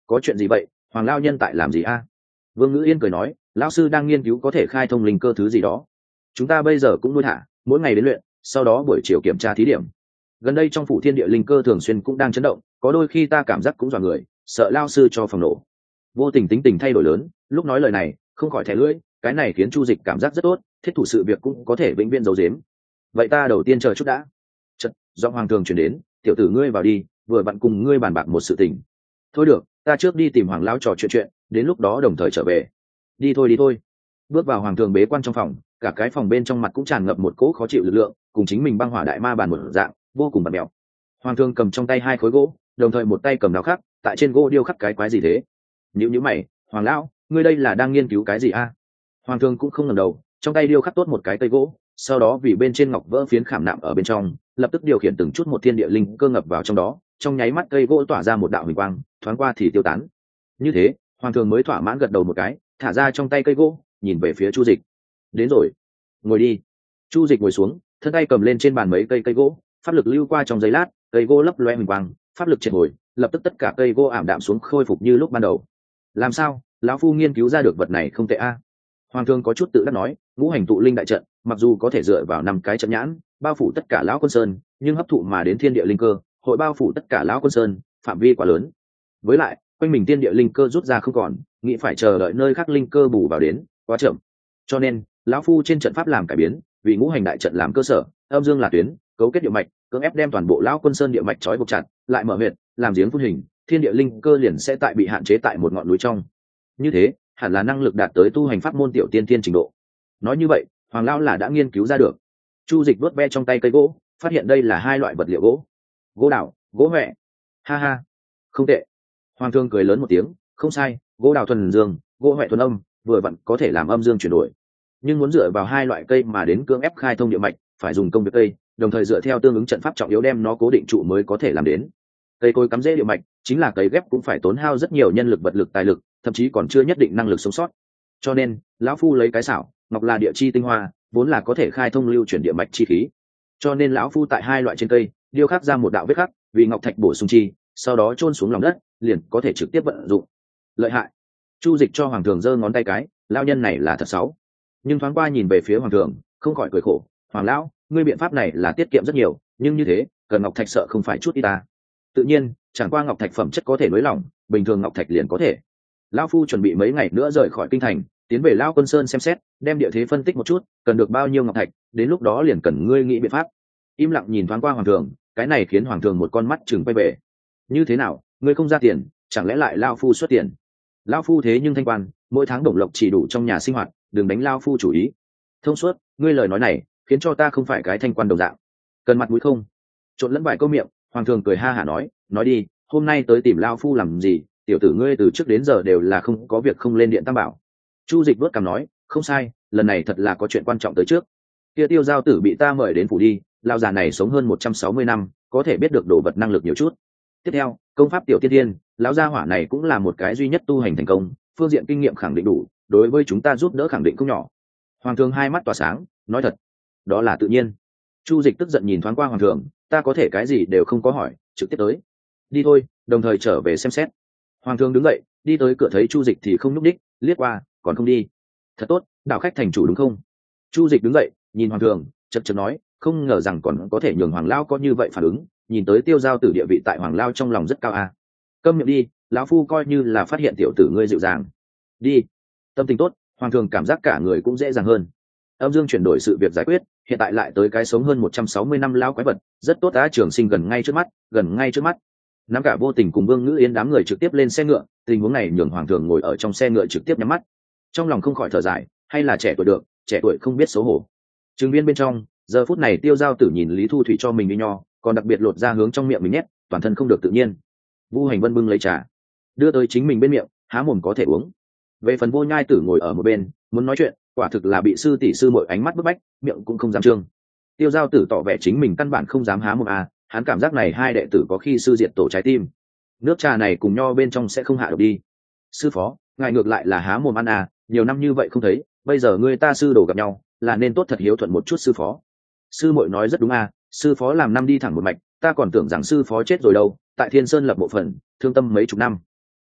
[SPEAKER 1] có chuyện gì vậy? Hoàng lao nhân tại làm gì a? Vương Ngữ Yên cười nói, lão sư đang nghiên cứu có thể khai thông linh cơ thứ gì đó. Chúng ta bây giờ cũng nuôi thả, mỗi ngày đến luyện, sau đó buổi chiều kiểm tra thí điểm. Gần đây trong phủ thiên địa linh cơ thường xuyên cũng đang chấn động, có đôi khi ta cảm giác cũng dọa người, sợ lao sư cho phòng nổ. Vô tình tính tình thay đổi lớn, lúc nói lời này không khỏi thẻ lưỡi, cái này khiến Chu Dịch cảm giác rất tốt, thiết thủ sự việc cũng có thể vĩnh viễn giấu giếm. Vậy ta đầu tiên chờ chút đã. Chợt, giọng hoàng thường truyền đến, tiểu tử ngươi vào đi, vừa vặn cùng ngươi bàn bạc một sự tình. Thôi được, ta trước đi tìm hoàng lão trò chuyện chuyện, đến lúc đó đồng thời trở về. Đi thôi đi thôi. Bước vào hoàng thường bế quan trong phòng, cả cái phòng bên trong mặt cũng tràn ngập một cỗ khó chịu lực lượng, cùng chính mình băng hỏa đại ma bàn một dạng, vô cùng bẩn bẽo. Hoàng thường cầm trong tay hai khối gỗ, đồng thời một tay cầm đao khắc, tại trên gỗ điêu khắc cái quái gì thế? Nhíu nhíu mày, hoàng lão, ngươi đây là đang nghiên cứu cái gì a? Hoàng thường cũng không ngẩng đầu, trong tay điêu khắc tốt một cái cây gỗ, sau đó vì bên trên ngọc vỡ phiến khảm nạm ở bên trong, lập tức điều khiển từng chút một thiên địa linh cơ ngập vào trong đó, trong nháy mắt cây gỗ tỏa ra một đạo huỳnh quang, thoáng qua thì tiêu tán. Như thế, hoàng thường mới thỏa mãn gật đầu một cái, thả ra trong tay cây gỗ, nhìn về phía Chu Dịch. Đến rồi, ngồi đi. Chu Dịch ngồi xuống, thân tay cầm lên trên bàn mấy cây cây gỗ, pháp lực lưu qua trong giây lát, cây gỗ lấp loe huỳnh quang, pháp lực triệt hồi, lập tức tất cả cây gỗ ảm đạm xuống, khôi phục như lúc ban đầu. Làm sao, lão phu nghiên cứu ra được vật này không tệ a? Hoàng thương có chút tự đắc nói, ngũ hành tụ linh đại trận, mặc dù có thể dựa vào năm cái trận nhãn bao phủ tất cả lão quân sơn, nhưng hấp thụ mà đến thiên địa linh cơ, hội bao phủ tất cả lão quân sơn, phạm vi quá lớn. Với lại, quanh mình thiên địa linh cơ rút ra không còn, nghĩ phải chờ đợi nơi khác linh cơ bù vào đến, quá chậm. Cho nên, lão phu trên trận pháp làm cải biến, vì ngũ hành đại trận làm cơ sở, âm dương là tuyến, cấu kết địa mạch, cưỡng ép đem toàn bộ lão quân sơn địa mạch trói buộc chặt, lại mở huyệt, làm giếng phun hình, thiên địa linh cơ liền sẽ tại bị hạn chế tại một ngọn núi trong. Như thế, hẳn là năng lực đạt tới tu hành pháp môn tiểu tiên thiên trình độ. Nói như vậy, hoàng lão là đã nghiên cứu ra được. Chu Dịch vuốt ve trong tay cây gỗ, phát hiện đây là hai loại vật liệu gỗ, gỗ đào, gỗ huệ. Ha ha, không tệ. Hoàng thương cười lớn một tiếng, không sai, gỗ đào thuần dương, gỗ huệ thuần âm, vừa vặn có thể làm âm dương chuyển đổi. Nhưng muốn dựa vào hai loại cây mà đến cưỡng ép khai thông địa mạch, phải dùng công việc cây, đồng thời dựa theo tương ứng trận pháp trọng yếu đem nó cố định trụ mới có thể làm đến. Cây cối cắm rễ địa mạch, chính là cây ghép cũng phải tốn hao rất nhiều nhân lực vật lực tài lực, thậm chí còn chưa nhất định năng lực sống sót. Cho nên, lão phu lấy cái xảo, ngọc là địa chi tinh hoa, vốn là có thể khai thông lưu chuyển địa mạch chi khí. Cho nên lão phu tại hai loại trên cây, điêu khắc ra một đạo vết khắc, vì ngọc thạch bổ sung chi, sau đó chôn xuống lòng đất, liền có thể trực tiếp vận dụng. Lợi hại. Chu Dịch cho hoàng thường giơ ngón tay cái, lão nhân này là thật xấu. Nhưng thoáng qua nhìn về phía hoàng thường, không khỏi cười khổ, hoàng lão, ngươi biện pháp này là tiết kiệm rất nhiều, nhưng như thế, cần ngọc thạch sợ không phải chút ít ta. Tự nhiên, chẳng qua ngọc thạch phẩm chất có thể nới lỏng, bình thường ngọc thạch liền có thể. Lão phu chuẩn bị mấy ngày nữa rời khỏi kinh thành, tiến về Lão Quân Sơn xem xét, đem địa thế phân tích một chút, cần được bao nhiêu ngọc thạch, đến lúc đó liền cần ngươi nghĩ biện pháp. Im lặng nhìn thoáng qua hoàng thường, cái này khiến hoàng thường một con mắt chừng quay về. Như thế nào, ngươi không ra tiền, chẳng lẽ lại lão phu xuất tiền? Lão phu thế nhưng thanh quan, mỗi tháng đồng lộc chỉ đủ trong nhà sinh hoạt, đừng đánh lão phu chủ ý. Thông suốt, ngươi lời nói này, khiến cho ta không phải cái thanh quan đồng dạng. Cần mặt mũi không? Trộn lẫn vài câu miệng, hoàng thường cười ha hả nói, nói đi, hôm nay tới tìm lão phu làm gì? Tiểu tử ngươi từ trước đến giờ đều là không có việc không lên điện tam bảo. Chu Dịch vớt cằm nói, không sai, lần này thật là có chuyện quan trọng tới trước. Kia Tiêu Giao tử bị ta mời đến phủ đi, lão già này sống hơn một trăm sáu mươi năm, có thể biết được đồ vật năng lực nhiều chút. Tiếp theo, công pháp tiểu tiên tiên, lão gia hỏa này cũng là một cái duy nhất tu hành thành công, phương diện kinh nghiệm khẳng định đủ, đối với chúng ta giúp đỡ khẳng định không nhỏ. Hoàng thường hai mắt tỏa sáng, nói thật, đó là tự nhiên. Chu Dịch tức giận nhìn thoáng qua hoàng thường, ta có thể cái gì đều không có hỏi, trực tiếp tới. Đi thôi, đồng thời trở về xem xét. Hoàng thương đứng dậy, đi tới cửa thấy Chu Dịch thì không nhúc đích, liếc qua, còn không đi. Thật tốt, đạo khách thành chủ đúng không? Chu Dịch đứng dậy, nhìn hoàng thường, chật chật nói, không ngờ rằng còn có thể nhường hoàng lao có như vậy phản ứng, nhìn tới Tiêu Giao tử địa vị tại hoàng lao trong lòng rất cao à. Câm miệng đi, lão phu coi như là phát hiện tiểu tử ngươi dịu dàng. Đi. Tâm tình tốt, hoàng thường cảm giác cả người cũng dễ dàng hơn. Âm dương chuyển đổi sự việc giải quyết, hiện tại lại tới cái sống hơn một trăm sáu mươi năm lao quái vật, rất tốt á, trường sinh gần ngay trước mắt, gần ngay trước mắt. Nắm cả Vô Tình cùng Vương Ngữ Yên đám người trực tiếp lên xe ngựa, tình huống này nhường hoàng thường ngồi ở trong xe ngựa trực tiếp nhắm mắt, trong lòng không khỏi thở dài, hay là trẻ tuổi được, trẻ tuổi không biết xấu hổ. Trường viên bên trong, giờ phút này Tiêu Giao tử nhìn Lý Thu Thủy cho mình đi nho, còn đặc biệt lột ra hướng trong miệng mình nhét, toàn thân không được tự nhiên. Vu Hành Vân bưng lấy trà, đưa tới chính mình bên miệng, há mồm có thể uống. Về phần Vô Nhai tử ngồi ở một bên, muốn nói chuyện, quả thực là bị sư tỷ sư muội ánh mắt bức bách, miệng cũng không dám trương. Tiêu Giao tử tỏ vẻ chính mình căn bản không dám há mồm à, hắn cảm giác này hai đệ tử có khi sư diệt tổ trái tim. Nước trà này cùng nho bên trong sẽ không hạ độc đi. Sư phó, ngài ngược lại là há mồm ăn à, nhiều năm như vậy không thấy, bây giờ ngươi ta sư đồ gặp nhau, là nên tốt thật hiếu thuận một chút sư phó. Sư muội nói rất đúng à, sư phó làm năm đi thẳng một mạch, ta còn tưởng rằng sư phó chết rồi đâu, tại Thiên Sơn lập mộ phần, thương tâm mấy chục năm.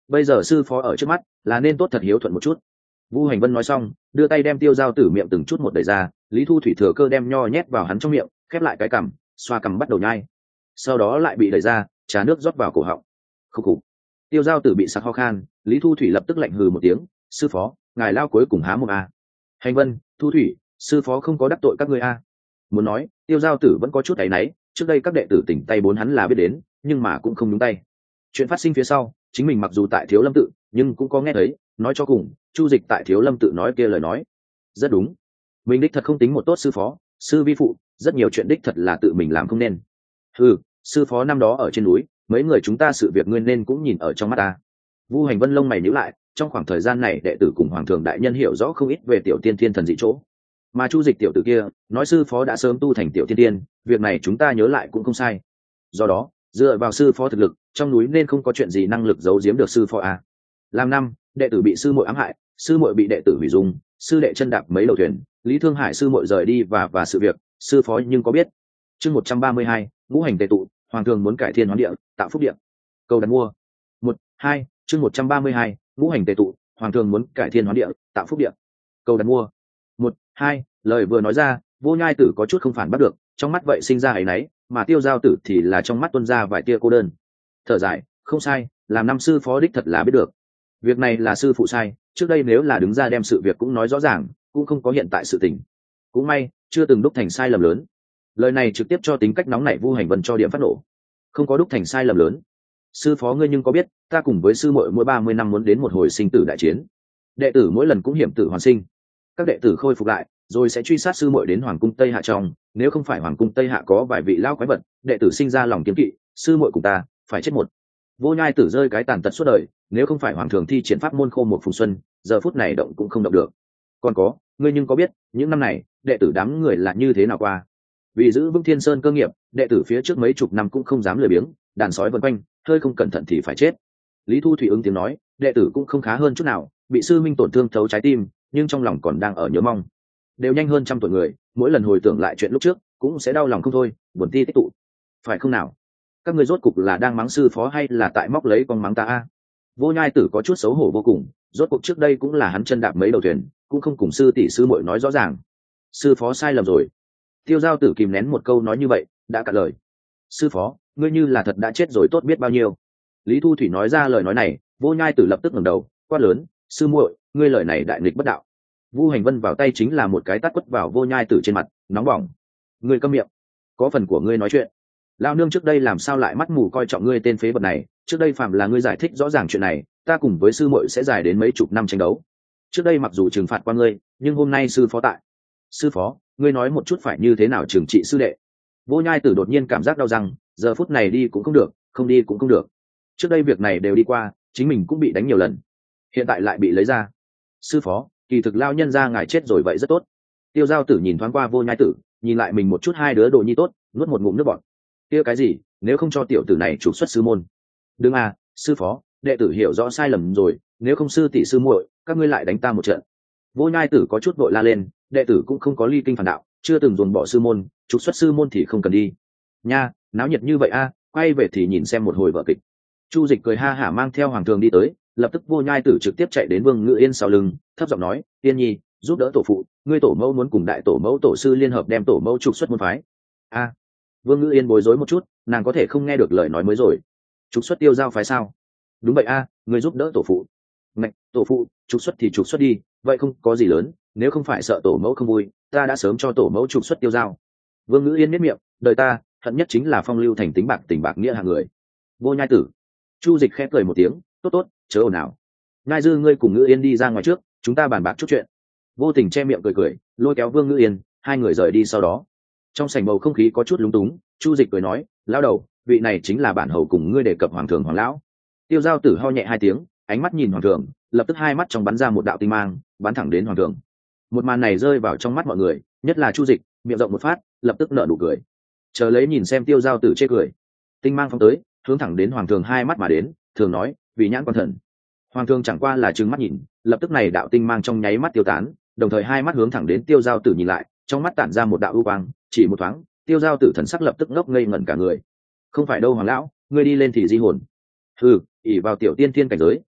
[SPEAKER 1] bây giờ sư phó ở trước mắt là nên tốt thật hiếu thuận một chút. Vu Hành Vân nói xong đưa tay đem tiêu giao tử miệng từng chút một đẩy ra, Lý Thu Thủy thừa cơ đem nho nhét vào hắn trong miệng, khép lại cái cằm, xoa cằm bắt đầu nhai, sau đó lại bị đẩy ra, trà nước rót vào cổ họng. Khúc khục. Tiêu giao tử bị sặc ho khan, Lý Thu Thủy lập tức lạnh hừ một tiếng, sư phó ngài lao cuối cùng há mồm a. Hành Vân, Thu Thủy, sư phó không có đắc tội các ngươi a. Muốn nói tiêu giao tử vẫn có chút áy náy, trước đây các đệ tử tỉnh tay bốn hắn là biết đến, nhưng mà cũng không nhúng tay. Chuyện phát sinh phía sau chính mình mặc dù tại Thiếu Lâm tự nhưng cũng có nghe thấy, nói cho cùng Chu Dịch tại Thiếu Lâm tự nói kia lời nói rất đúng, mình đích thật không tính một tốt sư phó, sư vi phụ, rất nhiều chuyện đích thật là tự mình làm không nên. Ừ, sư phó năm đó ở trên núi mấy người chúng ta sự việc ngươi nên cũng nhìn ở trong mắt ta. Vu Hành Vân lông mày nhíu lại, trong khoảng thời gian này đệ tử cùng hoàng thượng đại nhân hiểu rõ không ít về tiểu tiên thiên thần dị chỗ, mà Chu Dịch tiểu tử kia nói sư phó đã sớm tu thành tiểu tiên tiên, việc này chúng ta nhớ lại cũng không sai. Do đó dựa vào sư phó thực lực trong núi nên không có chuyện gì năng lực giấu giếm được sư phó à. Làm năm đệ tử bị sư muội ám hại, sư muội bị đệ tử hủy dung, sư đệ chân đạp mấy đầu thuyền, Lý Thương Hải sư muội rời đi và và sự việc sư phó nhưng có biết. Chương một trăm ba mươi hai, ngũ hành tề tụ, hoàng thường muốn cải thiên hoán địa, tạo phúc địa. Cầu đặt mua. Một, hai, chương một trăm ba mươi hai, ngũ hành tề tụ, hoàng thường muốn cải thiên hoán địa, tạo phúc địa. Cầu đặt mua. Một, hai, lời vừa nói ra, Vô Nhai Tử có chút không phản bắt được, trong mắt vậy sinh ra ấy nấy, mà Tiêu Giao Tử thì là trong mắt tuôn ra vài tia cô đơn. Thở dài, không sai, làm năm sư phó đích thật là biết được. Việc này là sư phụ sai, trước đây nếu là đứng ra đem sự việc cũng nói rõ ràng, cũng không có hiện tại sự tình. Cũng may, chưa từng đúc thành sai lầm lớn. Lời này trực tiếp cho tính cách nóng nảy Vu Hành Vân cho điểm phát nổ. Không có đúc thành sai lầm lớn. Sư phó ngươi nhưng có biết, ta cùng với sư muội mỗi ba mươi năm muốn đến một hồi sinh tử đại chiến. Đệ tử mỗi lần cũng hiểm tử hoàn sinh. Các đệ tử khôi phục lại, rồi sẽ truy sát sư muội đến hoàng cung Tây Hạ trong, nếu không phải hoàng cung Tây Hạ có vài vị lao quái vật, đệ tử sinh ra lòng kiêng kỵ, sư muội cùng ta phải chết một. Vô Nhai Tử rơi cái tàn tật suốt đời, nếu không phải hoàng thường thi triển pháp môn khô một phùng xuân, giờ phút này động cũng không động được. Còn có, ngươi nhưng có biết, những năm này, đệ tử đám người là như thế nào qua? Vì giữ vững Thiên Sơn cơ nghiệp, đệ tử phía trước mấy chục năm cũng không dám lười biếng, đàn sói vần quanh, hơi không cẩn thận thì phải chết. Lý Thu Thủy ứng tiếng nói, đệ tử cũng không khá hơn chút nào, bị sư minh tổn thương thấu trái tim, nhưng trong lòng còn đang ở nhớ mong. Đều nhanh hơn trăm tuổi người, mỗi lần hồi tưởng lại chuyện lúc trước, cũng sẽ đau lòng không thôi, buồn ti tích tụ. Phải không nào? Các ngươi rốt cục là đang mắng sư phó hay là tại móc lấy con mắng ta a? Vô Nhai Tử có chút xấu hổ vô cùng, rốt cuộc trước đây cũng là hắn chân đạp mấy đầu thuyền, cũng không cùng sư tỷ sư muội nói rõ ràng. Sư phó sai lầm rồi. Tiêu Giao Tử kìm nén một câu nói như vậy, đã cạn lời. Sư phó, ngươi như là thật đã chết rồi tốt biết bao nhiêu. Lý Thu Thủy nói ra lời nói này, Vô Nhai Tử lập tức ngẩng đầu, quát lớn, sư muội, ngươi lời này đại nghịch bất đạo. Vu Hành Vân vào tay chính là một cái tát quất vào Vô Nhai Tử trên mặt, nóng bỏng. Ngươi câm miệng, có phần của ngươi nói chuyện. Lão nương trước đây làm sao lại mắt mù coi trọng ngươi tên phế vật này, trước đây phạm là ngươi giải thích rõ ràng chuyện này, ta cùng với sư muội sẽ dài đến mấy chục năm tranh đấu. Trước đây mặc dù trừng phạt qua ngươi, nhưng hôm nay sư phó tại. Sư phó, ngươi nói một chút phải như thế nào trừng trị sư đệ? Vô Nhai Tử đột nhiên cảm giác đau răng, giờ phút này đi cũng không được, không đi cũng không được. Trước đây việc này đều đi qua, chính mình cũng bị đánh nhiều lần, hiện tại lại bị lấy ra. Sư phó, kỳ thực lao nhân ra ngài chết rồi vậy rất tốt. Tiêu Giao Tử nhìn thoáng qua Vô Nhai Tử, nhìn lại mình một chút hai đứa đồ nhi tốt, nuốt một ngụm nước bọt. Kia cái gì, nếu không cho tiểu tử này trục xuất sư môn? Đừng à, sư phó, đệ tử hiểu rõ sai lầm rồi, nếu không sư tỷ sư muội, các ngươi lại đánh ta một trận. Vô Nhai Tử có chút vội la lên, đệ tử cũng không có ly kinh phản đạo, chưa từng dồn bỏ sư môn, trục xuất sư môn thì không cần đi. Nha, náo nhiệt như vậy a, quay về thì nhìn xem một hồi vở kịch. Chu Dịch cười ha hả mang theo hoàng thường đi tới, lập tức Vô Nhai Tử trực tiếp chạy đến Vương Ngự Yên sau lưng, thấp giọng nói, Yên Nhi, giúp đỡ tổ phụ, ngươi tổ mẫu muốn cùng đại tổ mẫu tổ sư liên hợp đem tổ mẫu trục xuất môn phái. A. Vương Ngự Yên bối rối một chút, nàng có thể không nghe được lời nói mới rồi. Trục xuất Tiêu Giao phái sao? Đúng vậy a, à, ngươi giúp đỡ tổ phụ. Ngạch, tổ phụ, trục xuất thì trục xuất đi, vậy không có gì lớn, nếu không phải sợ tổ mẫu không vui, ta đã sớm cho tổ mẫu trục xuất Tiêu Giao. Vương Ngự Yên miết miệng, đời ta, hận nhất chính là phong lưu thành tính bạc tình bạc nghĩa hạng người. Vô Nhai Tử. Chu Dịch khẽ cười một tiếng, tốt tốt, chớ ồn ào. Nhai Dư ngươi cùng Ngự Yên đi ra ngoài trước, chúng ta bàn bạc chút chuyện. Vô Tình che miệng cười cười, lôi kéo Vương Ngự Yên, hai người rời đi sau đó. Trong sảnh bầu không khí có chút lúng túng, Chu Dịch cười nói, lão đầu, vị này chính là bản hầu cùng ngươi đề cập hoàng thượng hoàng lão. Tiêu Giao Tử ho nhẹ hai tiếng, ánh mắt nhìn hoàng thượng, lập tức hai mắt trong bắn ra một đạo tinh mang, bắn thẳng đến hoàng thượng. Một màn này rơi vào trong mắt mọi người, nhất là Chu Dịch, miệng rộng một phát, lập tức nở nụ cười. Chờ lấy nhìn xem Tiêu Giao Tử chê cười. Tinh mang phóng tới, hướng thẳng đến hoàng thượng hai mắt mà đến, thường nói, vì nhãn quan thần. Hoàng thượng chẳng qua là trừng mắt nhìn, lập tức này đạo tinh mang trong nháy mắt tiêu tán, đồng thời hai mắt hướng thẳng đến Tiêu Giao Tử nhìn lại, trong mắt tản ra một đạo ưu quang, chỉ một thoáng, Tiêu Giao Tử thần sắc lập tức ngốc ngây ngẩn cả người. Không phải đâu hoàng lão, ngươi đi lên thì di hồn. Ừ, ỉ vào tiểu tiên thiên cảnh giới,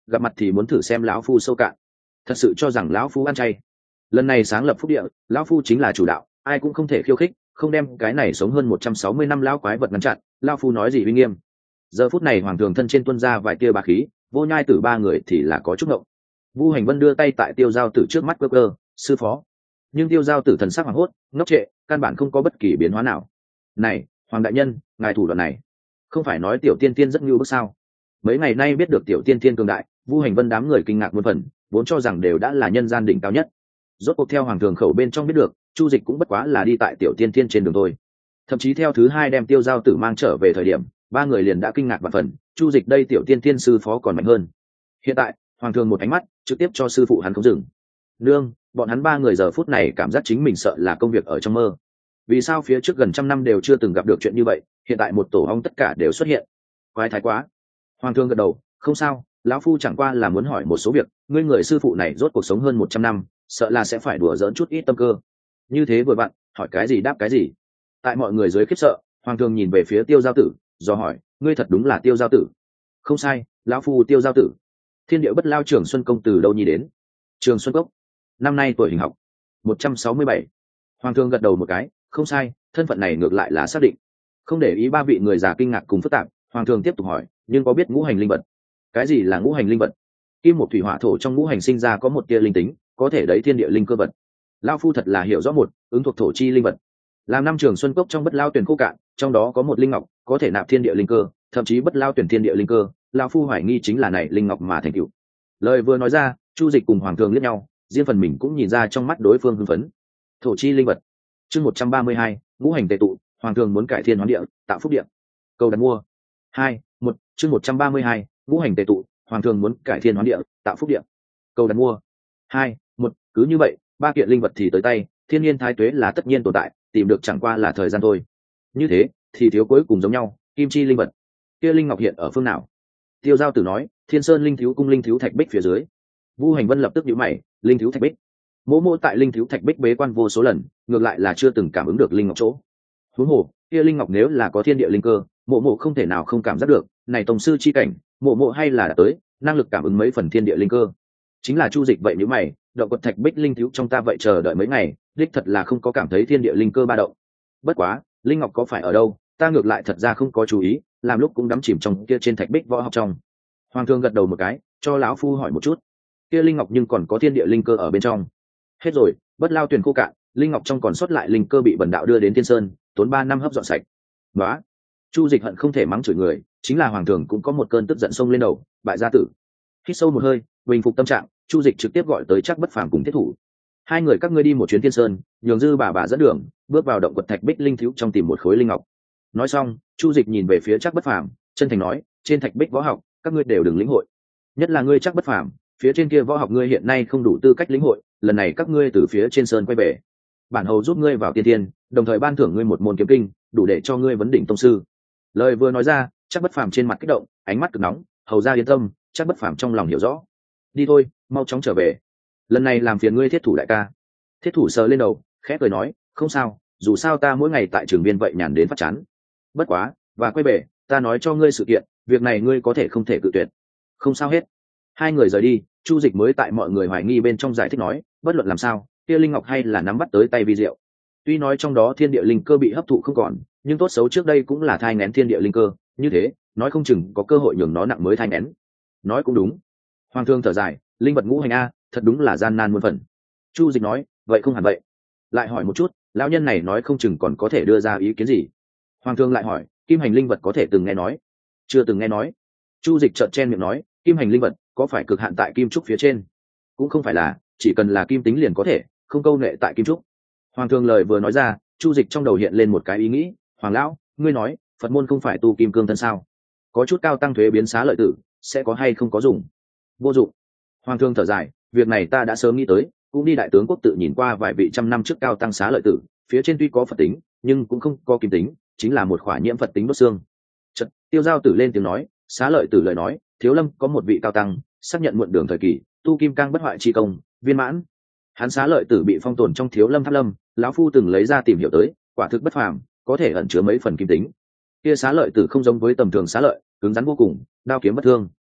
[SPEAKER 1] gặp mặt thì muốn thử xem lão phu sâu cạn. Thật sự cho rằng lão phu ăn chay? Lần này sáng lập phúc địa, lão phu chính là chủ đạo, ai cũng không thể khiêu khích, không đem cái này sống hơn một trăm sáu mươi năm lão quái vật ngăn chặn, lão phu nói gì uy nghiêm. Giờ phút này hoàng thường thân trên tuân ra vài tia bá khí, vô nhai tử ba người thì là có chút ngộng. Vu Hành Vân đưa tay tại Tiêu Giao Tử trước mắt cơ cơ, sư phó. Nhưng Tiêu Giao Tử thần sắc hoảng hốt, ngốc trệ, căn bản không có bất kỳ biến hóa nào. Này, hoàng đại nhân, ngài thủ đoạn này, không phải nói tiểu tiên tiên rất ngưu bức sao? Mấy ngày nay biết được tiểu tiên tiên cường đại, Vu Hành Vân đám người kinh ngạc muôn phần, vốn cho rằng đều đã là nhân gian đỉnh cao nhất. Rốt cuộc theo hoàng thường khẩu bên trong biết được, Chu Dịch cũng bất quá là đi tại tiểu tiên tiên trên đường thôi. Thậm chí theo thứ hai đem Tiêu Giao Tử mang trở về thời điểm, ba người liền đã kinh ngạc vạn phần, Chu Dịch đây tiểu tiên tiên sư phó còn mạnh hơn. Hiện tại, hoàng thường một ánh mắt trực tiếp cho sư phụ hắn không dừng. Nương, bọn hắn ba người giờ phút này cảm giác chính mình sợ là công việc ở trong mơ. Vì sao phía trước gần trăm năm đều chưa từng gặp được chuyện như vậy, hiện tại một tổ ong tất cả đều xuất hiện? Quái thái quá. Hoàng thương gật đầu, không sao, lão phu chẳng qua là muốn hỏi một số việc, ngươi người sư phụ này rốt cuộc sống hơn một trăm năm, sợ là sẽ phải đùa giỡn chút ít tâm cơ. Như thế vừa vặn, hỏi cái gì đáp cái gì. Tại mọi người dưới khiếp sợ, hoàng thương nhìn về phía Tiêu Giao Tử, do hỏi, ngươi thật đúng là Tiêu Giao Tử? Không sai, lão phu Tiêu Giao Tử. Thiên địa bất lao Trường Xuân công từ đâu nhi đến? Trường Xuân cốc. Năm nay tuổi hình học một trăm sáu mươi bảy. Hoàng thương gật đầu một cái, không sai, thân phận này ngược lại là xác định. Không để ý ba vị người già kinh ngạc cùng phức tạp, hoàng thương tiếp tục hỏi, nhưng có biết ngũ hành linh vật? Cái gì là ngũ hành linh vật? Kim một thủy hỏa thổ trong ngũ hành sinh ra có một tia linh tính, có thể đẩy thiên địa linh cơ vật. Lão phu thật là hiểu rõ một, ứng thuộc thổ chi linh vật. Làm năm Trường Xuân cốc trong bất lao tuyển khô cạn, trong đó có một linh ngọc, có thể nạp thiên địa linh cơ, thậm chí bất lao tuyển thiên địa linh cơ, lão phu hoài nghi chính là này linh ngọc mà thành tựu. Lời vừa nói ra, Chu Dịch cùng hoàng thương liếc nhau, riêng phần mình cũng nhìn ra trong mắt đối phương hưng phấn. Thổ chi linh vật. Chương một trăm ba mươi hai, ngũ hành tề tụ, hoàng thương muốn cải thiên hoán địa, tạo phúc địa. Cầu đặt mua. Hai, một, chương một trăm ba mươi hai, ngũ hành tề tụ, hoàng thương muốn cải thiên hoán địa, tạo phúc địa. Cầu đặt mua. Hai, một, cứ như vậy, ba kiện linh vật thì tới tay, thiên nhiên thái tuế là tất nhiên tồn tại, tìm được chẳng qua là thời gian thôi. Như thế, thì thiếu cuối cùng giống nhau, kim chi linh vật. Kia linh ngọc hiện ở phương nào? Tiêu Giao Tử nói, Thiên Sơn linh thiếu cung linh thiếu thạch bích phía dưới. Vu Hành Vân lập tức nhíu mày, linh thiếu thạch bích. Mỗ mỗ tại linh thiếu thạch bích bế quan vô số lần, ngược lại là chưa từng cảm ứng được linh ngọc chỗ. Huống hồ, kia linh ngọc nếu là có thiên địa linh cơ, mộ mộ không thể nào không cảm giác được, này tổng sư chi cảnh, mộ mộ hay là đã tới, năng lực cảm ứng mấy phần thiên địa linh cơ. Chính là Chu Dịch vậy nhíu mày, động quật thạch bích linh thiếu trong ta vậy chờ đợi mấy ngày, đích thật là không có cảm thấy thiên địa linh cơ ba động. Bất quá, linh ngọc có phải ở đâu, ta ngược lại thật ra không có chú ý, làm lúc cũng đắm chìm trong kia trên thạch bích võ học trong. Hoàng thương gật đầu một cái, cho lão phu hỏi một chút, kia linh ngọc nhưng còn có thiên địa linh cơ ở bên trong? Hết rồi, bất lao tuyển khô cạn, linh ngọc trong còn sót lại linh cơ bị bần đạo đưa đến Thiên Sơn, tốn ba năm hấp dọn sạch. Đó, Chu Dịch hận không thể mắng chửi người, chính là hoàng thường cũng có một cơn tức giận xông lên đầu, bại gia tử. Hít sâu một hơi, bình phục tâm trạng, Chu Dịch trực tiếp gọi tới Trác Bất Phàm cùng Thiết Thủ. Hai người các ngươi đi một chuyến Thiên Sơn, nhường dư bà bà dẫn đường, bước vào động quật thạch bích linh thiếu trong tìm một khối linh ngọc. Nói xong, Chu Dịch nhìn về phía Trác Bất Phàm, chân thành nói, trên thạch bích võ học, các ngươi đều đừng lĩnh hội. Nhất là ngươi Trác Bất Phàm, phía trên kia võ học ngươi hiện nay không đủ tư cách lĩnh hội, lần này các ngươi từ phía trên sơn quay về, bản hầu giúp ngươi vào tiên tiên, đồng thời ban thưởng ngươi một môn kiếm kinh, đủ để cho ngươi vấn đỉnh tông sư. Lời vừa nói ra, Trác Bất Phàm trên mặt kích động, ánh mắt cực nóng, hầu ra yên tâm, Trác Bất Phàm trong lòng hiểu rõ. Đi thôi, mau chóng trở về, lần này làm phiền ngươi Thiết Thủ đại ca. Thiết Thủ sờ lên đầu, khẽ cười nói, không sao, dù sao ta mỗi ngày tại trường viên vậy nhàn đến phát chán. Bất quá, và quay về, ta nói cho ngươi sự kiện, việc này ngươi có thể không thể cự tuyệt. Không sao hết. Hai người rời đi, Chu Dịch mới tại mọi người hoài nghi bên trong giải thích nói, bất luận làm sao, kia linh ngọc hay là nắm bắt tới tay vi diệu. Tuy nói trong đó thiên địa linh cơ bị hấp thụ không còn, nhưng tốt xấu trước đây cũng là thai nghén thiên địa linh cơ, như thế, nói không chừng có cơ hội nhường nó nặng mới thai nghén. Nói cũng đúng. Hoàng thương thở dài, linh vật ngũ hành a, thật đúng là gian nan muôn phần. Chu Dịch nói, vậy không hẳn vậy. Lại hỏi một chút, lão nhân này nói không chừng còn có thể đưa ra ý kiến gì. Hoàng thương lại hỏi, kim hành linh vật có thể từng nghe nói? Chưa từng nghe nói. Chu Dịch chợt chen miệng nói, kim hành linh vật có phải cực hạn tại kim trúc phía trên? Cũng không phải là, chỉ cần là kim tính liền có thể, không câu nệ tại kim trúc. Hoàng thương lời vừa nói ra, Chu Dịch trong đầu hiện lên một cái ý nghĩ, Hoàng lão, ngươi nói, Phật môn không phải tu kim cương thân sao? Có chút cao tăng thuế biến xá lợi tử, sẽ có hay không có dùng? Vô dụng. Hoàng thương thở dài, việc này ta đã sớm nghĩ tới, cũng đi đại tướng quốc tự nhìn qua vài vị trăm năm trước cao tăng xá lợi tử, phía trên tuy có Phật tính, nhưng cũng không có kim tính, chính là một khỏa nhiễm Phật tính đốt xương. Chợt, Tiêu Giao Tử lên tiếng nói, xá lợi tử lời nói, Thiếu Lâm có một vị cao tăng, xác nhận muộn đường thời kỳ, tu kim cang bất hoại chi công, viên mãn. Hắn xá lợi tử bị phong tồn trong Thiếu Lâm Tháp Lâm, lão phu từng lấy ra tìm hiểu tới, quả thực bất phàm, có thể ẩn chứa mấy phần kim tính. Kia xá lợi tử không giống với tầm thường xá lợi, cứng rắn vô cùng, đao kiếm bất thương.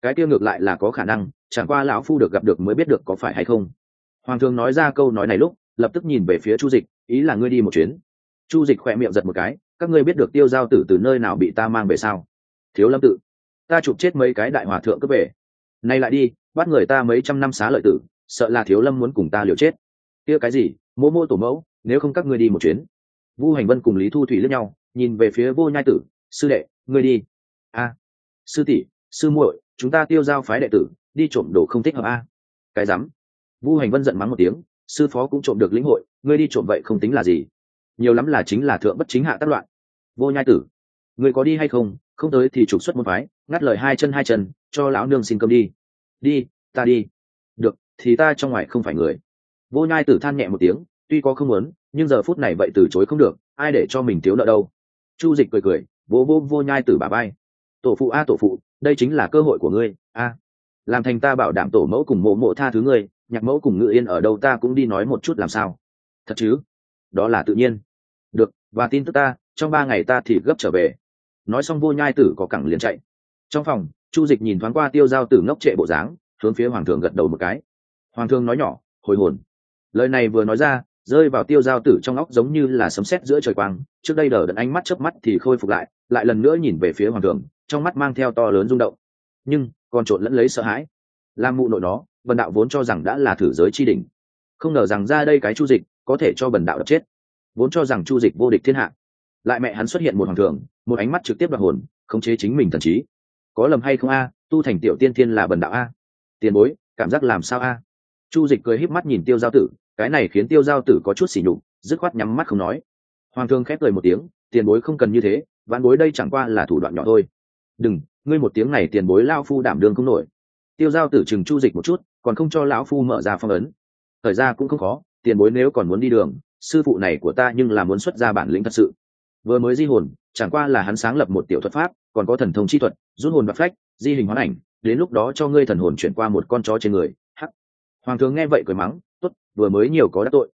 [SPEAKER 1] cái kia ngược lại là có khả năng, chẳng qua lão phu được gặp được mới biết được có phải hay không. Hoàng thường nói ra câu nói này lúc lập tức nhìn về phía Chu Dịch, ý là ngươi đi một chuyến. Chu Dịch khỏe miệng giật một cái, các ngươi biết được Tiêu Giao Tử từ nơi nào bị ta mang về sao? Thiếu Lâm tự. Ta chụp chết mấy cái đại hòa thượng cướp về, nay lại đi bắt người ta mấy trăm năm xá lợi tử, sợ là Thiếu Lâm muốn cùng ta liều chết. Kia cái gì, mô mô tổ mẫu, nếu không các ngươi đi một chuyến. Vu Hành Vân cùng Lý Thu Thủy liếc nhau, nhìn về phía Vô Nhai Tử, sư đệ, ngươi đi. A, sư tỷ, sư muội, chúng ta Tiêu Giao phái đệ tử đi trộm đồ không thích hợp a. Cái rắm. Vu Hành Vân giận mắng một tiếng, sư phó cũng trộm được lĩnh hội, ngươi đi trộm vậy không tính là gì, nhiều lắm là chính là thượng bất chính hạ tác loạn. Vô Nhai Tử, ngươi có đi hay không? Không tới thì trục xuất môn phái, ngắt lời hai chân hai chân, cho lão nương xin cơm đi. Đi, ta đi. Được, thì ta trong ngoài không phải người. Vô Nhai Tử than nhẹ một tiếng, tuy có không muốn, nhưng giờ phút này vậy từ chối không được, ai để cho mình thiếu nợ đâu. Chu Dịch cười cười, vô vô Vô Nhai Tử bả vai. Tổ phụ a tổ phụ, đây chính là cơ hội của ngươi a. Làm thành ta bảo đảm tổ mẫu cùng mộ mộ tha thứ ngươi, nhạc mẫu cùng Ngự Yên ở đâu ta cũng đi nói một chút làm sao. Thật chứ? Đó là tự nhiên. Được, và tin tức ta, trong ba ngày ta thì gấp trở về. Nói xong Vô Nhai Tử có cẳng liền chạy. Trong phòng, Chu Dịch nhìn thoáng qua Tiêu Giao Tử ngốc trệ bộ dáng, hướng phía Hoàng thượng gật đầu một cái. Hoàng thượng nói nhỏ, hồi hồn. Lời này vừa nói ra, rơi vào Tiêu Giao Tử trong óc giống như là sấm sét giữa trời quang, trước đây đờ đẫn ánh mắt chớp mắt thì khôi phục lại, lại lần nữa nhìn về phía Hoàng thượng, trong mắt mang theo to lớn rung động, nhưng còn trộn lẫn lấy sợ hãi. Lam mụ nội nó, Bần đạo vốn cho rằng đã là thử giới chi đỉnh, không ngờ rằng ra đây cái Chu Dịch có thể cho Bần đạo đập chết. Vốn cho rằng Chu Dịch vô địch thiên hạ, lại mẹ hắn xuất hiện một hoàng thượng, một ánh mắt trực tiếp đoạt hồn, khống chế chính mình thần trí. Có lầm hay không a? Tu thành tiểu tiên thiên là Bần đạo a? Tiền bối, cảm giác làm sao a? Chu Dịch cười híp mắt nhìn Tiêu Giao Tử, cái này khiến Tiêu Giao Tử có chút sỉ nhục, dứt khoát nhắm mắt không nói. Hoàng thượng khép cười một tiếng, tiền bối không cần như thế, vãn bối đây chẳng qua là thủ đoạn nhỏ thôi. Đừng, ngươi một tiếng này tiền bối lao phu đảm đương không nổi. Tiêu Giao Tử chừng Chu Dịch một chút, còn không cho lão phu mở ra phong ấn. Thời ra cũng không khó, tiền bối nếu còn muốn đi đường, sư phụ này của ta nhưng là muốn xuất ra bản lĩnh thật sự. Vừa mới di hồn, chẳng qua là hắn sáng lập một tiểu thuật pháp, còn có thần thông chi thuật, rút hồn bạc phách, di hình hóa ảnh, đến lúc đó cho ngươi thần hồn chuyển qua một con chó trên người. Hắc. Hoàng thượng nghe vậy cười mắng, tốt, vừa mới nhiều có đắc tội.